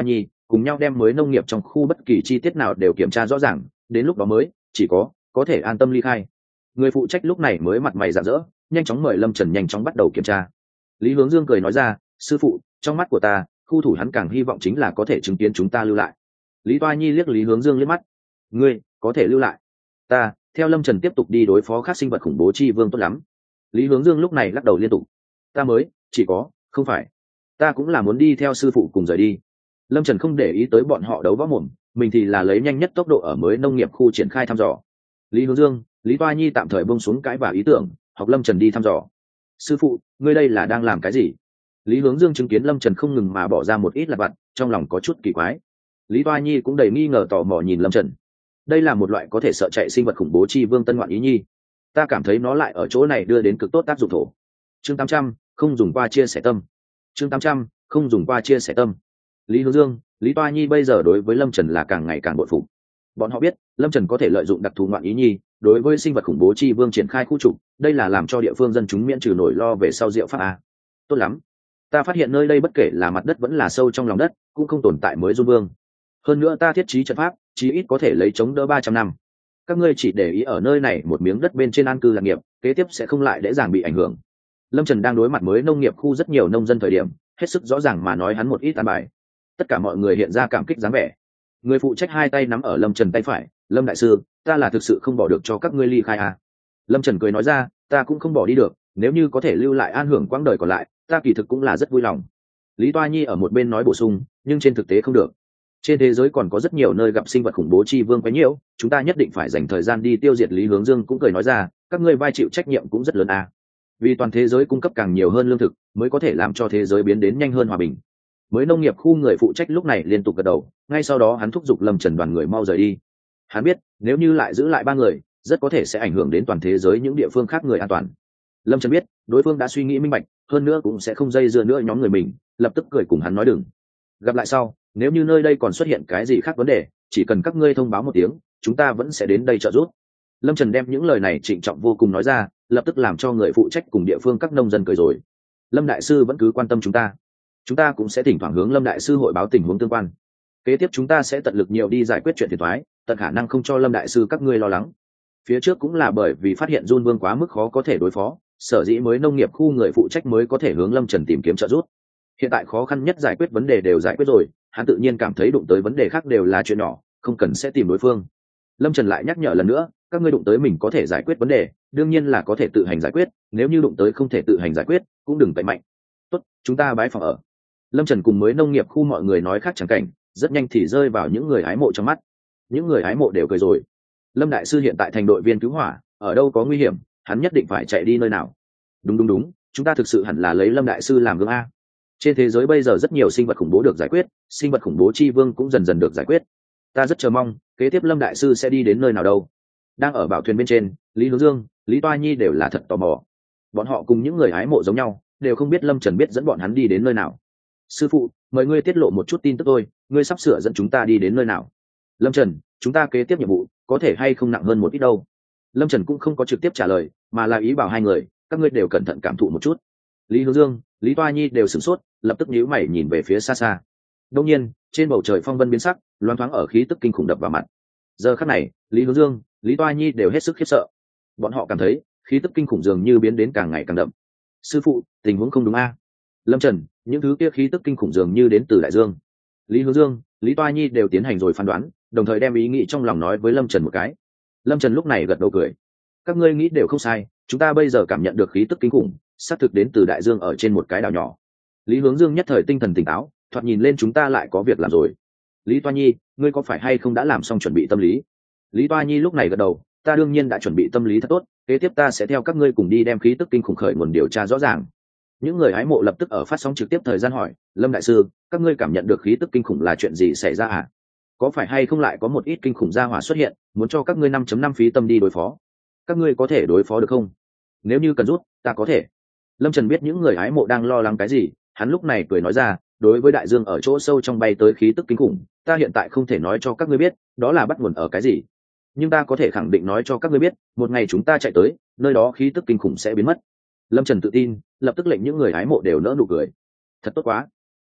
cùng nhau đem mới nông nghiệp trong khu bất kỳ chi tiết nào đều kiểm tra rõ ràng, đến lúc đó mới chỉ có có thể an tâm ly khai. Người phụ trách lúc này mới mặt mày rạng rỡ, nhanh chóng mời Lâm Trần nhanh chóng bắt đầu kiểm tra. Lý Hướng Dương cười nói ra, sư phụ, trong mắt của ta, khu thủ hắn càng hy vọng chính là có thể chứng kiến chúng ta lưu lại. Lý Toa Nhi liếc Lý Hướng Dương liếc mắt, ngươi có thể lưu lại, ta theo Lâm Trần tiếp tục đi đối phó các sinh vật khủng bố chi vương tốt lắm. Lý Hướng Dương lúc này lắc đầu liên tục, ta mới chỉ có không phải, ta cũng là muốn đi theo sư phụ cùng rời đi. Lâm Trần không để ý tới bọn họ đấu võ mồm, mình thì là lấy nhanh nhất tốc độ ở mới nông nghiệp khu triển khai thăm dò. Lý Hướng Dương, Lý Toa Nhi tạm thời buông xuống cãi vã ý tưởng, học Lâm Trần đi thăm dò. Sư phụ, ngươi đây là đang làm cái gì? Lý Hướng Dương chứng kiến Lâm Trần không ngừng mà bỏ ra một ít lặt vặt, trong lòng có chút kỳ quái. Lý Toa Nhi cũng đầy nghi ngờ tò mò nhìn Lâm Trần. Đây là một loại có thể sợ chạy sinh vật khủng bố chi vương tân ngoạn ý nhi, ta cảm thấy nó lại ở chỗ này đưa đến cực tốt tác dụng thổ. Chương tám trăm, không dùng qua chia sẻ tâm. Chương tám trăm, không dùng qua chia sẻ tâm. Lý Hướng Dương, Lý Toa Nhi bây giờ đối với Lâm Trần là càng ngày càng bội phục. Bọn họ biết Lâm Trần có thể lợi dụng đặc thù ngoạn ý nhi đối với sinh vật khủng bố chi vương triển khai khu trục, đây là làm cho địa phương dân chúng miễn trừ nỗi lo về sau diệu pháp a. Tốt lắm, ta phát hiện nơi đây bất kể là mặt đất vẫn là sâu trong lòng đất cũng không tồn tại mới dung vương. Hơn nữa ta thiết trí trận pháp chí ít có thể lấy chống đỡ ba trăm năm. Các ngươi chỉ để ý ở nơi này một miếng đất bên trên an cư lạc nghiệp, kế tiếp sẽ không lại dễ dàng bị ảnh hưởng. Lâm Trần đang đối mặt mới nông nghiệp khu rất nhiều nông dân thời điểm, hết sức rõ ràng mà nói hắn một ít an bài. Tất cả mọi người hiện ra cảm kích dáng vẻ. Người phụ trách hai tay nắm ở Lâm Trần tay phải, Lâm đại sư, ta là thực sự không bỏ được cho các ngươi ly khai à. Lâm Trần cười nói ra, ta cũng không bỏ đi được, nếu như có thể lưu lại an hưởng quãng đời còn lại, ta kỳ thực cũng là rất vui lòng. Lý Toa Nhi ở một bên nói bổ sung, nhưng trên thực tế không được. Trên thế giới còn có rất nhiều nơi gặp sinh vật khủng bố chi vương quấy nhiễu, chúng ta nhất định phải dành thời gian đi tiêu diệt. Lý Hướng Dương cũng cười nói ra, các ngươi vai chịu trách nhiệm cũng rất lớn à. Vì toàn thế giới cung cấp càng nhiều hơn lương thực, mới có thể làm cho thế giới biến đến nhanh hơn hòa bình. Mới nông nghiệp khu người phụ trách lúc này liên tục gật đầu, ngay sau đó hắn thúc giục Lâm Trần đoàn người mau rời đi. Hắn biết, nếu như lại giữ lại ba người, rất có thể sẽ ảnh hưởng đến toàn thế giới những địa phương khác người an toàn. Lâm Trần biết, đối phương đã suy nghĩ minh bạch, hơn nữa cũng sẽ không dây dưa nữa nhóm người mình, lập tức cười cùng hắn nói đừng. Gặp lại sau, nếu như nơi đây còn xuất hiện cái gì khác vấn đề, chỉ cần các ngươi thông báo một tiếng, chúng ta vẫn sẽ đến đây trợ giúp. Lâm Trần đem những lời này trịnh trọng vô cùng nói ra, lập tức làm cho người phụ trách cùng địa phương các nông dân cười rồi. Lâm đại sư vẫn cứ quan tâm chúng ta, chúng ta cũng sẽ thỉnh thoảng hướng Lâm đại sư hội báo tình huống tương quan. Kế tiếp chúng ta sẽ tận lực nhiều đi giải quyết chuyện phiền toái, tận khả năng không cho Lâm đại sư các ngươi lo lắng. Phía trước cũng là bởi vì phát hiện Jun Vương quá mức khó có thể đối phó, sở dĩ mới nông nghiệp khu người phụ trách mới có thể hướng Lâm Trần tìm kiếm trợ giúp. Hiện tại khó khăn nhất giải quyết vấn đề đều giải quyết rồi, hắn tự nhiên cảm thấy đụng tới vấn đề khác đều là chuyện nhỏ, không cần sẽ tìm đối phương. Lâm Trần lại nhắc nhở lần nữa, các ngươi đụng tới mình có thể giải quyết vấn đề, đương nhiên là có thể tự hành giải quyết, nếu như đụng tới không thể tự hành giải quyết, cũng đừng tẩy mạnh. Tốt, chúng ta bái phòng ở. Lâm Trần cùng mới nông nghiệp khu mọi người nói khác chẳng cảnh, rất nhanh thì rơi vào những người hái mộ trong mắt. Những người hái mộ đều cười rồi. Lâm đại sư hiện tại thành đội viên cứu hỏa, ở đâu có nguy hiểm, hắn nhất định phải chạy đi nơi nào. Đúng đúng đúng, chúng ta thực sự hẳn là lấy Lâm đại sư làm gương a. Trên thế giới bây giờ rất nhiều sinh vật khủng bố được giải quyết, sinh vật khủng bố chi vương cũng dần dần được giải quyết. Ta rất chờ mong, kế tiếp Lâm đại sư sẽ đi đến nơi nào đâu. Đang ở bảo thuyền bên trên, Lý Hướng Dương, Lý Toa Nhi đều là thật tò mò. Bọn họ cùng những người hái mộ giống nhau, đều không biết Lâm Trần biết dẫn bọn hắn đi đến nơi nào. Sư phụ, mời ngươi tiết lộ một chút tin tức thôi, ngươi sắp sửa dẫn chúng ta đi đến nơi nào. Lâm Trần, chúng ta kế tiếp nhiệm vụ có thể hay không nặng hơn một ít đâu. Lâm Trần cũng không có trực tiếp trả lời, mà là ý bảo hai người, các ngươi đều cẩn thận cảm thụ một chút. Lý Hướng Dương, Lý Toa Nhi đều sửng sốt, lập tức nhíu mày nhìn về phía xa xa. Đương nhiên, trên bầu trời phong vân biến sắc, loáng thoáng ở khí tức kinh khủng đập vào mặt. Giờ khắc này, Lý Hướng Dương, Lý Toa Nhi đều hết sức khiếp sợ. Bọn họ cảm thấy khí tức kinh khủng dường như biến đến càng ngày càng đậm. Sư phụ, tình huống không đúng a. Lâm Trần, những thứ kia khí tức kinh khủng dường như đến từ đại dương. Lý Hướng Dương, Lý Toa Nhi đều tiến hành rồi phán đoán, đồng thời đem ý nghĩ trong lòng nói với Lâm Trần một cái. Lâm Trần lúc này gật đầu cười. Các ngươi nghĩ đều không sai, chúng ta bây giờ cảm nhận được khí tức kinh khủng, xác thực đến từ đại dương ở trên một cái đảo nhỏ. Lý Hướng Dương nhất thời tinh thần tỉnh táo, thoạt nhìn lên chúng ta lại có việc làm rồi. Lý Toa Nhi, ngươi có phải hay không đã làm xong chuẩn bị tâm lý? Lý Toa Nhi lúc này gật đầu, ta đương nhiên đã chuẩn bị tâm lý thật tốt, kế tiếp ta sẽ theo các ngươi cùng đi đem khí tức kinh khủng khởi nguồn điều tra rõ ràng. Những người hái mộ lập tức ở phát sóng trực tiếp thời gian hỏi, Lâm đại sư, các ngươi cảm nhận được khí tức kinh khủng là chuyện gì xảy ra à? Có phải hay không lại có một ít kinh khủng gia hỏa xuất hiện, muốn cho các ngươi năm chấm năm phí tâm đi đối phó? Các ngươi có thể đối phó được không? Nếu như cần rút, ta có thể. Lâm Trần biết những người hái mộ đang lo lắng cái gì, hắn lúc này cười nói ra, đối với đại dương ở chỗ sâu trong bay tới khí tức kinh khủng, ta hiện tại không thể nói cho các ngươi biết, đó là bắt nguồn ở cái gì. Nhưng ta có thể khẳng định nói cho các ngươi biết, một ngày chúng ta chạy tới, nơi đó khí tức kinh khủng sẽ biến mất. Lâm Trần tự tin, lập tức lệnh những người hái mộ đều nỡ nụ cười. Thật tốt quá.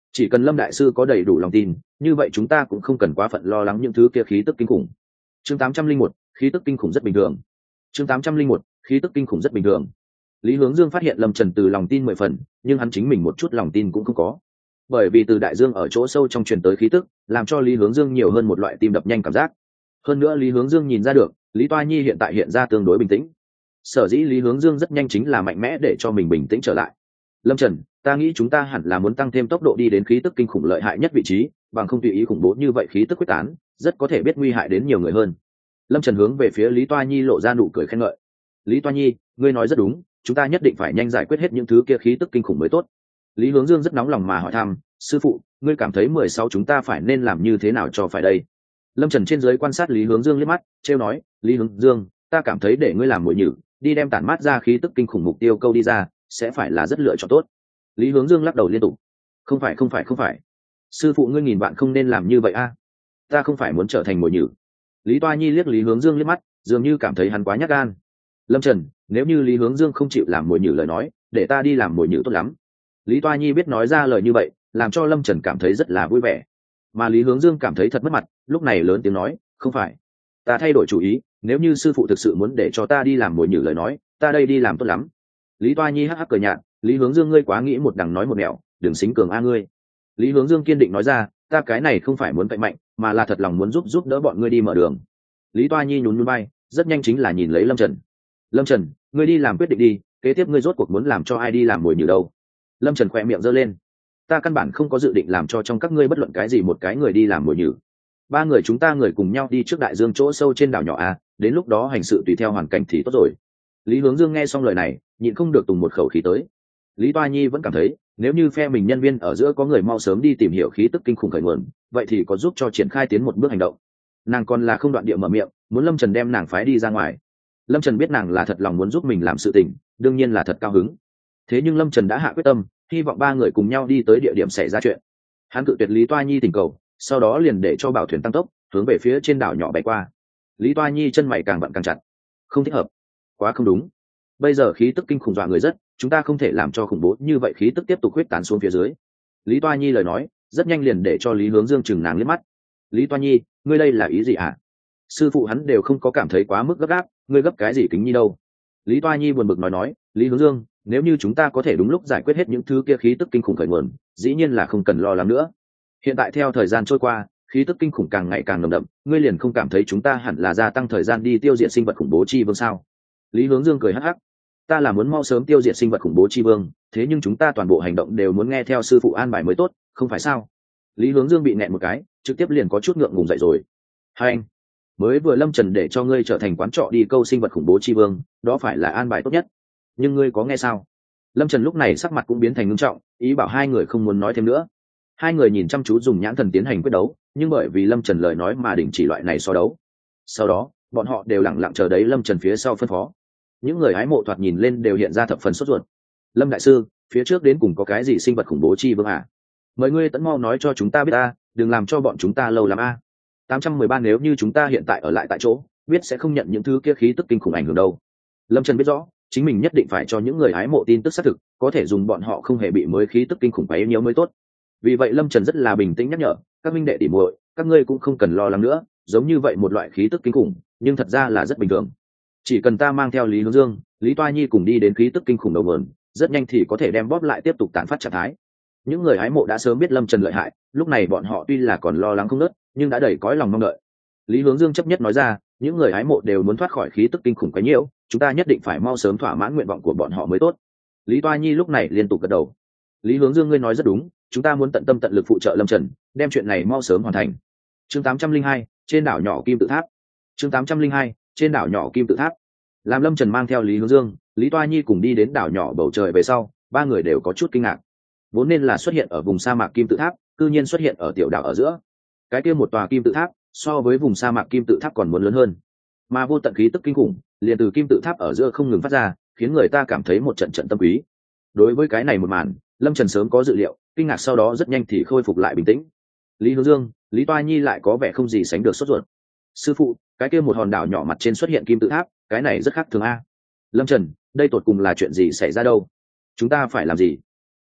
Chỉ cần Lâm đại sư có đầy đủ lòng tin, như vậy chúng ta cũng không cần quá phận lo lắng những thứ kia khí tức kinh khủng. Chương tám trăm linh một, khí tức kinh khủng rất bình thường. Chương tám trăm linh một, khí tức kinh khủng rất bình thường. Lý Hướng Dương phát hiện Lâm Trần từ lòng tin mười phần, nhưng hắn chính mình một chút lòng tin cũng không có. Bởi vì từ đại dương ở chỗ sâu trong truyền tới khí tức, làm cho Lý Hướng Dương nhiều hơn một loại tim đập nhanh cảm giác. Hơn nữa Lý Hướng Dương nhìn ra được, Lý Toa Nhi hiện tại hiện ra tương đối bình tĩnh. Sở dĩ Lý Hướng Dương rất nhanh chính là mạnh mẽ để cho mình bình tĩnh trở lại. Lâm Trần, ta nghĩ chúng ta hẳn là muốn tăng thêm tốc độ đi đến khí tức kinh khủng lợi hại nhất vị trí, bằng không tùy ý khủng bố như vậy khí tức quyết tán, rất có thể biết nguy hại đến nhiều người hơn. Lâm Trần hướng về phía Lý Toa Nhi lộ ra nụ cười khen ngợi. Lý Toa Nhi, ngươi nói rất đúng, chúng ta nhất định phải nhanh giải quyết hết những thứ kia khí tức kinh khủng mới tốt. Lý Hướng Dương rất nóng lòng mà hỏi thăm, sư phụ, ngươi cảm thấy mười sáu chúng ta phải nên làm như thế nào cho phải đây? Lâm Trần trên dưới quan sát Lý Hướng Dương liếc mắt, trêu nói, Lý Hướng Dương, ta cảm thấy để ngươi làm mồi nhử, đi đem tản mát ra khí tức kinh khủng mục tiêu câu đi ra, sẽ phải là rất lựa chọn tốt. Lý Hướng Dương lắc đầu liên tục, không phải không phải không phải, sư phụ ngươi nghìn bạn không nên làm như vậy a, ta không phải muốn trở thành mồi nhử. Lý Toa Nhi liếc Lý Hướng Dương liếc mắt, dường như cảm thấy hắn quá nhát gan. Lâm Trần, nếu như Lý Hướng Dương không chịu làm mồi nhử lời nói, để ta đi làm mồi nhử tốt lắm. Lý Toa Nhi biết nói ra lời như vậy, làm cho Lâm Trần cảm thấy rất là vui vẻ. Mà Lý Hướng Dương cảm thấy thật mất mặt, lúc này lớn tiếng nói, không phải, ta thay đổi chủ ý, nếu như sư phụ thực sự muốn để cho ta đi làm mồi nhử lời nói, ta đây đi làm tốt lắm. Lý Toa Nhi hắc hắc cười nhạt, Lý Hướng Dương ngươi quá nghĩ một đằng nói một nẻo, đừng xính cường a ngươi. Lý Hướng Dương kiên định nói ra, ta cái này không phải muốn cậy mạnh, mà là thật lòng muốn giúp giúp đỡ bọn ngươi đi mở đường. Lý Toa Nhi nhún nhún vai, rất nhanh chính là nhìn lấy Lâm Trần. Lâm Trần, ngươi đi làm quyết định đi, kế tiếp ngươi rốt cuộc muốn làm cho ai đi làm mồi nhử đâu? Lâm Trần khỏe miệng giơ lên, ta căn bản không có dự định làm cho trong các ngươi bất luận cái gì một cái người đi làm mồi nhử. Ba người chúng ta người cùng nhau đi trước đại dương chỗ sâu trên đảo nhỏ a, đến lúc đó hành sự tùy theo hoàn cảnh thì tốt rồi. Lý Hướng Dương nghe xong lời này, nhịn không được tùng một khẩu khí tới. Lý Toa Nhi vẫn cảm thấy, nếu như phe mình nhân viên ở giữa có người mau sớm đi tìm hiểu khí tức kinh khủng khởi nguồn, vậy thì có giúp cho triển khai tiến một bước hành động. Nàng còn là không đoạn địa mở miệng, muốn Lâm Trần đem nàng phái đi ra ngoài. Lâm Trần biết nàng là thật lòng muốn giúp mình làm sự tình, đương nhiên là thật cao hứng. Thế nhưng Lâm Trần đã hạ quyết tâm, hy vọng ba người cùng nhau đi tới địa điểm xảy ra chuyện. Hắn cự tuyệt Lý Toa Nhi tình cầu, sau đó liền để cho bảo thuyền tăng tốc, hướng về phía trên đảo nhỏ bay qua. Lý Toa Nhi chân mày càng vặn càng chặt. Không thích hợp, quá không đúng. Bây giờ khí tức kinh khủng dọa người rất, chúng ta không thể làm cho khủng bố như vậy khí tức tiếp tục huyết tán xuống phía dưới. Lý Toa Nhi lời nói, rất nhanh liền để cho Lý Hướng Dương chừng nàng liếc mắt. Lý Toa Nhi, ngươi đây là ý gì hả? Sư phụ hắn đều không có cảm thấy quá mức gấp gáp, ngươi gấp cái gì kính nhi đâu? Lý Toa Nhi buồn bực nói nói, Lý Hướng Dương, nếu như chúng ta có thể đúng lúc giải quyết hết những thứ kia khí tức kinh khủng khởi nguồn, dĩ nhiên là không cần lo lắng nữa. Hiện tại theo thời gian trôi qua, khí tức kinh khủng càng ngày càng nồng đậm, ngươi liền không cảm thấy chúng ta hẳn là gia tăng thời gian đi tiêu diệt sinh vật khủng bố chi vương sao? Lý Hướng Dương cười hắc hắc, ta là muốn mau sớm tiêu diệt sinh vật khủng bố chi vương, thế nhưng chúng ta toàn bộ hành động đều muốn nghe theo sư phụ an bài mới tốt, không phải sao? Lý Hướng Dương bị nẹt một cái, trực tiếp liền có chút ngượng ngùng dậy rồi. Hai anh, mới vừa Lâm Trần để cho ngươi trở thành quán trọ đi câu sinh vật khủng bố chi vương, đó phải là an bài tốt nhất. Nhưng ngươi có nghe sao? Lâm Trần lúc này sắc mặt cũng biến thành nghiêm trọng, ý bảo hai người không muốn nói thêm nữa. Hai người nhìn chăm chú dùng nhãn thần tiến hành quyết đấu, nhưng bởi vì Lâm Trần lời nói mà đình chỉ loại này so đấu. Sau đó, bọn họ đều lặng lặng chờ đấy Lâm Trần phía sau phân phó. Những người hái mộ thoạt nhìn lên đều hiện ra thập phần sốt ruột. Lâm đại sư, phía trước đến cùng có cái gì sinh vật khủng bố chi vương à? Mời ngươi tẫn mau nói cho chúng ta biết a, đừng làm cho bọn chúng ta lâu lắm a. tám trăm mười ba nếu như chúng ta hiện tại ở lại tại chỗ, biết sẽ không nhận những thứ kia khí tức kinh khủng ảnh hưởng đâu. Lâm Trần biết rõ, chính mình nhất định phải cho những người hái mộ tin tức xác thực, có thể dùng bọn họ không hề bị mới khí tức kinh khủng quấy nhiễu mới tốt. Vì vậy Lâm Trần rất là bình tĩnh nhắc nhở, các minh đệ tỉ muội, các ngươi cũng không cần lo lắng nữa, giống như vậy một loại khí tức kinh khủng, nhưng thật ra là rất bình thường. Chỉ cần ta mang theo Lý Hướng Dương, Lý Toa Nhi cùng đi đến khí tức kinh khủng đầu nguồn, rất nhanh thì có thể đem bóp lại tiếp tục tản phát trạng thái. Những người hái mộ đã sớm biết Lâm Trần lợi hại, lúc này bọn họ tuy là còn lo lắng không nớt, nhưng đã đầy cõi lòng mong đợi. Lý Hướng Dương chấp nhất nói ra, những người hái mộ đều muốn thoát khỏi khí tức kinh khủng quấy nhiễu, chúng ta nhất định phải mau sớm thỏa mãn nguyện vọng của bọn họ mới tốt. Lý Toa Nhi lúc này liên tục gật đầu. Lý Hướng Dương ngươi nói rất đúng, chúng ta muốn tận tâm tận lực phụ trợ Lâm Trần, đem chuyện này mau sớm hoàn thành. Chương tám trăm linh hai, trên đảo nhỏ Kim Tự Tháp. Chương tám trăm linh hai, trên đảo nhỏ Kim Tự Tháp. Làm Lâm Trần mang theo Lý Hướng Dương, Lý Toa Nhi cùng đi đến đảo nhỏ bầu trời về sau, ba người đều có chút kinh ngạc. Vốn nên là xuất hiện ở vùng sa mạc Kim Tự Tháp, cư nhiên xuất hiện ở tiểu đảo ở giữa. Cái kia một tòa Kim Tự Tháp, so với vùng sa mạc Kim Tự Tháp còn muốn lớn hơn. Mà vô tận khí tức kinh khủng, liền từ Kim Tự Tháp ở giữa không ngừng phát ra, khiến người ta cảm thấy một trận trận tâm quý. Đối với cái này một màn, Lâm Trần sớm có dự liệu, kinh ngạc sau đó rất nhanh thì khôi phục lại bình tĩnh. Lý Hướng Dương, Lý Toa Nhi lại có vẻ không gì sánh được sốt ruột. Sư phụ, cái kia một hòn đảo nhỏ mặt trên xuất hiện Kim Tự Tháp, cái này rất khác thường a. Lâm Trần, đây tột cùng là chuyện gì xảy ra đâu? Chúng ta phải làm gì?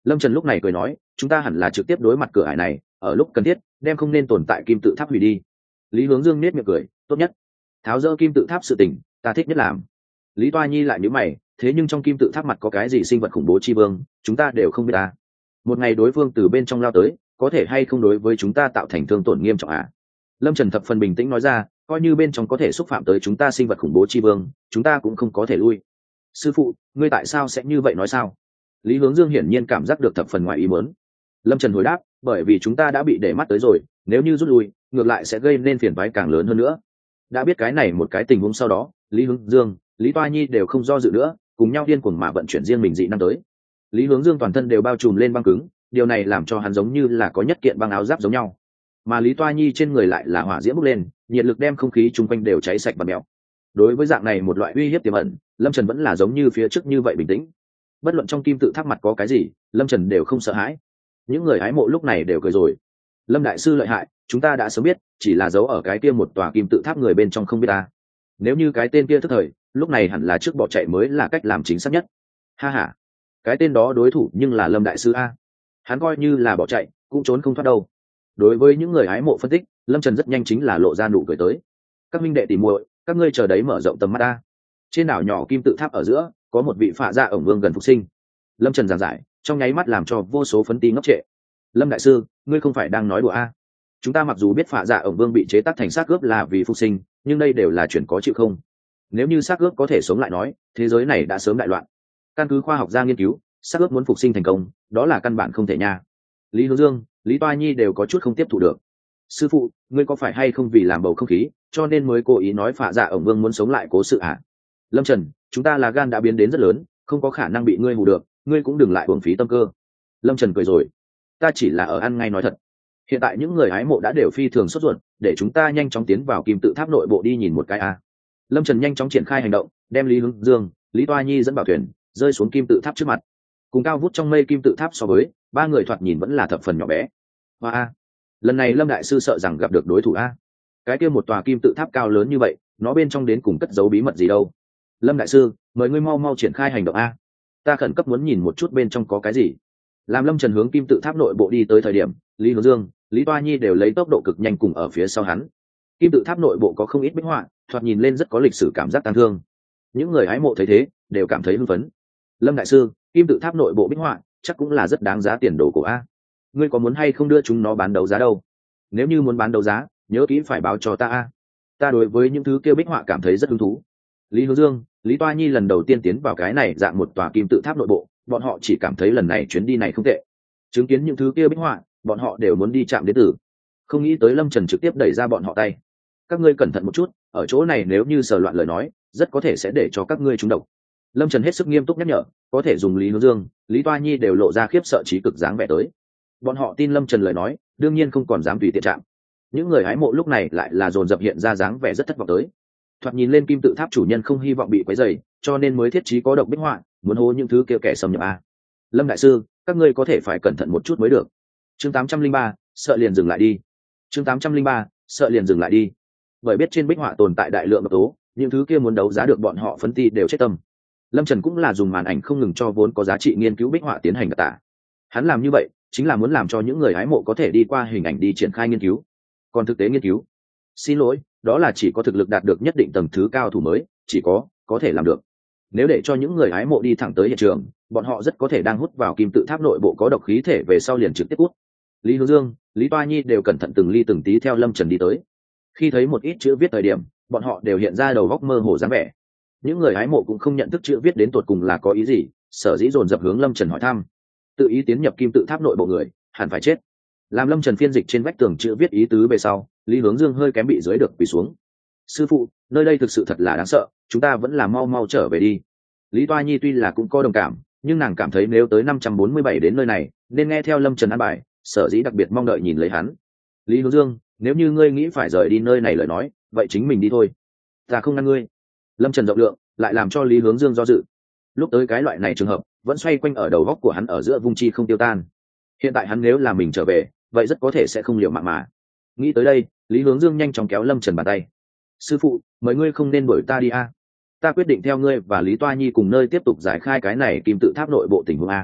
Lâm Trần lúc này cười nói, chúng ta hẳn là trực tiếp đối mặt cửa ải này, ở lúc cần thiết đem không nên tồn tại kim tự tháp hủy đi. Lý Hướng Dương nét miệng cười, tốt nhất tháo dỡ kim tự tháp sự tình ta thích nhất làm. Lý Toa Nhi lại nhíu mày, thế nhưng trong kim tự tháp mặt có cái gì sinh vật khủng bố chi vương, chúng ta đều không biết ta. Một ngày đối phương từ bên trong lao tới, có thể hay không đối với chúng ta tạo thành thương tổn nghiêm trọng à? Lâm Trần thập phần bình tĩnh nói ra, coi như bên trong có thể xúc phạm tới chúng ta sinh vật khủng bố chi vương, chúng ta cũng không có thể lui. Sư phụ, ngươi tại sao sẽ như vậy nói sao? Lý Hướng Dương hiển nhiên cảm giác được thập phần ngoài ý muốn. Lâm Trần hồi đáp, bởi vì chúng ta đã bị để mắt tới rồi, nếu như rút lui, ngược lại sẽ gây nên phiền toái càng lớn hơn nữa. Đã biết cái này một cái tình huống sau đó, Lý Hướng Dương, Lý Toa Nhi đều không do dự nữa, cùng nhau điên cuồng mà vận chuyển riêng mình dị năng tới. Lý Hướng Dương toàn thân đều bao trùm lên băng cứng, điều này làm cho hắn giống như là có nhất kiện băng áo giáp giống nhau. Mà Lý Toa Nhi trên người lại là hỏa diễm bốc lên, nhiệt lực đem không khí chung quanh đều cháy sạch và mèo. Đối với dạng này một loại uy hiếp tiềm ẩn, Lâm Trần vẫn là giống như phía trước như vậy bình tĩnh. Bất luận trong kim tự tháp mặt có cái gì, Lâm Trần đều không sợ hãi. Những người hái mộ lúc này đều cười rồi. Lâm đại sư lợi hại, chúng ta đã sớm biết, chỉ là giấu ở cái kia một tòa kim tự tháp người bên trong không biết ta. Nếu như cái tên kia thức thời, lúc này hẳn là trước bỏ chạy mới là cách làm chính xác nhất. Ha ha, cái tên đó đối thủ nhưng là Lâm đại sư a. Hắn coi như là bỏ chạy, cũng trốn không thoát đâu. Đối với những người hái mộ phân tích, Lâm Trần rất nhanh chính là lộ ra nụ cười tới. Các minh đệ tỉ muội, các ngươi chờ đấy mở rộng tầm mắt ta. Trên đảo nhỏ kim tự tháp ở giữa, có một vị phạ gia ổng vương gần phục sinh. Lâm Trần giảng giải, trong nháy mắt làm cho vô số phấn ti ngốc trệ. Lâm đại sư, ngươi không phải đang nói đùa a? Chúng ta mặc dù biết phạ dạ ổng vương bị chế tác thành xác ướp là vì phục sinh, nhưng đây đều là chuyện có chịu không. Nếu như xác ướp có thể sống lại nói, thế giới này đã sớm đại loạn. Căn cứ khoa học gia nghiên cứu, xác ướp muốn phục sinh thành công, đó là căn bản không thể nha. Lý Hướng Dương, Lý Toa Nhi đều có chút không tiếp thu được. Sư phụ, ngươi có phải hay không vì làm bầu không khí, cho nên mới cố ý nói phạ dạ ổng vương muốn sống lại cố sự à? Lâm Trần, chúng ta là gan đã biến đến rất lớn, không có khả năng bị ngươi hù được, ngươi cũng đừng lại uổng phí tâm cơ. Lâm Trần cười rồi, ta chỉ là ở ăn ngay nói thật. Hiện tại những người hái mộ đã đều phi thường sốt ruột, để chúng ta nhanh chóng tiến vào kim tự tháp nội bộ đi nhìn một cái a. Lâm Trần nhanh chóng triển khai hành động, đem Lý Hướng Dương, Lý Toa Nhi dẫn vào thuyền, rơi xuống kim tự tháp trước mặt. Cùng cao vút trong mây kim tự tháp so với, ba người thoạt nhìn vẫn là thập phần nhỏ bé. Và a, lần này Lâm đại sư sợ rằng gặp được đối thủ a. Cái kia một tòa kim tự tháp cao lớn như vậy, nó bên trong đến cùng cất giấu bí mật gì đâu? Lâm đại sư, mời ngươi mau mau triển khai hành động a. Ta khẩn cấp muốn nhìn một chút bên trong có cái gì. Làm Lâm Trần hướng kim tự tháp nội bộ đi tới thời điểm, Lý Hướng Dương, Lý Toa Nhi đều lấy tốc độ cực nhanh cùng ở phía sau hắn. Kim tự tháp nội bộ có không ít bích họa, thoạt nhìn lên rất có lịch sử cảm giác tang thương. Những người hái mộ thấy thế, đều cảm thấy hưng phấn. Lâm đại sư, kim tự tháp nội bộ bích họa, chắc cũng là rất đáng giá tiền đồ của a. Ngươi có muốn hay không đưa chúng nó bán đấu giá đâu? Nếu như muốn bán đấu giá, nhớ kỹ phải báo cho ta a. Ta đối với những thứ kia bích họa cảm thấy rất hứng thú. Lý Hướng Dương, Lý Toa Nhi lần đầu tiên tiến vào cái này dạng một tòa kim tự tháp nội bộ, bọn họ chỉ cảm thấy lần này chuyến đi này không tệ. Chứng kiến những thứ kia bích họa, bọn họ đều muốn đi chạm đến tử. Không nghĩ tới Lâm Trần trực tiếp đẩy ra bọn họ tay. Các ngươi cẩn thận một chút, ở chỗ này nếu như sờ loạn lời nói, rất có thể sẽ để cho các ngươi trúng độc. Lâm Trần hết sức nghiêm túc nhắc nhở, có thể dùng Lý Hướng Dương, Lý Toa Nhi đều lộ ra khiếp sợ trí cực dáng vẻ tới. Bọn họ tin Lâm Trần lời nói, đương nhiên không còn dám tùy tiện chạm. Những người hái mộ lúc này lại là dồn dập hiện ra dáng vẻ rất thất vọng tới. Thoạt nhìn lên kim tự tháp chủ nhân không hy vọng bị quấy rầy, cho nên mới thiết trí có độc bích họa, muốn hô những thứ kia kẻ xâm nhập a. Lâm đại sư, các ngươi có thể phải cẩn thận một chút mới được. Chương tám trăm linh ba, sợ liền dừng lại đi. Chương tám trăm linh ba, sợ liền dừng lại đi. Bởi biết trên bích họa tồn tại đại lượng độc tố, những thứ kia muốn đấu giá được bọn họ phấn ti đều chết tâm. Lâm Trần cũng là dùng màn ảnh không ngừng cho vốn có giá trị nghiên cứu bích họa tiến hành đặc tả. Hắn làm như vậy, chính là muốn làm cho những người hái mộ có thể đi qua hình ảnh đi triển khai nghiên cứu. Còn thực tế nghiên cứu, xin lỗi, đó là chỉ có thực lực đạt được nhất định tầng thứ cao thủ mới, chỉ có có thể làm được. Nếu để cho những người hái mộ đi thẳng tới hiện trường, bọn họ rất có thể đang hút vào kim tự tháp nội bộ có độc khí thể về sau liền trực tiếp hút. Lý Hướng Dương, Lý Toa Nhi đều cẩn thận từng ly từng tí theo Lâm Trần đi tới. Khi thấy một ít chữ viết thời điểm, bọn họ đều hiện ra đầu góc mơ hồ dáng vẻ. Những người hái mộ cũng không nhận thức chữ viết đến tột cùng là có ý gì, sở dĩ dồn dập hướng Lâm Trần hỏi thăm. Tự ý tiến nhập kim tự tháp nội bộ người, hẳn phải chết. Làm Lâm Trần phiên dịch trên vách tường chữ viết ý tứ về sau, Lý Hướng Dương hơi kém bị dưới được quỳ xuống. Sư phụ, nơi đây thực sự thật là đáng sợ, chúng ta vẫn là mau mau trở về đi. Lý Toa Nhi tuy là cũng có đồng cảm, nhưng nàng cảm thấy nếu tới năm trăm bốn mươi bảy đến nơi này, nên nghe theo Lâm Trần an bài, sở dĩ đặc biệt mong đợi nhìn lấy hắn. Lý Hướng Dương, nếu như ngươi nghĩ phải rời đi nơi này lời nói, vậy chính mình đi thôi. Ta không ngăn ngươi. Lâm Trần rộng lượng, lại làm cho Lý Hướng Dương do dự. Lúc tới cái loại này trường hợp, vẫn xoay quanh ở đầu góc của hắn ở giữa vung chi không tiêu tan. Hiện tại hắn nếu là mình trở về, vậy rất có thể sẽ không liệu mạng mà. Nghĩ tới đây, Lý Hướng Dương nhanh chóng kéo Lâm Trần bàn tay. Sư phụ, mời ngươi không nên đuổi ta đi a. Ta quyết định theo ngươi và Lý Toa Nhi cùng nơi tiếp tục giải khai cái này kim tự tháp nội bộ tình huống a.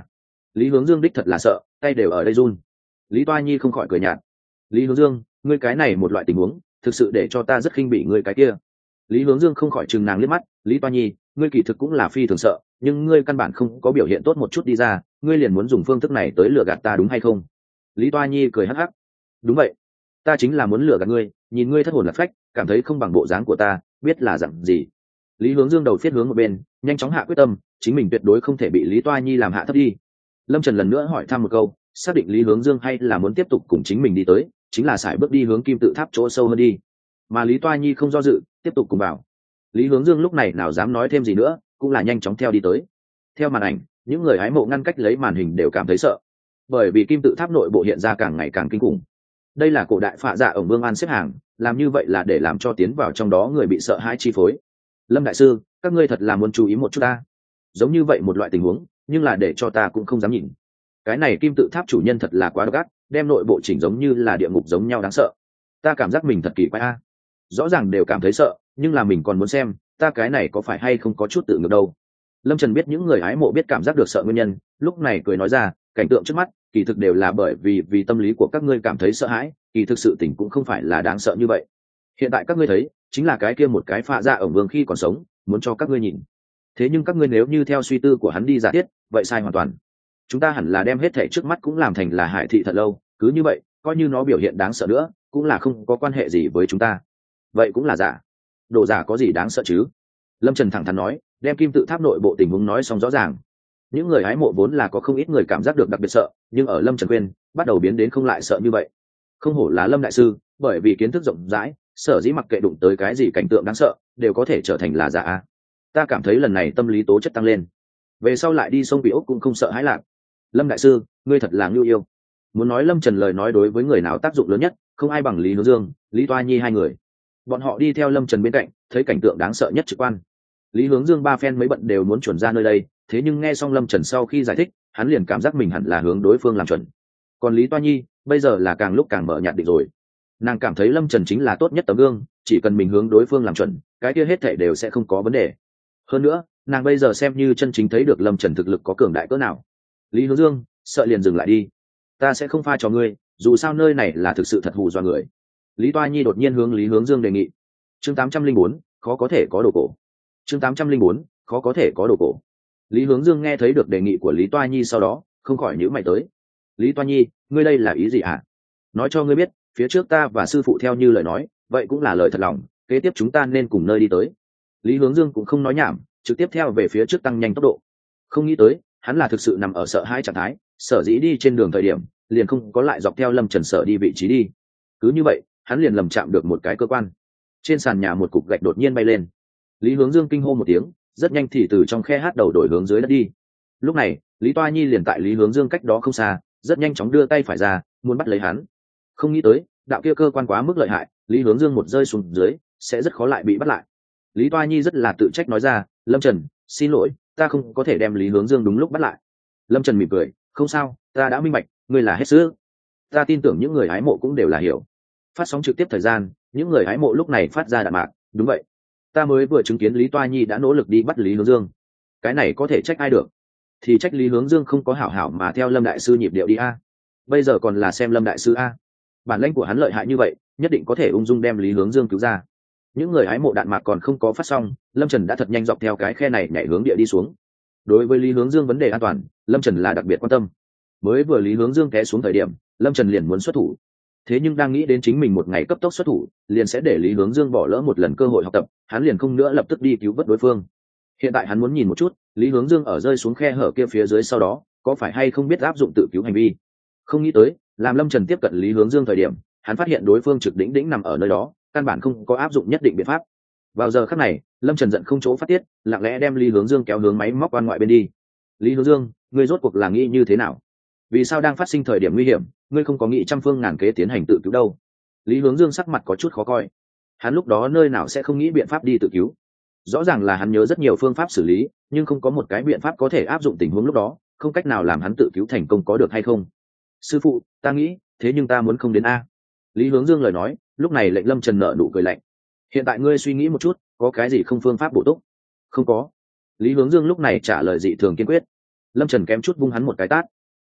Lý Hướng Dương đích thật là sợ, tay đều ở đây run. Lý Toa Nhi không khỏi cười nhạt. Lý Hướng Dương, ngươi cái này một loại tình huống thực sự để cho ta rất khinh bỉ ngươi cái kia. Lý Hướng Dương không khỏi trừng nàng liếc mắt. Lý Toa Nhi, ngươi kỳ thực cũng là phi thường sợ, nhưng ngươi căn bản không có biểu hiện tốt một chút đi ra, ngươi liền muốn dùng phương thức này tới lừa gạt ta đúng hay không? Lý Toa Nhi cười hắc hắc. Đúng vậy, ta chính là muốn lừa gạt ngươi, nhìn ngươi thất hồn lạc phách, cảm thấy không bằng bộ dáng của ta, biết là dặn gì. Lý Hướng Dương đầu phiết hướng một bên, nhanh chóng hạ quyết tâm, chính mình tuyệt đối không thể bị Lý Toa Nhi làm hạ thấp đi. Lâm Trần lần nữa hỏi thăm một câu, xác định Lý Hướng Dương hay là muốn tiếp tục cùng chính mình đi tới, chính là sải bước đi hướng kim tự tháp chỗ sâu hơn đi. Mà Lý Toa Nhi không do dự, tiếp tục cùng vào. Lý Hướng Dương lúc này nào dám nói thêm gì nữa, cũng là nhanh chóng theo đi tới. Theo màn ảnh, những người hái mộ ngăn cách lấy màn hình đều cảm thấy sợ, bởi vì kim tự tháp nội bộ hiện ra càng ngày càng kinh khủng. Đây là cổ đại phạ dạ ổng Vương An xếp hàng, làm như vậy là để làm cho tiến vào trong đó người bị sợ hãi chi phối. Lâm đại sư, các ngươi thật là muốn chú ý một chút ta. Giống như vậy một loại tình huống, nhưng là để cho ta cũng không dám nhìn. Cái này kim tự tháp chủ nhân thật là quá độc ác, đem nội bộ chỉnh giống như là địa ngục giống nhau đáng sợ. Ta cảm giác mình thật kỳ quái a. Rõ ràng đều cảm thấy sợ, nhưng là mình còn muốn xem, ta cái này có phải hay không có chút tự ngược đâu. Lâm Trần biết những người hái mộ biết cảm giác được sợ nguyên nhân, lúc này cười nói ra, cảnh tượng trước mắt kỳ thực đều là bởi vì vì tâm lý của các ngươi cảm thấy sợ hãi, kỳ thực sự tình cũng không phải là đáng sợ như vậy. Hiện tại các ngươi thấy chính là cái kia một cái phạ dạ ổng vương khi còn sống, muốn cho các ngươi nhìn. Thế nhưng các ngươi nếu như theo suy tư của hắn đi giả thiết, vậy sai hoàn toàn. Chúng ta hẳn là đem hết thảy trước mắt cũng làm thành là hải thị thật lâu, cứ như vậy coi như nó biểu hiện đáng sợ nữa cũng là không có quan hệ gì với chúng ta. Vậy cũng là giả. Đồ giả có gì đáng sợ chứ? Lâm Trần thẳng thắn nói, đem kim tự tháp nội bộ tình huống nói xong rõ ràng. Những người hái mộ vốn là có không ít người cảm giác được đặc biệt sợ, nhưng ở Lâm Trần khuyên bắt đầu biến đến không lại sợ như vậy. Không hổ là Lâm đại sư, bởi vì kiến thức rộng rãi, sở dĩ mặc kệ đụng tới cái gì cảnh tượng đáng sợ đều có thể trở thành là giả. Ta cảm thấy lần này tâm lý tố chất tăng lên, về sau lại đi sông Bị Ốc cũng không sợ hãi lạc. Lâm đại sư, ngươi thật là ngưu yêu. Muốn nói Lâm Trần lời nói đối với người nào tác dụng lớn nhất, không ai bằng Lý Hướng Dương, Lý Toa Nhi hai người. Bọn họ đi theo Lâm Trần bên cạnh, thấy cảnh tượng đáng sợ nhất trực quan. Lý Hướng Dương ba phen mấy bận đều muốn chuẩn ra nơi đây, thế nhưng nghe xong Lâm Trần sau khi giải thích, hắn liền cảm giác mình hẳn là hướng đối phương làm chuẩn. Còn Lý Toa Nhi bây giờ là càng lúc càng mở nhạt định rồi. Nàng cảm thấy Lâm Trần chính là tốt nhất tấm gương, chỉ cần mình hướng đối phương làm chuẩn, cái kia hết thảy đều sẽ không có vấn đề. Hơn nữa, nàng bây giờ xem như chân chính thấy được Lâm Trần thực lực có cường đại cỡ nào. Lý Hướng Dương, sợ liền dừng lại đi, ta sẽ không pha cho ngươi, dù sao nơi này là thực sự thật hù dọa người. Lý Toa Nhi đột nhiên hướng Lý Hướng Dương đề nghị. Chương tám trăm linh bốn, khó có thể có đồ cổ. Chương tám trăm linh bốn, khó có thể có đồ cổ. Lý Hướng Dương nghe thấy được đề nghị của Lý Toa Nhi sau đó, không khỏi nhíu mày tới. Lý Toa Nhi, ngươi đây là ý gì hả? Nói cho ngươi biết, phía trước ta và sư phụ theo như lời nói, vậy cũng là lời thật lòng, kế tiếp chúng ta nên cùng nơi đi tới. Lý Hướng Dương cũng không nói nhảm, trực tiếp theo về phía trước tăng nhanh tốc độ. Không nghĩ tới, hắn là thực sự nằm ở sợ hãi trạng thái, sở dĩ đi trên đường thời điểm, liền không có lại dọc theo Lâm Trần sở đi vị trí đi. Cứ như vậy, hắn liền lầm chạm được một cái cơ quan. Trên sàn nhà một cục gạch đột nhiên bay lên. Lý Hướng Dương kinh hô một tiếng, rất nhanh thì từ trong khe hát đầu đổi hướng dưới đất đi. Lúc này, Lý Toa Nhi liền tại Lý Hướng Dương cách đó không xa, rất nhanh chóng đưa tay phải ra, muốn bắt lấy hắn. Không nghĩ tới, đạo kia cơ quan quá mức lợi hại, Lý Hướng Dương một rơi xuống dưới, sẽ rất khó lại bị bắt lại. Lý Toa Nhi rất là tự trách nói ra, Lâm Trần, xin lỗi, ta không có thể đem Lý Hướng Dương đúng lúc bắt lại. Lâm Trần mỉm cười, không sao, ta đã minh bạch, ngươi là hết sức. Ta tin tưởng những người hái mộ cũng đều là hiểu. Phát sóng trực tiếp thời gian, những người hái mộ lúc này phát ra đạn mạc, đúng vậy. Ta mới vừa chứng kiến Lý Toa Nhi đã nỗ lực đi bắt Lý Hướng Dương. Cái này có thể trách ai được? Thì trách Lý Hướng Dương không có hảo hảo mà theo Lâm đại sư nhịp điệu đi a. Bây giờ còn là xem Lâm đại sư a. Bản lĩnh của hắn lợi hại như vậy, nhất định có thể ung dung đem Lý Hướng Dương cứu ra. Những người hái mộ đạn mạc còn không có phát xong, Lâm Trần đã thật nhanh dọc theo cái khe này nhảy hướng địa đi xuống. Đối với Lý Hướng Dương vấn đề an toàn, Lâm Trần là đặc biệt quan tâm. Mới vừa Lý Hướng Dương té xuống thời điểm, Lâm Trần liền muốn xuất thủ. Thế nhưng đang nghĩ đến chính mình một ngày cấp tốc xuất thủ, liền sẽ để Lý Hướng Dương bỏ lỡ một lần cơ hội học tập, hắn liền không nữa lập tức đi cứu vớt đối phương. Hiện tại hắn muốn nhìn một chút, Lý Hướng Dương ở rơi xuống khe hở kia phía dưới sau đó, có phải hay không biết áp dụng tự cứu hành vi. Không nghĩ tới, làm Lâm Trần tiếp cận Lý Hướng Dương thời điểm, hắn phát hiện đối phương trực đỉnh đỉnh nằm ở nơi đó, căn bản không có áp dụng nhất định biện pháp. Vào giờ khắc này, Lâm Trần giận không chỗ phát tiết, lặng lẽ đem Lý Hướng Dương kéo hướng máy móc quan ngoại bên đi. Lý Hướng Dương, ngươi rốt cuộc là nghĩ như thế nào? Vì sao đang phát sinh thời điểm nguy hiểm, ngươi không có nghĩ trăm phương ngàn kế tiến hành tự cứu đâu? Lý Hướng Dương sắc mặt có chút khó coi. Hắn lúc đó nơi nào sẽ không nghĩ biện pháp đi tự cứu? Rõ ràng là hắn nhớ rất nhiều phương pháp xử lý, nhưng không có một cái biện pháp có thể áp dụng tình huống lúc đó, không cách nào làm hắn tự cứu thành công có được hay không? Sư phụ, ta nghĩ, thế nhưng ta muốn không đến a. Lý Hướng Dương lời nói, lúc này lệnh Lâm Trần nở nụ cười lạnh. Hiện tại ngươi suy nghĩ một chút, có cái gì không phương pháp bổ túc? Không có. Lý Hướng Dương lúc này trả lời dị thường kiên quyết. Lâm Trần kém chút vung hắn một cái tát.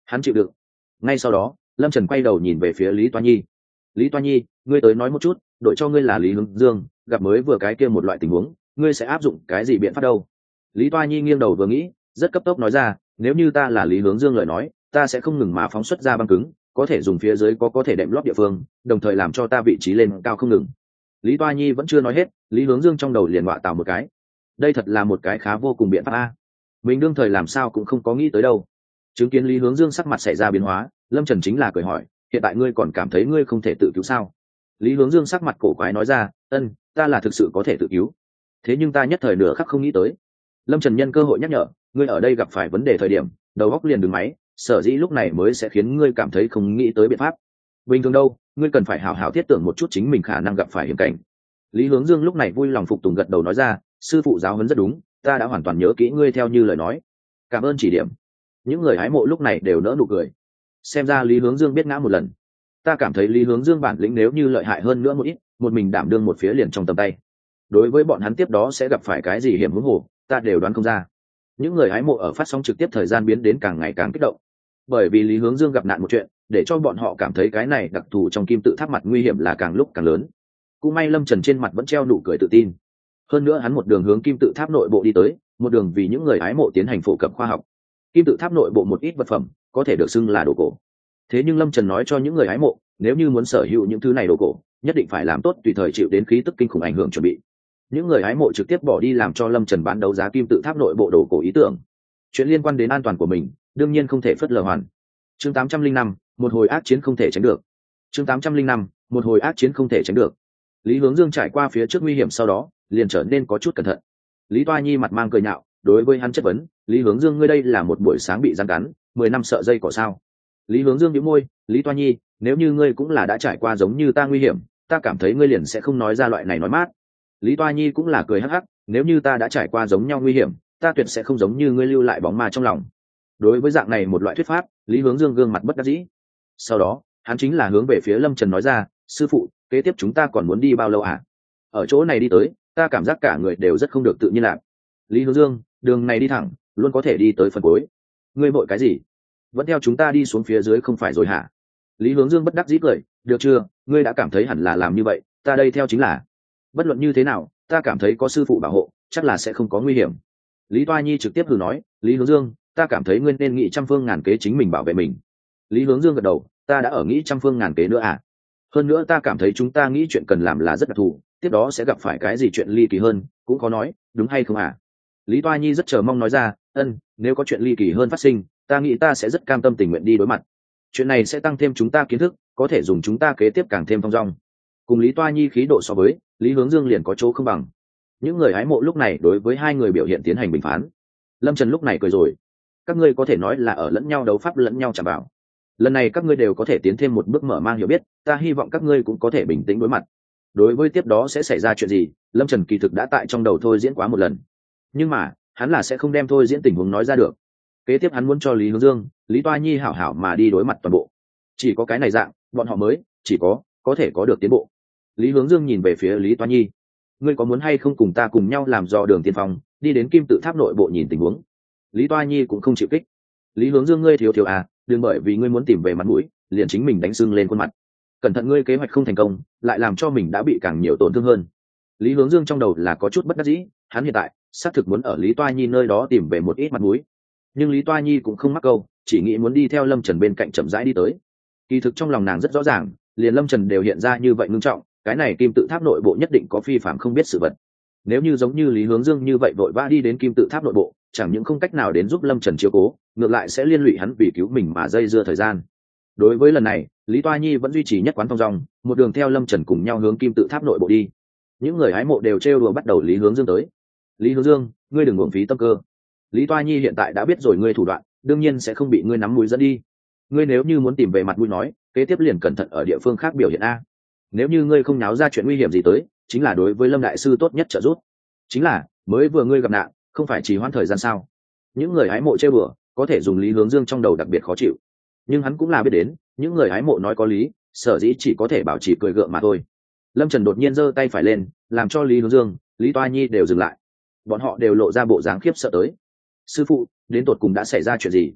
hắn chịu đựng. Ngay sau đó lâm trần quay đầu nhìn về phía lý toa nhi. Lý toa nhi, ngươi tới nói một chút, đội cho ngươi là lý hướng dương, gặp mới vừa cái kia một loại tình huống, ngươi sẽ áp dụng cái gì biện pháp đâu? Lý toa nhi nghiêng đầu vừa nghĩ, rất cấp tốc nói ra, nếu như ta là lý hướng dương lời nói, ta sẽ không ngừng mà phóng xuất ra băng cứng, có thể dùng phía dưới có có thể đệm lót địa phương, đồng thời làm cho ta vị trí lên cao không ngừng. Lý toa nhi vẫn chưa nói hết, lý hướng dương trong đầu liền ngoạ tào một cái. Đây thật là một cái khá vô cùng biện pháp a, mình đương thời làm sao cũng không có nghĩ tới đâu. Chứng kiến lý hướng dương sắc mặt xảy ra biến hóa, lâm trần chính là cười hỏi, hiện tại ngươi còn cảm thấy ngươi không thể tự cứu sao? Lý hướng dương sắc mặt cổ quái nói ra, ân, ta là thực sự có thể tự cứu, thế nhưng ta nhất thời nửa khắc không nghĩ tới. Lâm trần nhân cơ hội nhắc nhở, ngươi ở đây gặp phải vấn đề thời điểm đầu óc liền đứng máy, sở dĩ lúc này mới sẽ khiến ngươi cảm thấy không nghĩ tới biện pháp. Bình thường đâu, ngươi cần phải hào hào thiết tưởng một chút chính mình khả năng gặp phải hiểm cảnh. Lý hướng dương lúc này vui lòng phục tùng gật đầu nói ra, sư phụ giáo huấn rất đúng, ta đã hoàn toàn nhớ kỹ ngươi theo như lời nói, cảm ơn chỉ điểm. Những người hái mộ lúc này đều nỡ nụ cười, xem ra lý hướng dương biết ngã một lần. Ta cảm thấy lý hướng dương bản lĩnh nếu như lợi hại hơn nữa một ít, một mình đảm đương một phía liền trong tầm tay. Đối với bọn hắn tiếp đó sẽ gặp phải cái gì hiểm huống hồ, ta đều đoán không ra. Những người hái mộ ở phát sóng trực tiếp thời gian biến đến càng ngày càng kích động, bởi vì lý hướng dương gặp nạn một chuyện để cho bọn họ cảm thấy cái này đặc thù trong kim tự tháp mặt nguy hiểm là càng lúc càng lớn. Cũng may lâm trần trên mặt vẫn treo nụ cười tự tin, hơn nữa hắn một đường hướng kim tự tháp nội bộ đi tới, một đường vì những người hái mộ tiến hành phổ cập khoa học. Kim tự tháp nội bộ một ít vật phẩm có thể được xưng là đồ cổ, thế nhưng lâm trần nói cho những người hái mộ, nếu như muốn sở hữu những thứ này đồ cổ, nhất định phải làm tốt tùy thời chịu đến khí tức kinh khủng ảnh hưởng chuẩn bị. Những người hái mộ trực tiếp bỏ đi làm cho lâm trần bán đấu giá kim tự tháp nội bộ đồ cổ ý tưởng. Chuyện liên quan đến an toàn của mình đương nhiên không thể phớt lờ hoàn. Chương tám trăm linh năm, một hồi ác chiến không thể tránh được. Chương tám trăm linh năm, một hồi ác chiến không thể tránh được. Lý hướng dương trải qua phía trước nguy hiểm sau đó liền trở nên có chút cẩn thận. Lý toa nhi mặt mang cười nhạo, đối với hắn chất vấn, lý hướng dương ngươi đây là một buổi sáng bị rắn cắn, mười năm sợ dây cỏ sao? Lý hướng dương nhíu môi, lý toa nhi, nếu như ngươi cũng là đã trải qua giống như ta nguy hiểm, ta cảm thấy ngươi liền sẽ không nói ra loại này nói mát. Lý toa nhi cũng là cười hắc hắc, nếu như ta đã trải qua giống nhau nguy hiểm, ta tuyệt sẽ không giống như ngươi lưu lại bóng ma trong lòng. Đối với dạng này một loại thuyết pháp, lý hướng dương gương mặt bất đắc dĩ. Sau đó hắn chính là hướng về phía lâm trần nói ra, sư phụ, kế tiếp chúng ta còn muốn đi bao lâu à? Ở chỗ này đi tới, ta cảm giác cả người đều rất không được tự nhiên lạc. Lý hướng dương, đường này đi thẳng luôn có thể đi tới phần cuối, ngươi vội cái gì? Vẫn theo chúng ta đi xuống phía dưới không phải rồi hả? Lý hướng dương bất đắc dĩ cười, được chưa, ngươi đã cảm thấy hẳn là làm như vậy, ta đây theo chính là. Bất luận như thế nào, ta cảm thấy có sư phụ bảo hộ chắc là sẽ không có nguy hiểm. Lý toa nhi trực tiếp hừ nói, lý hướng dương, ta cảm thấy ngươi nên nghĩ trăm phương ngàn kế chính mình bảo vệ mình. Lý hướng dương gật đầu, ta đã ở nghĩ trăm phương ngàn kế nữa à? Hơn nữa ta cảm thấy chúng ta nghĩ chuyện cần làm là rất đặc thù, tiếp đó sẽ gặp phải cái gì chuyện ly kỳ hơn cũng khó nói, đúng hay không à? Lý toa nhi rất chờ mong nói ra, ân, nếu có chuyện ly kỳ hơn phát sinh, ta nghĩ ta sẽ rất cam tâm tình nguyện đi đối mặt. Chuyện này sẽ tăng thêm chúng ta kiến thức, có thể dùng chúng ta kế tiếp càng thêm thong dong. Cùng lý toa nhi khí độ so với, lý hướng dương liền có chỗ không bằng. Những người hái mộ lúc này đối với hai người biểu hiện tiến hành bình phán. Lâm trần lúc này cười rồi, các ngươi có thể nói là ở lẫn nhau đấu pháp lẫn nhau chạm vào. Lần này các ngươi đều có thể tiến thêm một bước mở mang hiểu biết, ta hy vọng các ngươi cũng có thể bình tĩnh đối mặt. Đối với tiếp đó sẽ xảy ra chuyện gì, lâm trần kỳ thực đã tại trong đầu thôi diễn quá một lần, nhưng mà hắn là sẽ không đem thôi diễn tình huống nói ra được. Kế tiếp hắn muốn cho lý hướng dương, lý toa nhi hảo hảo mà đi đối mặt toàn bộ, chỉ có cái này dạng bọn họ mới chỉ có có thể có được tiến bộ. Lý hướng dương nhìn về phía lý toa nhi, ngươi có muốn hay không cùng ta cùng nhau làm dò đường tiên phong, đi đến kim tự tháp nội bộ nhìn tình huống? Lý toa nhi cũng không chịu kích. Lý hướng dương, ngươi thiếu thiếu à, đừng bởi vì ngươi muốn tìm về mặt mũi liền chính mình đánh sưng lên khuôn mặt, cẩn thận ngươi kế hoạch không thành công lại làm cho mình đã bị càng nhiều tổn thương hơn. Lý hướng dương trong đầu là có chút bất đắc dĩ, hắn hiện tại xác thực muốn ở lý toa nhi nơi đó tìm về một ít mặt mũi, nhưng lý toa nhi cũng không mắc câu, chỉ nghĩ muốn đi theo lâm trần bên cạnh chậm rãi đi tới. Kỳ thực trong lòng nàng rất rõ ràng, liền lâm trần đều hiện ra như vậy ngưng trọng, cái này kim tự tháp nội bộ nhất định có phi phạm không biết sự vật. Nếu như giống như lý hướng dương như vậy vội vã đi đến kim tự tháp nội bộ, chẳng những không cách nào đến giúp lâm trần chiếu cố, ngược lại sẽ liên lụy hắn vì cứu mình mà dây dưa thời gian. Đối với lần này, lý toa nhi vẫn duy trì nhất quán thong dong, một đường theo lâm trần cùng nhau hướng kim tự tháp nội bộ đi. Những người hái mộ đều trêu đùa bắt đầu lý hướng dương tới. Lý hướng dương, ngươi đừng uổng phí tâm cơ, lý toa nhi hiện tại đã biết rồi ngươi thủ đoạn, đương nhiên sẽ không bị ngươi nắm mũi dẫn đi. Ngươi nếu như muốn tìm về mặt mũi nói, kế tiếp liền cẩn thận ở địa phương khác biểu hiện a. Nếu như ngươi không náo ra chuyện nguy hiểm gì tới, chính là đối với lâm đại sư tốt nhất trợ giúp. Chính là mới vừa ngươi gặp nạn, không phải trì hoãn thời gian sao? Những người hái mộ chơi bừa có thể dùng lý hướng dương trong đầu đặc biệt khó chịu, nhưng hắn cũng là biết đến những người hái mộ nói có lý, sở dĩ chỉ có thể bảo trì cười gượng mà thôi. Lâm trần đột nhiên giơ tay phải lên, làm cho lý hướng dương, lý toa nhi đều dừng lại. Bọn họ đều lộ ra bộ dáng khiếp sợ tới. Sư phụ, đến tột cùng đã xảy ra chuyện gì?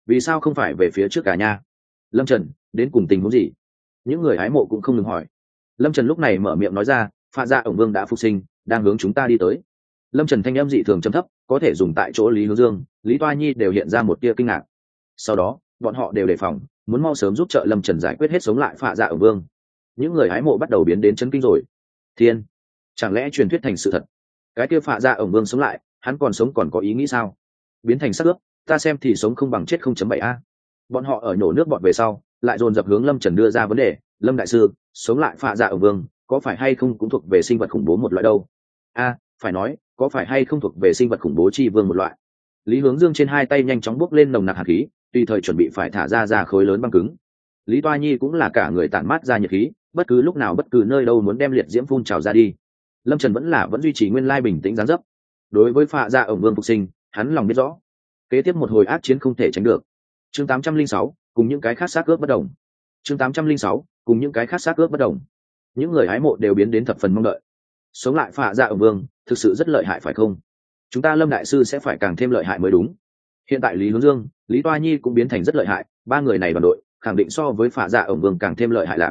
vì sao không phải về phía trước cả nha? Lâm Trần, đến cùng tình huống gì? Những người hái mộ cũng không ngừng hỏi. Lâm Trần lúc này mở miệng nói ra, Phạ Dạ ổng vương đã phục sinh, đang hướng chúng ta đi tới. Lâm Trần thanh âm dị thường trầm thấp, có thể dùng tại chỗ Lý Hướng Dương, Lý Toa Nhi đều hiện ra một tia kinh ngạc. Sau đó, bọn họ đều đề phòng, muốn mau sớm giúp trợ Lâm Trần giải quyết hết sống lại Phạ Dạ ổng vương. Những người hái mộ bắt đầu biến đến chấn kinh rồi. Thiên, chẳng lẽ truyền thuyết thành sự thật? Cái kia Phạ Dạ ổng vương sống lại, hắn còn sống còn có ý nghĩ sao? Biến thành xác ướp, ta xem thì sống không bằng chết không chấm bảy a. Bọn họ ở nhổ nước bọn về sau, lại dồn dập hướng Lâm Trần đưa ra vấn đề, Lâm đại sư, sống lại Phạ Dạ ổng vương, có phải hay không cũng thuộc về sinh vật khủng bố một loại đâu? A, phải nói, có phải hay không thuộc về sinh vật khủng bố chi vương một loại? Lý Hướng Dương trên hai tay nhanh chóng bốc lên nồng nặc hàn khí, tùy thời chuẩn bị phải thả ra ra khối lớn băng cứng. Lý Toa Nhi cũng là cả người tản mát ra nhiệt khí, bất cứ lúc nào bất cứ nơi đâu muốn đem liệt diễm phun trào ra đi. Lâm Trần vẫn là vẫn duy trì nguyên lai bình tĩnh dáng dấp. Đối với Phạ Dạ ổng vương phục sinh, hắn lòng biết rõ, kế tiếp một hồi ác chiến không thể tránh được. Chương tám trăm linh sáu, cùng những cái khác xác ướp bất đồng. Chương tám trăm linh sáu, cùng những cái khác xác ướp bất đồng. Những người hái mộ đều biến đến thập phần mong đợi. Sống lại Phạ Dạ ổng vương, thực sự rất lợi hại phải không? Chúng ta Lâm đại sư sẽ phải càng thêm lợi hại mới đúng. Hiện tại Lý Hướng Dương, Lý Toa Nhi cũng biến thành rất lợi hại, ba người này đoàn đội khẳng định so với Phạ Dạ ổng vương càng thêm lợi hại lạc.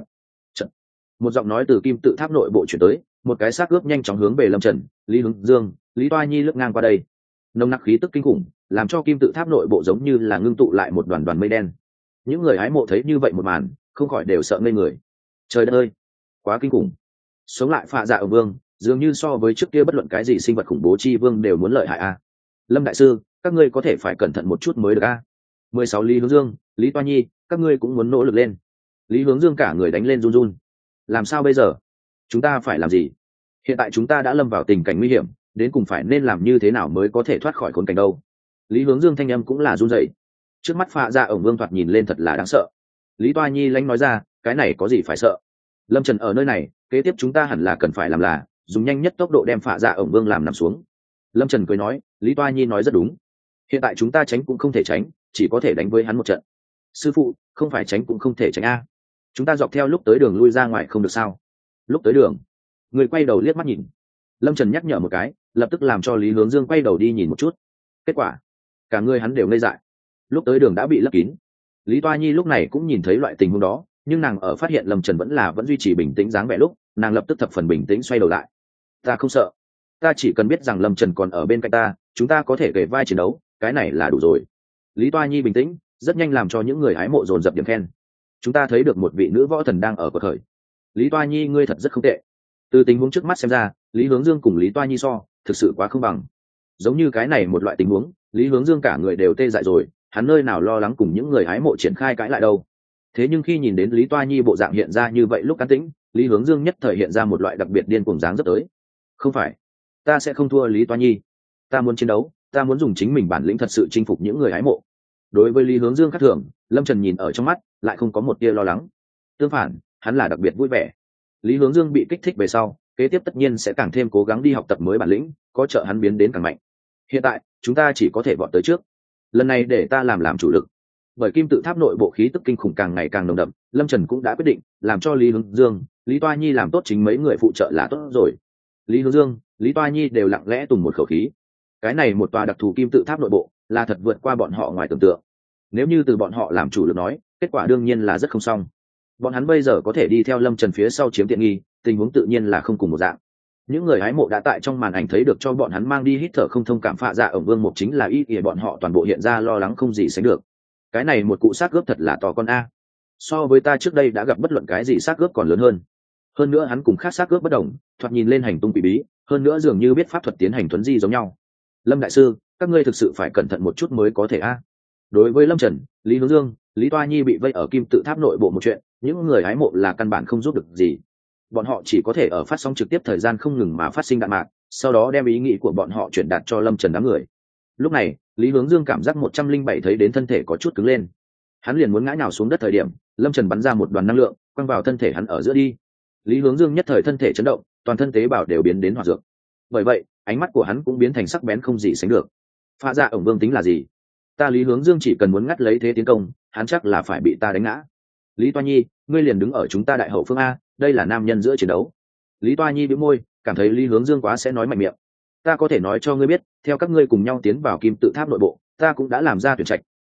Một giọng nói từ kim tự tháp nội bộ chuyển tới, một cái xác ướp nhanh chóng hướng về Lâm Trần, Lý Hướng Dương, Lý Toa Nhi lướt ngang qua đây. Nồng nặc khí tức kinh khủng, làm cho kim tự tháp nội bộ giống như là ngưng tụ lại một đoàn đoàn mây đen. Những người hái mộ thấy như vậy một màn, không khỏi đều sợ ngây người. Trời đất ơi, quá kinh khủng! Sống lại Phạ Dạ ổng vương, dường như so với trước kia bất luận cái gì sinh vật khủng bố chi vương đều muốn lợi hại a. Lâm đại sư, các ngươi có thể phải cẩn thận một chút mới được a. Mười sáu Lý Hướng Dương, Lý Toa Nhi, các ngươi cũng muốn nỗ lực lên. Lý Hướng Dương cả người đánh lên run run. Làm sao bây giờ? Chúng ta phải làm gì? Hiện tại chúng ta đã lâm vào tình cảnh nguy hiểm, đến cùng phải nên làm như thế nào mới có thể thoát khỏi khốn cảnh đâu? Lý Hướng Dương thanh âm cũng là run rẩy. Trước mắt Phạ Dạ ổng vương thoạt nhìn lên thật là đáng sợ. Lý Toa Nhi lãnh nói ra, cái này có gì phải sợ? Lâm Trần ở nơi này, kế tiếp chúng ta hẳn là cần phải làm là dùng nhanh nhất tốc độ đem Phạ Dạ ổng vương làm nằm xuống. Lâm Trần cười nói, Lý Toa Nhi nói rất đúng. Hiện tại chúng ta tránh cũng không thể tránh, chỉ có thể đánh với hắn một trận. Sư phụ, không phải tránh cũng không thể tránh a. Chúng ta dọc theo lúc tới đường lui ra ngoài không được sao? Lúc tới đường, người quay đầu liếc mắt nhìn. Lâm Trần nhắc nhở một cái, lập tức làm cho Lý Hướng Dương quay đầu đi nhìn một chút. Kết quả, cả người hắn đều ngây dại. Lúc tới đường đã bị lấp kín. Lý Toa Nhi lúc này cũng nhìn thấy loại tình huống đó, nhưng nàng ở phát hiện Lâm Trần vẫn là vẫn duy trì bình tĩnh dáng vẻ lúc, nàng lập tức thập phần bình tĩnh xoay đầu lại. Ta không sợ, ta chỉ cần biết rằng Lâm Trần còn ở bên cạnh ta, chúng ta có thể kề vai chiến đấu, cái này là đủ rồi. Lý Toa Nhi bình tĩnh, rất nhanh làm cho những người hái mộ dồn dập điểm khen. Chúng ta thấy được một vị nữ võ thần đang ở cuộc khởi. Lý Toa Nhi ngươi thật rất không tệ. Từ tình huống trước mắt xem ra, Lý Hướng Dương cùng Lý Toa Nhi so, thực sự quá không bằng. Giống như cái này một loại tình huống, Lý Hướng Dương cả người đều tê dại rồi, hắn nơi nào lo lắng cùng những người hái mộ triển khai cãi lại đâu. Thế nhưng khi nhìn đến Lý Toa Nhi bộ dạng hiện ra như vậy lúc an tĩnh, Lý Hướng Dương nhất thời hiện ra một loại đặc biệt điên cuồng dáng rất tới. Không phải, ta sẽ không thua Lý Toa Nhi. Ta muốn chiến đấu, ta muốn dùng chính mình bản lĩnh thật sự chinh phục những người hái mộ. Đối với Lý Hướng Dương khác thường, Lâm Trần nhìn ở trong mắt, lại không có một tia lo lắng. Tương phản, hắn là đặc biệt vui vẻ. Lý Hướng Dương bị kích thích về sau, kế tiếp tất nhiên sẽ càng thêm cố gắng đi học tập mới bản lĩnh, có trợ hắn biến đến càng mạnh. Hiện tại, chúng ta chỉ có thể vọt tới trước. Lần này để ta làm làm chủ lực. Bởi kim tự tháp nội bộ khí tức kinh khủng càng ngày càng nồng đậm, Lâm Trần cũng đã quyết định làm cho Lý Hướng Dương, Lý Toa Nhi làm tốt chính mấy người phụ trợ là tốt rồi. Lý Hướng Dương, Lý Toa Nhi đều lặng lẽ tùng một khẩu khí. Cái này một tòa đặc thù kim tự tháp nội bộ, là thật vượt qua bọn họ ngoài tưởng tượng. Nếu như từ bọn họ làm chủ lực nói, kết quả đương nhiên là rất không xong. Bọn hắn bây giờ có thể đi theo Lâm Trần phía sau chiếm tiện nghi, tình huống tự nhiên là không cùng một dạng. Những người hái mộ đã tại trong màn ảnh thấy được cho bọn hắn mang đi hít thở không thông cảm Phạ Dạ ổng vương một chính là ý nghĩa bọn họ toàn bộ hiện ra lo lắng không gì sánh được. Cái này một cụ xác gớp thật là to con a. So với ta trước đây đã gặp bất luận cái gì xác gớp còn lớn hơn. Hơn nữa hắn cùng khác xác gớp bất đồng, thoạt nhìn lên hành tung quỷ bí, hơn nữa dường như biết pháp thuật tiến hành thuấn di giống nhau. Lâm đại sư, các ngươi thực sự phải cẩn thận một chút mới có thể a. Đối với Lâm Trần, Lý Hướng Dương, Lý Toa Nhi bị vây ở kim tự tháp nội bộ một chuyện, những người hái mộ là căn bản không giúp được gì. Bọn họ chỉ có thể ở phát sóng trực tiếp thời gian không ngừng mà phát sinh đạn mạc, sau đó đem ý nghĩ của bọn họ truyền đạt cho Lâm Trần đám người. Lúc này, Lý Hướng Dương cảm giác một trăm linh bảy thấy đến thân thể có chút cứng lên. Hắn liền muốn ngã nhào xuống đất thời điểm, Lâm Trần bắn ra một đoàn năng lượng, quăng vào thân thể hắn ở giữa đi. Lý Hướng Dương nhất thời thân thể chấn động, toàn thân tế bào đều biến đến hỏa dược. Bởi vậy, ánh mắt của hắn cũng biến thành sắc bén không gì sánh được. Phạ Dạ ổng vương tính là gì? Ta Lý Hướng Dương chỉ cần muốn ngắt lấy thế tiến công, hắn chắc là phải bị ta đánh ngã. Lý Toa Nhi, ngươi liền đứng ở chúng ta đại hậu phương a, đây là nam nhân giữa chiến đấu. Lý Toa Nhi bĩu môi, cảm thấy Lý Hướng Dương quá sẽ nói mạnh miệng. Ta có thể nói cho ngươi biết, theo các ngươi cùng nhau tiến vào kim tự tháp nội bộ, ta cũng đã làm ra tuyển trạch,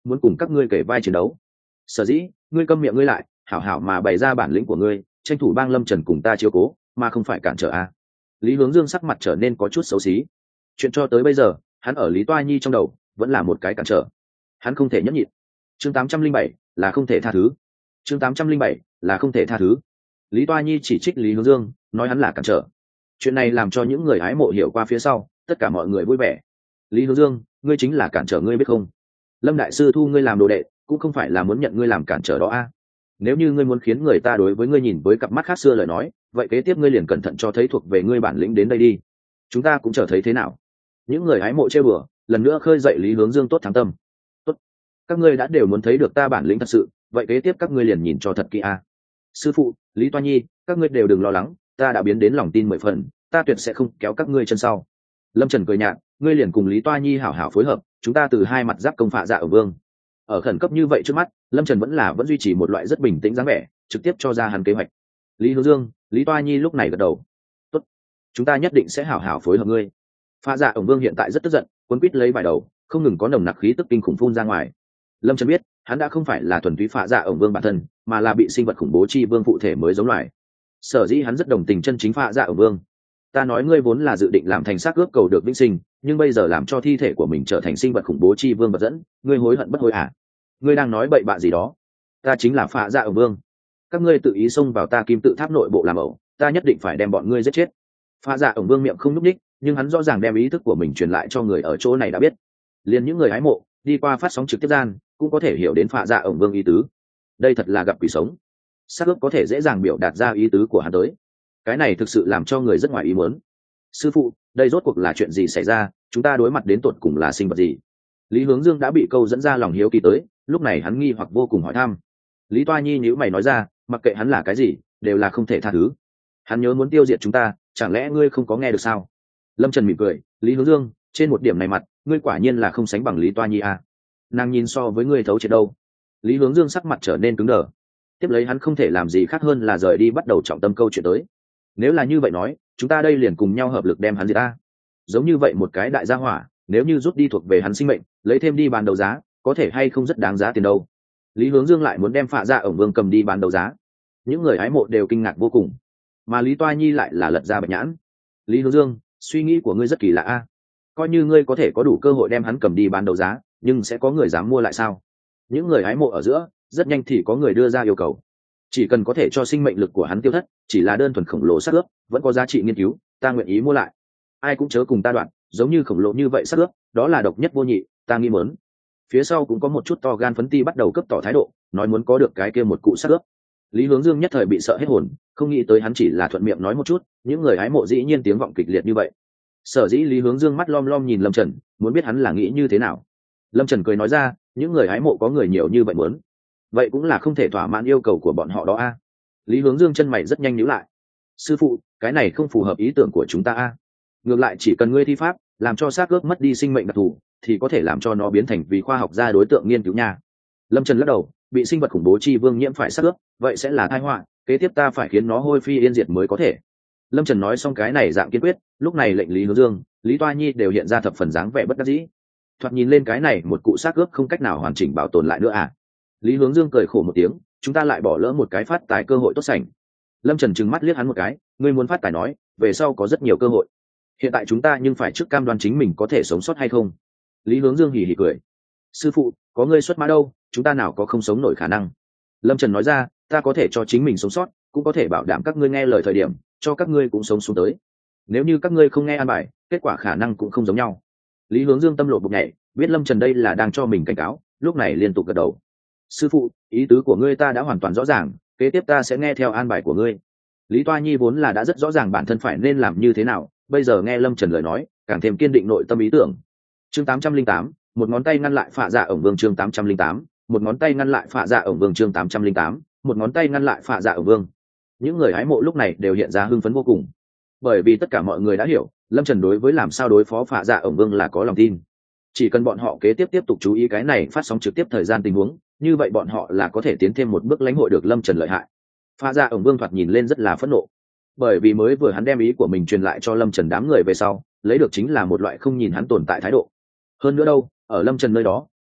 muốn cùng các ngươi kể vai chiến đấu. Sở dĩ ngươi câm miệng ngươi lại, hảo hảo mà bày ra bản lĩnh của ngươi, tranh thủ bang Lâm Trần cùng ta chiếu cố, mà không phải cản trở a. Lý Hướng Dương sắc mặt trở nên có chút xấu xí. Chuyện cho tới bây giờ, hắn ở Lý Toa Nhi trong đầu vẫn là một cái cản trở, hắn không thể nhẫn nhịn. Chương tám trăm linh bảy là không thể tha thứ. Chương tám trăm linh bảy là không thể tha thứ. Lý Toa Nhi chỉ trích Lý Hướng Dương, nói hắn là cản trở. Chuyện này làm cho những người hái mộ hiểu qua phía sau, tất cả mọi người vui vẻ. Lý Hướng Dương, ngươi chính là cản trở, ngươi biết không? Lâm đại sư thu ngươi làm đồ đệ, cũng không phải là muốn nhận ngươi làm cản trở đó a. Nếu như ngươi muốn khiến người ta đối với ngươi nhìn với cặp mắt khác xưa lời nói, vậy kế tiếp ngươi liền cẩn thận cho thấy thuộc về ngươi bản lĩnh đến đây đi. Chúng ta cũng chờ thấy thế nào. Những người hái mộ trêu bừa, lần nữa khơi dậy Lý Hướng Dương tốt thắng tâm. Tốt, các ngươi đã đều muốn thấy được ta bản lĩnh thật sự, vậy kế tiếp các ngươi liền nhìn cho thật kỹ a. Sư phụ, Lý Toa Nhi, các ngươi đều đừng lo lắng, ta đã biến đến lòng tin mười phần, ta tuyệt sẽ không kéo các ngươi chân sau. Lâm Trần cười nhạt, ngươi liền cùng Lý Toa Nhi hảo hảo phối hợp, chúng ta từ hai mặt giáp công phạ Dạ Ổng Vương. Ở khẩn cấp như vậy trước mắt, Lâm Trần vẫn là vẫn duy trì một loại rất bình tĩnh dáng vẻ, trực tiếp cho ra hắn kế hoạch. Lý Hướng Dương, Lý Toa Nhi lúc này gật đầu. Tốt, chúng ta nhất định sẽ hảo hảo phối hợp ngươi. Phạ Dạ Ổng Vương hiện tại rất tức giận, cuốn quýt lấy vài đầu, không ngừng có nồng nặc khí tức kinh khủng phun ra ngoài. Lâm Trần biết, hắn đã không phải là thuần túy Phạ Dạ Ổng Vương bản thân, mà là bị sinh vật khủng bố chi vương phụ thể mới giống loài. Sở dĩ hắn rất đồng tình chân chính Phạ Dạ Ổng Vương. Ta nói ngươi vốn là dự định làm thành xác ướp cầu được vĩnh sinh, nhưng bây giờ làm cho thi thể của mình trở thành sinh vật khủng bố chi vương vật dẫn, ngươi hối hận bất hối à? Ngươi đang nói bậy bạ gì đó? Ta chính là Phạ Dạ Ổng Vương, các ngươi tự ý xông vào ta kim tự tháp nội bộ làm ẩu, ta nhất định phải đem bọn ngươi giết chết. Phạ Dạ Ổng Vương miệng không nhúc nhích, nhưng hắn rõ ràng đem ý thức của mình truyền lại cho người ở chỗ này đã biết. Liền những người hái mộ đi qua phát sóng trực tiếp gian cũng có thể hiểu đến Phạ Dạ Ổng Vương ý tứ. Đây thật là gặp quỷ sống. Xác ướp có thể dễ dàng biểu đạt ra ý tứ của hắn tới, cái này thực sự làm cho người rất ngoài ý muốn. Sư phụ, đây rốt cuộc là chuyện gì xảy ra, chúng ta đối mặt đến tột cùng là sinh vật gì? Lý Hướng Dương đã bị câu dẫn ra lòng hiếu kỳ tới, lúc này hắn nghi hoặc vô cùng hỏi thăm. Lý Toa Nhi nhíu mày nói ra, mặc kệ hắn là cái gì, đều là không thể tha thứ. Hắn nhớ muốn tiêu diệt chúng ta, chẳng lẽ ngươi không có nghe được sao? Lâm Trần mỉm cười, Lý Hướng Dương, trên một điểm này mặt, ngươi quả nhiên là không sánh bằng Lý Toa Nhi à? Nàng nhìn so với ngươi thấu triệt đâu. Lý Hướng Dương sắc mặt trở nên cứng đờ. Tiếp lấy hắn không thể làm gì khác hơn là rời đi, bắt đầu trọng tâm câu chuyện tới. Nếu là như vậy nói, chúng ta đây liền cùng nhau hợp lực đem hắn diệt ta. Giống như vậy một cái đại gia hỏa, nếu như rút đi thuộc về hắn sinh mệnh, lấy thêm đi bán đấu giá, có thể hay không rất đáng giá tiền đâu. Lý Hướng Dương lại muốn đem Phạ Dạ Ổng Vương cầm đi bán đấu giá. Những người hái mộ đều kinh ngạc vô cùng, mà Lý Toa Nhi lại là lật ra bạch nhãn. Lý Hướng Dương, suy nghĩ của ngươi rất kỳ lạ a. Coi như ngươi có thể có đủ cơ hội đem hắn cầm đi bán đấu giá, nhưng sẽ có người dám mua lại sao? Những người hái mộ ở giữa, rất nhanh thì có người đưa ra yêu cầu. Chỉ cần có thể cho sinh mệnh lực của hắn tiêu thất, chỉ là đơn thuần khổng lồ xác ướp, vẫn có giá trị nghiên cứu, ta nguyện ý mua lại. Ai cũng chớ cùng ta đoạn, giống như khổng lồ như vậy xác ướp, đó là độc nhất vô nhị, ta nghi mớn. Phía sau cũng có một chút to gan phấn ti bắt đầu cấp tỏ thái độ, nói muốn có được cái kia một cụ xác ướp. Lý Hướng Dương nhất thời bị sợ hết hồn, không nghĩ tới hắn chỉ là thuận miệng nói một chút, những người hái mộ dĩ nhiên tiếng vọng kịch liệt như vậy. Sở dĩ Lý Hướng Dương mắt lom lom nhìn Lâm Trần, muốn biết hắn là nghĩ như thế nào. Lâm Trần cười nói ra, những người hái mộ có người nhiều như vậy muốn, vậy cũng là không thể thỏa mãn yêu cầu của bọn họ đó a. À? Lý Hướng Dương chân mày rất nhanh nhíu lại. Sư phụ, cái này không phù hợp ý tưởng của chúng ta a. À? Ngược lại chỉ cần ngươi thi pháp, làm cho xác ướp mất đi sinh mệnh đặc thù, thì có thể làm cho nó biến thành vì khoa học gia đối tượng nghiên cứu nha. Lâm Trần lắc đầu, bị sinh vật khủng bố chi vương nhiễm phải xác ướp, vậy sẽ là tai họa, kế tiếp ta phải khiến nó hôi phi yên diệt mới có thể. Lâm Trần nói xong cái này dạng kiên quyết, lúc này lệnh Lý Hướng Dương, Lý Toa Nhi đều hiện ra thập phần dáng vẻ bất đắc dĩ. Thoạt nhìn lên cái này một cụ xác ướp không cách nào hoàn chỉnh bảo tồn lại nữa à? Lý Hướng Dương cười khổ một tiếng, chúng ta lại bỏ lỡ một cái phát tài cơ hội tốt sảnh. Lâm Trần trừng mắt liếc hắn một cái, ngươi muốn phát tài nói, về sau có rất nhiều cơ hội. Hiện tại chúng ta nhưng phải trước cam đoan chính mình có thể sống sót hay không. Lý Hướng Dương hỉ hỉ cười, sư phụ, có ngươi xuất mã đâu, chúng ta nào có không sống nổi khả năng. Lâm Trần nói ra, ta có thể cho chính mình sống sót, cũng có thể bảo đảm các ngươi nghe lời thời điểm, cho các ngươi cũng sống xuống tới. Nếu như các ngươi không nghe an bài, kết quả khả năng cũng không giống nhau. Lý Hướng Dương tâm lộ bục nhảy, biết Lâm Trần đây là đang cho mình cảnh cáo, lúc này liên tục gật đầu. Sư phụ, ý tứ của ngươi ta đã hoàn toàn rõ ràng, kế tiếp ta sẽ nghe theo an bài của ngươi. Lý Toa Nhi vốn là đã rất rõ ràng bản thân phải nên làm như thế nào, bây giờ nghe Lâm Trần lời nói, càng thêm kiên định nội tâm ý tưởng. Chương tám trăm linh tám, một ngón tay ngăn lại Phạ Dạ Ổng Vương. Chương tám trăm linh tám, một ngón tay ngăn lại Phạ Dạ Ổng Vương. Chương tám trăm linh tám, một ngón tay ngăn lại Phạ Dạ Ổng Vương. Những người hái mộ lúc này đều hiện ra hưng phấn vô cùng, bởi vì tất cả mọi người đã hiểu, Lâm Trần đối với làm sao đối phó Phạ Dạ Ổng Vương là có lòng tin. Chỉ cần bọn họ kế tiếp tiếp tục chú ý cái này phát sóng trực tiếp thời gian tình huống, như vậy bọn họ là có thể tiến thêm một bước lãnh hội được Lâm Trần lợi hại. Phạ Dạ Ổng Vương thoạt nhìn lên rất là phẫn nộ, bởi vì mới vừa hắn đem ý của mình truyền lại cho Lâm Trần đám người về sau, lấy được chính là một loại không nhìn hắn tồn tại thái độ. Hơn nữa đâu, ở Lâm Trần nơi đó,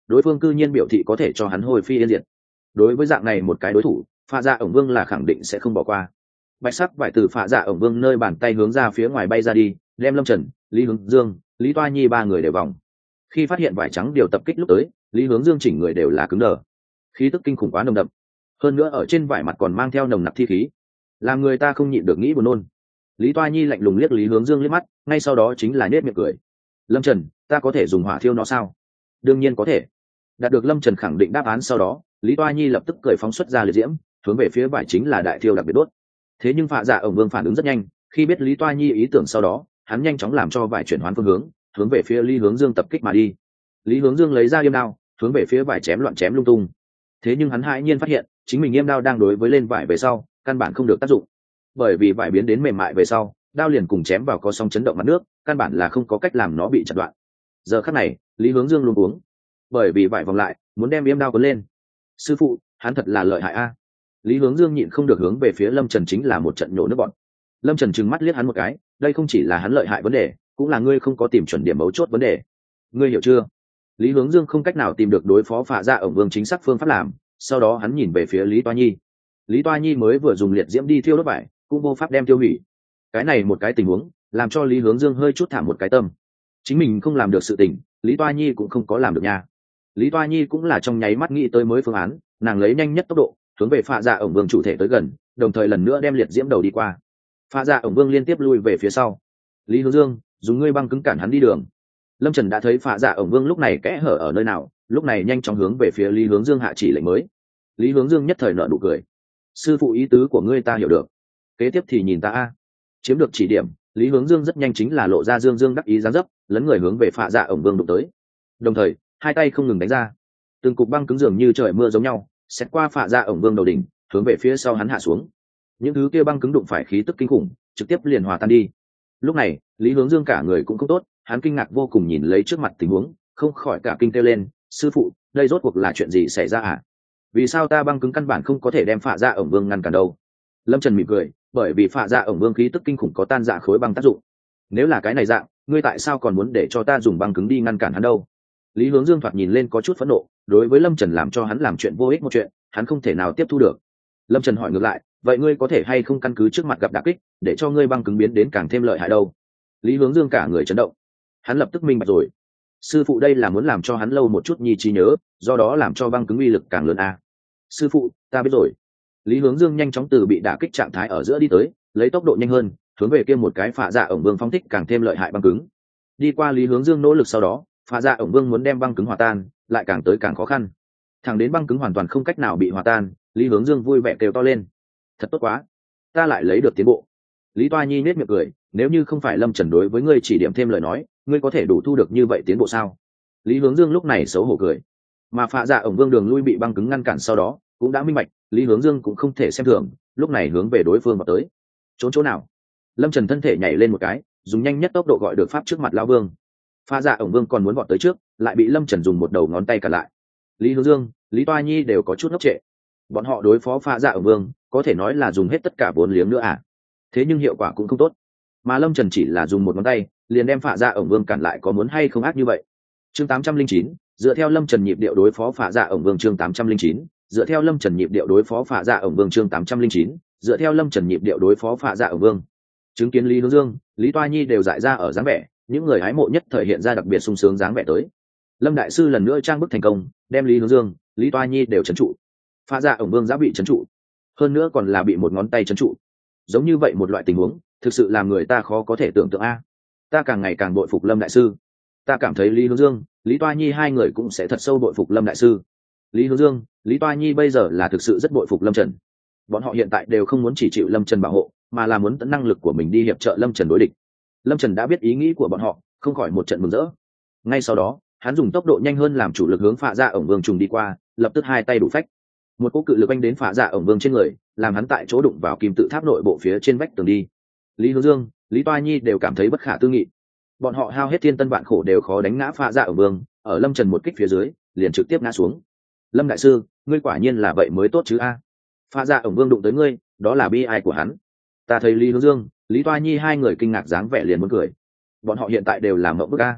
đối phương cư nhiên biểu thị có thể cho hắn hồi phi yên diệt. Đối với dạng này một cái đối thủ, Phạ Dạ ổng vương là khẳng định sẽ không bỏ qua. Bạch sắc vải từ Phạ Dạ ổng vương nơi bàn tay hướng ra phía ngoài bay ra đi, đem Lâm Trần, Lý Hướng Dương, Lý Toa Nhi ba người đều vòng. Khi phát hiện vải trắng điều tập kích lúc tới, Lý Hướng Dương chỉnh người đều là cứng đờ, khí tức kinh khủng quá nồng đậm, hơn nữa ở trên vải mặt còn mang theo nồng nặc thi khí, làm người ta không nhịn được nghĩ buồn nôn. Lý Toa Nhi lạnh lùng liếc Lý Hướng Dương liếc mắt, ngay sau đó chính là nhếch miệng cười. Lâm Trần, ta có thể dùng hỏa thiêu nó sao? Đương nhiên có thể. Đạt được Lâm Trần khẳng định đáp án sau đó, Lý Toa Nhi lập tức cười phóng xuất ra liệt diễm, hướng về phía vải chính là đại thiêu đặc biệt đốt. Thế nhưng Phạ Dạ ổng vương phản ứng rất nhanh, khi biết Lý Toa Nhi ý tưởng sau đó, hắn nhanh chóng làm cho vải chuyển hoán phương hướng, hướng về phía Lý Hướng Dương tập kích mà đi. Lý Hướng Dương lấy ra yêm đao, hướng về phía vải chém loạn chém lung tung. Thế nhưng hắn hãi nhiên phát hiện, chính mình yêm đao đang đối với lên vải về sau, căn bản không được tác dụng. Bởi vì vải biến đến mềm mại về sau, đao liền cùng chém vào có sóng chấn động mặt nước, căn bản là không có cách làm nó bị chặt đoạn. Giờ khắc này, Lý Hướng Dương luống cuống, bởi vì vải vòng lại, muốn đem yêm đao cuốn lên. Sư phụ, hắn thật là lợi hại a. Lý Hướng Dương nhịn không được hướng về phía Lâm Trần chính là một trận nhổ nước bọt. Lâm Trần trừng mắt liếc hắn một cái, đây không chỉ là hắn lợi hại vấn đề, cũng là ngươi không có tìm chuẩn điểm mấu chốt vấn đề. Ngươi hiểu chưa? Lý Hướng Dương không cách nào tìm được đối phó Phạ Dạ ổng vương chính xác phương pháp làm, sau đó hắn nhìn về phía Lý Toa Nhi. Lý Toa Nhi mới vừa dùng liệt diễm đi thiêu đốt vải, cũng vô pháp đem tiêu hủy. Cái này một cái tình huống, làm cho Lý Hướng Dương hơi chút thả một cái tâm. Chính mình không làm được sự tình, Lý Toa Nhi cũng không có làm được nha. Lý Toa Nhi cũng là trong nháy mắt nghĩ tới mới phương án, nàng lấy nhanh nhất tốc độ, hướng về Phạ Dạ ổng vương chủ thể tới gần, đồng thời lần nữa đem liệt diễm đầu đi qua. Phạ Dạ ổng vương liên tiếp lui về phía sau. Lý Hướng Dương, dùng ngươi băng cứng cản hắn đi đường. Lâm Trần đã thấy Phạ Dạ ổng vương lúc này kẽ hở ở nơi nào, lúc này nhanh chóng hướng về phía Lý Hướng Dương hạ chỉ lệnh mới. Lý Hướng Dương nhất thời nở nụ cười. Sư phụ, ý tứ của ngươi ta hiểu được, kế tiếp thì nhìn ta a. Chiếm được chỉ điểm, Lý Hướng Dương rất nhanh chính là lộ ra dương dương đắc ý dáng dấp, lấn người hướng về Phạ Dạ ổng vương đụng tới. Đồng thời, hai tay không ngừng đánh ra, từng cục băng cứng dường như trời mưa giống nhau, xét qua Phạ Dạ ổng vương đầu đỉnh, hướng về phía sau hắn hạ xuống. Những thứ kia băng cứng đụng phải khí tức kinh khủng, trực tiếp liền hòa tan đi. Lúc này, Lý Hướng Dương cả người cũng không tốt, hắn kinh ngạc vô cùng nhìn lấy trước mặt tình huống, không khỏi cả kinh kêu lên, sư phụ, đây rốt cuộc là chuyện gì xảy ra à? Vì sao ta băng cứng căn bản không có thể đem Phạ Dạ ổng vương ngăn cản đâu? Lâm Trần mỉm cười, bởi vì Phạ Dạ ổng vương khí tức kinh khủng có tan dạ khối băng tác dụng. Nếu là cái này dạng, ngươi tại sao còn muốn để cho ta dùng băng cứng đi ngăn cản hắn đâu? Lý Hướng Dương thoạt nhìn lên có chút phẫn nộ, đối với Lâm Trần làm cho hắn làm chuyện vô ích một chuyện, hắn không thể nào tiếp thu được. Lâm Trần hỏi ngược lại, vậy ngươi có thể hay không căn cứ trước mặt gặp đả kích, để cho ngươi băng cứng biến đến càng thêm lợi hại đâu? Lý Hướng Dương cả người chấn động, hắn lập tức minh bạch rồi. Sư phụ đây là muốn làm cho hắn lâu một chút nhi trí nhớ, do đó làm cho băng cứng uy lực càng lớn a. Sư phụ, ta biết rồi. Lý Hướng Dương nhanh chóng từ bị đả kích trạng thái ở giữa đi tới, lấy tốc độ nhanh hơn, hướng về kia một cái Phạ Dạ ổng vương phóng thích càng thêm lợi hại băng cứng. Đi qua Lý Hướng Dương nỗ lực sau đó, Phạ Dạ ổng vương muốn đem băng cứng hòa tan, lại càng tới càng khó khăn. Thẳng đến băng cứng hoàn toàn không cách nào bị hòa tan, Lý Hướng Dương vui vẻ kêu to lên. Thật tốt quá, ta lại lấy được tiến bộ. Lý Toa Nhi nết miệng cười, nếu như không phải Lâm Trần đối với ngươi chỉ điểm thêm lời nói, ngươi có thể đủ thu được như vậy tiến bộ sao? Lý Hướng Dương lúc này xấu hổ cười. Mà Phạ Dạ ổng vương đường lui bị băng cứng ngăn cản sau đó, cũng đã minh bạch, Lý Hướng Dương cũng không thể xem thường, lúc này hướng về đối phương vào tới. Trốn chỗ nào? Lâm Trần thân thể nhảy lên một cái, dùng nhanh nhất tốc độ gọi được pháp trước mặt lão vương. Phạ Dạ ổng vương còn muốn vọt tới trước, lại bị Lâm Trần dùng một đầu ngón tay cản lại. Lý Hướng Dương, Lý Toa Nhi đều có chút ngốc trệ. Bọn họ đối phó Phạ Dạ ổng vương, có thể nói là dùng hết tất cả vốn liếng nữa à? Thế nhưng hiệu quả cũng không tốt. Mà Lâm Trần chỉ là dùng một ngón tay, liền đem Phạ Dạ ổng vương cản lại, có muốn hay không ác như vậy? Chương tám trăm linh chín, dựa theo Lâm Trần nhịp điệu đối phó Phạ Dạ ổng vương chương tám trăm linh chín, dựa theo Lâm Trần nhịp điệu đối phó Phạ Dạ ổng vương chương tám trăm linh chín, dựa theo Lâm Trần nhịp điệu đối phó Phạ Dạ ổng vương. Chứng kiến Lý Hướng Dương, Lý Toa Nhi đều dại ra ở dáng vẻ, những người hái mộ nhất thời hiện ra đặc biệt sung sướng dáng vẻ tới. Lâm đại sư lần nữa trang bức thành công, đem Lý Hướng Dương, Lý Toa Nhi đều trấn trụ. Phạ Dạ ổng vương đã bị trấn trụ, hơn nữa còn là bị một ngón tay trấn trụ. Giống như vậy một loại tình huống, thực sự làm người ta khó có thể tưởng tượng a. Ta càng ngày càng bội phục Lâm đại sư. Ta cảm thấy Lý Hướng Dương, Lý Toa Nhi hai người cũng sẽ thật sâu bội phục Lâm đại sư. Lý Hướng Dương, Lý Toa Nhi bây giờ là thực sự rất bội phục Lâm Trần. Bọn họ hiện tại đều không muốn chỉ chịu Lâm Trần bảo hộ, mà là muốn tận năng lực của mình đi hiệp trợ Lâm Trần đối địch. Lâm Trần đã biết ý nghĩ của bọn họ, không khỏi một trận mừng rỡ. Ngay sau đó, hắn dùng tốc độ nhanh hơn làm chủ lực hướng Phạ Dạ ổng vương trùng đi qua, lập tức hai tay đủ phách. Một cú cự lực anh đến Phạ Dạ ổng vương trên người, làm hắn tại chỗ đụng vào kim tự tháp nội bộ phía trên vách tường đi. Lý Hướng Dương, Lý Toa Nhi đều cảm thấy bất khả tư nghị. Bọn họ hao hết thiên tân vạn khổ đều khó đánh ngã Phạ Dạ ổng vương, ở Lâm Trần một kích phía dưới, liền trực tiếp ngã xuống. Lâm đại sư, ngươi quả nhiên là vậy mới tốt chứ a. Phạ Dạ ổng vương đụng tới ngươi, đó là bi ai của hắn. Ta thấy Lý Hướng Dương, Lý Toa Nhi hai người kinh ngạc dáng vẻ liền muốn cười. Bọn họ hiện tại đều làm mộng bức a.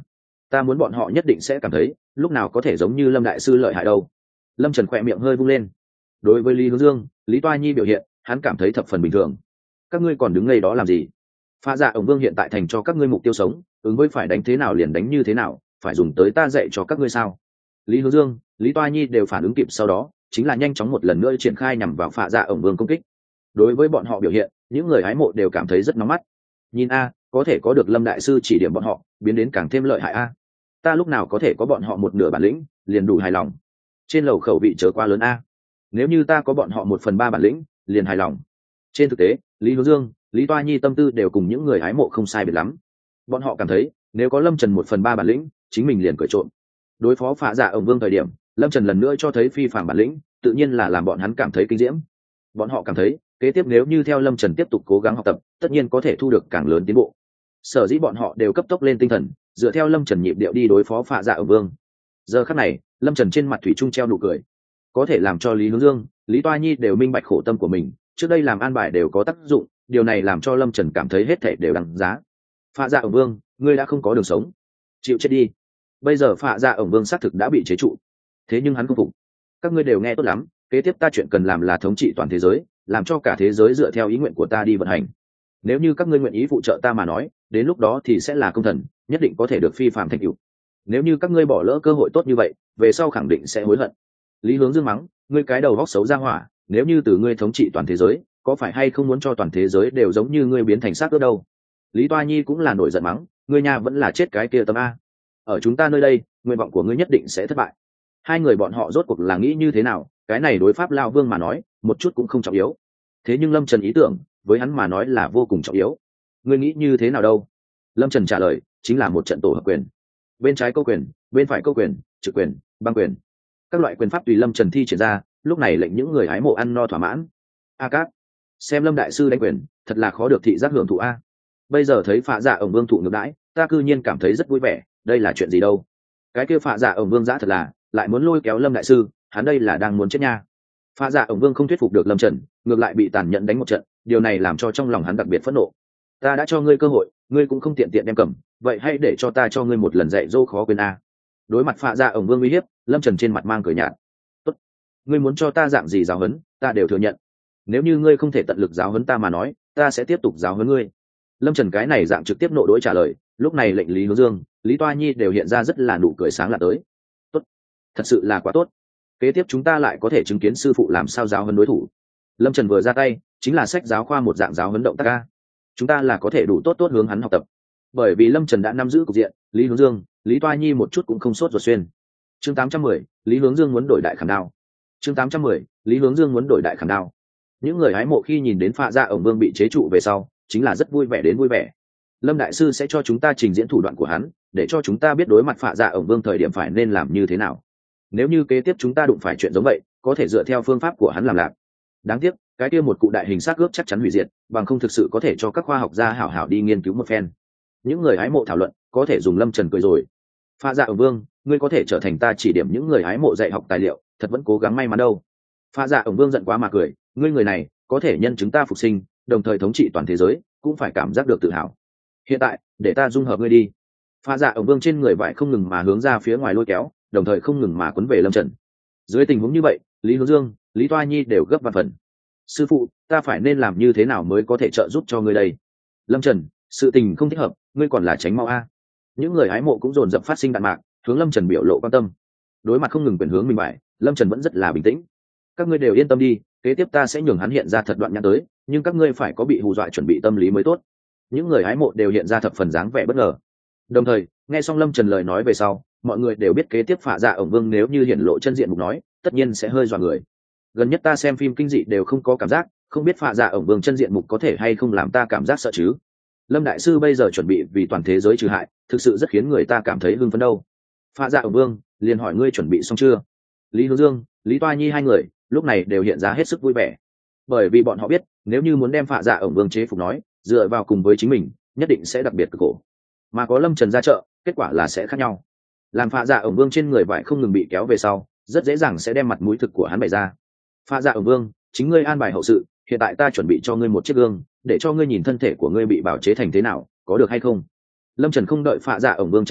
ta muốn bọn họ nhất định sẽ cảm thấy lúc nào có thể giống như lâm đại sư lợi hại đâu. Lâm Trần khỏe miệng hơi vung lên. Đối với Lý Hướng Dương, Lý Toa Nhi biểu hiện hắn cảm thấy thập phần bình thường. Các ngươi còn đứng ngay đó làm gì? Pha Dạ ổng vương hiện tại thành cho các ngươi mục tiêu sống, ứng với phải đánh thế nào liền đánh như thế nào, phải dùng tới ta dạy cho các ngươi sao? Lý Hướng Dương, Lý Toa Nhi đều phản ứng kịp, sau đó chính là nhanh chóng một lần nữa triển khai nhằm vào Pha Dạ ổng vương công kích. Đối với bọn họ biểu hiện, những người hái mộ đều cảm thấy rất nóng mắt. Nhìn a, có thể có được Lâm đại sư chỉ điểm bọn họ, biến đến càng thêm lợi hại a. Ta lúc nào có thể có bọn họ một nửa bản lĩnh, liền đủ hài lòng. Trên lầu khẩu vị trở quá lớn a. Nếu như ta có bọn họ một phần ba bản lĩnh, liền hài lòng. Trên thực tế, Lý Hướng Dương, Lý Toa Nhi tâm tư đều cùng những người hái mộ không sai biệt lắm. Bọn họ cảm thấy nếu có Lâm Trần một phần ba bản lĩnh, chính mình liền cởi trộn. Đối phó Phạ Dạ ổng vương thời điểm, Lâm Trần lần nữa cho thấy phi phàm bản lĩnh, tự nhiên là làm bọn hắn cảm thấy kinh diễm. Bọn họ cảm thấy kế tiếp nếu như theo Lâm Trần tiếp tục cố gắng học tập, tất nhiên có thể thu được càng lớn tiến bộ. Sở dĩ bọn họ đều cấp tốc lên tinh thần, dựa theo Lâm Trần nhịp điệu đi đối phó Phạ Dạ ổng vương. Giờ khắc này, Lâm Trần trên mặt thủy chung treo nụ cười, có thể làm cho Lý Hướng Dương, Lý Toa Nhi đều minh bạch khổ tâm của mình, trước đây làm an bài đều có tác dụng, điều này làm cho Lâm Trần cảm thấy hết thảy đều đáng giá. Phạ Dạ ổng vương, ngươi đã không có đường sống, chịu chết đi. Bây giờ Phạ Dạ ổng vương xác thực đã bị chế trụ, thế nhưng hắn không phục. Các ngươi đều nghe tốt lắm, kế tiếp ta chuyện cần làm là thống trị toàn thế giới, làm cho cả thế giới dựa theo ý nguyện của ta đi vận hành. Nếu như các ngươi nguyện ý phụ trợ ta mà nói, đến lúc đó thì sẽ là công thần, nhất định có thể được phi phàm thành tựu. Nếu như các ngươi bỏ lỡ cơ hội tốt như vậy, về sau khẳng định sẽ hối hận. Lý Hướng Dương mắng, ngươi cái đầu vóc xấu ra hỏa, nếu như từ ngươi thống trị toàn thế giới, có phải hay không muốn cho toàn thế giới đều giống như ngươi biến thành xác ướp đâu? Lý Toa Nhi cũng là nổi giận mắng, ngươi nhà vẫn là chết cái kia tâm a. Ở chúng ta nơi đây, nguyện vọng của ngươi nhất định sẽ thất bại. Hai người bọn họ rốt cuộc là nghĩ như thế nào, cái này đối pháp Lao Vương mà nói, một chút cũng không trọng yếu. Thế nhưng Lâm Trần ý tưởng, với hắn mà nói là vô cùng trọng yếu. Ngươi nghĩ như thế nào đâu? Lâm Trần trả lời, chính là một trận tổ hợp quyền. Bên trái câu quyền, bên phải câu quyền, trực quyền, băng quyền. Các loại quyền pháp tùy Lâm Trần thi triển ra, lúc này lệnh những người hái mộ ăn no thỏa mãn. A Cát, xem Lâm đại sư đánh quyền, thật là khó được thị giác hưởng thụ a. Bây giờ thấy Phạ Dạ ổng vương thụ ngược đãi, ta cư nhiên cảm thấy rất vui vẻ, đây là chuyện gì đâu? Cái kia Phạ Dạ ổng vương dã thật là, lại muốn lôi kéo Lâm đại sư, hắn đây là đang muốn chết nha. Phạ Dạ ổng vương không thuyết phục được Lâm Trần, ngược lại bị tàn nhẫn đánh một trận, điều này làm cho trong lòng hắn đặc biệt phẫn nộ. Ta đã cho ngươi cơ hội, ngươi cũng không tiện tiện đem cầm, vậy hãy để cho ta cho ngươi một lần dạy dỗ khó quên a. Đối mặt Phạ Dạ ổng vương uy hiếp, Lâm Trần trên mặt mang cười nhạt. Tốt, ngươi muốn cho ta dạng gì giáo huấn, ta đều thừa nhận. Nếu như ngươi không thể tận lực giáo huấn ta mà nói, ta sẽ tiếp tục giáo huấn ngươi. Lâm Trần cái này dạng trực tiếp nộ đối trả lời, lúc này lệnh Lý Hướng Dương, Lý Toa Nhi đều hiện ra rất là nụ cười sáng lạ tới. Tốt, thật sự là quá tốt. Kế tiếp chúng ta lại có thể chứng kiến sư phụ làm sao giáo huấn đối thủ. Lâm Trần vừa ra tay, chính là sách giáo khoa một dạng giáo huấn động tác a. Chúng ta là có thể đủ tốt tốt hướng hắn học tập. Bởi vì Lâm Trần đã nắm giữ cục diện, Lý Hướng Dương, Lý Toa Nhi một chút cũng không sốt ruột xuyên. Chương tám trăm mười, Lý Hướng Dương muốn đổi đại khảm đao. Chương tám trăm mười, Lý Hướng Dương muốn đổi đại khảm đao. Những người hái mộ khi nhìn đến Phạ Dạ ổng vương bị chế trụ về sau, chính là rất vui vẻ đến vui vẻ. Lâm đại sư sẽ cho chúng ta trình diễn thủ đoạn của hắn, để cho chúng ta biết đối mặt Phạ Dạ ổng vương thời điểm phải nên làm như thế nào. Nếu như kế tiếp chúng ta đụng phải chuyện giống vậy, có thể dựa theo phương pháp của hắn làm lạc. Đáng tiếc, cái kia một cụ đại hình xác ướp chắc chắn hủy diệt, bằng không thực sự có thể cho các khoa học gia hảo hảo đi nghiên cứu một phen. Những người hái mộ thảo luận, có thể dùng Lâm Trần cười rồi. Phạ Dạ ổng vương, ngươi có thể trở thành ta chỉ điểm những người hái mộ dạy học tài liệu, thật vẫn cố gắng may mắn đâu. Phạ Dạ ổng vương giận quá mà cười, ngươi người này có thể nhân chúng ta phục sinh, đồng thời thống trị toàn thế giới, cũng phải cảm giác được tự hào. Hiện tại, để ta dung hợp ngươi đi. Phạ Dạ ổng vương trên người vải không ngừng mà hướng ra phía ngoài lôi kéo, đồng thời không ngừng mà quấn về Lâm Trần. Dưới tình huống như vậy, Lý Hướng Dương, Lý Toa Nhi đều gấp vạn phần. Sư phụ, ta phải nên làm như thế nào mới có thể trợ giúp cho ngươi đây? Lâm Trần, sự tình không thích hợp, ngươi còn là tránh mau a. Những người hái mộ cũng dồn dập phát sinh đạn mạc, hướng Lâm Trần biểu lộ quan tâm. Đối mặt không ngừng quyền hướng mình bại, Lâm Trần vẫn rất là bình tĩnh. Các ngươi đều yên tâm đi, kế tiếp ta sẽ nhường hắn hiện ra thật đoạn nhãn tới, nhưng các ngươi phải có bị hù dọa chuẩn bị tâm lý mới tốt. Những người hái mộ đều hiện ra thập phần dáng vẻ bất ngờ. Đồng thời, nghe xong Lâm Trần lời nói về sau, mọi người đều biết kế tiếp Phạ Dạ ổng vương nếu như hiển lộ chân diện mục nói, tất nhiên sẽ hơi dọa người. Gần nhất ta xem phim kinh dị đều không có cảm giác, không biết Phạ Dạ ổng vương chân diện mục có thể hay không làm ta cảm giác sợ chứ. Lâm đại sư bây giờ chuẩn bị vì toàn thế giới trừ hại, thực sự rất khiến người ta cảm thấy hưng phấn đâu. Phạ Dạ ổng vương, liền hỏi ngươi chuẩn bị xong chưa? Lý Hướng Dương, Lý Toa Nhi hai người lúc này đều hiện ra hết sức vui vẻ, bởi vì bọn họ biết nếu như muốn đem Phạ Dạ ổng vương chế phục nói, dựa vào cùng với chính mình nhất định sẽ đặc biệt cực khổ, mà có Lâm Trần ra trợ, kết quả là sẽ khác nhau. Làm Phạ Dạ ổng vương trên người vải không ngừng bị kéo về sau, rất dễ dàng sẽ đem mặt mũi thực của hắn bày ra. Phạ Dạ ổng vương, chính ngươi an bài hậu sự, hiện tại ta chuẩn bị cho ngươi một chiếc gương, để cho ngươi nhìn thân thể của ngươi bị bào chế thành thế nào, có được hay không? Lâm Trần không đợi Phạ Dạ ổng vương trả lời,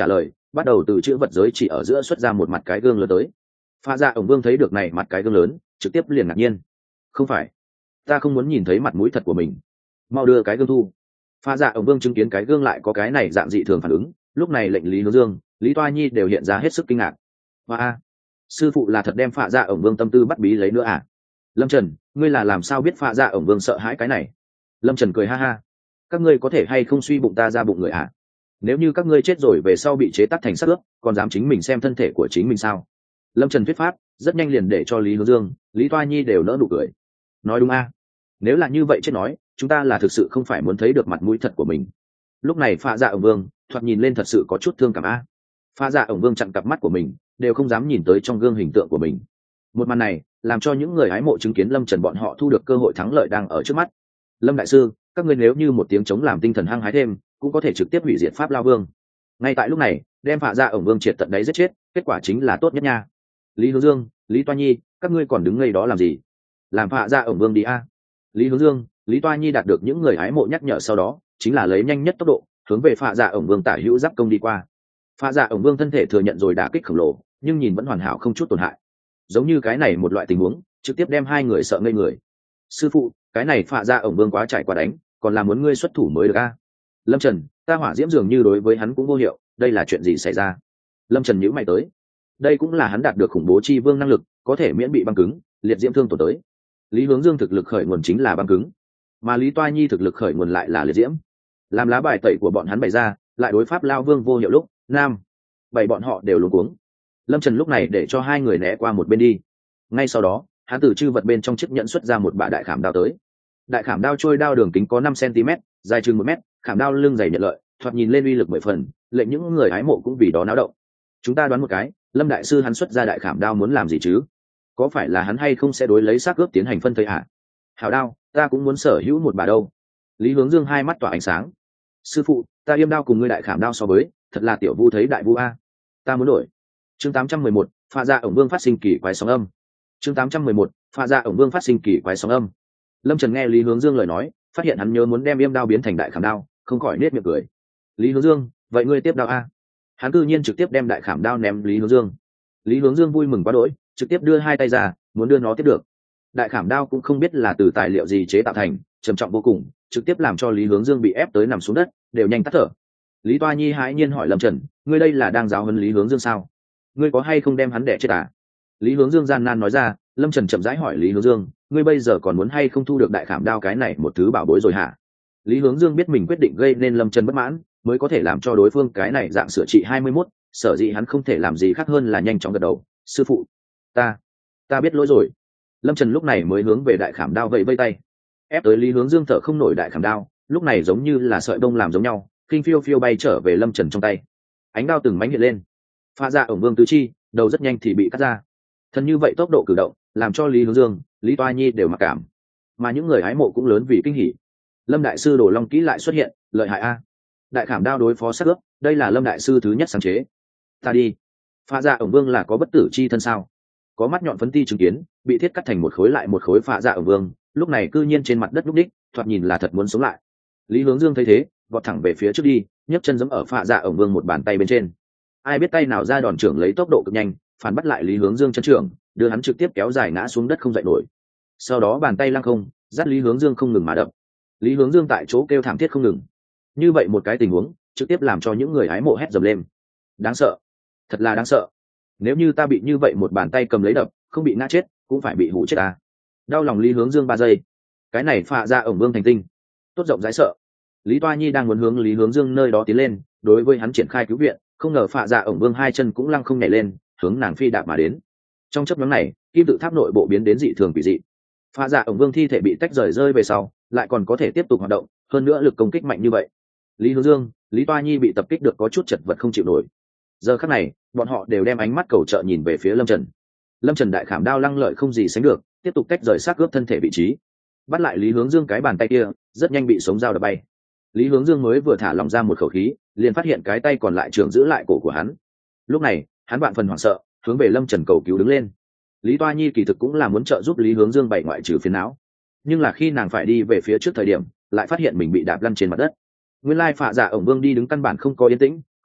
bắt đầu từ chữ vật giới chỉ ở giữa xuất ra một mặt cái gương lớn tới. Pha dạ ổng vương thấy được này mặt cái gương lớn, trực tiếp liền ngạc nhiên. Không phải, ta không muốn nhìn thấy mặt mũi thật của mình, mau đưa cái gương thu. Pha dạ ổng vương chứng kiến cái gương lại có cái này dạng dị thường phản ứng, lúc này lệnh Lý Hướng Dương, Lý Toa Nhi đều hiện ra hết sức kinh ngạc. Và sư phụ là thật đem Pha dạ ổng vương tâm tư bắt bí lấy nữa à? Lâm Trần, ngươi là làm sao biết Pha dạ ổng vương sợ hãi cái này? Lâm Trần cười ha ha, các ngươi có thể hay không suy bụng ta ra bụng người à? Nếu như các ngươi chết rồi về sau bị chế tác thành xác ướp, còn dám chính mình xem thân thể của chính mình sao? Lâm Trần thuyết pháp rất nhanh liền để cho Lý Hướng Dương, Lý Toa Nhi đều nỡ nụ cười. Nói đúng a, nếu là như vậy chết nói, chúng ta là thực sự không phải muốn thấy được mặt mũi thật của mình. Lúc này Pha dạ ổng vương thoạt nhìn lên thật sự có chút thương cảm a. Pha dạ ổng vương chặn cặp mắt của mình, đều không dám nhìn tới trong gương hình tượng của mình. Một màn này làm cho những người hái mộ chứng kiến Lâm Trần bọn họ thu được cơ hội thắng lợi đang ở trước mắt. Lâm đại sư, các ngươi nếu như một tiếng chống làm tinh thần hăng hái thêm, cũng có thể trực tiếp hủy diệt Pháp Lao Vương. Ngay tại lúc này, đem Pha dạ ổng vương triệt tận đáy giết chết, kết quả chính là tốt nhất nha. Lý Hướng Dương, Lý Toa Nhi, các ngươi còn đứng ngây đó làm gì? Làm Pha dạ ổng vương đi a. Lý Hướng Dương, Lý Toa Nhi đạt được những người hái mộ nhắc nhở sau đó, chính là lấy nhanh nhất tốc độ hướng về Pha dạ ổng vương tả hữu giáp công đi qua. Pha dạ ổng vương thân thể thừa nhận rồi đả kích khổng lồ, nhưng nhìn vẫn hoàn hảo không chút tổn hại. Giống như cái này một loại tình huống, trực tiếp đem hai người sợ ngây người. Sư phụ, cái này Pha dạ ổng vương quá trải qua đánh, còn là muốn ngươi xuất thủ mới được a. Lâm Trần, ta hỏa diễm dường như đối với hắn cũng vô hiệu, đây là chuyện gì xảy ra? Lâm Trần nhíu mày tới. Đây cũng là hắn đạt được khủng bố chi vương năng lực, có thể miễn bị băng cứng, liệt diễm thương tổn tới. Lý Hướng Dương thực lực khởi nguồn chính là băng cứng, mà Lý Toa Nhi thực lực khởi nguồn lại là liệt diễm. Làm lá bài tẩy của bọn hắn bày ra, lại đối pháp Lao Vương vô hiệu lúc, nam, bảy bọn họ đều luống cuống. Lâm Trần lúc này để cho hai người né qua một bên đi. Ngay sau đó, hắn từ chư vật bên trong chiếc nhẫn xuất ra một bả đại khảm đao tới. Đại khảm đao trôi đao đường kính có năm xăng-ti-mét, dài chừng một mét, khảm đao lưng dày nhận lợi, thoạt nhìn lên uy lực mười phần, lệnh những người hái mộ cũng vì đó náo động. Chúng ta đoán một cái, Lâm đại sư hắn xuất ra đại khảm đao muốn làm gì chứ? Có phải là hắn hay không sẽ đối lấy xác ướp tiến hành phân thây hả? Hảo đao, ta cũng muốn sở hữu một bà đâu. Lý Hướng Dương hai mắt tỏa ánh sáng. Sư phụ, ta yêm đao cùng ngươi đại khảm đao so với, thật là tiểu vu thấy đại vu a. Ta muốn đổi. Chương tám trăm mười một, Pha dạ ổng vương phát sinh kỳ quái sóng âm. Chương tám trăm mười một, Pha dạ ổng vương phát sinh kỳ quái sóng âm. Lâm Trần nghe Lý Hướng Dương lời nói, phát hiện hắn nhớ muốn đem yêm đao biến thành đại khảm đao, không khỏi nết miệng cười. Lý Hướng Dương, vậy ngươi tiếp đao a? Hắn cư nhiên trực tiếp đem đại khảm đao ném Lý Hướng Dương. Lý Hướng Dương vui mừng quá đỗi, trực tiếp đưa hai tay ra, muốn đưa nó tiếp được. Đại khảm đao cũng không biết là từ tài liệu gì chế tạo thành, trầm trọng vô cùng, trực tiếp làm cho Lý Hướng Dương bị ép tới nằm xuống đất, đều nhanh tắt thở. Lý Toa Nhi hãi nhiên hỏi Lâm Trần, ngươi đây là đang giáo huấn Lý Hướng Dương sao? Ngươi có hay không đem hắn đẻ chết à? Lý Hướng Dương gian nan nói ra. Lâm Trần chậm rãi hỏi Lý Hướng Dương, ngươi bây giờ còn muốn hay không thu được đại khảm đao cái này một thứ bảo bối rồi hả? Lý Hướng Dương biết mình quyết định gây nên Lâm Trần bất mãn, mới có thể làm cho đối phương cái này dạng sửa trị hai mươi mốt, sở dĩ hắn không thể làm gì khác hơn là nhanh chóng gật đầu. Sư phụ, ta, ta biết lỗi rồi. Lâm Trần lúc này mới hướng về đại khảm đao vẫy vây tay, ép tới Lý Hướng Dương thở không nổi đại khảm đao, lúc này giống như là sợi bông làm giống nhau, khinh phiêu phiêu bay trở về Lâm Trần trong tay. Ánh đao từng mánh hiện lên, Pha dạ ổng vương tứ chi, đầu rất nhanh thì bị cắt ra. Thân như vậy tốc độ cử động, làm cho Lý Hướng Dương, Lý Toa Nhi đều mặc cảm, mà những người hái mộ cũng lớn vì kinh hỉ. Lâm đại sư Đồ Long kỹ lại xuất hiện, lợi hại a. Đại khảm đao đối phó sát ướp, đây là Lâm đại sư thứ nhất sáng chế. Ta đi, Pha dạ ổng vương là có bất tử chi thân sao? Có mắt nhọn phấn ti chứng kiến, bị thiết cắt thành một khối lại một khối Pha dạ ổng vương, lúc này cư nhiên trên mặt đất lúc đích, thoạt nhìn là thật muốn sống lại. Lý Hướng Dương thấy thế, vọt thẳng về phía trước đi, nhấc chân giẫm ở Pha dạ ổng vương một bàn tay bên trên. Ai biết tay nào ra đòn trưởng lấy tốc độ cực nhanh, phản bắt lại Lý Hướng Dương chân trưởng, đưa hắn trực tiếp kéo dài ngã xuống đất không dậy nổi. Sau đó bàn tay lăng không, dắt Lý Hướng Dương không ngừng mà đập. Lý Hướng Dương tại chỗ kêu thảm thiết không ngừng. Như vậy một cái tình huống, trực tiếp làm cho những người hái mộ hét dầm lên. Đáng sợ, thật là đáng sợ. Nếu như ta bị như vậy một bàn tay cầm lấy đập, không bị ngã chết, cũng phải bị hủ chết ta. Đau lòng Lý Hướng Dương ba giây. Cái này Pha dạ ổng vương thành tinh, tốt rộng rãi sợ. Lý Toa Nhi đang muốn hướng Lý Hướng Dương nơi đó tiến lên, đối với hắn triển khai cứu viện, không ngờ Pha dạ ổng vương hai chân cũng lăng không nhảy lên, hướng nàng phi đạp mà đến. Trong chớp nhoáng này, kim tự tháp nội bộ biến đến dị thường quỷ dị. Pha dạ ổng vương thi thể bị tách rời rơi về sau, lại còn có thể tiếp tục hoạt động, hơn nữa lực công kích mạnh như vậy. Lý Hướng Dương, Lý Toa Nhi bị tập kích được có chút chật vật không chịu nổi. Giờ khắc này, bọn họ đều đem ánh mắt cầu trợ nhìn về phía Lâm Trần. Lâm Trần đại khảm đao lăng lợi không gì sánh được, tiếp tục tách rời xác ướp thân thể vị trí, bắt lại Lý Hướng Dương cái bàn tay kia, rất nhanh bị sống dao đập bay. Lý Hướng Dương mới vừa thả lỏng ra một khẩu khí, liền phát hiện cái tay còn lại trưởng giữ lại cổ của hắn. Lúc này, hắn vạn phần hoảng sợ, hướng về Lâm Trần cầu cứu đứng lên. Lý Toa Nhi kỳ thực cũng là muốn trợ giúp Lý Hướng Dương bảy ngoại trừ phiền não, nhưng là khi nàng phải đi về phía trước thời điểm, lại phát hiện mình bị đạp lăn trên mặt đất. Nguyên lai Phạ Dạ ổng vương đi đứng căn bản không có yên tĩnh,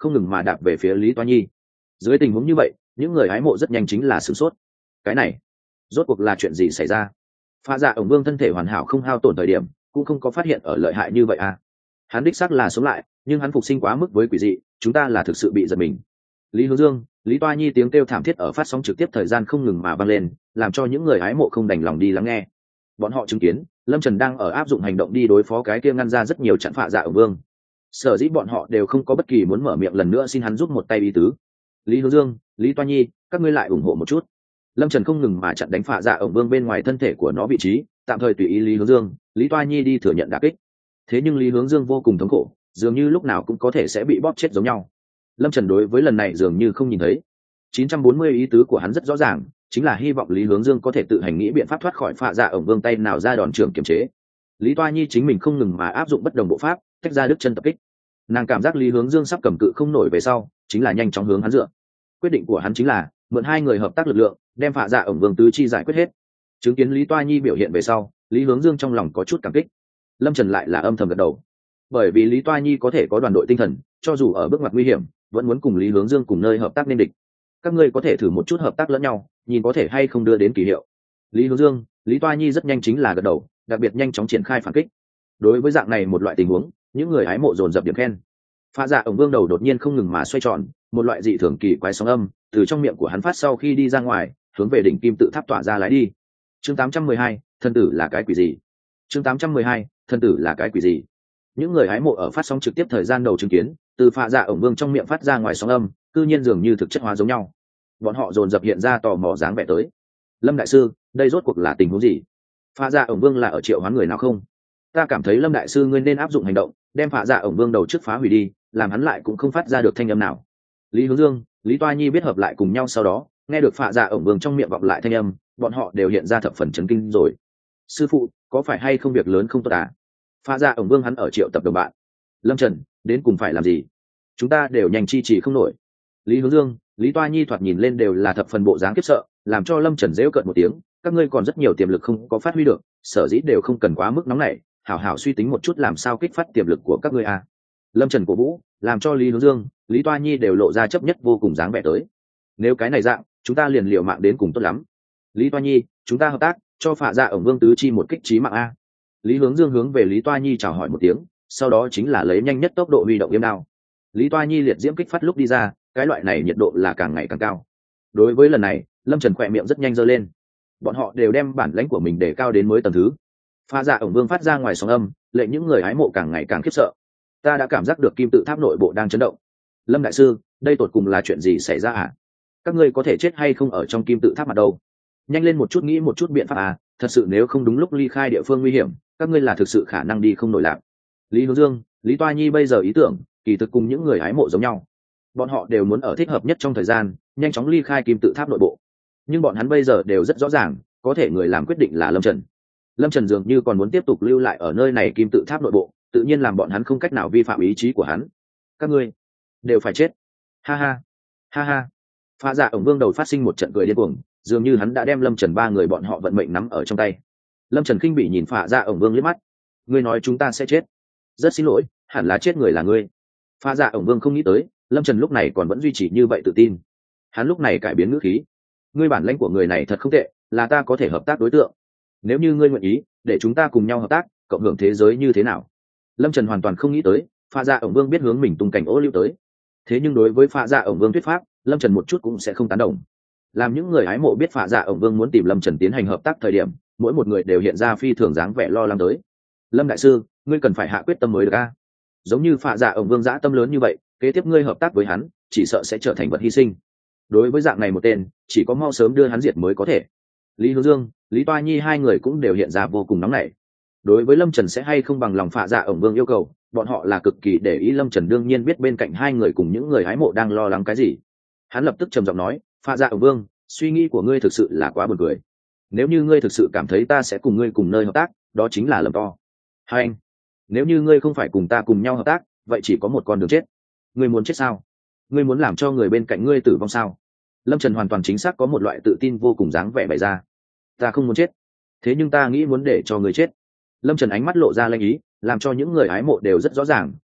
không ngừng mà đạp về phía Lý Toa Nhi. Dưới tình huống như vậy, những người hái mộ rất nhanh chính là sửng sốt. Cái này rốt cuộc là chuyện gì xảy ra? Pha Dạ ổng vương thân thể hoàn hảo không hao tổn thời điểm cũng không có phát hiện ở lợi hại như vậy à? Hắn đích xác là sống lại, nhưng hắn phục sinh quá mức với quỷ dị, chúng ta là thực sự bị giật mình. Lý Hướng Dương, Lý Toa Nhi tiếng kêu thảm thiết ở phát sóng trực tiếp thời gian không ngừng mà vang lên, làm cho những người hái mộ không đành lòng đi lắng nghe. Bọn họ chứng kiến Lâm Trần đang ở áp dụng hành động đi đối phó cái kia ngăn ra rất nhiều trận Phạ Dạ ổng vương. Sở dĩ bọn họ đều không có bất kỳ muốn mở miệng lần nữa xin hắn giúp một tay ý tứ. Lý Hướng Dương, Lý Toa Nhi, các ngươi lại ủng hộ một chút. Lâm Trần không ngừng mà chặn đánh Phạ Dạ ổng vương bên ngoài thân thể của nó vị trí, tạm thời tùy ý Lý Hướng Dương, Lý Toa Nhi đi thừa nhận đả kích. Thế nhưng Lý Hướng Dương vô cùng thống khổ, dường như lúc nào cũng có thể sẽ bị bóp chết giống nhau. Lâm Trần đối với lần này dường như không nhìn thấy. chín trăm bốn mươi ý tứ của hắn rất rõ ràng, chính là hy vọng Lý Hướng Dương có thể tự hành nghĩ biện pháp thoát khỏi Phạ Dạ ổng vương tay nào ra đòn trường kiềm chế. Lý Toa Nhi chính mình không ngừng mà áp dụng bất đồng bộ pháp, tách ra đứt chân tập kích. Nàng cảm giác Lý Hướng Dương sắp cầm cự không nổi về sau, chính là nhanh chóng hướng hắn dựa. Quyết định của hắn chính là mượn hai người hợp tác lực lượng, đem Phạ Dạ ổng vương tứ chi giải quyết hết. Chứng kiến Lý Toa Nhi biểu hiện về sau, Lý Hướng Dương trong lòng có chút cảm kích. Lâm Trần lại là âm thầm gật đầu, bởi vì Lý Toa Nhi có thể có đoàn đội tinh thần, cho dù ở bước ngoặt nguy hiểm vẫn muốn cùng Lý Hướng Dương cùng nơi hợp tác nên địch. Các ngươi có thể thử một chút hợp tác lẫn nhau, nhìn có thể hay không đưa đến kỳ hiệu. Lý Hướng Dương, Lý Toa Nhi rất nhanh chính là gật đầu, đặc biệt nhanh chóng triển khai phản kích. Đối với dạng này một loại tình huống, những người hái mộ dồn dập điểm khen. Phạ Dạ ổng vương đầu đột nhiên không ngừng mà xoay tròn, một loại dị thường kỳ quái sóng âm từ trong miệng của hắn phát sau khi đi ra ngoài, hướng về đỉnh kim tự tháp tỏa ra lái đi. Chương tám trăm mười hai, thân tử là cái quỷ gì? Chương tám trăm mười hai, thân tử là cái quỷ gì? Những người hái mộ ở phát sóng trực tiếp thời gian đầu chứng kiến, từ Phạ Dạ ổng vương trong miệng phát ra ngoài sóng âm, cư nhiên dường như thực chất hóa giống nhau. Bọn họ dồn dập hiện ra tò mò dáng vẻ tới. Lâm đại sư, đây rốt cuộc là tình huống gì? Phạ Dạ ổng vương là ở triệu hoán người nào không? Ta cảm thấy Lâm đại sư ngươi nên áp dụng hành động, đem Phạ Dạ ổng vương đầu trước phá hủy đi, làm hắn lại cũng không phát ra được thanh âm nào. Lý Hướng Dương, Lý Toa Nhi biết hợp lại cùng nhau sau đó, nghe được Phạ Dạ ổng vương trong miệng vọng lại thanh âm, bọn họ đều hiện ra thập phần chấn kinh rồi. Sư phụ, có phải hay không việc lớn không tốt à? Phạ Dạ ổng vương hắn ở triệu tập đồng bạn. Lâm Trần, đến cùng phải làm gì? Chúng ta đều nhanh chi trì không nổi. Lý Hướng Dương, Lý Toa Nhi thoạt nhìn lên đều là thập phần bộ dáng khiếp sợ, làm cho Lâm Trần giễu cợt một tiếng, các ngươi còn rất nhiều tiềm lực không có phát huy được, sở dĩ đều không cần quá mức nóng nảy, hảo hảo suy tính một chút làm sao kích phát tiềm lực của các ngươi a. Lâm Trần cổ vũ, làm cho Lý Hướng Dương, Lý Toa Nhi đều lộ ra chấp nhất vô cùng dáng vẻ tới. Nếu cái này dạng, chúng ta liền liều mạng đến cùng tốt lắm. Lý Toa Nhi, chúng ta hợp tác, cho Phạ Dạ ổng vương tứ chi một kích chí mạng a. Lý Hướng Dương hướng về Lý Toa Nhi chào hỏi một tiếng, sau đó chính là lấy nhanh nhất tốc độ huy động yếm đao. Lý Toa Nhi liệt diễm kích phát lúc đi ra, cái loại này nhiệt độ là càng ngày càng cao. Đối với lần này, Lâm Trần khỏe miệng rất nhanh giơ lên. Bọn họ đều đem bản lãnh của mình để cao đến mới tầng thứ. Phạ Dạ ổng vương phát ra ngoài sóng âm, lệnh những người hái mộ càng ngày càng khiếp sợ. Ta đã cảm giác được kim tự tháp nội bộ đang chấn động. Lâm đại sư, đây tột cùng là chuyện gì xảy ra à? Các ngươi có thể chết hay không ở trong kim tự tháp mặt đâu? Nhanh lên một chút nghĩ một chút biện pháp à, thật sự nếu không đúng lúc ly khai địa phương nguy hiểm, các ngươi là thực sự khả năng đi không nổi lạc. Lý Hướng Dương, Lý Toa Nhi bây giờ ý tưởng kỳ thực cùng những người hái mộ giống nhau, bọn họ đều muốn ở thích hợp nhất trong thời gian nhanh chóng ly khai kim tự tháp nội bộ, nhưng bọn hắn bây giờ đều rất rõ ràng, có thể người làm quyết định là Lâm Trần. Lâm Trần dường như còn muốn tiếp tục lưu lại ở nơi này kim tự tháp nội bộ, tự nhiên làm bọn hắn không cách nào vi phạm ý chí của hắn. Các ngươi đều phải chết, ha ha ha ha. Phạ Dạ ổng vương đầu phát sinh một trận cười điên cuồng, dường như hắn đã đem Lâm Trần ba người bọn họ vận mệnh nắm ở trong tay. Lâm Trần khinh bỉ nhìn Phạ Dạ ổng vương liếc mắt, ngươi nói chúng ta sẽ chết? Rất xin lỗi, hẳn là chết người là ngươi. Phạ Dạ ổng vương không nghĩ tới Lâm Trần lúc này còn vẫn duy trì như vậy tự tin. Hắn lúc này cải biến ngữ khí, ngươi bản lãnh của người này thật không tệ, là ta có thể hợp tác đối tượng. Nếu như ngươi nguyện ý để chúng ta cùng nhau hợp tác, cộng hưởng thế giới như thế nào? Lâm Trần hoàn toàn không nghĩ tới Phạ Dạ ổng vương biết hướng mình tung cảnh ô liu tới. Thế nhưng đối với Phạ Dạ ổng vương thuyết pháp, Lâm Trần một chút cũng sẽ không tán đồng. Làm những người hái mộ biết Phạ Dạ ổng vương muốn tìm Lâm Trần tiến hành hợp tác thời điểm, mỗi một người đều hiện ra phi thường dáng vẻ lo lắng tới. Lâm đại sư, ngươi cần phải hạ quyết tâm mới được a. Giống như Phạ Dạ ổng vương dã tâm lớn như vậy, kế tiếp ngươi hợp tác với hắn chỉ sợ sẽ trở thành vật hy sinh. Đối với dạng này một tên, chỉ có mau sớm đưa hắn diệt mới có thể. Lý Hướng Dương, Lý Toa Nhi hai người cũng đều hiện ra vô cùng nóng nảy. Đối với Lâm Trần sẽ hay không bằng lòng Phạ Dạ ổng vương yêu cầu, bọn họ là cực kỳ để ý. Lâm Trần đương nhiên biết bên cạnh hai người cùng những người hái mộ đang lo lắng cái gì. Hắn lập tức trầm giọng nói, Phạ Dạ ổng vương, suy nghĩ của ngươi thực sự là quá buồn cười. Nếu như ngươi thực sự cảm thấy ta sẽ cùng ngươi cùng nơi hợp tác, đó chính là lầm to. Hai anh, nếu như ngươi không phải cùng ta cùng nhau hợp tác, vậy chỉ có một con đường chết. Ngươi muốn chết sao? Ngươi muốn làm cho người bên cạnh ngươi tử vong sao? Lâm Trần hoàn toàn chính xác có một loại tự tin vô cùng dáng vẻ bày ra. Ta không muốn chết, thế nhưng ta nghĩ muốn để cho ngươi chết. Lâm Trần ánh mắt lộ ra lanh ý, làm cho những người hái mộ đều rất rõ ràng,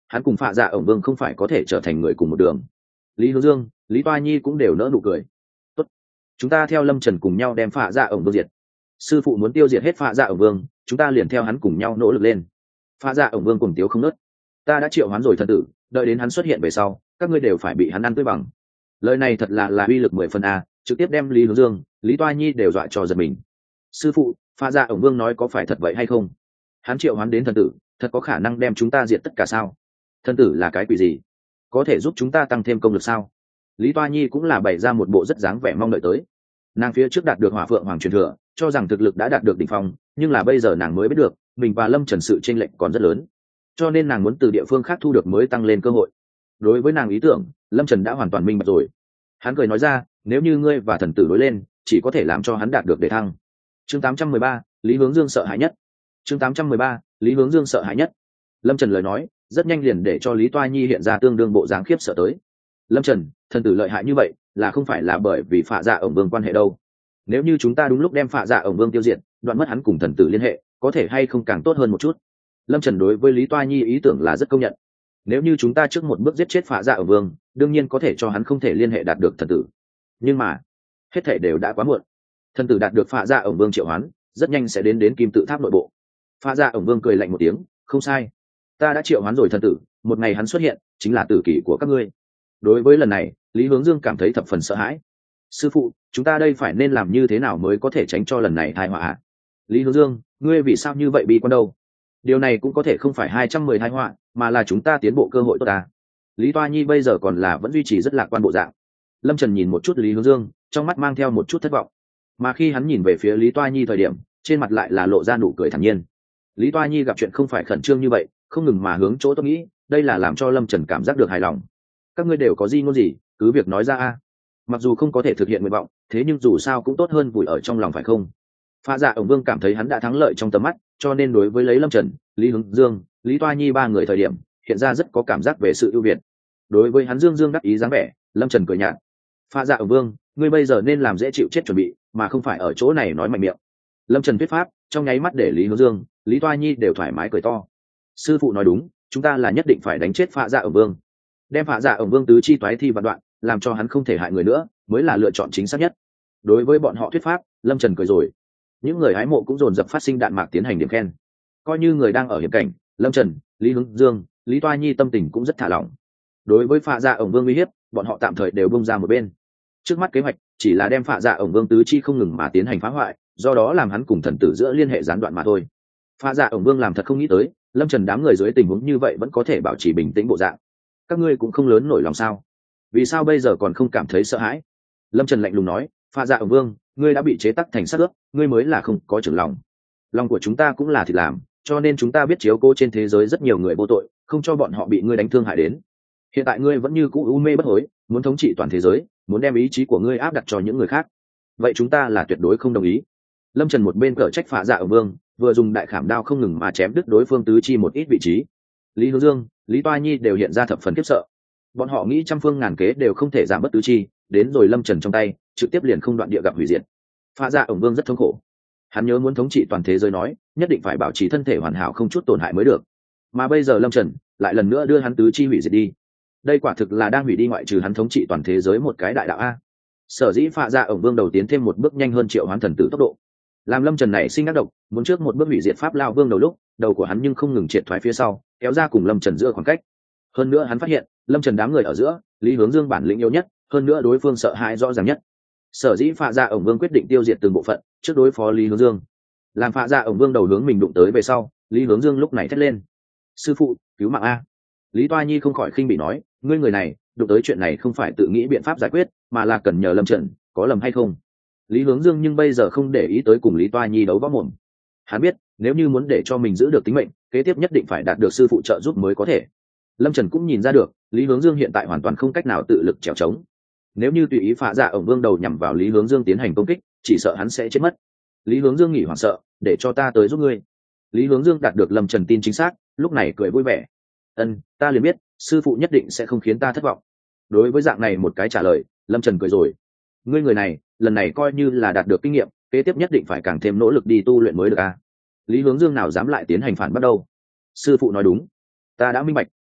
hắn cùng Phạ Dạ ổng vương không phải có thể trở thành người cùng một đường. Lý Hướng Dương, Lý Toa Nhi cũng đều nỡ nụ cười. Tốt, chúng ta theo Lâm Trần cùng nhau đem Phạ Dạ ổng vương diệt. Sư phụ muốn tiêu diệt hết Phạ Dạ ổng vương, chúng ta liền theo hắn cùng nhau nỗ lực lên. Phạ Dạ ổng vương cùng tiếu không nớt. Ta đã triệu hoán rồi thần tử, đợi đến hắn xuất hiện về sau, các ngươi đều phải bị hắn ăn tươi bằng. Lời này thật là là uy lực mười phần a, trực tiếp đem Lý Hướng Dương, Lý Toa Nhi đều dọa cho giật mình. Sư phụ, Phạ Dạ ổng vương nói có phải thật vậy hay không? Hắn triệu hoán đến thần tử, thật có khả năng đem chúng ta diệt tất cả sao? Thần tử là cái quỷ gì? Có thể giúp chúng ta tăng thêm công lực sao? Lý Toa Nhi cũng là bày ra một bộ rất dáng vẻ mong đợi tới. Nàng phía trước đạt được Hỏa Phượng Hoàng truyền thừa, cho rằng thực lực đã đạt được đỉnh phong, nhưng là bây giờ nàng mới biết được mình và Lâm Trần sự chênh lệch còn rất lớn, cho nên nàng muốn từ địa phương khác thu được mới tăng lên cơ hội. Đối với nàng ý tưởng, Lâm Trần đã hoàn toàn minh bạch rồi. Hắn cười nói ra, nếu như ngươi và thần tử đối lên, chỉ có thể làm cho hắn đạt được đề thăng. Chương tám trăm mười ba, Lý Hướng Dương sợ hãi nhất. Chương tám trăm mười ba, Lý Hướng Dương sợ hãi nhất. Lâm Trần lời nói rất nhanh liền để cho Lý Toa Nhi hiện ra tương đương bộ dáng khiếp sợ tới. Lâm Trần, thần tử lợi hại như vậy, là không phải là bởi vì Phạ Dạ ổng vương quan hệ đâu? Nếu như chúng ta đúng lúc đem Phạ Dạ ổng vương tiêu diệt, đoạn mất hắn cùng thần tử liên hệ, có thể hay không càng tốt hơn một chút? Lâm Trần đối với Lý Toa Nhi ý tưởng là rất công nhận. Nếu như chúng ta trước một bước giết chết Phạ Dạ ổng vương, đương nhiên có thể cho hắn không thể liên hệ đạt được thần tử. Nhưng mà, hết thảy đều đã quá muộn. Thần tử đạt được Phạ Dạ ổng vương triệu hoán, rất nhanh sẽ đến đến Kim Tự Tháp nội bộ. Phạ Dạ ổng vương cười lạnh một tiếng, không sai, ta đã triệu hoán rồi thần tử, một ngày hắn xuất hiện chính là tử kỷ của các ngươi. Đối với lần này, Lý Hướng Dương cảm thấy thập phần sợ hãi. Sư phụ, chúng ta đây phải nên làm như thế nào mới có thể tránh cho lần này tai họa? Lý Hướng Dương, ngươi vì sao như vậy bi quan đâu? Điều này cũng có thể không phải hai trăm mười tai họa, mà là chúng ta tiến bộ cơ hội tốt ta. Lý Toa Nhi bây giờ còn là vẫn duy trì rất lạc quan bộ dạng. Lâm Trần nhìn một chút Lý Hướng Dương, trong mắt mang theo một chút thất vọng. Mà khi hắn nhìn về phía Lý Toa Nhi thời điểm, trên mặt lại là lộ ra nụ cười thản nhiên. Lý Toa Nhi gặp chuyện không phải khẩn trương như vậy, không ngừng mà hướng chỗ tôi nghĩ, đây là làm cho Lâm Trần cảm giác được hài lòng. Các ngươi đều có gì ngôn gì, cứ việc nói ra a. Mặc dù không có thể thực hiện nguyện vọng, thế nhưng dù sao cũng tốt hơn vùi ở trong lòng phải không? Phạ Dạ ổng vương cảm thấy hắn đã thắng lợi trong tầm mắt, cho nên đối với lấy Lâm Trần, Lý Hướng Dương, Lý Toa Nhi ba người thời điểm, hiện ra rất có cảm giác về sự ưu việt. Đối với hắn dương dương đắc ý dáng vẻ, Lâm Trần cười nhạt. Phạ Dạ ổng vương, ngươi bây giờ nên làm dễ chịu chết chuẩn bị, mà không phải ở chỗ này nói mạnh miệng. Lâm Trần thuyết pháp, trong nháy mắt để Lý Hướng Dương, Lý Toa Nhi đều thoải mái cười to. Sư phụ nói đúng, chúng ta là nhất định phải đánh chết Phạ Dạ ổng vương, đem Phạ Dạ ổng vương tứ chi toái thi vạn đoạn, làm cho hắn không thể hại người nữa, mới là lựa chọn chính xác nhất. Đối với bọn họ thuyết pháp, Lâm Trần cười rồi. Những người hái mộ cũng dồn dập phát sinh đạn mạc tiến hành điểm khen. Coi như người đang ở hiểm cảnh, Lâm Trần, Lý Hướng Dương, Lý Toa Nhi tâm tình cũng rất thả lỏng. Đối với Phạ Dạ ổng vương uy hiếp, bọn họ tạm thời đều bung ra một bên. Trước mắt kế hoạch chỉ là đem Phạ Dạ ổng vương tứ chi không ngừng mà tiến hành phá hoại, do đó làm hắn cùng thần tử giữa liên hệ gián đoạn mà thôi. Phạ Dạ ổng vương làm thật không nghĩ tới, Lâm Trần đám người dưới tình huống như vậy vẫn có thể bảo trì bình tĩnh bộ dạng. Các ngươi cũng không lớn nổi lòng sao? Vì sao bây giờ còn không cảm thấy sợ hãi? Lâm Trần lạnh lùng nói, Phạ Dạ ổng vương, ngươi đã bị chế tắc thành xác ướp, ngươi mới là không có trưởng lòng. Lòng của chúng ta cũng là thịt làm, cho nên chúng ta biết chiếu cố trên thế giới rất nhiều người vô tội, không cho bọn họ bị ngươi đánh thương hại đến. Hiện tại ngươi vẫn như cũ u mê bất hối, muốn thống trị toàn thế giới, muốn đem ý chí của ngươi áp đặt cho những người khác. Vậy chúng ta là tuyệt đối không đồng ý. Lâm Trần một bên cở trách Phạ Dạ ổng vương, vừa dùng đại khảm đao không ngừng mà chém đứt đối phương tứ chi một ít vị trí. Lý Hướng Dương, Lý Toa Nhi đều hiện ra thập phần khiếp sợ. Bọn họ nghĩ trăm phương ngàn kế đều không thể giảm bớt tứ chi, đến rồi Lâm Trần trong tay, trực tiếp liền không đoạn địa gặp hủy diệt. Phạ Dạ ổng vương rất thống khổ. Hắn nhớ muốn thống trị toàn thế giới nói, nhất định phải bảo trì thân thể hoàn hảo không chút tổn hại mới được. Mà bây giờ Lâm Trần lại lần nữa đưa hắn tứ chi hủy diệt đi. Đây quả thực là đang hủy đi ngoại trừ hắn thống trị toàn thế giới một cái đại đạo a. Sở dĩ Phạ Dạ ổng vương đầu tiến thêm một bước nhanh hơn triệu hoán thần tử tốc độ. Làm Lâm Trần này sinh ác độc, muốn trước một bước hủy diệt Pháp Lao Vương đầu lúc, đầu của hắn nhưng không ngừng triệt thoái phía sau, kéo ra cùng Lâm Trần giữa khoảng cách. Hơn nữa hắn phát hiện, Lâm Trần đám người ở giữa, Lý Hướng Dương bản lĩnh yếu nhất, hơn nữa đối phương sợ hãi rõ ràng nhất. Sở dĩ Phạ Dạ ổng vương quyết định tiêu diệt từng bộ phận, trước đối phó Lý Hướng Dương. Làm Phạ Dạ ổng vương đầu hướng mình đụng tới về sau, Lý Hướng Dương lúc này thét lên: "Sư phụ, cứu mạng a!" Lý Toa Nhi không khỏi khinh bỉ nói: "Ngươi người này, đụng tới chuyện này không phải tự nghĩ biện pháp giải quyết, mà là cần nhờ Lâm Trần, có lầm hay không?" Lý Hướng Dương nhưng bây giờ không để ý tới cùng Lý Toa Nhi đấu võ mồm. Hắn biết, nếu như muốn để cho mình giữ được tính mệnh, kế tiếp nhất định phải đạt được sư phụ trợ giúp mới có thể. Lâm Trần cũng nhìn ra được, Lý Hướng Dương hiện tại hoàn toàn không cách nào tự lực trèo trống. Nếu như tùy ý Phạ Dạ ổng vương đầu nhằm vào Lý Hướng Dương tiến hành công kích, chỉ sợ hắn sẽ chết mất. Lý Hướng Dương nghỉ hoảng sợ, để cho ta tới giúp ngươi. Lý Hướng Dương đạt được Lâm Trần tin chính xác, lúc này cười vui vẻ. Ân, ta liền biết, sư phụ nhất định sẽ không khiến ta thất vọng. Đối với dạng này một cái trả lời, Lâm Trần cười rồi. Ngươi người này, lần này coi như là đạt được kinh nghiệm, kế tiếp nhất định phải càng thêm nỗ lực đi tu luyện mới được a. Lý Hướng Dương nào dám lại tiến hành phản bắt đâu? Sư phụ nói đúng, ta đã minh bạch,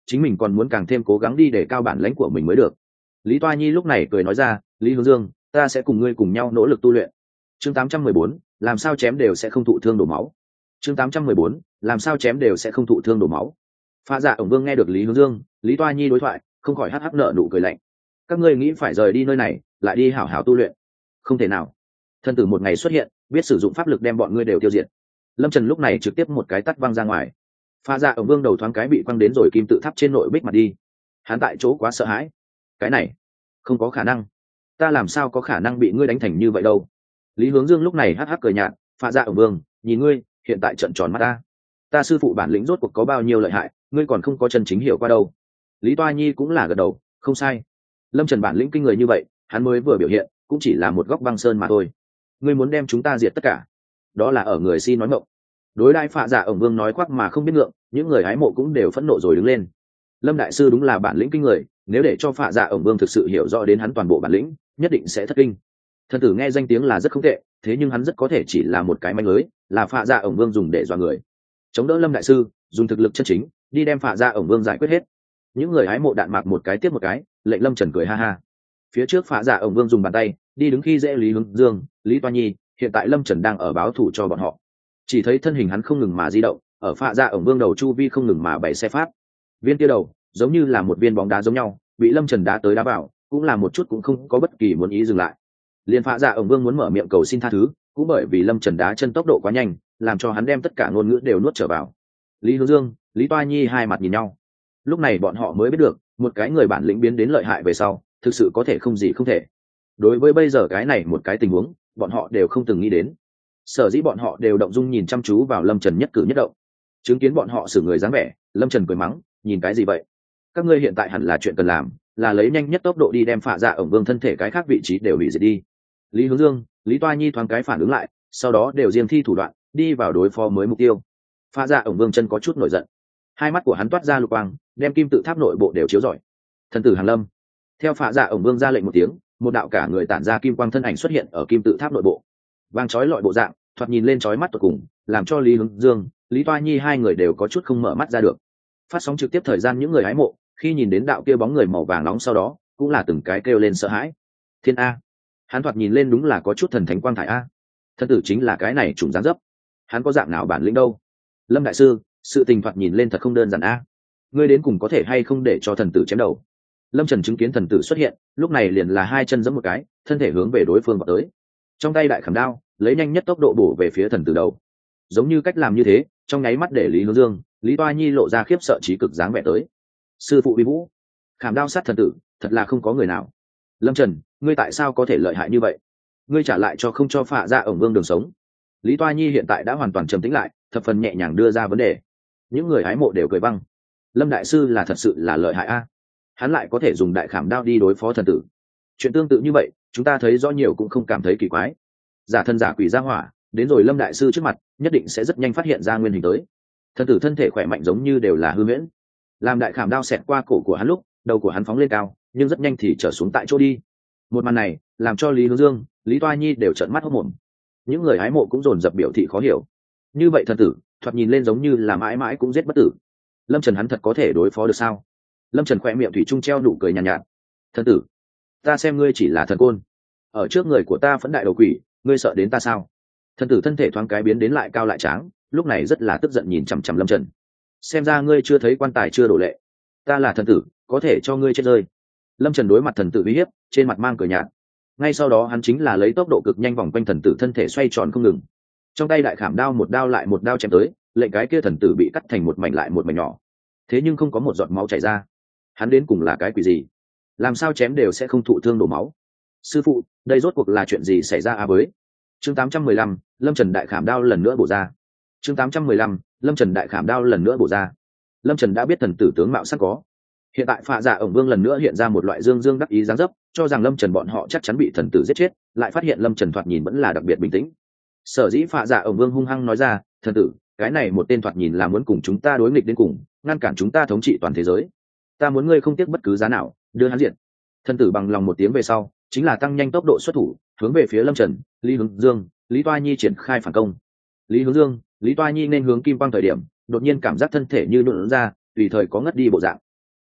chính mình còn muốn càng thêm cố gắng đi để cao bản lãnh của mình mới được. Lý Toa Nhi lúc này cười nói ra, Lý Hướng Dương, ta sẽ cùng ngươi cùng nhau nỗ lực tu luyện. Chương tám trăm mười bốn, làm sao chém đều sẽ không thụ thương đổ máu. Chương tám trăm mười bốn, làm sao chém đều sẽ không thụ thương đổ máu. Pha Dạ ổng vương nghe được Lý Hướng Dương, Lý Toa Nhi đối thoại, không khỏi hắc hắc nở nụ cười lạnh. Các ngươi nghĩ phải rời đi nơi này, lại đi hảo hảo tu luyện? Không thể nào. Thân tử một ngày xuất hiện, biết sử dụng pháp lực đem bọn ngươi đều tiêu diệt. Lâm Trần lúc này trực tiếp một cái tát văng ra ngoài. Pha Dạ ổng vương đầu thoáng cái bị quăng đến rồi kim tự tháp trên nội bích mặt đi. Hắn tại chỗ quá sợ hãi. Cái này, không có khả năng. Ta làm sao có khả năng bị ngươi đánh thành như vậy đâu? Lý Hướng Dương lúc này hắc hắc cười nhạt, Pha Dạ ổng vương, nhìn ngươi, hiện tại trợn tròn mắt ta. Ta sư phụ bản lĩnh rốt cuộc có bao nhiêu lợi hại, ngươi còn không có chân chính hiểu qua đâu. Lý Toa Nhi cũng là gật đầu, không sai. Lâm Trần bản lĩnh kinh người như vậy, hắn mới vừa biểu hiện, cũng chỉ là một góc băng sơn mà thôi. Ngươi muốn đem chúng ta diệt tất cả, đó là ở người si nói ngọng. Đối đãi Phạ Dạ ổng vương nói khoác mà không biết ngượng, những người hái mộ cũng đều phẫn nộ rồi đứng lên. Lâm đại sư đúng là bản lĩnh kinh người, nếu để cho Phạ Dạ ổng vương thực sự hiểu rõ đến hắn toàn bộ bản lĩnh, nhất định sẽ thất kinh. Thần tử nghe danh tiếng là rất không tệ, thế nhưng hắn rất có thể chỉ là một cái manh lưới, là Phạ Dạ ổng vương dùng để dọa người. Chống đỡ Lâm đại sư, dùng thực lực chân chính, đi đem Phạ Dạ ổng vương giải quyết hết. Những người hái mộ đạn mạc một cái tiếp một cái, lệnh Lâm Trần cười ha ha. Phía trước Phạ Dạ ổng vương dùng bàn tay đi đứng khi dễ Lý Hướng Dương, Lý Toa Nhi, hiện tại Lâm Trần đang ở báo thủ cho bọn họ. Chỉ thấy thân hình hắn không ngừng mà di động, ở Phạ Dạ ổng vương đầu chu vi không ngừng mà bày xe pháp. Viên kia đầu giống như là một viên bóng đá giống nhau, bị Lâm Trần đá tới đá vào, cũng là một chút cũng không có bất kỳ muốn ý dừng lại. Liên Phạ Dạ ổng vương muốn mở miệng cầu xin tha thứ, cũng bởi vì Lâm Trần đá chân tốc độ quá nhanh, làm cho hắn đem tất cả ngôn ngữ đều nuốt trở vào. Lý Hướng Dương, Lý Toa Nhi hai mặt nhìn nhau. Lúc này bọn họ mới biết được, một cái người bản lĩnh biến đến lợi hại về sau, thực sự có thể không gì không thể. Đối với bây giờ cái này một cái tình huống, bọn họ đều không từng nghĩ đến. Sở dĩ bọn họ đều động dung nhìn chăm chú vào Lâm Trần nhất cử nhất động. Chứng kiến bọn họ xử người dáng vẻ, Lâm Trần cười mắng, nhìn cái gì vậy? Các ngươi hiện tại hẳn là chuyện cần làm, là lấy nhanh nhất tốc độ đi đem Phạ Dạ ổng vương thân thể cái khác vị trí đều hủy diệt đi. Lý Hướng Dương, Lý Toa Nhi thoáng cái phản ứng lại, sau đó đều riêng thi thủ đoạn, đi vào đối phó mới mục tiêu. Phạ Dạ ổng vương chân có chút nổi giận, hai mắt của hắn toát ra lục quang, đem kim tự tháp nội bộ đều chiếu rọi. Thần tử Hàn Lâm, theo Phạ Dạ ổng vương ra lệnh một tiếng, một đạo cả người tản ra kim quang thân ảnh xuất hiện ở kim tự tháp nội bộ, vang chói lọi bộ dạng, thoạt nhìn lên chói mắt tột cùng, làm cho Lý Hướng Dương, Lý Toa Nhi hai người đều có chút không mở mắt ra được. Phát sóng trực tiếp thời gian những người hái mộ, khi nhìn đến đạo kia bóng người màu vàng nóng sau đó, cũng là từng cái kêu lên sợ hãi. Thiên A, hắn thoạt nhìn lên đúng là có chút thần thánh quang thải A. Thân tử chính là cái này trùng dáng dấp, hắn có dạng nào bản lĩnh đâu? Lâm đại sư, sự tình thoạt nhìn lên thật không đơn giản A. Ngươi đến cùng có thể hay không để cho thần tử chém đầu? Lâm Trần chứng kiến thần tử xuất hiện, lúc này liền là hai chân giẫm một cái, thân thể hướng về đối phương vào tới. Trong tay đại khảm đao, lấy nhanh nhất tốc độ bổ về phía thần tử đầu. Giống như cách làm như thế, trong nháy mắt để Lý Hướng Dương, Lý Toa Nhi lộ ra khiếp sợ trí cực dáng vẻ tới. Sư phụ uy vũ, khảm đao sát thần tử, thật là không có người nào. Lâm Trần, ngươi tại sao có thể lợi hại như vậy? Ngươi trả lại cho không cho Phạ Dạ ổng vương đường sống. Lý Toa Nhi hiện tại đã hoàn toàn trầm tĩnh lại, thập phần nhẹ nhàng đưa ra vấn đề. Những người hái mộ đều cười văng. Lâm đại sư là thật sự là lợi hại a. Hắn lại có thể dùng đại khảm đao đi đối phó thần tử. Chuyện tương tự như vậy, chúng ta thấy rõ nhiều cũng không cảm thấy kỳ quái. Giả thân giả quỷ ra hỏa, đến rồi Lâm đại sư trước mặt, nhất định sẽ rất nhanh phát hiện ra nguyên hình tới. Thần tử thân thể khỏe mạnh giống như đều là hư huyễn. Làm đại khảm đao xẹt qua cổ của hắn lúc, đầu của hắn phóng lên cao, nhưng rất nhanh thì trở xuống tại chỗ đi. Một màn này, làm cho Lý Hướng Dương, Lý Toa Nhi đều trợn mắt hốt mồm. Những người hái mộ cũng dồn dập biểu thị khó hiểu. Như vậy thần tử, thoạt nhìn lên giống như là mãi mãi cũng giết bất tử. Lâm Trần hắn thật có thể đối phó được sao? Lâm Trần khỏe miệng thủy chung treo nụ cười nhàn nhạt, nhạt. Thần tử, ta xem ngươi chỉ là thần côn, ở trước người của ta phẫn đại đầu quỷ, ngươi sợ đến ta sao? Thần tử thân thể thoáng cái biến đến lại cao lại tráng, lúc này rất là tức giận nhìn chằm chằm Lâm Trần. Xem ra ngươi chưa thấy quan tài chưa đổ lệ, ta là thần tử, có thể cho ngươi chết rơi. Lâm Trần đối mặt thần tử uy hiếp, trên mặt mang cười nhạt. Ngay sau đó hắn chính là lấy tốc độ cực nhanh vòng quanh thần tử thân thể xoay tròn không ngừng. Trong tay đại khảm đao một đao lại một đao chém tới, lệnh cái kia thần tử bị cắt thành một mảnh lại một mảnh nhỏ. Thế nhưng không có một giọt máu chảy ra. Hắn đến cùng là cái quỷ gì? Làm sao chém đều sẽ không thụ thương đổ máu? Sư phụ, đây rốt cuộc là chuyện gì xảy ra a với? Chương tám trăm mười lăm, Lâm Trần đại khảm đao lần nữa bổ ra. Chương tám trăm mười lăm, Lâm Trần đại khảm đao lần nữa bổ ra. Lâm Trần đã biết thần tử tướng mạo sắc có. Hiện tại Phạ Dạ ổng vương lần nữa hiện ra một loại dương dương đắc ý dáng dấp, cho rằng Lâm Trần bọn họ chắc chắn bị thần tử giết chết, lại phát hiện Lâm Trần thoạt nhìn vẫn là đặc biệt bình tĩnh. Sở dĩ Phạ Dạ ổng vương hung hăng nói ra, thần tử, cái này một tên thoạt nhìn là muốn cùng chúng ta đối nghịch đến cùng, ngăn cản chúng ta thống trị toàn thế giới. Ta muốn ngươi không tiếc bất cứ giá nào, đưa hắn diệt. Thần tử bằng lòng một tiếng về sau, chính là tăng nhanh tốc độ xuất thủ, hướng về phía Lâm Trần, Lý Hướng Dương, Lý Toa Nhi triển khai phản công. Lý Hướng Dương, Lý Toa Nhi nên hướng kim quang thời điểm, đột nhiên cảm giác thân thể như nụn ra, tùy thời có ngất đi bộ dạng.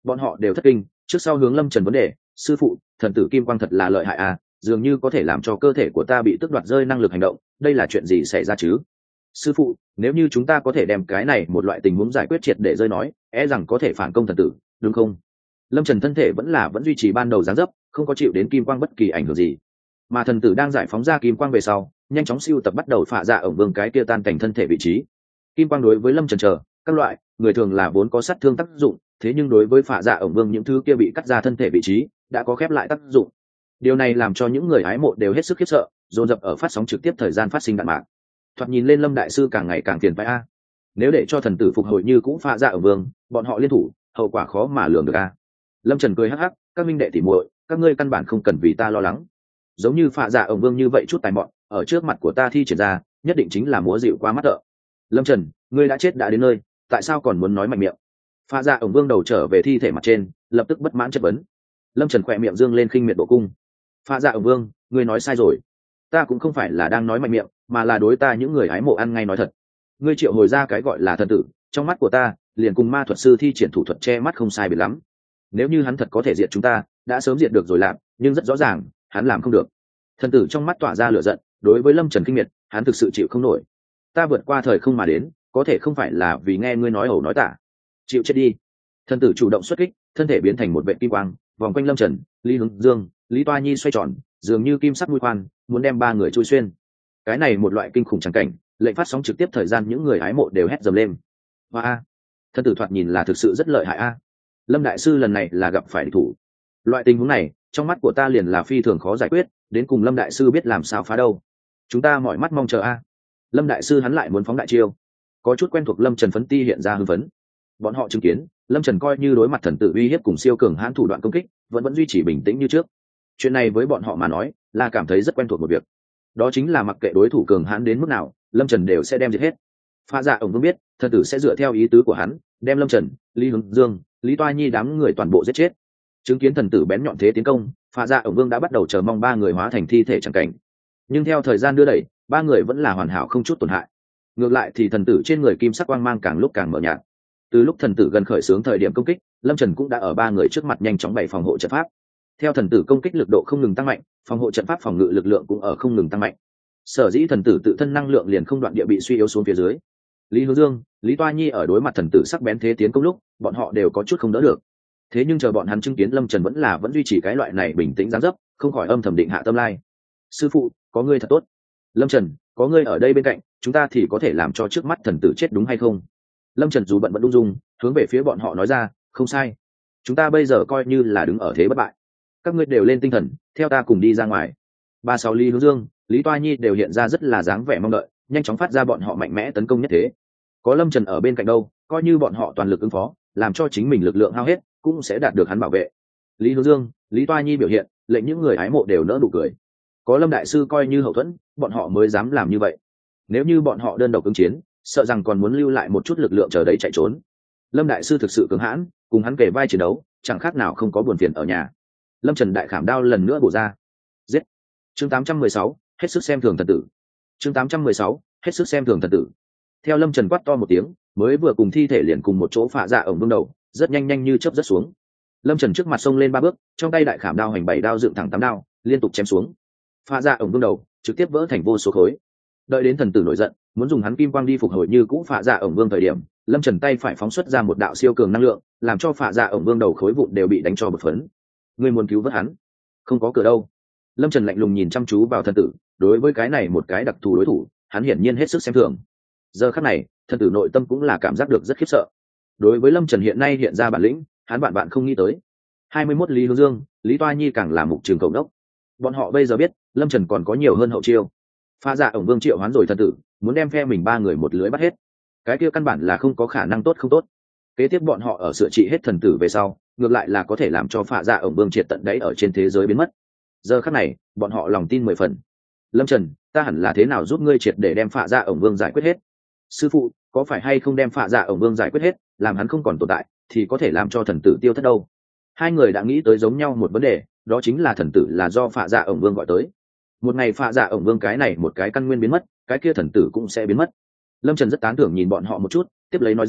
bọn họ đều thất kinh, trước sau hướng Lâm Trần vấn đề: sư phụ, thần tử kim quang thật là lợi hại à, dường như có thể làm cho cơ thể của ta bị tước đoạt rơi năng lực hành động, đây là chuyện gì xảy ra chứ? Sư phụ, nếu như chúng ta có thể đem cái này một loại tình huống giải quyết triệt để rơi nói, e rằng có thể phản công thần tử, đúng không? Lâm Trần thân thể vẫn là vẫn duy trì ban đầu dáng dấp, không có chịu đến kim quang bất kỳ ảnh hưởng gì, mà thần tử đang giải phóng ra kim quang về sau, nhanh chóng siêu tập bắt đầu phạ dạ ổng vương cái kia tan cảnh thân thể vị trí. Kim quang đối với Lâm Trần chờ các loại người thường là vốn có sát thương tác dụng, thế nhưng đối với phạ dạ ổng vương những thứ kia bị cắt ra thân thể vị trí đã có khép lại tác dụng. Điều này làm cho những người hái mộ đều hết sức khiếp sợ, dồn dập ở phát sóng trực tiếp thời gian phát sinh đạn mạc. Thoạt nhìn lên Lâm đại sư càng ngày càng phiền phái a. Nếu để cho thần tử phục hồi như cũng phạ dạ ổng vương, bọn họ liên thủ, hậu quả khó mà lường được a. Lâm Trần cười hắc hắc, các minh đệ tỉ muội, các ngươi căn bản không cần vì ta lo lắng. Giống như phạ dạ ổng vương như vậy chút tài mọn, ở trước mặt của ta thi triển ra, nhất định chính là múa dịu qua mắt thợ. Lâm Trần, ngươi đã chết đã đến nơi, tại sao còn muốn nói mạnh miệng? Phạ dạ ổng vương đầu trở về thi thể mặt trên, lập tức bất mãn chất vấn. Lâm Trần khỏe miệng dương lên khinh miệt độ cung. Phạ dạ ổng vương, ngươi nói sai rồi, ta cũng không phải là đang nói mạnh miệng, mà là đối ta những người hái mộ ăn ngay nói thật. Ngươi triệu hồi ra cái gọi là thần tử, trong mắt của ta liền cùng ma thuật sư thi triển thủ thuật che mắt không sai biệt lắm. Nếu như hắn thật có thể diệt chúng ta, đã sớm diệt được rồi làm, nhưng rất rõ ràng hắn làm không được. Thần tử trong mắt tỏa ra lửa giận, đối với Lâm Trần kinh miệt, hắn thực sự chịu không nổi. Ta vượt qua thời không mà đến, có thể không phải là vì nghe ngươi nói ẩu nói tả. Chịu chết đi. Thần tử chủ động xuất kích, thân thể biến thành một vệ kim quang, vòng quanh Lâm Trần, Lý Hướng Dương, Lý Toa Nhi xoay tròn, dường như kim sắc mũi khoan, muốn đem ba người chui xuyên. Cái này một loại kinh khủng trắng cảnh, lệnh phát sóng trực tiếp thời gian những người hái mộ đều hét dầm lên. Hoa a, thần tử thoạt nhìn là thực sự rất lợi hại a. Lâm đại sư lần này là gặp phải địch thủ. Loại tình huống này, trong mắt của ta liền là phi thường khó giải quyết, đến cùng Lâm đại sư biết làm sao phá đâu. Chúng ta mỏi mắt mong chờ a. Lâm đại sư hắn lại muốn phóng đại chiêu. Có chút quen thuộc Lâm Trần phấn ti hiện ra hưng phấn. Bọn họ chứng kiến, Lâm Trần coi như đối mặt thần tử uy hiếp cùng siêu cường hãn thủ đoạn công kích, vẫn vẫn duy trì bình tĩnh như trước. Chuyện này với bọn họ mà nói, là cảm thấy rất quen thuộc một việc. Đó chính là mặc kệ đối thủ cường hãn đến mức nào, Lâm Trần đều sẽ đem diệt hết. Pha Dạ ổng vương biết, thần tử sẽ dựa theo ý tứ của hắn, đem Lâm Trần, Lý Hướng Dương, Lý Toa Nhi đám người toàn bộ giết chết. Chứng kiến thần tử bén nhọn thế tiến công, Pha Dạ ổng vương đã bắt đầu chờ mong ba người hóa thành thi thể chẳng cảnh. Nhưng theo thời gian đưa đẩy, ba người vẫn là hoàn hảo không chút tổn hại. Ngược lại thì thần tử trên người kim sắc quang mang càng lúc càng mờ nhạt. Từ lúc thần tử gần khởi xướng thời điểm công kích, Lâm Trần cũng đã ở ba người trước mặt nhanh chóng bày phòng hộ trận pháp. Theo thần tử công kích lực độ không ngừng tăng mạnh, phòng hộ trận pháp phòng ngự lực lượng cũng ở không ngừng tăng mạnh. Sở dĩ thần tử tự thân năng lượng liền không đoạn địa bị suy yếu xuống phía dưới. Lý Hướng Dương, Lý Toa Nhi ở đối mặt thần tử sắc bén thế tiến công lúc, bọn họ đều có chút không đỡ được. Thế nhưng chờ bọn hắn chứng kiến Lâm Trần vẫn là vẫn duy trì cái loại này bình tĩnh dáng dấp, không khỏi âm thầm định hạ tâm lai. Sư phụ, có ngươi thật tốt. Lâm Trần, có ngươi ở đây bên cạnh, chúng ta thì có thể làm cho trước mắt thần tử chết đúng hay không? Lâm Trần dù bận vẫn ung dung, hướng về phía bọn họ nói ra, không sai. Chúng ta bây giờ coi như là đứng ở thế bất bại. Các ngươi đều lên tinh thần, theo ta cùng đi ra ngoài. Ba sáu Lý Hướng Dương, Lý Toa Nhi đều hiện ra rất là dáng vẻ mong đợi, nhanh chóng phát ra bọn họ mạnh mẽ tấn công nhất thế. Có Lâm Trần ở bên cạnh đâu, coi như bọn họ toàn lực ứng phó, làm cho chính mình lực lượng hao hết, cũng sẽ đạt được hắn bảo vệ. Lý Hướng Dương, Lý Toa Nhi biểu hiện, lệnh những người hái mộ đều nỡ nụ cười. Có Lâm đại sư coi như hậu thuẫn, bọn họ mới dám làm như vậy. Nếu như bọn họ đơn độc ứng chiến, sợ rằng còn muốn lưu lại một chút lực lượng chờ đấy chạy trốn. Lâm đại sư thực sự cứng hãn, cùng hắn kề vai chiến đấu, chẳng khác nào không có buồn phiền ở nhà. Lâm Trần đại khảm đao lần nữa bổ ra. Giết. Chương tám trăm mười sáu, hết sức xem thường thần tử. Chương tám trăm mười sáu, hết sức xem thường thần tử. Theo Lâm Trần quát to một tiếng, mới vừa cùng thi thể liền cùng một chỗ phạ dạ ổng vương đầu, rất nhanh nhanh như chớp rất xuống. Lâm Trần trước mặt xông lên ba bước, trong tay đại khảm đao hành bảy đao dựng thẳng tám đao, liên tục chém xuống. Phạ dạ ổng vương đầu trực tiếp vỡ thành vô số khối. Đợi đến thần tử nổi giận, muốn dùng hắn kim quang đi phục hồi như cũ phạ dạ ổng vương thời điểm, Lâm Trần tay phải phóng xuất ra một đạo siêu cường năng lượng, làm cho phạ dạ ổng vương đầu khối vụn đều bị đánh cho bột phấn. Ngươi muốn cứu vớt hắn? Không có cửa đâu. Lâm Trần lạnh lùng nhìn chăm chú vào thần tử, đối với cái này một cái đặc thù đối thủ, hắn hiển nhiên hết sức xem thường. Giờ khắc này, thần tử nội tâm cũng là cảm giác được rất khiếp sợ. Đối với Lâm Trần hiện nay hiện ra bản lĩnh, hắn bạn bạn không nghĩ tới. hai mươi mốt Lý Hướng Dương, Lý Toa Nhi càng là mục trường cầu đốc. Bọn họ bây giờ biết, Lâm Trần còn có nhiều hơn hậu chiêu. Pha dạ ổng vương triệu hoán rồi thần tử, muốn đem phe mình ba người một lưới bắt hết. Cái kia căn bản là không có khả năng tốt không tốt. Kế tiếp bọn họ ở sửa trị hết thần tử về sau, ngược lại là có thể làm cho Pha dạ ổng vương triệt tận đáy ở trên thế giới biến mất. Giờ khắc này, bọn họ lòng tin mười phần. Lâm Trần, ta hẳn là thế nào giúp ngươi triệt để đem Pha dạ ổng vương giải quyết hết? Sư phụ, có phải hay không đem Pha dạ ổng vương giải quyết hết, làm hắn không còn tồn tại, thì có thể làm cho thần tử tiêu thất đâu? Hai người đã nghĩ tới giống nhau một vấn đề, đó chính là thần tử là do Pha dạ ổng vương gọi tới. Một ngày Pha dạ ổng vương cái này một cái căn nguyên biến mất, cái kia thần tử cũng sẽ biến mất. Lâm Trần rất tán thưởng nhìn bọn họ một chút, tiếp lấy nói ra,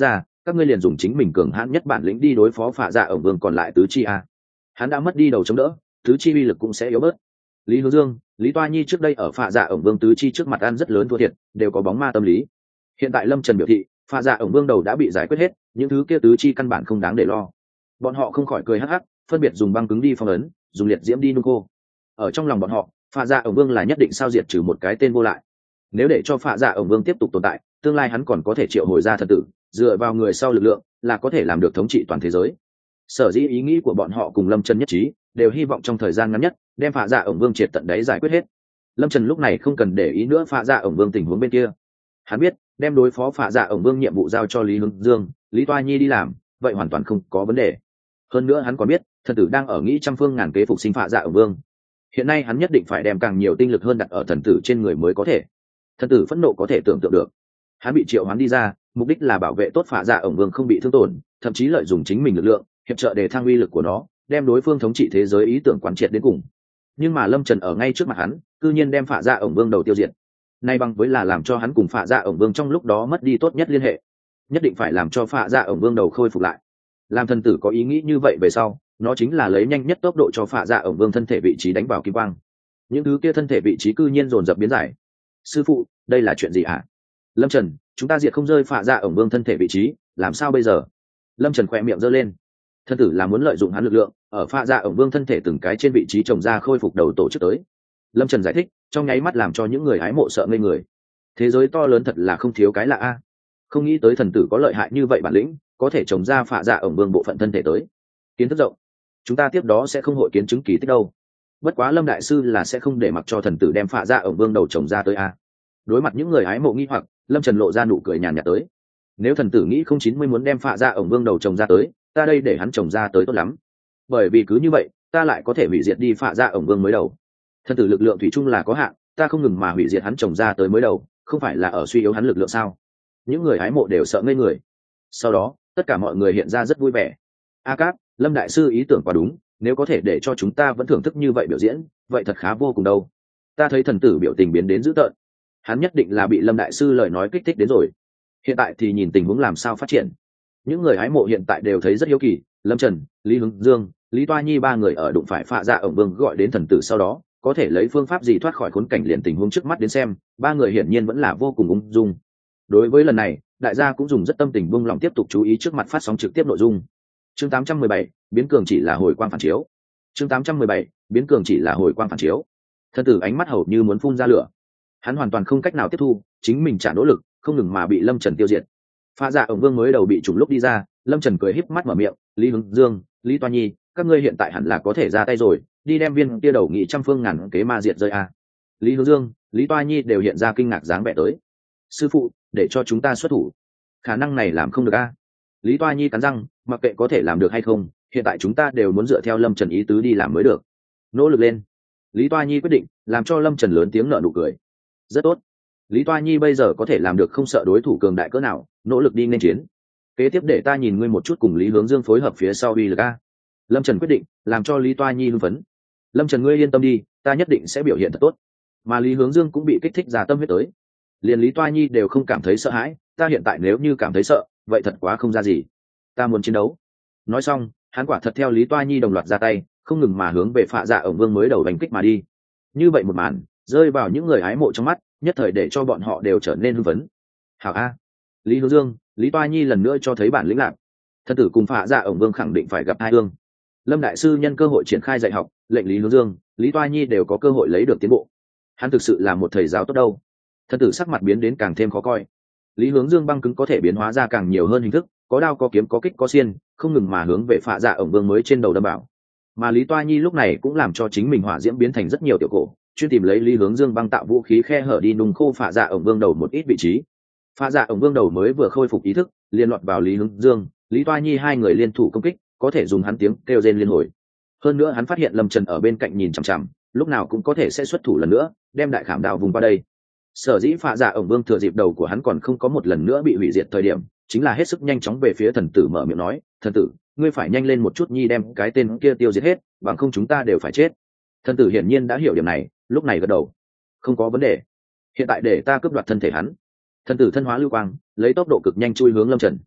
các ngươi liền dùng chính mình cường hãn nhất bản lĩnh đi đối phó phạ dạ ổng vương còn lại tứ chi a. Hắn đã mất đi đầu chống đỡ, tứ chi uy lực cũng sẽ yếu bớt. Lý Hướng Dương, Lý Toa Nhi trước đây ở phạ dạ ổng vương tứ chi trước mặt ăn rất lớn thua thiệt, đều có bóng ma tâm lý. Hiện tại Lâm Trần biểu thị phạ dạ ổng vương đầu đã bị giải quyết hết, những thứ kia tứ chi căn bản không đáng để lo. Bọn họ không khỏi cười hắc hắc, phân biệt dùng băng cứng đi phong ấn, dùng liệt diễm đi nung khô. Ở trong lòng bọn họ, phạ dạ ổng vương là nhất định sao diệt trừ một cái tên vô lại. Nếu để cho phạ dạ ổng vương tiếp tục tồn tại, tương lai hắn còn có thể triệu hồi ra thần tử, dựa vào người sau lực lượng là có thể làm được thống trị toàn thế giới. Sở dĩ ý nghĩ của bọn họ cùng Lâm Trần nhất trí, đều hy vọng trong thời gian ngắn nhất đem phạ dạ ổng vương triệt tận đáy giải quyết hết. Lâm Trần lúc này không cần để ý nữa phạ dạ ổng vương tình huống bên kia. Hắn biết đem đối phó phạ dạ ổng vương nhiệm vụ giao cho Lý Hướng Dương, Lý Toa Nhi đi làm, vậy hoàn toàn không có vấn đề. Hơn nữa hắn còn biết thần tử đang ở nghĩ trăm phương ngàn kế phục sinh phạ dạ ổng vương. Hiện nay hắn nhất định phải đem càng nhiều tinh lực hơn đặt ở thần tử trên người mới có thể. Thần tử phẫn nộ có thể tưởng tượng được, hắn bị triệu hoán đi ra, mục đích là bảo vệ tốt phạ dạ ổng vương không bị thương tổn, thậm chí lợi dụng chính mình lực lượng hiệp trợ để thăng uy lực của nó, đem đối phương thống trị thế giới ý tưởng quán triệt đến cùng. Nhưng mà Lâm Trần ở ngay trước mặt hắn, cư nhiên đem phạ dạ ổng vương đầu tiêu diệt. Nay bằng với là làm cho hắn cùng phạ dạ ổng vương trong lúc đó mất đi tốt nhất liên hệ. Nhất định phải làm cho phạ dạ ổng vương đầu khôi phục lại. Làm thần tử có ý nghĩ như vậy về sau, nó chính là lấy nhanh nhất tốc độ cho phạ dạ ổng vương thân thể vị trí đánh vào kim quang. Những thứ kia thân thể vị trí cư nhiên dồn dập biến giải. Sư phụ, đây là chuyện gì hả? Lâm Trần, chúng ta diệt không rơi phạ dạ ổng vương thân thể vị trí, làm sao bây giờ? Lâm Trần khỏe miệng giơ lên. Thân tử là muốn lợi dụng hắn lực lượng ở phạ dạ ổng vương thân thể từng cái trên vị trí trồng ra khôi phục đầu tổ chức tới. Lâm Trần giải thích, trong nháy mắt làm cho những người hái mộ sợ ngây người. Thế giới to lớn thật là không thiếu cái lạ a. Không nghĩ tới thần tử có lợi hại như vậy bản lĩnh, có thể trồng ra phạ dạ ổng vương bộ phận thân thể tới. Kiến thức rộng, chúng ta tiếp đó sẽ không hội kiến chứng kỳ tích đâu. Bất quá Lâm đại sư là sẽ không để mặc cho thần tử đem phạ dạ ổng vương đầu trồng ra tới a. Đối mặt những người hái mộ nghi hoặc, Lâm Trần lộ ra nụ cười nhàn nhạt tới. Nếu thần tử nghĩ không chín mươi muốn đem phạ dạ ổng vương đầu trồng ra tới, ta đây để hắn trồng ra tới tốt lắm. Bởi vì cứ như vậy, ta lại có thể hủy diệt đi phạ dạ ổng vương mới đầu. Thần tử lực lượng thủy chung là có hạn, ta không ngừng mà hủy diệt hắn trồng ra tới mới đầu, không phải là ở suy yếu hắn lực lượng sao? Những người hái mộ đều sợ ngây người. Sau đó, tất cả mọi người hiện ra rất vui vẻ. A Cáp, Lâm đại sư ý tưởng quá đúng, nếu có thể để cho chúng ta vẫn thưởng thức như vậy biểu diễn, vậy thật khá vô cùng đâu. Ta thấy thần tử biểu tình biến đến dữ tợn. Hắn nhất định là bị Lâm đại sư lời nói kích thích đến rồi. Hiện tại thì nhìn tình huống làm sao phát triển. Những người hái mộ hiện tại đều thấy rất hiếu kỳ, Lâm Trần, Lý Hướng Dương, Lý Toa Nhi ba người ở đụng phải phạ dạ ổng vương gọi đến thần tử sau đó, có thể lấy phương pháp gì thoát khỏi khốn cảnh liền tình huống trước mắt đến xem, ba người hiển nhiên vẫn là vô cùng ung dung. Đối với lần này, đại gia cũng dùng rất tâm tình buông lòng tiếp tục chú ý trước mặt phát sóng trực tiếp nội dung. Chương tám trăm mười bảy, biến cường chỉ là hồi quang phản chiếu. Chương tám trăm mười bảy, biến cường chỉ là hồi quang phản chiếu. Thần tử ánh mắt hầu như muốn phun ra lửa. Hắn hoàn toàn không cách nào tiếp thu, chính mình trả nỗ lực, không ngừng mà bị Lâm Trần tiêu diệt. Phạ dạ ổng vương mới đầu bị trùng lúc đi ra, Lâm Trần cười híp mắt mở miệng, Lý Hướng Dương, Lý Toa Nhi, các ngươi hiện tại hẳn là có thể ra tay rồi, đi đem viên kia đầu nghị trăm phương ngàn kế ma diệt rơi a. Lý Hướng Dương, Lý Toa Nhi đều hiện ra kinh ngạc dáng vẻ tới. Sư phụ, để cho chúng ta xuất thủ. Khả năng này làm không được a. Lý Toa Nhi cắn răng, mặc kệ có thể làm được hay không, hiện tại chúng ta đều muốn dựa theo Lâm Trần ý tứ đi làm mới được. Nỗ lực lên. Lý Toa Nhi quyết định, làm cho Lâm Trần lớn tiếng nở nụ cười. Rất tốt. Lý Toa Nhi bây giờ có thể làm được không sợ đối thủ cường đại cỡ nào, nỗ lực đi nên chiến. Kế tiếp để ta nhìn ngươi một chút cùng Lý Hướng Dương phối hợp phía sau uy lực a. Lâm Trần quyết định, làm cho Lý Toa Nhi hưng phấn. Lâm Trần ngươi yên tâm đi, ta nhất định sẽ biểu hiện thật tốt. Mà Lý Hướng Dương cũng bị kích thích ra tâm huyết tới. Liền Lý Toa Nhi đều không cảm thấy sợ hãi, ta hiện tại nếu như cảm thấy sợ, vậy thật quá không ra gì. Ta muốn chiến đấu. Nói xong, hắn quả thật theo Lý Toa Nhi đồng loạt ra tay, không ngừng mà hướng về phạ dạ ổng vương mới đầu đánh kích mà đi. Như vậy một màn, rơi vào những người hái mộ trong mắt, nhất thời để cho bọn họ đều trở nên hưng phấn. Hảo a. Lý Hướng Dương, Lý Toa Nhi lần nữa cho thấy bản lĩnh lạc. Thần tử cùng phạ dạ ổng vương khẳng định phải gặp hai ương. Lâm đại sư nhân cơ hội triển khai dạy học, lệnh Lý Hướng Dương, Lý Toa Nhi đều có cơ hội lấy được tiến bộ. Hắn thực sự là một thầy giáo tốt đâu. Thần tử sắc mặt biến đến càng thêm khó coi. Lý Hướng Dương băng cứng có thể biến hóa ra càng nhiều hơn hình thức, có đao có kiếm có kích có xiên, không ngừng mà hướng về phạ dạ ổng vương mới trên đầu đâm bảo. Mà Lý Toa Nhi lúc này cũng làm cho chính mình hỏa diễm biến thành rất nhiều tiểu cổ, chuyên tìm lấy Lý Hướng Dương băng tạo vũ khí khe hở đi nung khô phạ dạ ổng vương đầu một ít vị trí. Phạ dạ ổng vương đầu mới vừa khôi phục ý thức, liền lọt vào Lý Hướng Dương, Lý Toa Nhi hai người liên thủ công kích, có thể dùng hắn tiếng kêu rên liên hồi. Hơn nữa hắn phát hiện Lâm Trần ở bên cạnh nhìn chằm chằm, lúc nào cũng có thể sẽ xuất thủ lần nữa, đem đại khảm đao vùng qua đây. Sở dĩ phạ dạ ổng vương thừa dịp đầu của hắn còn không có một lần nữa bị hủy diệt thời điểm, chính là hết sức nhanh chóng về phía thần tử mở miệng nói, thần tử, ngươi phải nhanh lên một chút nhi đem cái tên kia tiêu diệt hết, bằng không chúng ta đều phải chết. Thần tử hiển nhiên đã hiểu điểm này, lúc này gật đầu, không có vấn đề, hiện tại để ta cướp đoạt thân thể hắn. Thần tử thân hóa lưu quang, lấy tốc độ cực nhanh chui hướng Lâm Trần.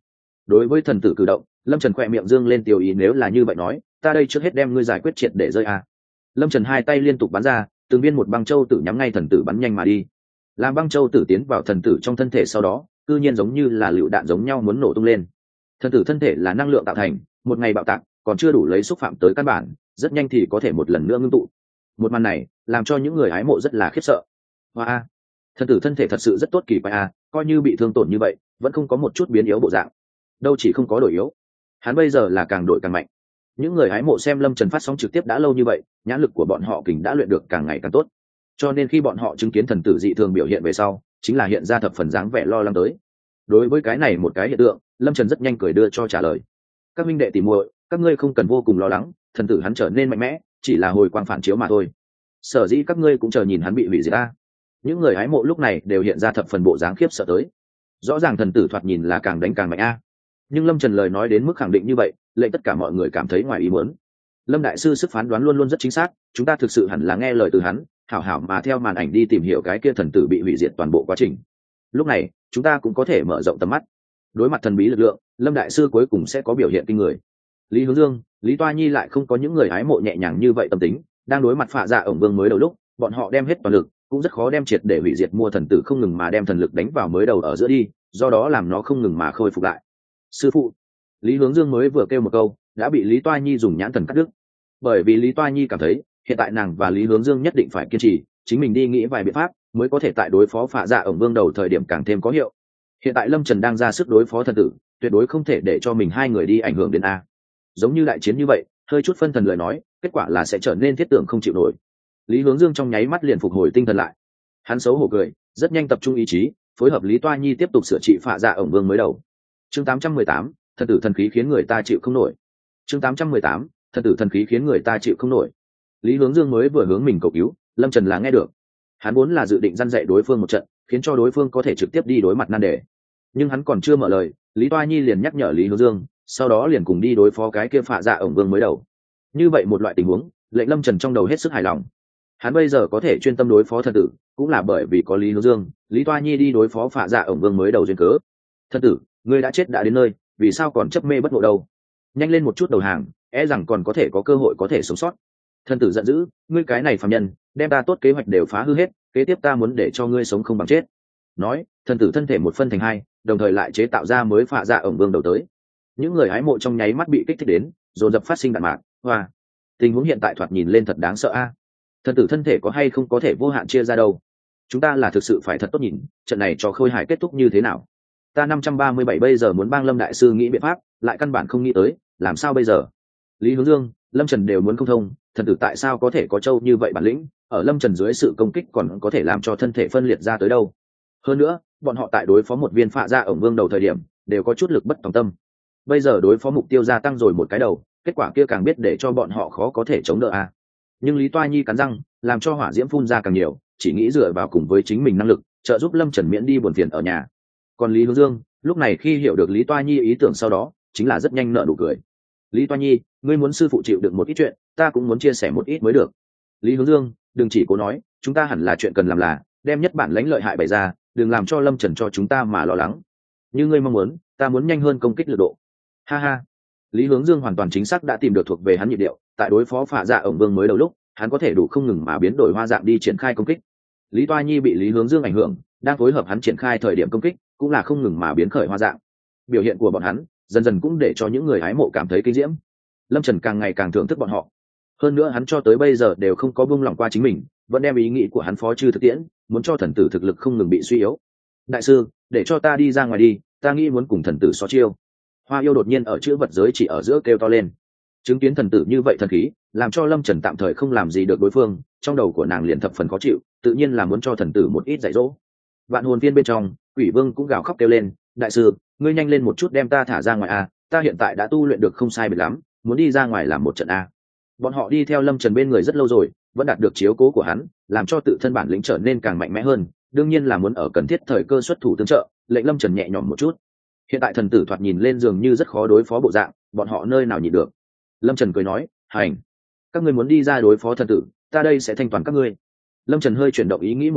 Đối với thần tử cử động, lâm trần khỏe miệng dương lên tiểu ý, nếu là như vậy nói ta đây trước hết đem ngươi giải quyết triệt để rơi à. Lâm trần hai tay liên tục bắn ra, từng viên một băng châu tử nhắm ngay thần tử bắn nhanh mà đi. Làm băng châu tử tiến vào thần tử trong thân thể sau đó, cư nhiên giống như là lựu đạn giống nhau muốn nổ tung lên. Thần tử thân thể là năng lượng tạo thành, một ngày bạo tạc còn chưa đủ lấy xúc phạm tới căn bản, rất nhanh thì có thể một lần nữa ngưng tụ. Một màn này làm cho những người hái mộ rất là khiếp sợ. Hoa, wow. Thần tử thân thể thật sự rất tốt kỳ quái a, coi như bị thương tổn như vậy vẫn không có một chút biến yếu bộ dạng, đâu chỉ không có đổi yếu, hắn bây giờ là càng đổi càng mạnh. Những người hái mộ xem lâm trần phát sóng trực tiếp đã lâu như vậy, nhãn lực của bọn họ kình đã luyện được càng ngày càng tốt, cho nên khi bọn họ chứng kiến thần tử dị thường biểu hiện về sau, chính là hiện ra thập phần dáng vẻ lo lắng tới. Đối với cái này một cái hiện tượng, lâm trần rất nhanh cười đưa cho trả lời: các minh đệ tìm muội, các ngươi không cần vô cùng lo lắng, thần tử hắn trở nên mạnh mẽ chỉ là hồi quang phản chiếu mà thôi, sở dĩ các ngươi cũng chờ nhìn hắn bị hủy diệt ta. Những người hái mộ lúc này đều hiện ra thập phần bộ dáng khiếp sợ tới. Rõ ràng thần tử thoạt nhìn là càng đánh càng mạnh a, nhưng lâm trần lời nói đến mức khẳng định như vậy, lệnh tất cả mọi người cảm thấy ngoài ý muốn. Lâm đại sư sức phán đoán luôn luôn rất chính xác, chúng ta thực sự hẳn là nghe lời từ hắn, hảo hảo mà theo màn ảnh đi tìm hiểu cái kia thần tử bị hủy diệt toàn bộ quá trình. Lúc này chúng ta cũng có thể mở rộng tầm mắt. Đối mặt thần bí lực lượng, lâm đại sư cuối cùng sẽ có biểu hiện kinh người. Lý Hướng Dương, Lý Toa Nhi lại không có những người hái mộ nhẹ nhàng như vậy tâm tính, đang đối mặt Phạ Dạ ổng vương mới đầu lúc, bọn họ đem hết toàn lực, cũng rất khó đem triệt để hủy diệt mua thần tử, không ngừng mà đem thần lực đánh vào mới đầu ở giữa đi, do đó làm nó không ngừng mà khôi phục lại. Sư phụ, Lý Hướng Dương mới vừa kêu một câu, đã bị Lý Toa Nhi dùng nhãn thần cắt đứt. Bởi vì Lý Toa Nhi cảm thấy, hiện tại nàng và Lý Hướng Dương nhất định phải kiên trì, chính mình đi nghĩ vài biện pháp, mới có thể tại đối phó Phạ Dạ ổng vương đầu thời điểm càng thêm có hiệu. Hiện tại Lâm Trần đang ra sức đối phó thần tử, tuyệt đối không thể để cho mình hai người đi ảnh hưởng đến a. Giống như đại chiến như vậy, hơi chút phân thần lời nói, kết quả là sẽ trở nên thiết tưởng không chịu nổi. Lý Hướng Dương trong nháy mắt liền phục hồi tinh thần lại, hắn xấu hổ cười, rất nhanh tập trung ý chí, phối hợp Lý Toa Nhi tiếp tục sửa trị Phạ Dạ ổng vương mới đầu. Chương tám trăm mười tám, thần tử thần khí khiến người ta chịu không nổi. Chương tám trăm mười tám, thần tử thần khí khiến người ta chịu không nổi. Lý Hướng Dương mới vừa hướng mình cầu cứu, Lâm Trần là nghe được. Hắn vốn là dự định răn dạy đối phương một trận, khiến cho đối phương có thể trực tiếp đi đối mặt nan đề. Nhưng hắn còn chưa mở lời, Lý Toa Nhi liền nhắc nhở Lý Hướng Dương, sau đó liền cùng đi đối phó cái kia Phạ Dạ ổng vương mới đầu. Như vậy một loại tình huống, lệnh Lâm Trần trong đầu hết sức hài lòng. Hắn bây giờ có thể chuyên tâm đối phó thần tử, cũng là bởi vì có Lý Hướng Dương, Lý Toa Nhi đi đối phó Phạ Dạ ổng vương mới đầu duyên cớ. Thần tử, ngươi đã chết đã đến nơi, vì sao còn chấp mê bất ngộ đâu? Nhanh lên một chút đầu hàng, e rằng còn có thể có cơ hội có thể sống sót. Thần tử giận dữ, ngươi cái này phàm nhân, đem ta tốt kế hoạch đều phá hư hết, kế tiếp ta muốn để cho ngươi sống không bằng chết. Nói, thần tử thân thể một phân thành hai, đồng thời lại chế tạo ra mới Phạ Dạ ổng vương đầu tới. Những người hái mộ trong nháy mắt bị kích thích đến, dồn dập phát sinh đạn mạc. Hoa, tình huống hiện tại thoạt nhìn lên thật đáng sợ a. Thần tử thân thể có hay không có thể vô hạn chia ra đâu? Chúng ta là thực sự phải thật tốt nhìn, trận này cho khôi hài kết thúc như thế nào? Ta năm trăm ba mươi bảy bây giờ muốn bang Lâm đại sư nghĩ biện pháp, lại căn bản không nghĩ tới, làm sao bây giờ? Lý Hướng Dương, Lâm Trần đều muốn không thông, thần tử tại sao có thể có trâu như vậy bản lĩnh, ở Lâm Trần dưới sự công kích còn có thể làm cho thân thể phân liệt ra tới đâu? Hơn nữa, bọn họ tại đối phó một viên Phạ Dạ ổng vương đầu thời điểm, đều có chút lực bất tòng tâm. Bây giờ đối phó mục tiêu gia tăng rồi một cái đầu, kết quả kia càng biết để cho bọn họ khó có thể chống đỡ a. Nhưng Lý Toa Nhi cắn răng, làm cho hỏa diễm phun ra càng nhiều, chỉ nghĩ dựa vào cùng với chính mình năng lực, trợ giúp Lâm Trần miễn đi buồn phiền ở nhà. Còn Lý Hướng Dương, lúc này khi hiểu được Lý Toa Nhi ý tưởng sau đó, chính là rất nhanh nở nụ cười. Lý Toa Nhi, ngươi muốn sư phụ chịu đựng một ít chuyện, ta cũng muốn chia sẻ một ít mới được. Lý Hướng Dương, đừng chỉ cố nói, chúng ta hẳn là chuyện cần làm là đem nhất bản lãnh lợi hại bày ra, đừng làm cho Lâm Trần cho chúng ta mà lo lắng. Như ngươi mong muốn, ta muốn nhanh hơn công kích lực độ. Ha ha. Lý Hướng Dương hoàn toàn chính xác đã tìm được thuộc về hắn nhịp điệu, tại đối phó Phạ Dạ ổng vương mới đầu lúc, hắn có thể đủ không ngừng mà biến đổi hoa dạng đi triển khai công kích. Lý Toa Nhi bị Lý Hướng Dương ảnh hưởng, đang phối hợp hắn triển khai thời điểm công kích, cũng là không ngừng mà biến khởi hoa dạng. Biểu hiện của bọn hắn dần dần cũng để cho những người hái mộ cảm thấy kinh diễm. Lâm Trần càng ngày càng thưởng thức bọn họ. Hơn nữa hắn cho tới bây giờ đều không có buông lỏng qua chính mình, vẫn đem ý nghĩ của hắn phó chư thực tiễn, muốn cho thần tử thực lực không ngừng bị suy yếu. Đại sư, để cho ta đi ra ngoài đi, ta nghĩ muốn cùng thần tử so chiêu. Hoa Yêu đột nhiên ở chữ vật giới chỉ ở giữa kêu to lên. Chứng kiến thần tử như vậy thần khí, làm cho Lâm Trần tạm thời không làm gì được đối phương, trong đầu của nàng liền thập phần khó chịu, tự nhiên là muốn cho thần tử một ít dạy dỗ. Vạn hồn viên bên trong, Quỷ Vương cũng gào khóc kêu lên, đại sư, ngươi nhanh lên một chút đem ta thả ra ngoài a, ta hiện tại đã tu luyện được không sai biệt lắm, muốn đi ra ngoài làm một trận a. Bọn họ đi theo Lâm Trần bên người rất lâu rồi, vẫn đạt được chiếu cố của hắn, làm cho tự thân bản lĩnh trở nên càng mạnh mẽ hơn, đương nhiên là muốn ở cần thiết thời cơ xuất thủ tương trợ, lệnh Lâm Trần nhẹ nhõm một chút. Hiện tại thần tử thoạt nhìn lên dường như rất khó đối phó bộ dạng, bọn họ nơi nào nhịn được. Lâm Trần cười nói, hành, các ngươi muốn đi ra đối phó thần tử, ta đây sẽ thanh toàn các ngươi. Lâm Trần hơi chuyển động ý nghĩ một chút,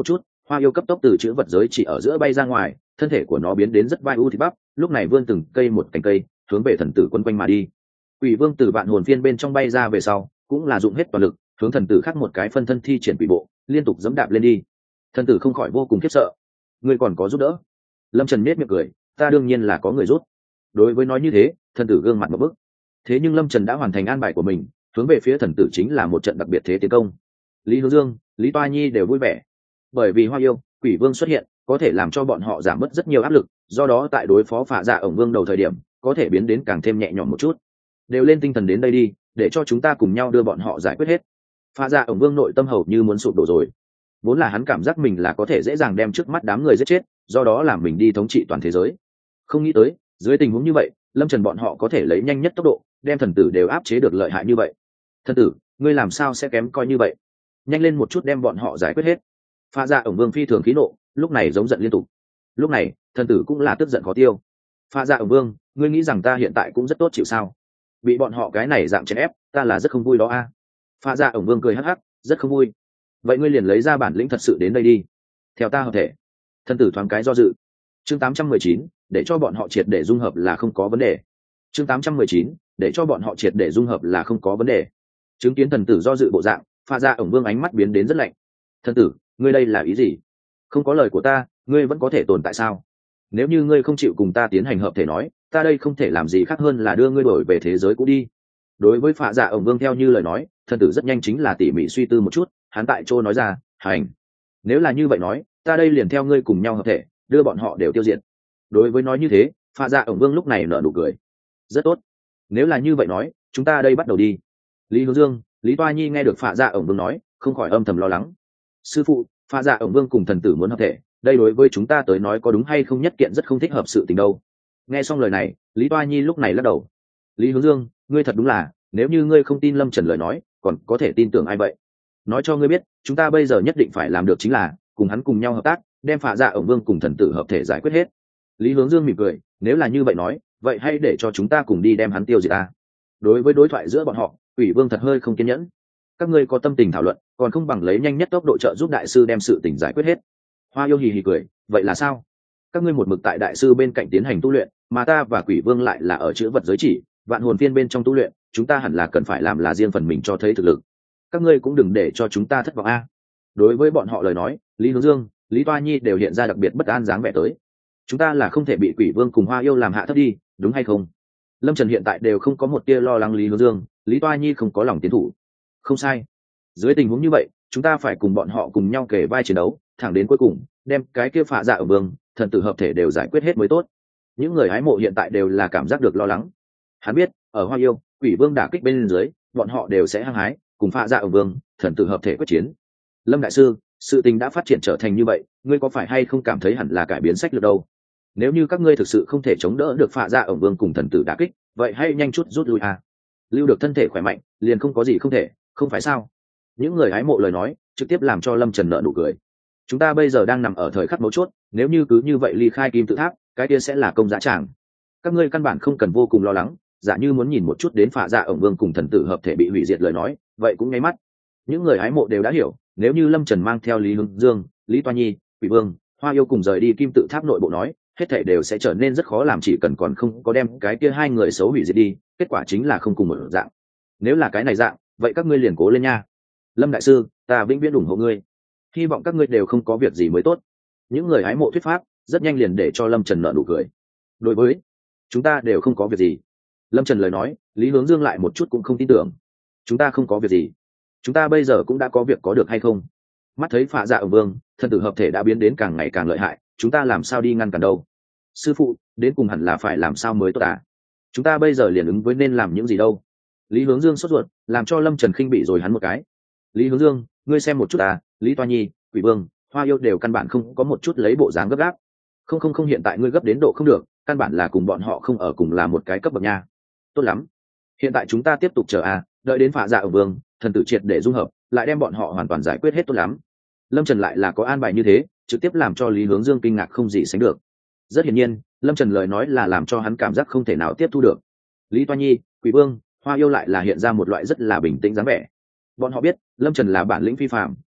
Hoa yêu cấp tốc từ chữ vật giới chỉ ở giữa bay ra ngoài, thân thể của nó biến đến rất vai u thịt bắp, lúc này vươn từng cây một cành cây hướng về thần tử quân quanh mà đi. Quỷ vương từ vạn hồn phiên bên trong bay ra về sau, cũng là dụng hết toàn lực hướng thần tử khác một cái phân thân thi triển quỷ bộ, liên tục giẫm đạp lên đi. Thần tử không khỏi vô cùng khiếp sợ. Ngươi còn có giúp đỡ? Lâm Trần nét miệng cười, ta đương nhiên là có người rút. Đối với nói như thế, thần tử gương mặt một bức. Thế nhưng Lâm Trần đã hoàn thành an bài của mình, hướng về phía thần tử chính là một trận đặc biệt thế tiến công. Lý Hướng Dương, Lý Toa Nhi đều vui vẻ, bởi vì Hoa yêu, Quỷ Vương xuất hiện, có thể làm cho bọn họ giảm bớt rất nhiều áp lực, do đó tại đối phó Phạ Dạ ổng Vương đầu thời điểm, có thể biến đến càng thêm nhẹ nhõm một chút. Đều lên tinh thần đến đây đi, để cho chúng ta cùng nhau đưa bọn họ giải quyết hết. Phạ Dạ ổng Vương nội tâm hầu như muốn sụp đổ rồi. Vốn là hắn cảm giác mình là có thể dễ dàng đem trước mắt đám người giết chết, do đó làm mình đi thống trị toàn thế giới. Không nghĩ tới, dưới tình huống như vậy, Lâm Trần bọn họ có thể lấy nhanh nhất tốc độ, đem thần tử đều áp chế được lợi hại như vậy. Thần tử, ngươi làm sao sẽ kém coi như vậy? Nhanh lên một chút đem bọn họ giải quyết hết. Phạ Dạ ổng Vương phi thường khí nộ, lúc này giống giận liên tục. Lúc này, thần tử cũng là tức giận khó tiêu. Phạ Dạ ổng Vương, ngươi nghĩ rằng ta hiện tại cũng rất tốt chịu sao? Bị bọn họ cái này dạng chèn ép, ta là rất không vui đó a. À? Phạ Dạ ổng Vương cười hắc hắc, rất không vui. Vậy ngươi liền lấy ra bản lĩnh thật sự đến đây đi. Theo ta hợp thể. Thần tử thoáng cái do dự. Chương tám trăm mười chín, để cho bọn họ triệt để dung hợp là không có vấn đề. Chương tám trăm mười chín, để cho bọn họ triệt để dung hợp là không có vấn đề. Chứng kiến thần tử do dự bộ dạng, Phạ Dạ ổng Vương ánh mắt biến đến rất lạnh. Thần tử, ngươi đây là ý gì? Không có lời của ta, ngươi vẫn có thể tồn tại sao? Nếu như ngươi không chịu cùng ta tiến hành hợp thể nói, ta đây không thể làm gì khác hơn là đưa ngươi đổi về thế giới cũ đi. Đối với Phạ Dạ ổng Vương theo như lời nói, thần tử rất nhanh chính là tỉ mỉ suy tư một chút, hắn tại chỗ nói ra, hành. Nếu là như vậy nói, ta đây liền theo ngươi cùng nhau hợp thể, đưa bọn họ đều tiêu diệt. Đối với nói như thế, Phạ Dạ ổng Vương lúc này nở nụ cười. Rất tốt. Nếu là như vậy nói, chúng ta đây bắt đầu đi. Lý Hướng Dương, Lý Toa Nhi nghe được Phạ Dạ ổng Vương nói, không khỏi âm thầm lo lắng. Sư phụ, Phạ Dạ ổng Vương cùng thần tử muốn hợp thể, đây đối với chúng ta tới nói có đúng hay không nhất kiện rất không thích hợp sự tình đâu. Nghe xong lời này, Lý Toa Nhi lúc này lắc đầu. Lý Hướng Dương, ngươi thật đúng là, nếu như ngươi không tin Lâm Trần lời nói, còn có thể tin tưởng ai vậy? Nói cho ngươi biết, chúng ta bây giờ nhất định phải làm được chính là cùng hắn cùng nhau hợp tác, đem Phạ Dạ ổng Vương cùng thần tử hợp thể giải quyết hết. Lý Hướng Dương mỉm cười, nếu là như vậy nói, vậy hãy để cho chúng ta cùng đi đem hắn tiêu diệt ta. Đối với đối thoại giữa bọn họ, Quỷ Vương thật hơi không kiên nhẫn. Các ngươi có tâm tình thảo luận, còn không bằng lấy nhanh nhất tốc độ trợ giúp đại sư đem sự tình giải quyết hết. Hoa yêu hì hì cười, vậy là sao? Các ngươi một mực tại đại sư bên cạnh tiến hành tu luyện, mà ta và Quỷ Vương lại là ở chữ vật giới chỉ, vạn hồn phiên bên trong tu luyện, chúng ta hẳn là cần phải làm là riêng phần mình cho thấy thực lực. Các ngươi cũng đừng để cho chúng ta thất vọng a. Đối với bọn họ lời nói, Lý Hướng Dương, Lý Toa Nhi đều hiện ra đặc biệt bất an dáng vẻ tới. Chúng ta là không thể bị Quỷ Vương cùng Hoa yêu làm hạ thấp đi, đúng hay không? Lâm Trần hiện tại đều không có một tia lo lắng Lý Hướng Dương, Lý Toa Nhi không có lòng tiến thủ. Không sai. Dưới tình huống như vậy, chúng ta phải cùng bọn họ cùng nhau kề vai chiến đấu, thẳng đến cuối cùng, đem cái kia Phạ Dạ ổng Vương, thần tử hợp thể đều giải quyết hết mới tốt. Những người hái mộ hiện tại đều là cảm giác được lo lắng. Hắn biết, ở Hoa yêu, Quỷ Vương đả kích bên dưới, bọn họ đều sẽ hăng hái, cùng Phạ Dạ ổng Vương, thần tử hợp thể quyết chiến. Lâm đại sư, sự tình đã phát triển trở thành như vậy, ngươi có phải hay không cảm thấy hẳn là cải biến sách lược đâu? Nếu như các ngươi thực sự không thể chống đỡ được Phạ Dạ ổng Vương cùng thần tử đả kích, vậy hãy nhanh chút rút lui à. Lưu được thân thể khỏe mạnh, liền không có gì không thể, không phải sao? Những người hái mộ lời nói, trực tiếp làm cho Lâm Trần nở nụ cười. Chúng ta bây giờ đang nằm ở thời khắc mấu chốt, nếu như cứ như vậy ly khai Kim Tự Tháp, cái kia sẽ là công dã tràng. Các ngươi căn bản không cần vô cùng lo lắng, giả như muốn nhìn một chút đến Phạ Dạ ổng Vương cùng thần tử hợp thể bị hủy diệt lời nói, vậy cũng nháy mắt. Những người hái mộ đều đã hiểu, nếu như Lâm Trần mang theo Lý Hướng Dương, Lý Toa Nhi, Quỷ Vương, Hoa yêu cùng rời đi Kim Tự Tháp nội bộ nói, hết thảy đều sẽ trở nên rất khó làm, chỉ cần còn không có đem cái kia hai người xấu hủy diệt đi, kết quả chính là không cùng một dạng. Nếu là cái này dạng, vậy các ngươi liền cố lên nha. Lâm đại sư, ta vĩnh viễn ủng hộ ngươi. Hy vọng các ngươi đều không có việc gì mới tốt. Những người hái mộ thuyết pháp, rất nhanh liền để cho Lâm Trần nở nụ cười. Đối với chúng ta đều không có việc gì. Lâm Trần lời nói, Lý Hướng Dương lại một chút cũng không tin tưởng. Chúng ta không có việc gì. Chúng ta bây giờ cũng đã có việc có được hay không? Mắt thấy Phạ Dạ ổng Vương, thần tử hợp thể đã biến đến càng ngày càng lợi hại, chúng ta làm sao đi ngăn cản đâu? Sư phụ, đến cùng hẳn là phải làm sao mới tốt à? Chúng ta bây giờ liền ứng với nên làm những gì đâu? Lý Hướng Dương sốt ruột, làm cho Lâm Trần khinh bị rồi hắn một cái. Lý Hướng Dương, ngươi xem một chút à, Lý Toa Nhi, Quỷ Vương, Hoa yêu đều căn bản không có một chút lấy bộ dáng gấp gáp. Không không không, hiện tại ngươi gấp đến độ không được, căn bản là cùng bọn họ không ở cùng là một cái cấp bậc nha. Tốt lắm. Hiện tại chúng ta tiếp tục chờ à, đợi đến Phạ Dạ ổng Vương, thần tử triệt để dung hợp, lại đem bọn họ hoàn toàn giải quyết hết tốt lắm. Lâm Trần lại là có an bài như thế, trực tiếp làm cho Lý Hướng Dương kinh ngạc không gì sánh được. Rất hiển nhiên, Lâm Trần lời nói là làm cho hắn cảm giác không thể nào tiếp thu được. Lý Toa Nhi, Quỷ Vương, Hoa yêu lại là hiện ra một loại rất là bình tĩnh dáng vẻ. Bọn họ biết, Lâm Trần là bản lĩnh phi phàm,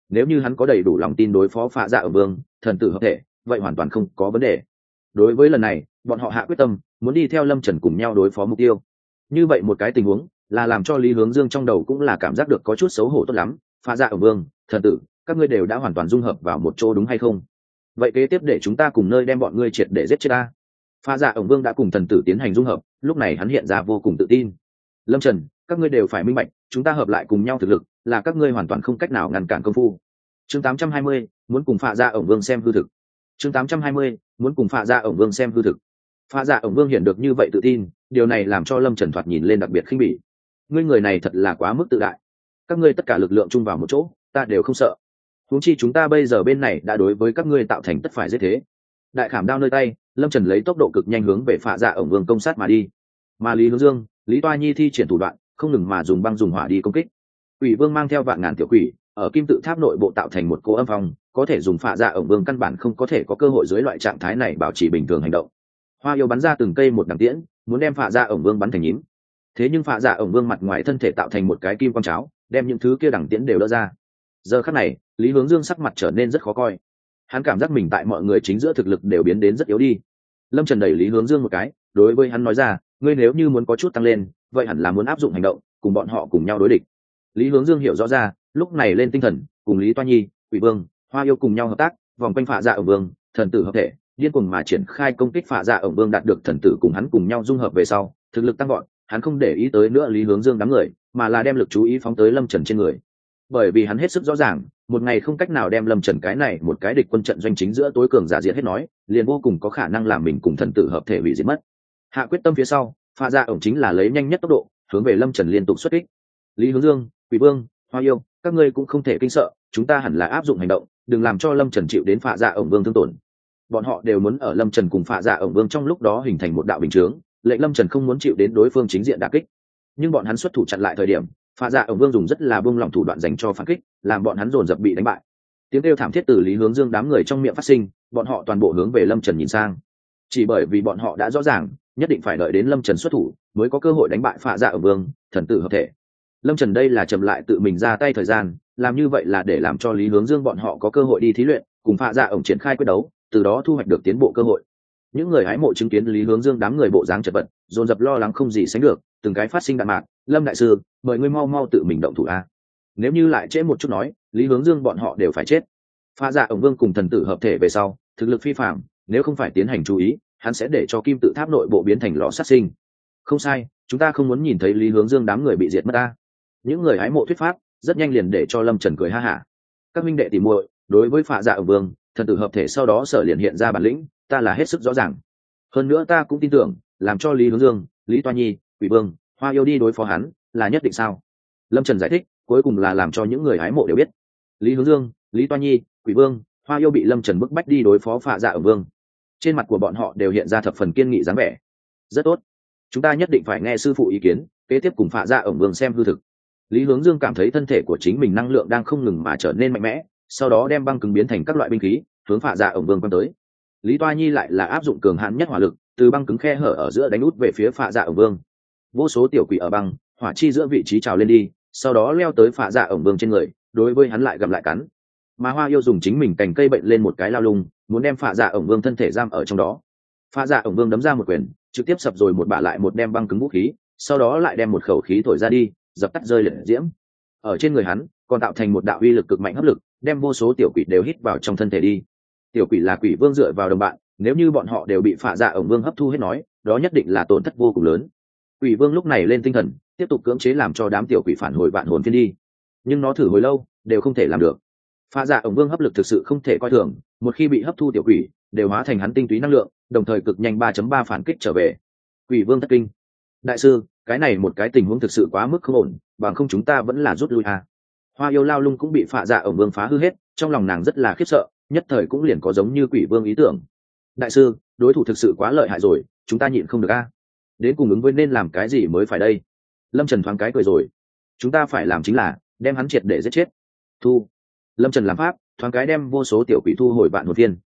nếu như hắn có đầy đủ lòng tin đối phó phạ dạ ổng vương thần tử hợp thể, vậy hoàn toàn không có vấn đề. Đối với lần này bọn họ hạ quyết tâm muốn đi theo Lâm Trần cùng nhau đối phó mục tiêu. Như vậy một cái tình huống là làm cho Lý Hướng Dương trong đầu cũng là cảm giác được có chút xấu hổ tốt lắm. Phạ dạ ổng vương thần tử, các ngươi đều đã hoàn toàn dung hợp vào một chỗ đúng hay không? Vậy kế tiếp để chúng ta cùng nơi đem bọn ngươi triệt để giết chết ta. Phạ dạ ổng vương đã cùng thần tử tiến hành dung hợp, lúc này hắn hiện ra vô cùng tự tin. Lâm Trần, các ngươi đều phải minh bạch, chúng ta hợp lại cùng nhau thực lực là các ngươi hoàn toàn không cách nào ngăn cản công phu. Chương tám trăm hai mươi, muốn cùng Phạ dạ ổng vương xem hư thực. Chương tám trăm hai mươi, muốn cùng Phạ dạ ổng vương xem hư thực. Phạ dạ ổng vương hiện được như vậy tự tin, điều này làm cho Lâm Trần thoạt nhìn lên đặc biệt khinh bỉ. Ngươi người này thật là quá mức tự đại. Các ngươi tất cả lực lượng chung vào một chỗ, ta đều không sợ. Huống chi chúng ta bây giờ bên này đã đối với các ngươi tạo thành tất phải giết thế. Đại khảm đao nơi tay, Lâm Trần lấy tốc độ cực nhanh hướng về Phạ dạ ổng vương công sát mà đi. Mà Lý Hướng Dương, Lý Toa Nhi thi triển thủ đoạn, không ngừng mà dùng băng dùng hỏa đi công kích. Quỷ vương mang theo vạn ngàn tiểu quỷ, ở kim tự tháp nội bộ tạo thành một cỗ âm phong, có thể dùng Phạ dạ ổng vương căn bản không có thể có cơ hội dưới loại trạng thái này bảo trì bình thường hành động. Hoa yêu bắn ra từng cây một đằng tiễn, muốn đem Phạ dạ ổng vương bắn thành nhím. Thế nhưng Phạ dạ ổng vương mặt ngoài thân thể tạo thành một cái kim quang cháo, đem những thứ kia đằng tiễn đều đỡ ra. Giờ khắc này, Lý Hướng Dương sắc mặt trở nên rất khó coi. Hắn cảm giác mình tại mọi người chính giữa thực lực đều biến đến rất yếu đi. Lâm Trần đẩy Lý Hướng Dương một cái, đối với hắn nói ra, ngươi nếu như muốn có chút tăng lên, vậy hẳn là muốn áp dụng hành động, cùng bọn họ cùng nhau đối địch. Lý Hướng Dương hiểu rõ ra, lúc này lên tinh thần, cùng Lý Toa Nhi, Quỷ Vương, Hoa yêu cùng nhau hợp tác, vòng quanh Phạ dạ ổng vương, thần tử hợp thể, điên cuồng mà triển khai công kích Phạ dạ ổng vương, đạt được thần tử cùng hắn cùng nhau dung hợp về sau, thực lực tăng vọt, hắn không để ý tới nữa Lý Hướng Dương đám người, mà là đem lực chú ý phóng tới Lâm Trần trên người. Bởi vì hắn hết sức rõ ràng, một ngày không cách nào đem Lâm Trần cái này một cái địch quân trận doanh chính giữa tối cường giả diệt hết nói, liền vô cùng có khả năng làm mình cùng thần tử hợp thể hủy diệt mất. Hạ quyết tâm phía sau, Phạ dạ ổng chính là lấy nhanh nhất tốc độ hướng về Lâm Trần liên tục xuất kích. Lý Hướng Dương, Quỷ Vương, Hoa yêu, các ngươi cũng không thể kinh sợ, chúng ta hẳn là áp dụng hành động, đừng làm cho Lâm Trần chịu đến Phạ dạ ổng vương thương tổn. Bọn họ đều muốn ở Lâm Trần cùng Phạ dạ ổng vương trong lúc đó hình thành một đạo bình chướng, lệnh Lâm Trần không muốn chịu đến đối phương chính diện đả kích. Nhưng bọn hắn xuất thủ chặn lại thời điểm, Phạ dạ ổng vương dùng rất là buông lỏng thủ đoạn dành cho phản kích, làm bọn hắn dồn dập bị đánh bại. Tiếng kêu thảm thiết từ Lý Hướng Dương đám người trong miệng phát sinh, bọn họ toàn bộ hướng về Lâm Trần nhìn sang. Chỉ bởi vì bọn họ đã rõ ràng, nhất định phải đợi đến Lâm Trần xuất thủ mới có cơ hội đánh bại Phạ dạ ổng vương, thần tử hợp thể. Lâm Trần đây là chậm lại tự mình ra tay thời gian, làm như vậy là để làm cho Lý Hướng Dương bọn họ có cơ hội đi thí luyện, cùng Phạ dạ ổng triển khai quyết đấu, từ đó thu hoạch được tiến bộ cơ hội. Những người hái mộ chứng kiến Lý Hướng Dương đám người bộ dáng chật vật, dồn dập lo lắng không gì sánh được, từng cái phát sinh đạn mạc. Lâm đại sư, mời ngươi mau mau tự mình động thủ a. Nếu như lại trễ một chút nói, Lý Hướng Dương bọn họ đều phải chết. Phạ dạ ổng vương cùng thần tử hợp thể về sau, thực lực phi phàm, nếu không phải tiến hành chú ý, hắn sẽ để cho kim tự tháp nội bộ biến thành lò sát sinh. Không sai, chúng ta không muốn nhìn thấy Lý Hướng Dương đám người bị diệt mất ta. Những người hái mộ thuyết pháp rất nhanh liền để cho Lâm Trần cười ha hả. Các minh đệ tỉ muội, đối với Phạ dạ ổng vương, thần tử hợp thể sau đó sở liền hiện ra bản lĩnh, ta là hết sức rõ ràng. Hơn nữa ta cũng tin tưởng, làm cho Lý Hướng Dương, Lý Toa Nhi, Quỷ Vương, Hoa yêu đi đối phó hắn là nhất định sao? Lâm Trần giải thích, cuối cùng là làm cho những người hái mộ đều biết, Lý Hướng Dương, Lý Toa Nhi, Quỷ Vương, Hoa yêu bị Lâm Trần bức bách đi đối phó Phạ dạ ổng vương. Trên mặt của bọn họ đều hiện ra thập phần kiên nghị dáng vẻ. Rất tốt, chúng ta nhất định phải nghe sư phụ ý kiến, kế tiếp cùng Phạ dạ ổng vương xem hư thực. Lý Hướng Dương cảm thấy thân thể của chính mình năng lượng đang không ngừng mà trở nên mạnh mẽ, sau đó đem băng cứng biến thành các loại binh khí, hướng Phạ dạ ổng vương quăng tới. Lý Toa Nhi lại là áp dụng cường hãn nhất hỏa lực, từ băng cứng khe hở ở giữa đánh út về phía Phạ dạ ổng vương. Vô số tiểu quỷ ở băng hỏa chi giữa vị trí trào lên đi, sau đó leo tới Phạ dạ ổng vương trên người, đối với hắn lại gặm lại cắn. Mà Hoa yêu dùng chính mình cành cây bệnh lên một cái lao lung, muốn đem Phạ dạ ổng vương thân thể giam ở trong đó. Phạ dạ ổng vương đấm ra một quyền, trực tiếp sập rồi một bả lại một đem băng cứng vũ khí, sau đó lại đem một khẩu khí thổi ra đi, dập tắt rơi liệt diễm. Ở trên người hắn còn tạo thành một đạo uy lực cực mạnh hấp lực, đem vô số tiểu quỷ đều hít vào trong thân thể đi. Tiểu quỷ là quỷ vương dựa vào đồng bạn, nếu như bọn họ đều bị Phạ dạ ổng vương hấp thu hết nói, đó nhất định là tổn thất vô cùng lớn. Quỷ vương lúc này lên tinh thần, tiếp tục cưỡng chế làm cho đám tiểu quỷ phản hồi vạn hồn phiên đi, nhưng nó thử hồi lâu đều không thể làm được. Phạ dạ ổng vương hấp lực thực sự không thể coi thường, một khi bị hấp thu tiểu quỷ đều hóa thành hắn tinh túy năng lượng, đồng thời cực nhanh ba chấm ba phản kích trở về. Quỷ vương thất kinh, đại sư, cái này một cái tình huống thực sự quá mức không ổn, bằng không chúng ta vẫn là rút lui à. Hoa yêu lao lung cũng bị Phạ dạ ổng vương phá hư hết, trong lòng nàng rất là khiếp sợ, nhất thời cũng liền có giống như quỷ vương ý tưởng. Đại sư, đối thủ thực sự quá lợi hại rồi, chúng ta nhịn không được a. À? Đến cùng ứng với nên làm cái gì mới phải đây? Lâm Trần thoáng cái cười rồi, chúng ta phải làm chính là đem hắn triệt để giết chết. Thu. Lâm Trần làm pháp, thoáng cái đem vô số tiểu quỷ thu hồi vạn hồn viên,